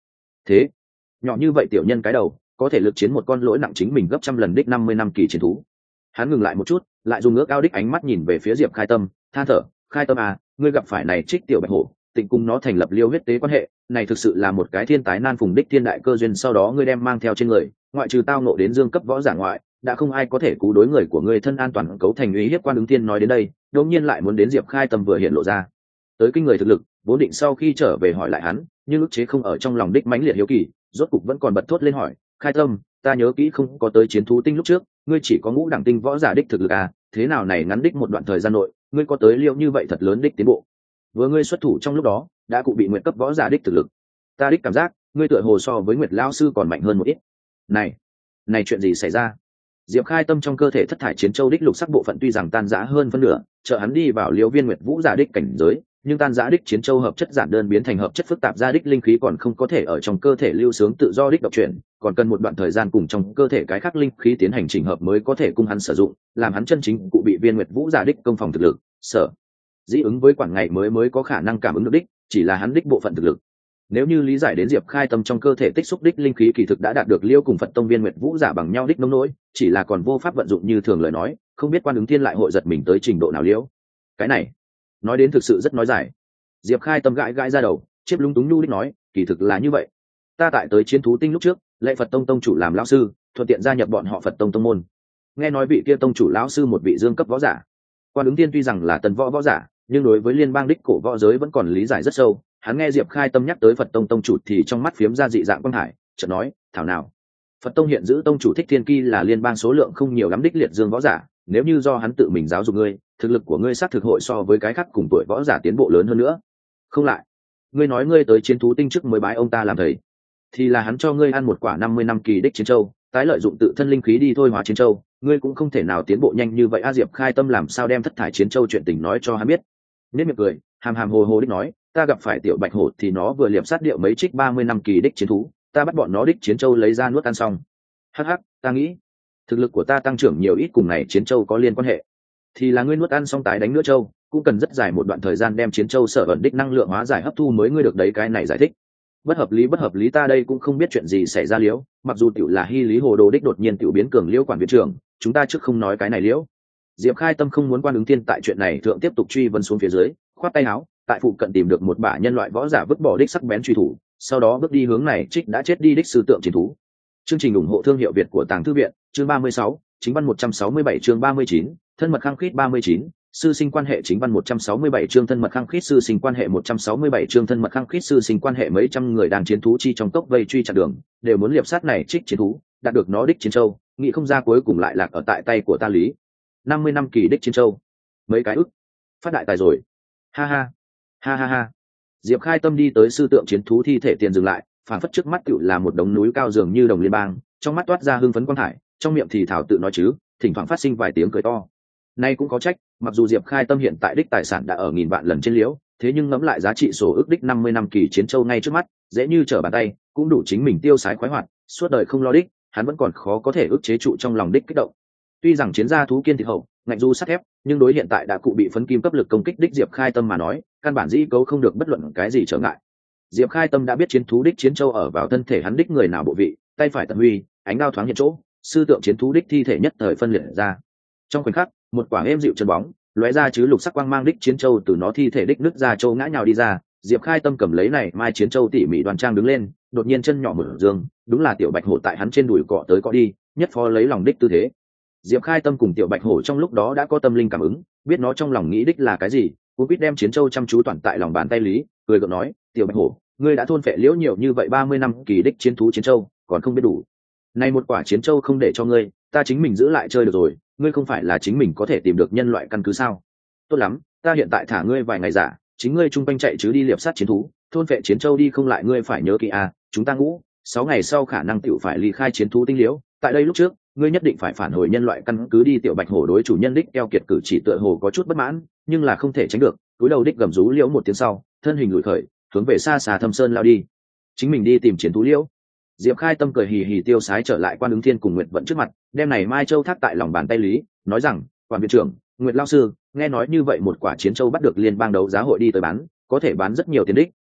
thế nhỏ như vậy tiểu nhân cái đầu có thể lực chiến một con lỗi nặng chính mình gấp trăm lần đích năm mươi năm kỳ chiến thú. Hắn ngừng lại một chút, lại dùng ước ao đích ánh mắt nhìn về phía Diệp Khai Tâm, than thở, Khai Tâm à, ngươi gặp phải này trích tiểu bạch hổ, tịnh cùng nó thành lập liêu huyết tế quan hệ, này thực sự là một cái thiên tái nan phùng đích thiên đại cơ duyên, sau đó ngươi đem mang theo trên người, ngoại trừ tao nộ đến dương cấp võ giả ngoại, đã không ai có thể cứu đối người của ngươi thân an toàn cấu thành uy hiếp. Quan ứng thiên nói đến đây, đột nhiên lại muốn đến Diệp Khai Tâm vừa hiện lộ ra tới kinh người thực lực, vốn định sau khi trở về hỏi lại hắn, nhưng ức chế không ở trong lòng đích mãnh liệt hiếu kỳ, rốt cục vẫn còn bật thốt lên hỏi, Khai Tâm, ta nhớ kỹ không có tới chiến thú tinh lúc trước, ngươi chỉ có ngũ đẳng tinh võ giả đích thực lực à, thế nào này ngắn đích một đoạn thời gian nội, ngươi có tới liệu như vậy thật lớn đích tiến bộ. Vừa ngươi xuất thủ trong lúc đó, đã cụ bị nguyện cấp võ giả đích thực lực. Ta đích cảm giác, ngươi tựa hồ so với Nguyệt lão sư còn mạnh hơn một ít. Này, này chuyện gì xảy ra? Diệp Khai Tâm trong cơ thể thất thải chiến châu đích lục sắc bộ phận tuy rằng tan rã hơn phân nửa, trợ hắn đi vào liêu viên nguyệt vũ giả đích cảnh giới, nhưng tan rã đích chiến châu hợp chất giản đơn biến thành hợp chất phức tạp ra đích linh khí còn không có thể ở trong cơ thể lưu sướng tự do đích độc chuyển, còn cần một đoạn thời gian cùng trong cơ thể cái khác linh khí tiến hành chỉnh hợp mới có thể cung hắn sử dụng, làm hắn chân chính cụ bị viên nguyệt vũ giả đích công phòng thực lực. Sở dĩ ứng với quản ngày mới mới có khả năng cảm ứng được đích, chỉ là hắn đích bộ phận thực lực. Nếu như lý giải đến Diệp Khai Tâm trong cơ thể tích xúc đích linh khí kỳ thực đã đạt được liêu cùng Phật tông viên nguyệt vũ giả bằng nhau đích nông nỗi, chỉ là còn vô pháp vận dụng như thường lời nói, không biết Quan ứng thiên lại hội giật mình tới trình độ nào liêu. Cái này nói đến thực sự rất nói giải. Diệp Khai Tâm gãi gãi ra đầu, chiếc lúng túng nhu đích nói, kỳ thực là như vậy. Ta tại tới chiến thú tinh lúc trước, lệ Phật tông tông chủ làm lão sư, thuận tiện gia nhập bọn họ Phật tông tông môn. Nghe nói vị kia tông chủ lão sư một vị dương cấp võ giả. Quan ứng thiên tuy rằng là tần võ võ giả, nhưng đối với liên bang đích cổ võ giới vẫn còn lý giải rất sâu. Hắn nghe Diệp Khai Tâm nhắc tới Phật tông tông chủ thì trong mắt phiếm ra dị dạng quang hải, chợt nói, thảo nào, Phật tông hiện giữ tông chủ Thích Thiên Ki là liên bang số lượng không nhiều lắm đích liệt dương võ giả, nếu như do hắn tự mình giáo dục ngươi, thực lực của ngươi xác thực hội so với cái khác cùng tuổi võ giả tiến bộ lớn hơn nữa. Không lại, ngươi nói ngươi tới chiến thú tinh trước mới bái ông ta làm thầy, thì là hắn cho ngươi ăn một quả năm mươi năm kỳ đích chiến châu, tái lợi dụng tự thân linh khí đi thôi hóa chiến châu, ngươi cũng không thể nào tiến bộ nhanh như vậy. A Diệp Khai Tâm làm sao đem thất thải chiến châu chuyện tình nói cho hắn biết. Nên miệng cười, hàm hàm hồ hồ đích nói, ta gặp phải tiểu bạch hổ thì nó vừa liệp sát điệu mấy trích ba mươi năm kỳ đích chiến thú, ta bắt bọn nó đích chiến châu lấy ra nuốt ăn xong. Hắc hắc, ta nghĩ thực lực của ta tăng trưởng nhiều ít cùng này chiến châu có liên quan hệ, thì là ngươi nuốt ăn xong tái đánh nữa châu, cũng cần rất dài một đoạn thời gian đem chiến châu sở ẩn đích năng lượng hóa giải hấp thu mới ngươi được đấy. Cái này giải thích bất hợp lý bất hợp lý, ta đây cũng không biết chuyện gì xảy ra liễu, mặc dù tiểu là hy lý hồ đồ đích đột nhiên tiểu biến cường liễu quản viện trưởng, chúng ta trước không nói cái này liễu. Diệp Khai Tâm không muốn Quan ứng thiên tại chuyện này thượng tiếp tục truy vấn xuống phía dưới, khoát tay áo, tại phụ cận tìm được một bả nhân loại võ giả vứt bỏ đích sắc bén truy thủ, sau đó bước đi hướng này trích đã chết đi đích sư tượng chiến thú. Chương trình ủng hộ thương hiệu Việt của Tàng Thư viện, chương ba mươi sáu, chính văn một trăm sáu mươi bảy, chương ba mươi chín, thân mật khăng khít ba mươi chín, sư sinh quan hệ chính văn một trăm sáu mươi bảy, chương thân mật khăng khít sư sinh quan hệ một trăm sáu mươi bảy, chương thân mật khăng khít sư sinh quan hệ. Mấy trăm người đang chiến thú chi trong cốc vây truy chặn đường, đều muốn liệp sát này trích chiến thú, đạt được nó đích chiến châu, nghĩ không ra cuối cùng lại lạc ở tại tay của ta lý. năm mươi năm kỳ đích chiến châu, mấy cái ức, phát đại tài rồi. Ha ha, ha ha ha. Diệp Khai Tâm đi tới sư tượng chiến thú thi thể tiền dừng lại, phản phất trước mắt tựu là một đống núi cao dường như đồng liên bang, trong mắt toát ra hưng phấn quang thải, trong miệng thì thảo tự nói chứ, thỉnh thoảng phát sinh vài tiếng cười to. Nay cũng có trách, mặc dù Diệp Khai Tâm hiện tại đích tài sản đã ở nghìn vạn lần trên liễu, thế nhưng ngẫm lại giá trị sổ ước đích năm mươi năm kỳ chiến châu ngay trước mắt, dễ như trở bàn tay, cũng đủ chính mình tiêu sái khoái hoạt, suốt đời không lo đích, hắn vẫn còn khó có thể ức chế trụ trong lòng đích kích động. Tuy rằng chiến gia thú kiên thịt hậu, ngạnh du sắt thép, nhưng đối hiện tại đã cụ bị phấn kim cấp lực công kích đích Diệp Khai Tâm mà nói, căn bản dĩ cấu không được bất luận cái gì trở ngại. Diệp Khai Tâm đã biết chiến thú đích chiến châu ở vào thân thể hắn đích người nào bộ vị, tay phải tận huy, ánh đao thoáng hiện chỗ, sư tượng chiến thú đích thi thể nhất thời phân liệt ra. Trong khoảnh khắc, một quả êm dịu chân bóng, lóe ra chứ lục sắc quang mang đích chiến châu từ nó thi thể đích nứt ra châu ngã nhào đi ra. Diệp Khai Tâm cầm lấy này mai chiến châu tỉ mỉ đoan trang đứng lên, đột nhiên chân nhỏ mở dương, đúng là tiểu bạch hổ tại hắn trên đùi cọ tới cọ đi, nhất phó lấy lòng đích tư thế. Diệp Khai Tâm cùng tiểu bạch hổ trong lúc đó đã có tâm linh cảm ứng, biết nó trong lòng nghĩ đích là cái gì, cũng biết đem chiến châu chăm chú toàn tại lòng bàn tay lý, cười gượng nói, tiểu bạch hổ, ngươi đã thôn phệ liễu nhiều như vậy ba mươi năm kỳ đích chiến thú chiến châu, còn không biết đủ. Này một quả chiến châu không để cho ngươi, ta chính mình giữ lại chơi được rồi, ngươi không phải là chính mình có thể tìm được nhân loại căn cứ sao? Tốt lắm, ta hiện tại thả ngươi vài ngày giả, chính ngươi trung quanh chạy chứ đi liệp sát chiến thú, thôn phệ chiến châu đi không lại ngươi phải nhớ kỹ à, chúng ta ngũ, sáu ngày sau khả năng tiểu phải ly khai chiến thú tinh liễu, tại đây lúc trước, ngươi nhất định phải phản hồi nhân loại căn cứ đi. Tiểu bạch hổ đối chủ nhân đích keo kiệt cử chỉ tựa hồ có chút bất mãn, nhưng là không thể tránh được, túi đầu đích gầm rú liễu một tiếng sau, thân hình lùi khởi, hướng về xa xa thâm sơn lao đi. Chính mình đi tìm chiến thú liễu. Diệp Khai Tâm cười hì hì tiêu sái trở lại Quan ứng thiên cùng Nguyệt Vận trước mặt, đem này mai châu thác tại lòng bàn tay lý, nói rằng, quản viện trưởng, Nguyệt lão sư, nghe nói như vậy một quả chiến châu bắt được liên bang đấu giá hội đi tới bán, có thể bán rất nhiều tiền đích,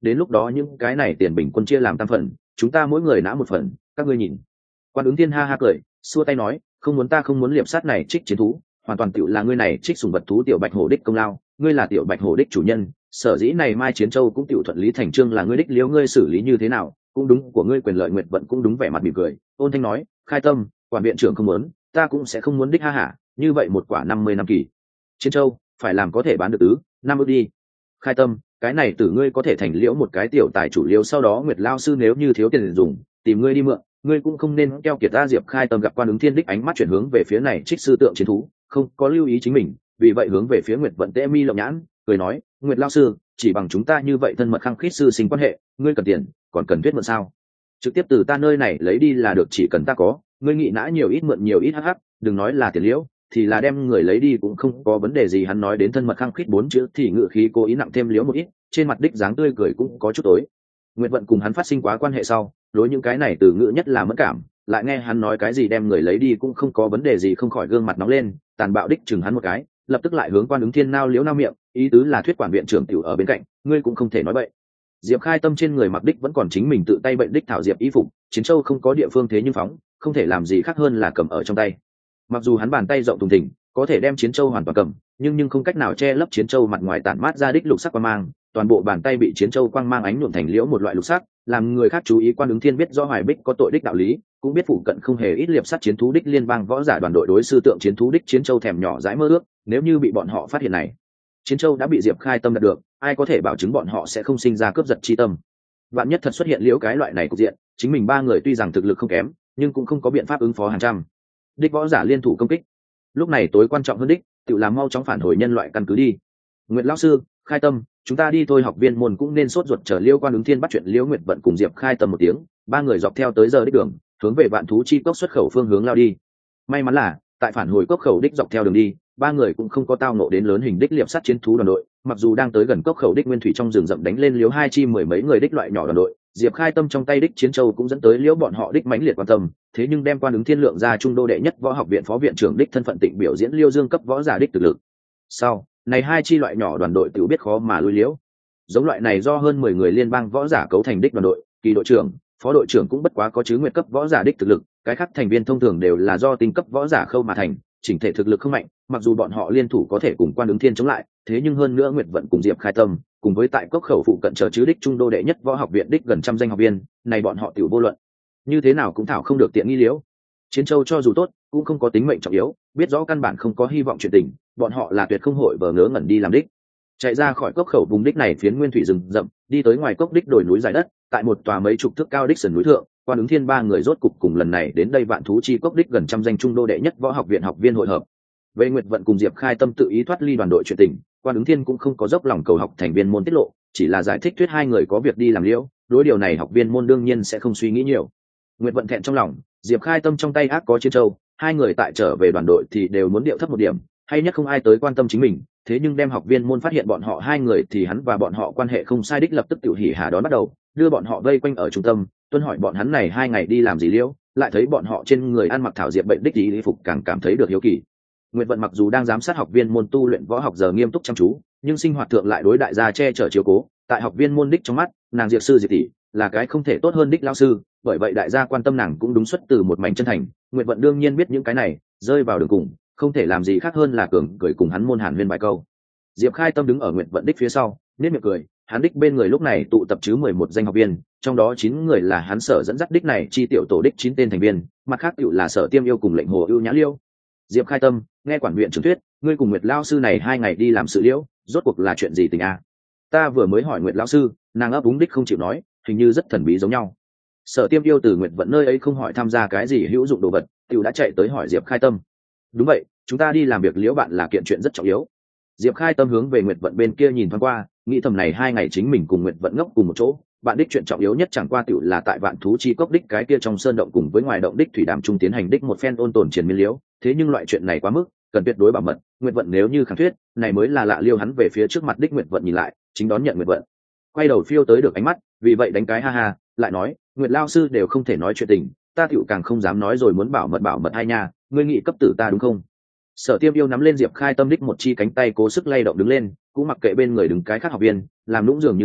đến lúc đó những cái này tiền bình quân chia làm tam phần, chúng ta mỗi người nã một phần, các ngươi nhìn. Quan Ứng Thiên ha ha cười, xua tay nói, không muốn ta không muốn liệp sát này trích chiến thú, hoàn toàn tựu là ngươi này trích sùng vật thú tiểu bạch hổ đích công lao, ngươi là tiểu bạch hổ đích chủ nhân, sở dĩ này mai chiến châu cũng tựu thuận lý thành trương là ngươi đích, liếu ngươi xử lý như thế nào cũng đúng, của ngươi quyền lợi. Nguyệt Vận cũng đúng vẻ mặt mỉm cười, ôn thanh nói, khai tâm, quản viện trưởng không muốn, ta cũng sẽ không muốn đích, ha hả, như vậy một quả năm mươi năm kỳ chiến châu phải làm có thể bán được tứ năm ước đi. Khai tâm, cái này tử ngươi có thể thành liễu một cái tiểu tài chủ liễu, sau đó Nguyệt lao sư nếu như thiếu tiền dùng tìm ngươi đi mượn, ngươi cũng không nên keo kiệt ta. Diệp Khai Tâm gặp Quan Ứng Thiên đích ánh mắt chuyển hướng về phía này trích sư tượng chiến thú, không có lưu ý chính mình, vì vậy hướng về phía Nguyệt Vận tễ mi lộng nhãn, cười nói, Nguyệt lao sư, chỉ bằng chúng ta như vậy thân mật khăng khít sư sinh quan hệ, ngươi cần tiền còn cần thuyết mượn sao? Trực tiếp từ ta nơi này lấy đi là được, chỉ cần ta có, ngươi nghĩ nã nhiều ít mượn nhiều ít, hắc hắc, đừng nói là tiền liễu, thì là đem người lấy đi cũng không có vấn đề gì. Hắn nói đến thân mật khăng khít bốn chữ thì ngự khí cố ý nặng thêm liễu một ít, trên mặt đích dáng tươi cười cũng có chút tối. Nguyệt Vận cùng hắn phát sinh quá quan hệ sau, đối những cái này từ ngữ nhất là mẫn cảm, lại nghe hắn nói cái gì đem người lấy đi cũng không có vấn đề gì, không khỏi gương mặt nóng lên, tàn bạo đích chừng hắn một cái, lập tức lại hướng Quan Ứng Thiên nao liễu nao miệng, ý tứ là thuyết quản viện trưởng tiểu ở bên cạnh, ngươi cũng không thể nói bậy. Diệp Khai Tâm trên người mặc đích vẫn còn chính mình tự tay bệnh đích thảo diệp y phục, chiến châu không có địa phương thế nhưng phóng, không thể làm gì khác hơn là cầm ở trong tay. Mặc dù hắn bàn tay rộng thùng thình, có thể đem chiến châu hoàn toàn cầm, nhưng nhưng không cách nào che lấp chiến châu mặt ngoài tản mát ra đích lục sắc quang mang, toàn bộ bàn tay bị chiến châu quang mang ánh nhuộm thành liễu một loại lục sắc, làm người khác chú ý. Quan Ứng Thiên biết do Hoài Bích có tội đích đạo lý, cũng biết phụ cận không hề ít liệp sát chiến thú đích liên bang võ giả đoàn đội đối sư tượng chiến thú đích chiến châu thèm nhỏ dãi mơ ước, nếu như bị bọn họ phát hiện này chiến châu đã bị Diệp Khai Tâm đạt được, ai có thể bảo chứng bọn họ sẽ không sinh ra cướp giật chi tâm. Vạn nhất thật xuất hiện liễu cái loại này cục diện, chính mình ba người tuy rằng thực lực không kém, nhưng cũng không có biện pháp ứng phó hàng trăm đích võ giả liên thủ công kích. Lúc này tối quan trọng hơn đích tự làm mau chóng phản hồi nhân loại căn cứ đi. Nguyệt lão sư, Khai Tâm, chúng ta đi thôi. Học viên môn cũng nên sốt ruột chờ liêu Quan Ứng Thiên bắt chuyện liễu Nguyệt Vận cùng Diệp Khai Tâm một tiếng, ba người dọc theo tới giờ đích đường hướng về Vạn Thú Chi Cốc xuất khẩu phương hướng lao đi. May mắn là tại phản hồi cốc khẩu đích dọc theo đường đi, ba người cũng không có tao nộ đến lớn hình đích liệp sát chiến thú đoàn đội, mặc dù đang tới gần cốc khẩu đích nguyên thủy trong rừng rậm đánh lên liếu hai chi mười mấy người đích loại nhỏ đoàn đội, Diệp Khai Tâm trong tay đích chiến châu cũng dẫn tới liễu bọn họ đích mãnh liệt quan tâm, thế nhưng đem Quan Ứng Thiên lượng ra trung đô đệ nhất võ học viện phó viện trưởng đích thân phận tịnh biểu diễn liêu dương cấp võ giả đích thực lực. Sau này hai chi loại nhỏ đoàn đội tự biết khó mà lui liễu. Giống loại này do hơn mười người liên bang võ giả cấu thành đích đoàn đội, kỳ đội trưởng, phó đội trưởng cũng bất quá có chứ nguyệt cấp võ giả đích thực lực, cái khác thành viên thông thường đều là do tinh cấp võ giả khâu mà thành, chỉnh thể thực lực không mạnh. Mặc dù bọn họ liên thủ có thể cùng Quan Ứng Thiên chống lại, thế nhưng hơn nữa Nguyệt Vận cùng Diệp Khai Tâm cùng với tại cốc khẩu phụ cận chờ chứ đích trung đô đệ nhất võ học viện đích gần trăm danh học viên này, bọn họ tiểu vô luận như thế nào cũng thảo không được tiện nghi liễu. Chiến châu cho dù tốt cũng không có tính mệnh trọng yếu, biết rõ căn bản không có hy vọng chuyện tình, bọn họ là tuyệt không hội vờ ngớ ngẩn đi làm đích. Chạy ra khỏi cốc khẩu vùng đích này phiến nguyên thủy rừng rậm, đi tới ngoài cốc đích đồi núi dài đất, tại một tòa mấy chục thước cao đích sườn núi thượng, Quan Ứng Thiên ba người rốt cục cùng lần này đến đây Vạn Thú Chi Cốc đích gần trăm danh trung đô đệ nhất võ học viện học viên hội hợp. Về Nguyệt Vận cùng Diệp Khai Tâm tự ý thoát ly đoàn đội chuyện tình, Quan Ứng Thiên cũng không có dốc lòng cầu học thành viên môn tiết lộ, chỉ là giải thích thuyết hai người có việc đi làm liễu, đối điều này học viên môn đương nhiên sẽ không suy nghĩ nhiều. Nguyệt Vận thẹn trong lòng, Diệp Khai Tâm trong tay ác có chiến châu, hai người tại trở về đoàn đội thì đều muốn điệu thấp một điểm, hay nhất không ai tới quan tâm chính mình. Thế nhưng đem học viên môn phát hiện bọn họ hai người thì hắn và bọn họ quan hệ không sai đích, lập tức tiểu hỉ hà đón bắt đầu, đưa bọn họ vây quanh ở trung tâm, tuân hỏi bọn hắn này hai ngày đi làm gì liễu, lại thấy bọn họ trên người ăn mặc thảo diệp bệnh đích y phục càng cảm thấy được hiếu kỳ. Nguyệt Vận mặc dù đang giám sát học viên môn tu luyện võ học giờ nghiêm túc chăm chú, nhưng sinh hoạt thượng lại đối đại gia che chở chiếu cố, tại học viên môn đích trong mắt, nàng Diệp sư Diệp tỷ là cái không thể tốt hơn đích lão sư, bởi vậy đại gia quan tâm nàng cũng đúng xuất từ một mảnh chân thành. Nguyệt Vận đương nhiên biết những cái này, rơi vào đường cùng, không thể làm gì khác hơn là cường cười cùng hắn môn hàn huyên vài câu. Diệp Khai Tâm đứng ở Nguyệt Vận đích phía sau, nét miệng cười, hắn đích bên người lúc này tụ tập chứ mười một danh học viên, trong đó chín người là hắn sở dẫn dắt đích này chi tiểu tổ đích chín tên thành viên, mặt khác tiểu là Sở Tiêm Yêu cùng Lệnh Hồ Ưu Nhã Liêu. Diệp Khai Tâm, nghe quản viện trưởng thuyết, ngươi cùng Nguyệt lão sư này hai ngày đi làm sự liễu, rốt cuộc là chuyện gì tình a? Ta vừa mới hỏi Nguyệt lão sư, nàng ấp úng đích không chịu nói, hình như rất thần bí giống nhau. Sở Tiêm Yêu từ Nguyệt Vận nơi ấy không hỏi tham gia cái gì hữu dụng đồ vật, tiểu đã chạy tới hỏi Diệp Khai Tâm. Đúng vậy, chúng ta đi làm việc liễu bạn là kiện chuyện rất trọng yếu. Diệp Khai Tâm hướng về Nguyệt Vận bên kia nhìn thoáng qua, nghĩ thầm này hai ngày chính mình cùng Nguyệt Vận ngốc cùng một chỗ, bạn đích chuyện trọng yếu nhất chẳng qua tiểu là tại Vạn Thú Chi Cốc đích cái kia trong sơn động cùng với ngoài động đích thủy đàm trung tiến hành đích một phen ôn tồn triền miên liễu, thế nhưng loại chuyện này quá mức, cần tuyệt đối bảo mật. Nguyệt Vận nếu như kháng thuyết, này mới là lạ liêu. Hắn về phía trước mặt đích Nguyệt Vận nhìn lại, chính đón nhận Nguyệt Vận, quay đầu phiêu tới được ánh mắt, vì vậy đánh cái ha ha, lại nói, Nguyệt lão sư đều không thể nói chuyện tình, ta tiểu càng không dám nói rồi, muốn bảo mật bảo mật hay nha, ngươi nghĩ cấp tử ta đúng không? Sở Tiêm Yêu nắm lên Diệp Khai Tâm đích một chi cánh tay cố sức lay động đứng lên, cũng mặc kệ bên người đứng cái khác học viên, làm nũng dường như nói,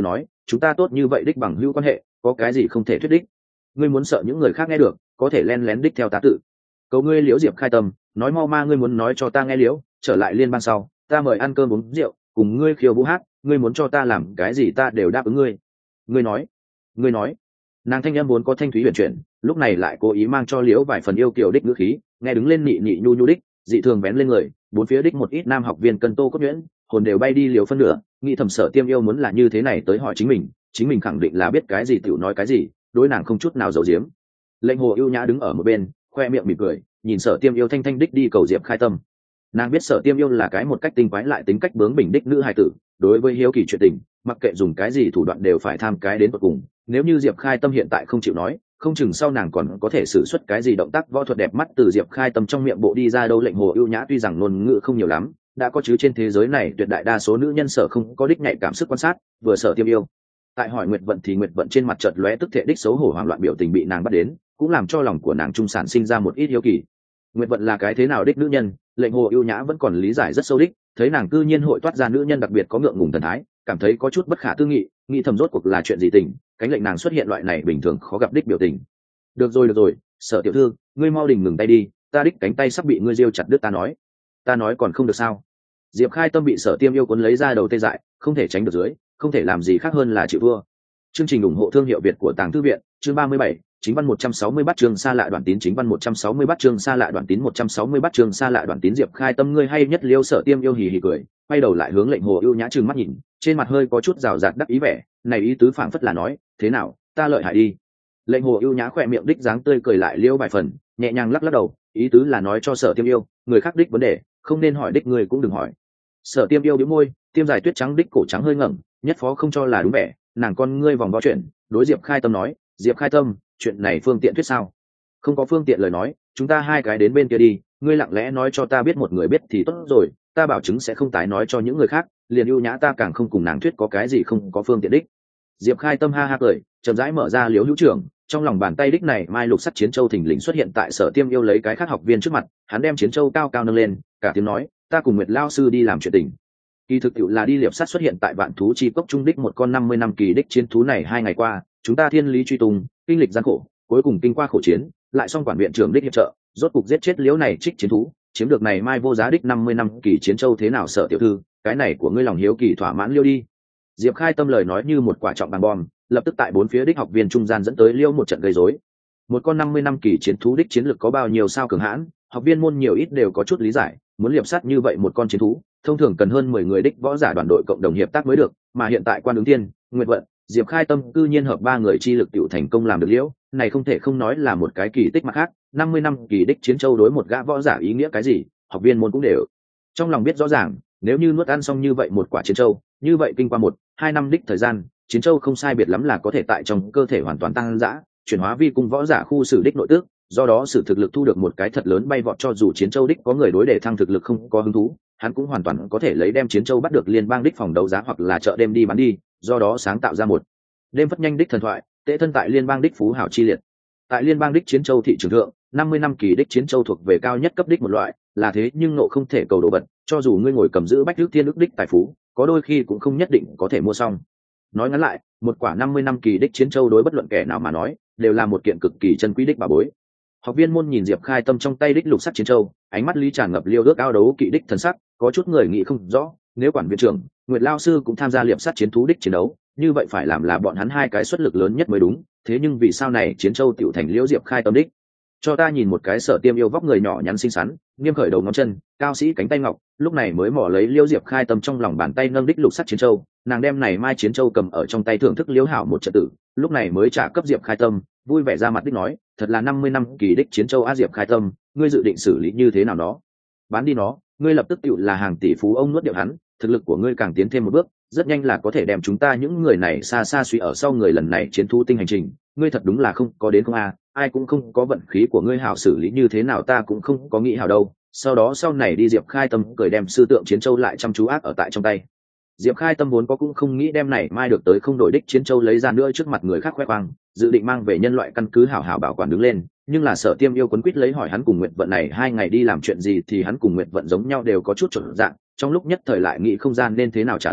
chúng ta tốt như vậy đích bằng hữu quan hệ có cái gì không thể thuyết đích. Ngươi muốn sợ những người khác nghe được có thể len lén đích theo tá tự. Cầu ngươi Liễu Diệp khai tâm, nói mau ma ngươi muốn nói cho ta nghe liễu, trở lại liên bang sau ta mời ăn cơm uống rượu cùng ngươi khiêu vũ hát, ngươi muốn cho ta làm cái gì ta đều đáp ứng ngươi. Ngươi nói ngươi nói nàng thanh âm vốn có thanh thúy huyền chuyển, lúc này lại cố ý mang cho liễu vài phần yêu kiều đích ngữ khí, nghe đứng lên nị nị nhu nhu đích dị thường vén lên người, bốn phía đích một ít nam học viên cân tô cốt nhuyễn hồn đều bay đi liều phân nửa, nghĩ thầm Sở Tiêm Yêu muốn là như thế này tới hỏi chính mình, chính mình khẳng định là biết cái gì tiểu nói cái gì, đối nàng không chút nào giấu giếm. Lệnh Hồ ưu nhã đứng ở một bên khoe miệng mỉm cười, nhìn Sở Tiêm Yêu thanh thanh đích đi cầu Diệp khai tâm. Nàng biết Sở Tiêm Yêu là cái một cách tinh quái lại tính cách bướng bỉnh đích nữ hài tử, đối với hiếu kỳ chuyện tình mặc kệ dùng cái gì thủ đoạn đều phải tham cái đến tận cùng. Nếu như Diệp khai tâm hiện tại không chịu nói, không chừng sau nàng còn có thể sử xuất cái gì động tác võ thuật đẹp mắt từ Diệp khai tâm trong miệng bộ đi ra đâu. Lệnh Hồ ưu nhã tuy rằng ngôn ngữ không nhiều lắm, đã có chứ trên thế giới này tuyệt đại đa số nữ nhân sở không có đích nhạy cảm sức quan sát. Vừa Sở Tiêm Yêu tại hỏi Nguyệt Vận thì Nguyệt Vận trên mặt chợt lóe tức thệ đích xấu hổ hoảng loạn biểu tình bị nàng bắt đến, cũng làm cho lòng của nàng trung sản sinh ra một ít hiếu kỳ. Nguyệt Vận là cái thế nào đích nữ nhân, Lệnh Hồ ưu nhã vẫn còn lý giải rất sâu đích, thấy nàng cư nhiên hội toát ra nữ nhân đặc biệt có ngượng ngùng thần thái, cảm thấy có chút bất khả tư nghị, nghĩ thầm rốt cuộc là chuyện gì tình, cánh lệnh nàng xuất hiện loại này bình thường khó gặp đích biểu tình. Được rồi được rồi, Sở tiểu thư, ngươi mau đình ngừng tay đi, ta đích cánh tay sắp bị ngươi diêu chặt đứt. Ta nói ta nói còn không được sao? Diệp khai tâm bị Sở Tiêm Yêu cuốn lấy ra đầu tê dại, không thể tránh được dưới, không thể làm gì khác hơn là chịu thua. Chương trình ủng hộ thương hiệu Việt của Tàng Thư viện, chương ba mươi bảy, chính văn một trăm sáu mươi bắt chương xa lạ đoạn tín chính văn một trăm sáu mươi bắt chương xa lạ đoạn tín một trăm sáu mươi bắt chương xa lạ đoạn tín. Diệp khai tâm ngươi hay nhất liêu. Sở Tiêm Yêu hì hì cười, quay đầu lại hướng Lệnh Hồ ưu nhã trừng mắt nhìn, trên mặt hơi có chút rào rạt đắc ý vẻ, này ý tứ phảng phất là nói, thế nào, ta lợi hại đi. Lệnh Hồ ưu nhã khỏe miệng đích dáng tươi cười lại liêu vài phần, nhẹ nhàng lắc lắc đầu, ý tứ là nói cho Sở Tiêm Yêu, người khác đích vấn đề không nên hỏi đích người cũng đừng hỏi. Sở Tiêm Yêu bĩu môi, tiêm dài tuyết trắng đích cổ trắng hơi ngẩng, nhất phó không cho là đúng vẻ, nàng con ngươi vòng vo chuyện, đối Diệp khai tâm nói, Diệp khai tâm, chuyện này phương tiện thuyết sao? Không có phương tiện lời nói, chúng ta hai cái đến bên kia đi, ngươi lặng lẽ nói cho ta biết một người biết thì tốt rồi, ta bảo chứng sẽ không tái nói cho những người khác, liền ưu nhã ta càng không cùng nàng thuyết có cái gì không có phương tiện đích. Diệp khai tâm ha ha cười, chậm rãi mở ra liếu hữu trưởng, trong lòng bàn tay đích này mai lục sắt chiến châu thình lình xuất hiện tại Sở Tiêm Yêu lấy cái khác học viên trước mặt, hắn đem chiến châu cao cao nâng lên, cả tiếng nói, ta cùng Nguyệt lao sư đi làm chuyện tình. Kỳ thực tiệu là đi liệp sát xuất hiện tại vạn thú chi cốc trung đích một con năm mươi năm kỳ đích chiến thú này. Hai ngày qua chúng ta thiên lý truy tung, kinh lịch gian khổ, cuối cùng kinh qua khổ chiến, lại xong quản viện trưởng đích hiệp trợ, rốt cục giết chết liễu này trích chiến thú, chiếm được này mai vô giá đích năm mươi năm kỳ chiến châu. Thế nào Sở tiểu thư, cái này của ngươi lòng hiếu kỳ thỏa mãn liêu đi. Diệp khai tâm lời nói như một quả trọng bằng bom, lập tức tại bốn phía đích học viên trung gian dẫn tới liêu một trận gây rối. Một con năm mươi năm kỳ chiến thú đích chiến lực có bao nhiêu sao cường hãn, học viên môn nhiều ít đều có chút lý giải, muốn liệp sát như vậy một con chiến thú, thông thường cần hơn mười người đích võ giả đoàn đội cộng đồng hiệp tác mới được, mà hiện tại Quan Ứng Thiên, Nguyệt Vận, Diệp khai tâm cư nhiên hợp ba người chi lực tiểu thành công làm được liễu, này không thể không nói là một cái kỳ tích. Mặt khác, năm mươi năm kỳ đích chiến châu đối một gã võ giả ý nghĩa cái gì, học viên môn cũng đều trong lòng biết rõ ràng, nếu như nuốt ăn xong như vậy một quả chiến châu, như vậy kinh qua một, hai năm đích thời gian, chiến châu không sai biệt lắm là có thể tại trong cơ thể hoàn toàn tăng dã, chuyển hóa vi cung võ giả khu sử đích nội tước, do đó sự thực lực thu được một cái thật lớn bay vọt. Cho dù chiến châu đích có người đối để thăng thực lực không có hứng thú, hắn cũng hoàn toàn có thể lấy đem chiến châu bắt được liên bang đích phòng đấu giá hoặc là chợ đêm đi bán đi, do đó sáng tạo ra một đêm phất nhanh đích thần thoại, tệ thân tại liên bang đích phú hảo chi liệt. Tại liên bang đích chiến châu thị trường thượng, năm mươi năm kỳ đích chiến châu thuộc về cao nhất cấp đích một loại, là thế nhưng nộ không thể cầu đồ vật, cho dù ngươi ngồi cầm giữ bách ước thiên ước đích tài phú, có đôi khi cũng không nhất định có thể mua xong. Nói ngắn lại, một quả năm mươi năm kỳ đích chiến châu đối bất luận kẻ nào mà nói, đều là một kiện cực kỳ chân quý đích bà bối. Học viên môn nhìn Diệp khai tâm trong tay đích lục sắc chiến châu, ánh mắt lý tràn ngập liêu ước ao đấu kỵ đích thần sắc, có chút người nghĩ không rõ, nếu quản viện trưởng, Nguyệt lao sư cũng tham gia liệp sát chiến thú đích chiến đấu, như vậy phải làm là bọn hắn hai cái xuất lực lớn nhất mới đúng, thế nhưng vì sao này chiến châu tiểu thành liễu Diệp khai tâm đích? Cho ta nhìn một cái Sở Tiêm Yêu vóc người nhỏ nhắn xinh xắn, nghiêm khởi đầu ngón chân, cao sĩ cánh tay ngọc, lúc này mới mò lấy liễu Diệp khai tâm trong lòng bàn tay nâng đích lục sắc chiến châu, nàng đem này mai chiến châu cầm ở trong tay thưởng thức liễu hảo một trận tử, lúc này mới trả cấp Diệp khai tâm, vui vẻ ra mặt đích nói, thật là năm mươi năm kỳ đích chiến châu a. Diệp khai tâm, ngươi dự định xử lý như thế nào nó? Bán đi nó, ngươi lập tức tựu là hàng tỷ phú ông nuốt điệu hắn, thực lực của ngươi càng tiến thêm một bước, rất nhanh là có thể đem chúng ta những người này xa xa suy ở sau người lần này chiến thu tinh hành trình. Ngươi thật đúng là không có đến không a, ai cũng không có vận khí của ngươi hảo xử lý như thế nào ta cũng không có nghĩ hảo đâu. Sau đó sau này đi Diệp khai tâm cười đem sư tượng chiến châu lại chăm chú ác ở tại trong tay. Diệp khai tâm vốn có cũng không nghĩ đem này mai được tới không đổi đích chiến châu lấy ra nữa trước mặt người khác khoe khoang, dự định mang về nhân loại căn cứ hảo hảo bảo quản đứng lên, nhưng là Sở Tiêm Yêu quấn quýt lấy hỏi hắn cùng Nguyệt Vận này hai ngày đi làm chuyện gì, thì hắn cùng Nguyệt Vận giống nhau đều có chút chuẩn dạng, trong lúc nhất thời lại nghĩ không gian nên thế nào trả lời,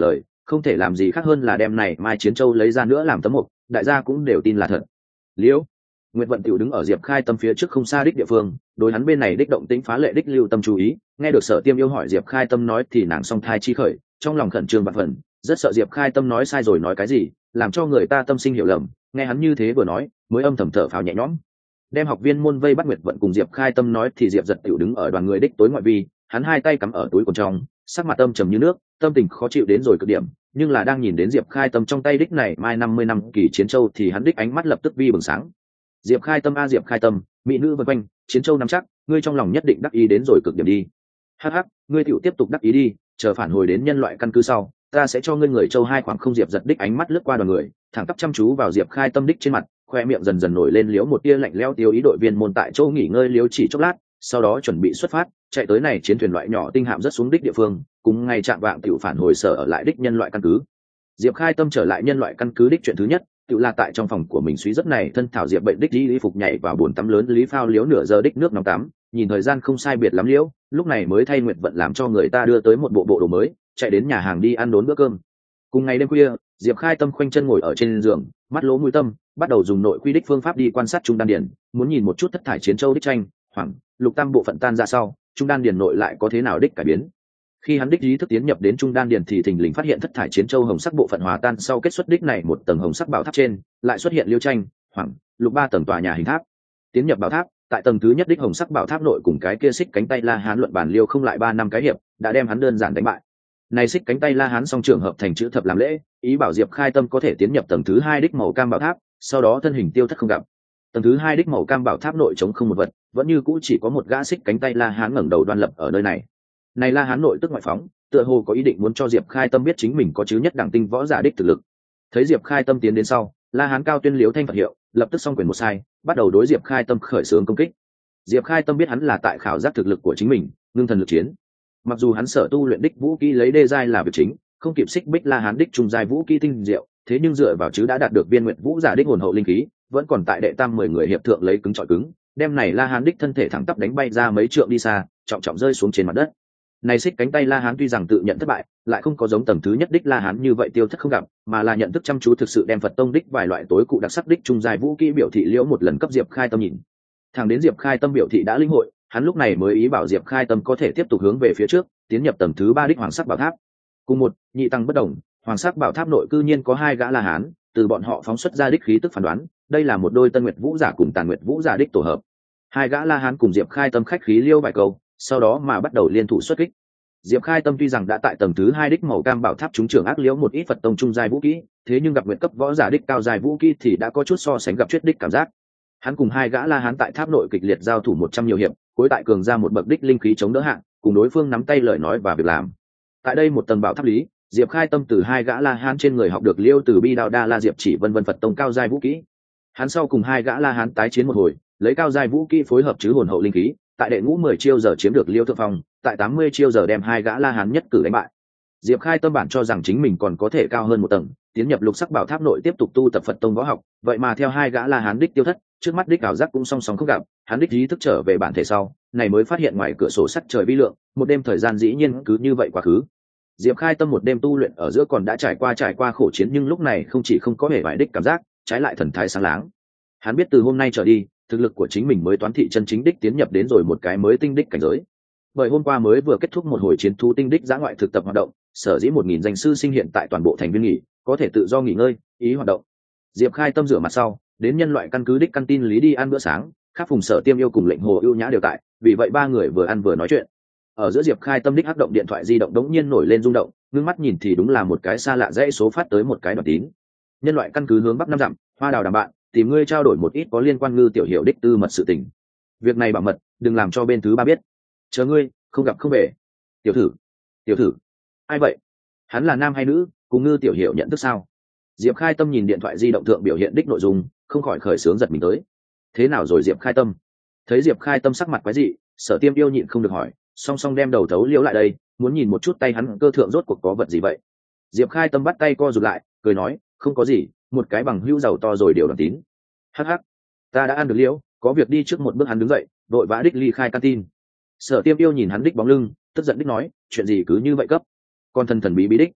không thể làm gì khác hơn là đem này mai chiến châu lấy ra nữa làm tấm mục, đại gia cũng đều tin là thật. Liễu Nguyệt Vận tiểu đứng ở Diệp Khai Tâm phía trước không xa đích địa phương, đối hắn bên này đích động tĩnh phá lệ đích lưu tâm chú ý, nghe được Sở Tiêm Yêu hỏi Diệp Khai Tâm nói thì nàng song thai chi khởi, trong lòng khẩn trương vạn phần, rất sợ Diệp Khai Tâm nói sai rồi nói cái gì, làm cho người ta tâm sinh hiểu lầm, nghe hắn như thế vừa nói, mới âm thầm thở phào nhẹ nhõm. Đem học viên môn vây bắt Nguyệt Vận cùng Diệp Khai Tâm nói thì Diệp Giật tiểu đứng ở đoàn người đích tối ngoại vi, hắn hai tay cắm ở túi quần trong, sắc mặt âm trầm như nước, tâm tình khó chịu đến rồi cực điểm, nhưng là đang nhìn đến Diệp Khai Tâm trong tay đích này mai năm mươi năm kỳ chiến châu thì hắn đích ánh mắt lập tức vi bừng sáng. Diệp Khai Tâm a Diệp Khai Tâm, mỹ nữ vân quanh, chiến châu nắm chắc, ngươi trong lòng nhất định đắc ý đến rồi cực điểm đi. Hắc hắc, ngươi tiểu tiếp tục đắc ý đi, chờ phản hồi đến nhân loại căn cứ sau, ta sẽ cho ngươi người châu hai khoảng không. Diệp Giật đích ánh mắt lướt qua đoàn người, thẳng tắp chăm chú vào Diệp Khai Tâm đích trên mặt, khoe miệng dần dần nổi lên liếu một tia lạnh lẽo tiêu ý. Đội viên môn tại châu nghỉ ngơi liếu chỉ chốc lát, sau đó chuẩn bị xuất phát, chạy tới này chiến thuyền loại nhỏ tinh hạm rất xuống đích địa phương, cùng ngày chạm vạng tiểu phản hồi sở ở lại đích nhân loại căn cứ. Diệp Khai Tâm trở lại nhân loại căn cứ đích chuyện thứ nhất tự là tại trong phòng của mình suy rất này thân thảo diệp bệnh đích lý phục nhảy vào bồn tắm lớn lý phao liếu nửa giờ đích nước nóng tắm, nhìn thời gian không sai biệt lắm liễu, lúc này mới thay Nguyệt Vận làm cho người ta đưa tới một bộ bộ đồ mới, chạy đến nhà hàng đi ăn đốn bữa cơm. Cùng ngày đêm khuya, Diệp Khai Tâm khoanh chân ngồi ở trên giường, mắt lỗ mũi tâm, bắt đầu dùng nội quy đích phương pháp đi quan sát trung đan điển, muốn nhìn một chút thất thải chiến châu đích tranh, hoàng, lục tam bộ phận tan ra sau, trung đan điển nội lại có thế nào đích cải biến. Khi hắn đích ý thức tiến nhập đến trung đan điền thì thình lình phát hiện thất thải chiến châu hồng sắc bộ phận hòa tan sau kết xuất đích này một tầng hồng sắc bảo tháp trên lại xuất hiện liêu tranh hoàng lục ba tầng tòa nhà hình tháp. Tiến nhập bảo tháp, tại tầng thứ nhất đích hồng sắc bảo tháp nội cùng cái kia xích cánh tay La Hán luận bản liêu không lại ba năm cái hiệp đã đem hắn đơn giản đánh bại. Này xích cánh tay La Hán song trường hợp thành chữ thập làm lễ, ý bảo Diệp Khai Tâm có thể tiến nhập tầng thứ hai đích màu cam bảo tháp, sau đó thân hình tiêu thất không gặp. Tầng thứ hai đích màu cam bảo tháp nội trống không một vật, vẫn như cũ chỉ có một gã xích cánh tay La Hán ngẩng đầu đoan lập ở nơi này. Này La Hán nội tức ngoại phóng, tựa hồ có ý định muốn cho Diệp Khai Tâm biết chính mình có chứ nhất đẳng tinh võ giả đích thực lực. Thấy Diệp Khai Tâm tiến đến sau, La Hán cao tuyên liếu thanh Phật hiệu, lập tức song quyền một sai, bắt đầu đối Diệp Khai Tâm khởi xướng công kích. Diệp Khai Tâm biết hắn là tại khảo giác thực lực của chính mình, ngưng thần lực chiến. Mặc dù hắn sở tu luyện đích vũ kỹ lấy đê giai là việc chính, không kịp xích bích La Hán đích trung giai vũ kỹ tinh diệu, thế nhưng dựa vào chứ đã đạt được viên nguyện vũ giả đích hồn hậu linh khí, vẫn còn tại đệ tam mười người hiệp thượng lấy cứng trọi cứng, đem này La Hán đích thân thể thẳng tắp đánh bay ra mấy trượng đi xa, trọng trọng rơi xuống trên mặt đất. Này xích cánh tay La Hán tuy rằng tự nhận thất bại, lại không có giống tầng thứ nhất đích La Hán như vậy tiêu thất không gặp, mà là nhận thức chăm chú thực sự đem Phật tông đích vài loại tối cụ đặc sắc đích trung giai vũ kỹ biểu thị liễu một lần cấp Diệp Khai Tâm nhìn. Thẳng đến Diệp Khai Tâm biểu thị đã linh hội, hắn lúc này mới ý bảo Diệp Khai Tâm có thể tiếp tục hướng về phía trước, tiến nhập tầng thứ ba đích hoàng sắc bảo tháp. Cùng một nhị tăng bất đồng, hoàng sắc bảo tháp nội cư nhiên có hai gã La Hán, từ bọn họ phóng xuất ra đích khí tức phán đoán, đây là một đôi Tân Nguyệt Vũ giả cùng Tàn Nguyệt Vũ giả đích tổ hợp. Hai gã La Hán cùng Diệp Khai Tâm khách khí liêu vài câu, sau đó mà bắt đầu liên thủ xuất kích. Diệp Khai Tâm tuy rằng đã tại tầng thứ hai đích màu cam bảo tháp trúng trưởng ác liễu một ít Phật tông trung giai vũ kỹ, thế nhưng gặp nguyện cấp võ giả đích cao giai vũ kỹ thì đã có chút so sánh gặp chuyết đích cảm giác. Hắn cùng hai gã La Hán tại tháp nội kịch liệt giao thủ một trăm nhiều hiệp, cuối tại cường ra một bậc đích linh khí chống đỡ hạng, cùng đối phương nắm tay lời nói và việc làm. Tại đây một tầng bảo tháp lý, Diệp Khai Tâm từ hai gã La Hán trên người học được liêu từ bi đạo đa la diệp chỉ vân vân Phật tông cao giai vũ kỹ. Hắn sau cùng hai gã La Hán tái chiến một hồi, lấy cao giai vũ kỹ phối hợp chứ hồn hậu linh khí, tại đệ ngũ mười chiêu giờ chiếm được liêu thượng phong, tại tám mươi chiêu giờ đem hai gã La Hán nhất cử đánh bại. Diệp Khai Tâm bản cho rằng chính mình còn có thể cao hơn một tầng, tiến nhập lục sắc bảo tháp nội tiếp tục tu tập Phật tông võ học, vậy mà theo hai gã La Hán đích tiêu thất, trước mắt đích ảo giác cũng song song không gặp, hắn đích ý thức trở về bản thể sau, này mới phát hiện ngoài cửa sổ sắc trời vi lượng, một đêm thời gian dĩ nhiên cứ như vậy quá khứ. Diệp Khai Tâm một đêm tu luyện ở giữa còn đã trải qua trải qua khổ chiến, nhưng lúc này không chỉ không có hề vải đích cảm giác, trái lại thần thái sáng láng. Hắn biết từ hôm nay trở đi, thực lực của chính mình mới toán thị chân chính đích tiến nhập đến rồi một cái mới tinh đích cảnh giới. Bởi hôm qua mới vừa kết thúc một hồi chiến thu tinh đích giã ngoại thực tập hoạt động, sở dĩ một nghìn danh sư sinh hiện tại toàn bộ thành viên nghỉ, có thể tự do nghỉ ngơi, ý hoạt động. Diệp Khai Tâm rửa mặt sau, đến nhân loại căn cứ đích căn tin lý đi ăn bữa sáng, Khác Phùng Sở Tiêm Yêu cùng Lệnh Hồ ưu nhã đều tại, vì vậy ba người vừa ăn vừa nói chuyện. Ở giữa Diệp Khai Tâm đích hắc động điện thoại di động đống nhiên nổi lên rung động, ngưng mắt nhìn thì đúng là một cái xa lạ dãy số phát tới một cái đoạn tín. Nhân loại căn cứ hướng bắc năm dặm, Hoa Đào đàm bạn, tìm ngươi trao đổi một ít có liên quan Ngư Tiểu Hiểu đích tư mật sự tình. Việc này bảo mật, đừng làm cho bên thứ ba biết. Chờ ngươi, không gặp không về. Tiểu thử, tiểu thử, ai vậy? Hắn là nam hay nữ, cùng Ngư Tiểu Hiểu nhận thức sao? Diệp Khai Tâm nhìn điện thoại di động thượng biểu hiện đích nội dung, không khỏi khởi sướng giật mình tới. Thế nào rồi Diệp Khai Tâm? Thấy Diệp Khai Tâm sắc mặt quái dị, Sở Tiêm Yêu nhịn không được hỏi, song song đem đầu thấu liếu lại đây, muốn nhìn một chút tay hắn cơ thượng rốt cuộc có vật gì vậy. Diệp Khai Tâm bắt tay co rụt lại, cười nói, không có gì, một cái bằng hữu giàu to rồi điều đoàn tín. Hắc hắc, ta đã ăn được liễu, có việc đi trước một bước. Hắn đứng dậy, vội vã đích ly khai canteen. Sở Tiêm Yêu nhìn hắn đích bóng lưng, tức giận đích nói, chuyện gì cứ như vậy cấp, còn thần thần bí bí đích.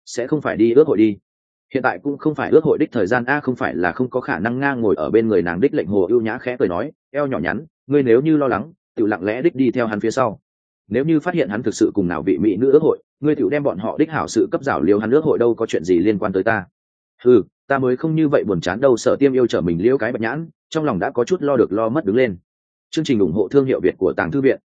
sẽ không phải đi ước hội đi. Hiện tại cũng không phải ước hội đích thời gian a. Không phải là không có khả năng. Nga ngồi ở bên người nàng đích lệnh hồ ưu nhã khẽ cười nói, eo nhỏ nhắn, ngươi nếu như lo lắng tự lặng lẽ đích đi theo hắn phía sau, nếu như phát hiện hắn thực sự cùng nào vị mỹ nữ ước hội, ngươi tự đem bọn họ đích hảo sự cấp rảo liêu hắn ước hội đâu có chuyện gì liên quan tới ta. Ừ, ta mới không như vậy buồn chán đâu. Sở Tiêm yêu trở mình liêu cái bạch nhãn, trong lòng đã có chút lo được lo mất đứng lên. Chương trình ủng hộ thương hiệu Việt của Tàng Thư Viện.